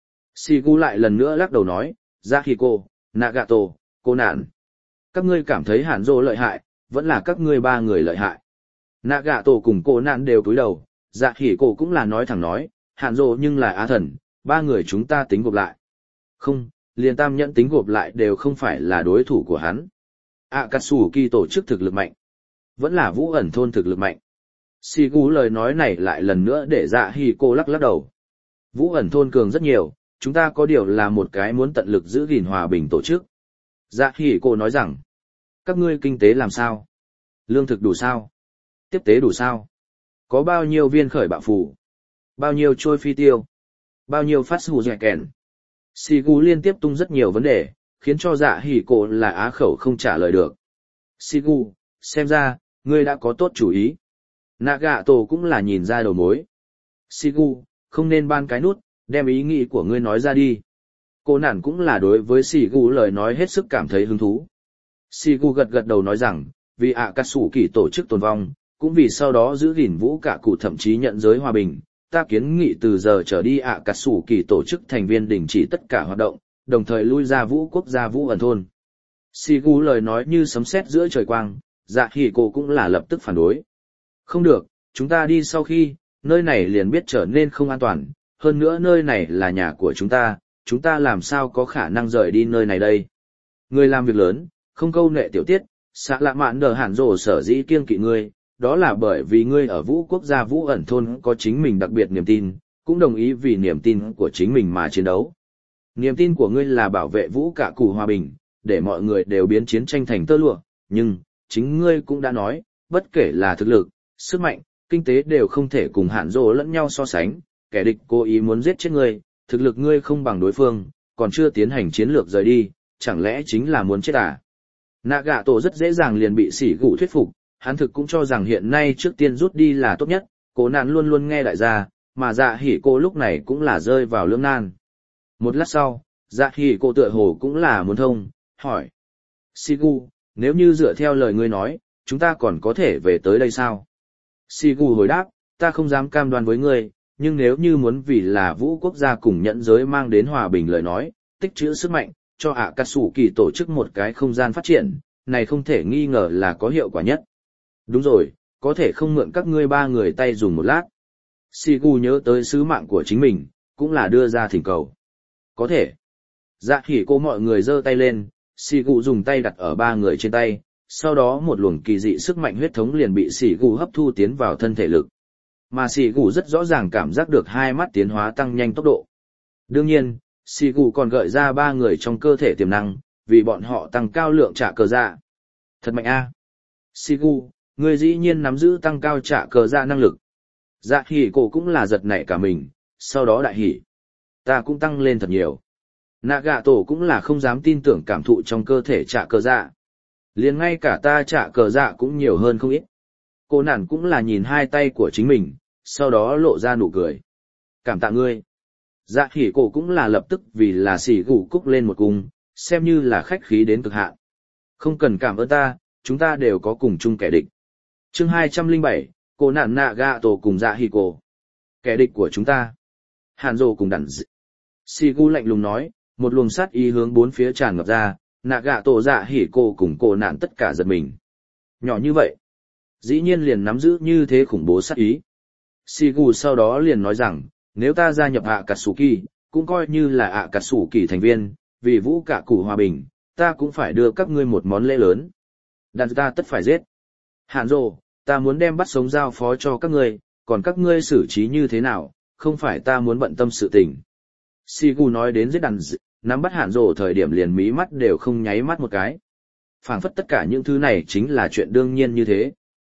Sigu lại lần nữa lắc đầu nói, dạ hỉ cô, Nagato, cô nạn. Các ngươi cảm thấy Hàn Dỗ lợi hại, vẫn là các ngươi ba người lợi hại. Nagato cùng cô nạn đều cúi đầu, dạ hỉ cô cũng là nói thẳng nói, Hàn Dỗ nhưng là á thần, ba người chúng ta tính gộp lại. Không, liền tam nhẫn tính gộp lại đều không phải là đối thủ của hắn. Akatsuki tổ chức thực lực mạnh, vẫn là Vũ ẩn thôn thực lực mạnh. Sigu lời nói này lại lần nữa để dạ hỉ cô lắc lắc đầu. Vũ ẩn thôn cường rất nhiều, chúng ta có điều là một cái muốn tận lực giữ gìn hòa bình tổ chức. Dạ hỉ cô nói rằng, các ngươi kinh tế làm sao? Lương thực đủ sao? Tiếp tế đủ sao? Có bao nhiêu viên khởi bạo phù? Bao nhiêu trôi phi tiêu? Bao nhiêu phát hù dẻ kèn? Sigu liên tiếp tung rất nhiều vấn đề, khiến cho dạ hỉ cô là á khẩu không trả lời được. Sigu, xem ra, ngươi đã có tốt chủ ý. Nagato cũng là nhìn ra đầu mối. Sigu, không nên ban cái nút, đem ý nghĩ của ngươi nói ra đi. Cô nản cũng là đối với Sigu lời nói hết sức cảm thấy hứng thú. Sigu gật gật đầu nói rằng, vì Akatsuki tổ chức tồn vong, cũng vì sau đó giữ gìn vũ cả cụ thậm chí nhận giới hòa bình, ta kiến nghị từ giờ trở đi Akatsuki tổ chức thành viên đình chỉ tất cả hoạt động, đồng thời lui ra vũ quốc gia Vũ ẩn thôn. Sigu lời nói như sấm sét giữa trời quang, dạ hỉ cô cũng là lập tức phản đối. Không được, chúng ta đi sau khi, nơi này liền biết trở nên không an toàn, hơn nữa nơi này là nhà của chúng ta, chúng ta làm sao có khả năng rời đi nơi này đây. Người làm việc lớn, không câu nệ tiểu tiết, xạ lạ mạn đờ Hàn Dỗ sở dĩ kiêng kỵ ngươi, đó là bởi vì ngươi ở vũ quốc gia Vũ ẩn thôn có chính mình đặc biệt niềm tin, cũng đồng ý vì niềm tin của chính mình mà chiến đấu. Niềm tin của ngươi là bảo vệ vũ cả cụ hòa bình, để mọi người đều biến chiến tranh thành tơ lụa, nhưng, chính ngươi cũng đã nói, bất kể là thực lực, sức mạnh, kinh tế đều không thể cùng Hàn Dỗ lẫn nhau so sánh, kẻ địch cố ý muốn giết chết ngươi, thực lực ngươi không bằng đối phương, còn chưa tiến hành chiến lược rời đi, chẳng lẽ chính là muốn chết à? Nagato rất dễ dàng liền bị sỉ gụ thuyết phục, hắn thực cũng cho rằng hiện nay trước tiên rút đi là tốt nhất, cố nạn luôn luôn nghe đại gia, mà dạ hỉ cô lúc này cũng là rơi vào lưỡng nan. Một lát sau, dạ hỉ cô tựa hồ cũng là muốn thông, hỏi. Sigu, nếu như dựa theo lời ngươi nói, chúng ta còn có thể về tới đây sao? Sigu hồi đáp, ta không dám cam đoan với ngươi, nhưng nếu như muốn vì là vũ quốc gia cùng nhẫn giới mang đến hòa bình lời nói, tích trữ sức mạnh, cho Akatsuki tổ chức một cái không gian phát triển, này không thể nghi ngờ là có hiệu quả nhất. Đúng rồi, có thể không mượn các ngươi ba người tay dùng một lát. Sigu nhớ tới sứ mạng của chính mình, cũng là đưa ra thỉnh cầu. Có thể. Dạ hỉ cô mọi người giơ tay lên, Sigu dùng tay đặt ở ba người trên tay, sau đó một luồng kỳ dị sức mạnh huyết thống liền bị Sigu hấp thu tiến vào thân thể lực. Mà Sigu rất rõ ràng cảm giác được hai mắt tiến hóa tăng nhanh tốc độ. Đương nhiên, Sigu còn gợi ra ba người trong cơ thể tiềm năng, vì bọn họ tăng cao lượng trả cờ dạ. Thật mạnh a. À. Sigu, người dĩ nhiên nắm giữ tăng cao trả cờ dạ năng lực. Dạ hỉ cổ cũng là giật nảy cả mình, sau đó đại hỉ. Ta cũng tăng lên thật nhiều. Nagato cũng là không dám tin tưởng cảm thụ trong cơ thể trả cờ dạ. Liền ngay cả ta trả cờ dạ cũng nhiều hơn không ít. Cô nản cũng là nhìn hai tay của chính mình, sau đó lộ ra nụ cười. Cảm tạ ngươi. Dạ hỉ cổ cũng là lập tức vì là xỉ gù cúc lên một cung, xem như là khách khí đến cực hạn. Không cần cảm ơn ta, chúng ta đều có cùng chung kẻ địch. Chương hai trăm lẻ bảy, cô nạn Nagato cùng dạ hỉ cổ. Kẻ địch của chúng ta. Hàn Dỗ cùng đẳng dị. Xỉ gù lạnh lùng nói, một luồng sát ý hướng bốn phía tràn ngập ra, Nagato dạ hỉ cổ cùng cô nạn tất cả giật mình. Nhỏ như vậy, dĩ nhiên liền nắm giữ như thế khủng bố sát ý. Sigu sau đó liền nói rằng, nếu ta gia nhập Akatsuki, cũng coi như là Akatsuki thành viên, vì vũ cả cụ hòa bình, ta cũng phải đưa các ngươi một món lễ lớn. Đàn ta tất phải giết. Hàn Dỗ, ta muốn đem bắt sống giao phó cho các ngươi, còn các ngươi xử trí như thế nào, không phải ta muốn bận tâm sự tình. Sigu nói đến giết đàn dị, nắm bắt Hàn Dỗ thời điểm liền mí mắt đều không nháy mắt một cái. Phảng phất tất cả những thứ này chính là chuyện đương nhiên như thế.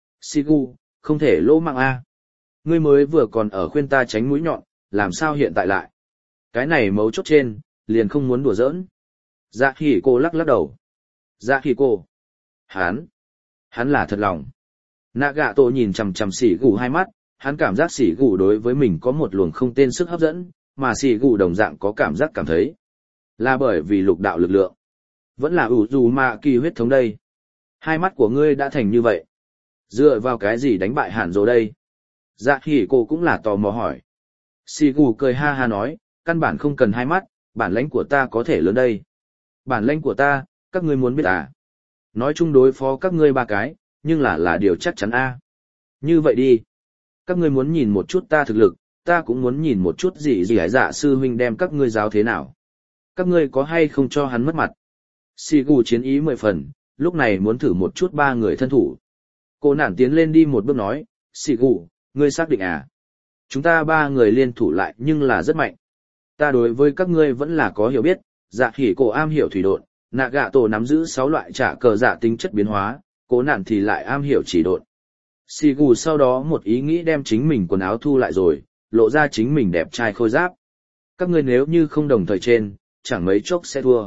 Sigu, không thể lỗ mạng a. Ngươi mới vừa còn ở khuyên ta tránh mũi nhọn, làm sao hiện tại lại? Cái này mấu chốt trên, liền không muốn đùa giỡn. Dạ hỉ cô lắc lắc đầu. Dạ hỉ cô. Hắn. Hắn là thật lòng. Nagato nhìn chằm chằm sỉ gù hai mắt, hắn cảm giác sỉ gù đối với mình có một luồng không tên sức hấp dẫn, mà sỉ gù đồng dạng có cảm giác cảm thấy. Là bởi vì lục đạo lực lượng. Vẫn là ủ dù mà kỳ huyết thống đây. Hai mắt của ngươi đã thành như vậy. Dựa vào cái gì đánh bại hàn dỗ đây? Dạ hỉ cô cũng là tò mò hỏi. Sỉ gù cười ha ha nói, căn bản không cần hai mắt, bản lãnh của ta có thể lớn đây. Bản lãnh của ta, các ngươi muốn biết à? Nói chung đối phó các ngươi ba cái, nhưng là là điều chắc chắn a. Như vậy đi. Các ngươi muốn nhìn một chút ta thực lực, ta cũng muốn nhìn một chút gì gì hải dạ sư huynh đem các ngươi giáo thế nào. Các ngươi có hay không cho hắn mất mặt? Sigu chiến ý mười phần, lúc này muốn thử một chút ba người thân thủ. Cô nản tiến lên đi một bước nói, Sigu, ngươi xác định à? Chúng ta ba người liên thủ lại nhưng là rất mạnh. Ta đối với các ngươi vẫn là có hiểu biết, dạ khỉ cổ am hiểu thủy độn, nạ gạ tổ nắm giữ sáu loại trả cờ dạ tính chất biến hóa, cố nản thì lại am hiểu chỉ độn. Sigu sau đó một ý nghĩ đem chính mình quần áo thu lại rồi, lộ ra chính mình đẹp trai khôi giáp. Các ngươi nếu như không đồng thời trên, chẳng mấy chốc sẽ thua.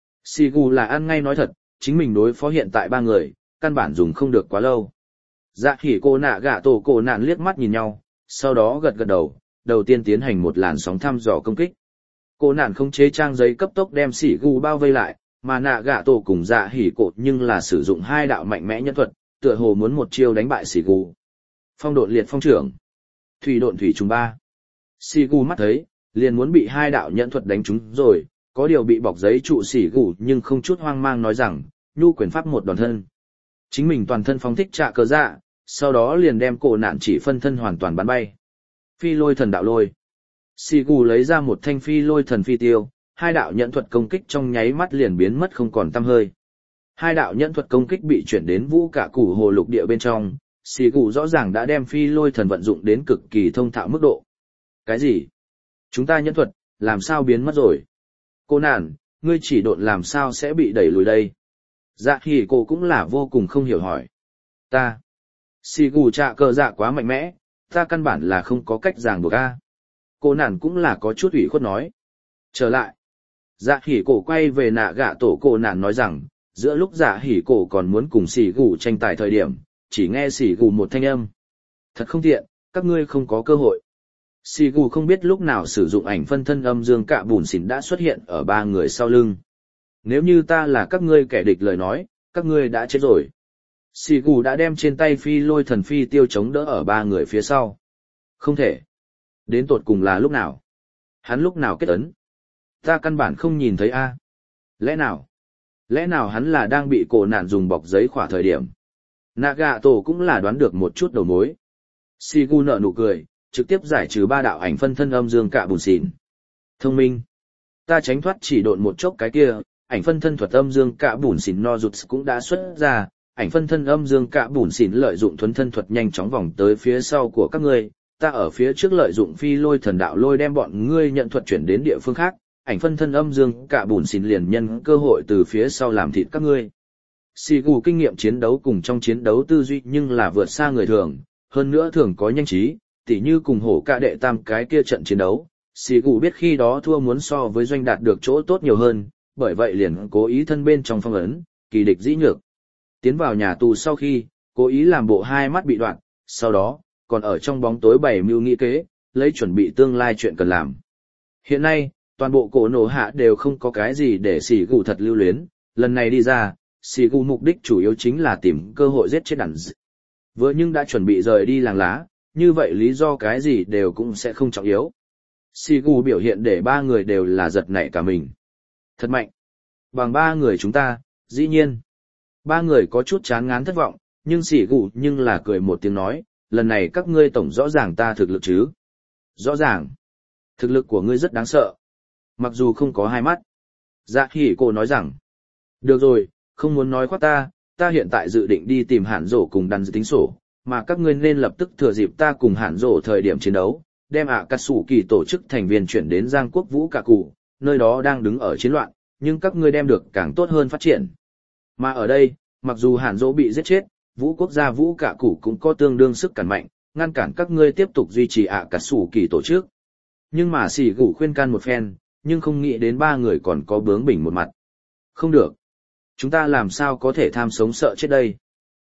Sigu là ăn ngay nói thật, chính mình đối phó hiện tại ba người, căn bản dùng không được quá lâu. Dạ khỉ cô nạ gạ tổ cổ nạn liếc mắt nhìn nhau, sau đó gật gật đầu, đầu tiên tiến hành một làn sóng thăm dò công kích. Cô nạn không chế trang giấy cấp tốc đem Sigu bao vây lại, mà nạ gạ tổ cùng dạ hỉ cột nhưng là sử dụng hai đạo mạnh mẽ nhân thuật, tựa hồ muốn một chiêu đánh bại Sigu. Phong độn liệt phong trưởng, thủy độn thủy trùng ba. Sigu mắt thấy, liền muốn bị hai đạo nhân thuật đánh trúng rồi, có điều bị bọc giấy trụ Sigu nhưng không chút hoang mang nói rằng, nhu quyền pháp một đòn thân. Chính mình toàn thân phóng thích trạ cờ dạ, sau đó liền đem cổ nạn chỉ phân thân hoàn toàn bắn bay. Phi lôi thần đạo lôi. Sigu lấy ra một thanh phi lôi thần phi tiêu, hai đạo nhẫn thuật công kích trong nháy mắt liền biến mất không còn tăm hơi. Hai đạo nhẫn thuật công kích bị chuyển đến vũ cả củ hồ lục địa bên trong, Sigu rõ ràng đã đem phi lôi thần vận dụng đến cực kỳ thông thạo mức độ. Cái gì? Chúng ta nhẫn thuật, làm sao biến mất rồi? Cô nản, ngươi chỉ độn làm sao sẽ bị đẩy lùi đây? Dạ thì cô cũng là vô cùng không hiểu hỏi. Ta. Sigu trạ cờ dạ quá mạnh mẽ, ta căn bản là không có cách ràng buộc a. Cô nản cũng là có chút ủy khuất nói. Trở lại. Dạ hỉ cổ quay về nạ gạ tổ cô nản nói rằng, giữa lúc dạ hỉ cổ còn muốn cùng xỉ gù tranh tài thời điểm, chỉ nghe xỉ gù một thanh âm. Thật không tiện, các ngươi không có cơ hội. Xỉ gù không biết lúc nào sử dụng ảnh phân thân âm dương cạ bùn xỉn đã xuất hiện ở ba người sau lưng. Nếu như ta là các ngươi kẻ địch lời nói, các ngươi đã chết rồi. Xỉ gù đã đem trên tay phi lôi thần phi tiêu chống đỡ ở ba người phía sau. Không thể. Đến tột cùng là lúc nào? Hắn lúc nào kết ấn? Ta căn bản không nhìn thấy a. Lẽ nào? Lẽ nào hắn là đang bị cổ nạn dùng bọc giấy khỏa thời điểm? Nagato cũng là đoán được một chút đầu mối. Sigu nở nụ cười, trực tiếp giải trừ ba đạo ảnh phân thân âm dương cạ bùn xỉn. Thông minh. Ta tránh thoát chỉ độn một chốc cái kia, ảnh phân thân thuật âm dương cạ bùn xỉn no rụt cũng đã xuất ra, ảnh phân thân âm dương cạ bùn xỉn lợi dụng thuấn thân thuật nhanh chóng vòng tới phía sau của các ngươi, ta ở phía trước lợi dụng phi lôi thần đạo lôi đem bọn ngươi nhận thuật chuyển đến địa phương khác, ảnh phân thân âm dương cạ bùn xỉn liền nhân cơ hội từ phía sau làm thịt các ngươi. Sigu kinh nghiệm chiến đấu cùng trong chiến đấu tư duy nhưng là vượt xa người thường, hơn nữa thường có nhanh trí, tỉ như cùng hổ cạ đệ tam cái kia trận chiến đấu, Sigu biết khi đó thua muốn so với doanh đạt được chỗ tốt nhiều hơn, bởi vậy liền cố ý thân bên trong phong ấn, kỳ địch dĩ nhược. Tiến vào nhà tù sau khi, cố ý làm bộ hai mắt bị đoạn, sau đó, còn ở trong bóng tối bày mưu nghĩ kế, lấy chuẩn bị tương lai chuyện cần làm. Hiện nay, toàn bộ cổ nổ hạ đều không có cái gì để Sigu thật lưu luyến, lần này đi ra, Sigu mục đích chủ yếu chính là tìm cơ hội giết chết đàn d. Vừa nhưng đã chuẩn bị rời đi làng lá, như vậy lý do cái gì đều cũng sẽ không trọng yếu. Sigu biểu hiện để ba người đều là giật nảy cả mình. Thật mạnh. Bằng ba người chúng ta, dĩ nhiên. Ba người có chút chán ngán thất vọng, nhưng Sigu nhưng là cười một tiếng nói, lần này các ngươi tổng rõ ràng ta thực lực chứ. Rõ ràng. Thực lực của ngươi rất đáng sợ. Mặc dù không có hai mắt. Dạ hỉ cô nói rằng, được rồi, không muốn nói khoác ta, ta hiện tại dự định đi tìm Hàn Dỗ cùng đàn dự tính sổ, mà các ngươi nên lập tức thừa dịp ta cùng Hàn Dỗ thời điểm chiến đấu, đem ạ cà sủ kỳ tổ chức thành viên chuyển đến Giang Quốc Vũ Cả Cụ, nơi đó đang đứng ở chiến loạn, nhưng các ngươi đem được càng tốt hơn phát triển. Mà ở đây, mặc dù Hàn Dỗ bị giết chết, Vũ Quốc gia Vũ Cả Cụ cũng có tương đương sức cản mạnh, ngăn cản các ngươi tiếp tục duy trì ạ cà sủ kỳ tổ chức. Nhưng mà xỉ gủ khuyên can một phen, nhưng không nghĩ đến ba người còn có bướng bỉnh một mặt. Không được. Chúng ta làm sao có thể tham sống sợ chết đây?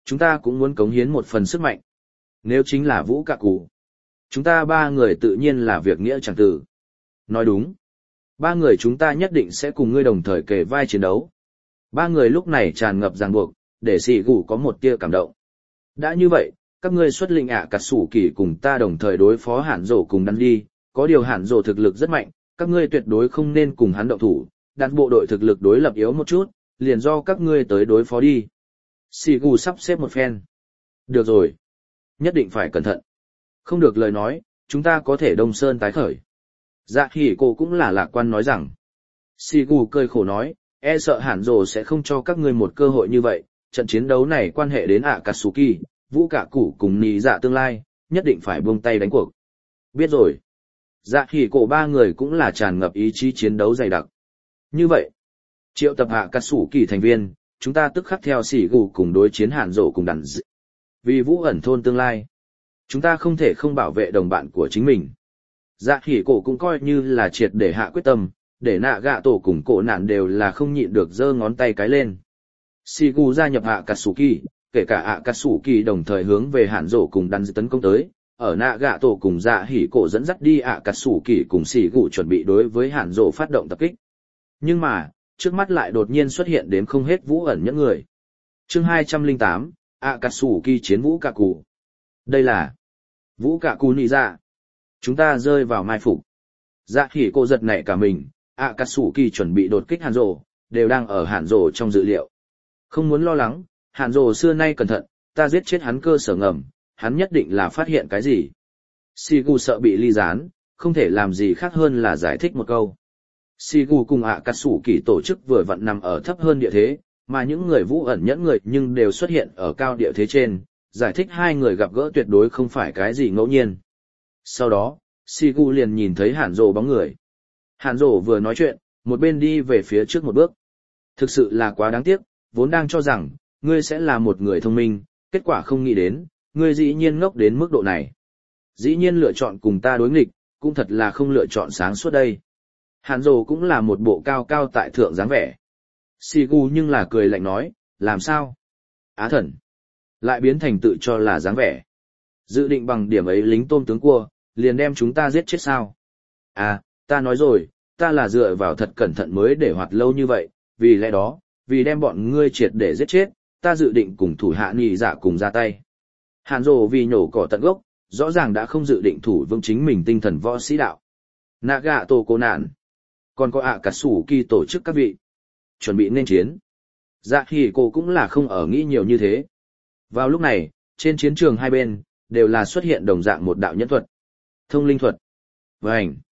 Chúng ta cũng muốn cống hiến một phần sức mạnh. Nếu chính là Vũ Cạ Cụ, chúng ta ba người tự nhiên là việc nghĩa chẳng tử. Nói đúng. Ba người chúng ta nhất định sẽ cùng ngươi đồng thời kề vai chiến đấu. Ba người lúc này tràn ngập ràng buộc, để Sĩ Gù có một tia cảm động. Đã như vậy, các ngươi xuất lĩnh ạ cà sủ kỳ cùng ta đồng thời đối phó Hàn Dỗ cùng Đan đi, có điều Hàn Dỗ thực lực rất mạnh, các ngươi tuyệt đối không nên cùng hắn động thủ, đặt bộ đội thực lực đối lập yếu một chút, liền do các ngươi tới đối phó đi. Sĩ Gù sắp xếp một phen. Được rồi. Nhất định phải cẩn thận. Không được lời nói, chúng ta có thể đông sơn tái khởi. Dạ hỉ cô cũng là lạc quan nói rằng. Sĩ Gù cười khổ nói, e sợ Hàn Dỗ sẽ không cho các ngươi một cơ hội như vậy, trận chiến đấu này quan hệ đến Akatsuki, Vũ Cạ Cụ cùng Nị Dạ tương lai, nhất định phải buông tay đánh cuộc. Biết rồi. Dạ hỉ cổ ba người cũng là tràn ngập ý chí chiến đấu dày đặc. Như vậy, triệu tập Akatsuki thành viên, chúng ta tức khắc theo Sĩ Gù cùng đối chiến Hàn Dỗ cùng đàn dị. Vì Vũ ẩn thôn tương lai, chúng ta không thể không bảo vệ đồng bạn của chính mình. Dạ hỉ cổ cũng coi như là triệt để hạ quyết tâm, để nạ gạ tổ cùng cổ nạn đều là không nhịn được giơ ngón tay cái lên. Sĩ Gù gia nhập Akatsuki, kể cả Akatsuki đồng thời hướng về Hàn Dỗ cùng đàn dị tấn công tới, ở nạ gạ tổ cùng dạ hỉ cổ dẫn dắt đi Akatsuki cùng Sĩ Gù chuẩn bị đối với Hàn Dỗ phát động tập kích. Nhưng mà, trước mắt lại đột nhiên xuất hiện đến không hết Vũ ẩn những người. Chương hai trăm lẻ tám, Akatsuki chiến Vũ Cạ Cụ. Đây là Vũ Cạ Cụ Nị Dạ. Chúng ta rơi vào mai phục. Dạ hỉ cổ giật nảy cả mình, Akatsuki chuẩn bị đột kích Hàn Dỗ, đều đang ở Hàn Dỗ trong dự liệu. Không muốn lo lắng, Hàn Dỗ xưa nay cẩn thận, ta giết chết hắn cơ sở ngầm, hắn nhất định là phát hiện cái gì. Shigu sợ bị ly gián, không thể làm gì khác hơn là giải thích một câu. Shigu cùng Akatsuki tổ chức vừa vặn nằm ở thấp hơn địa thế, mà những người Vũ ẩn nhẫn người nhưng đều xuất hiện ở cao địa thế trên, giải thích hai người gặp gỡ tuyệt đối không phải cái gì ngẫu nhiên. Sau đó, Shigu liền nhìn thấy Hàn Dỗ bóng người. Hàn Dỗ vừa nói chuyện, một bên đi về phía trước một bước. Thực sự là quá đáng tiếc, vốn đang cho rằng, ngươi sẽ là một người thông minh, kết quả không nghĩ đến, ngươi dĩ nhiên ngốc đến mức độ này. Dĩ nhiên lựa chọn cùng ta đối nghịch, cũng thật là không lựa chọn sáng suốt đây. Hàn Dỗ cũng là một bộ cao cao tại thượng dáng vẻ. Shigu nhưng là cười lạnh nói, làm sao? Á thần. Lại biến thành tự cho là dáng vẻ. Dự định bằng điểm ấy lính tôm tướng cua, liền đem chúng ta giết chết sao? À, ta nói rồi, ta là dựa vào thật cẩn thận mới để hoạt lâu như vậy, vì lẽ đó, vì đem bọn ngươi triệt để giết chết, ta dự định cùng thủ hạ Nị Dạ cùng ra tay. Hàn Dỗ vì nhổ cỏ tận gốc, rõ ràng đã không dự định thủ vững chính mình tinh thần võ sĩ đạo. Nagato cố nạn, còn có Akatsuki tổ chức các vị, chuẩn bị nên chiến. Dạ hỉ cổ cũng là không ở nghĩ nhiều như thế. Vào lúc này, trên chiến trường hai bên, đều là xuất hiện đồng dạng một đạo nhẫn thuật. Thông linh thuật. Vành.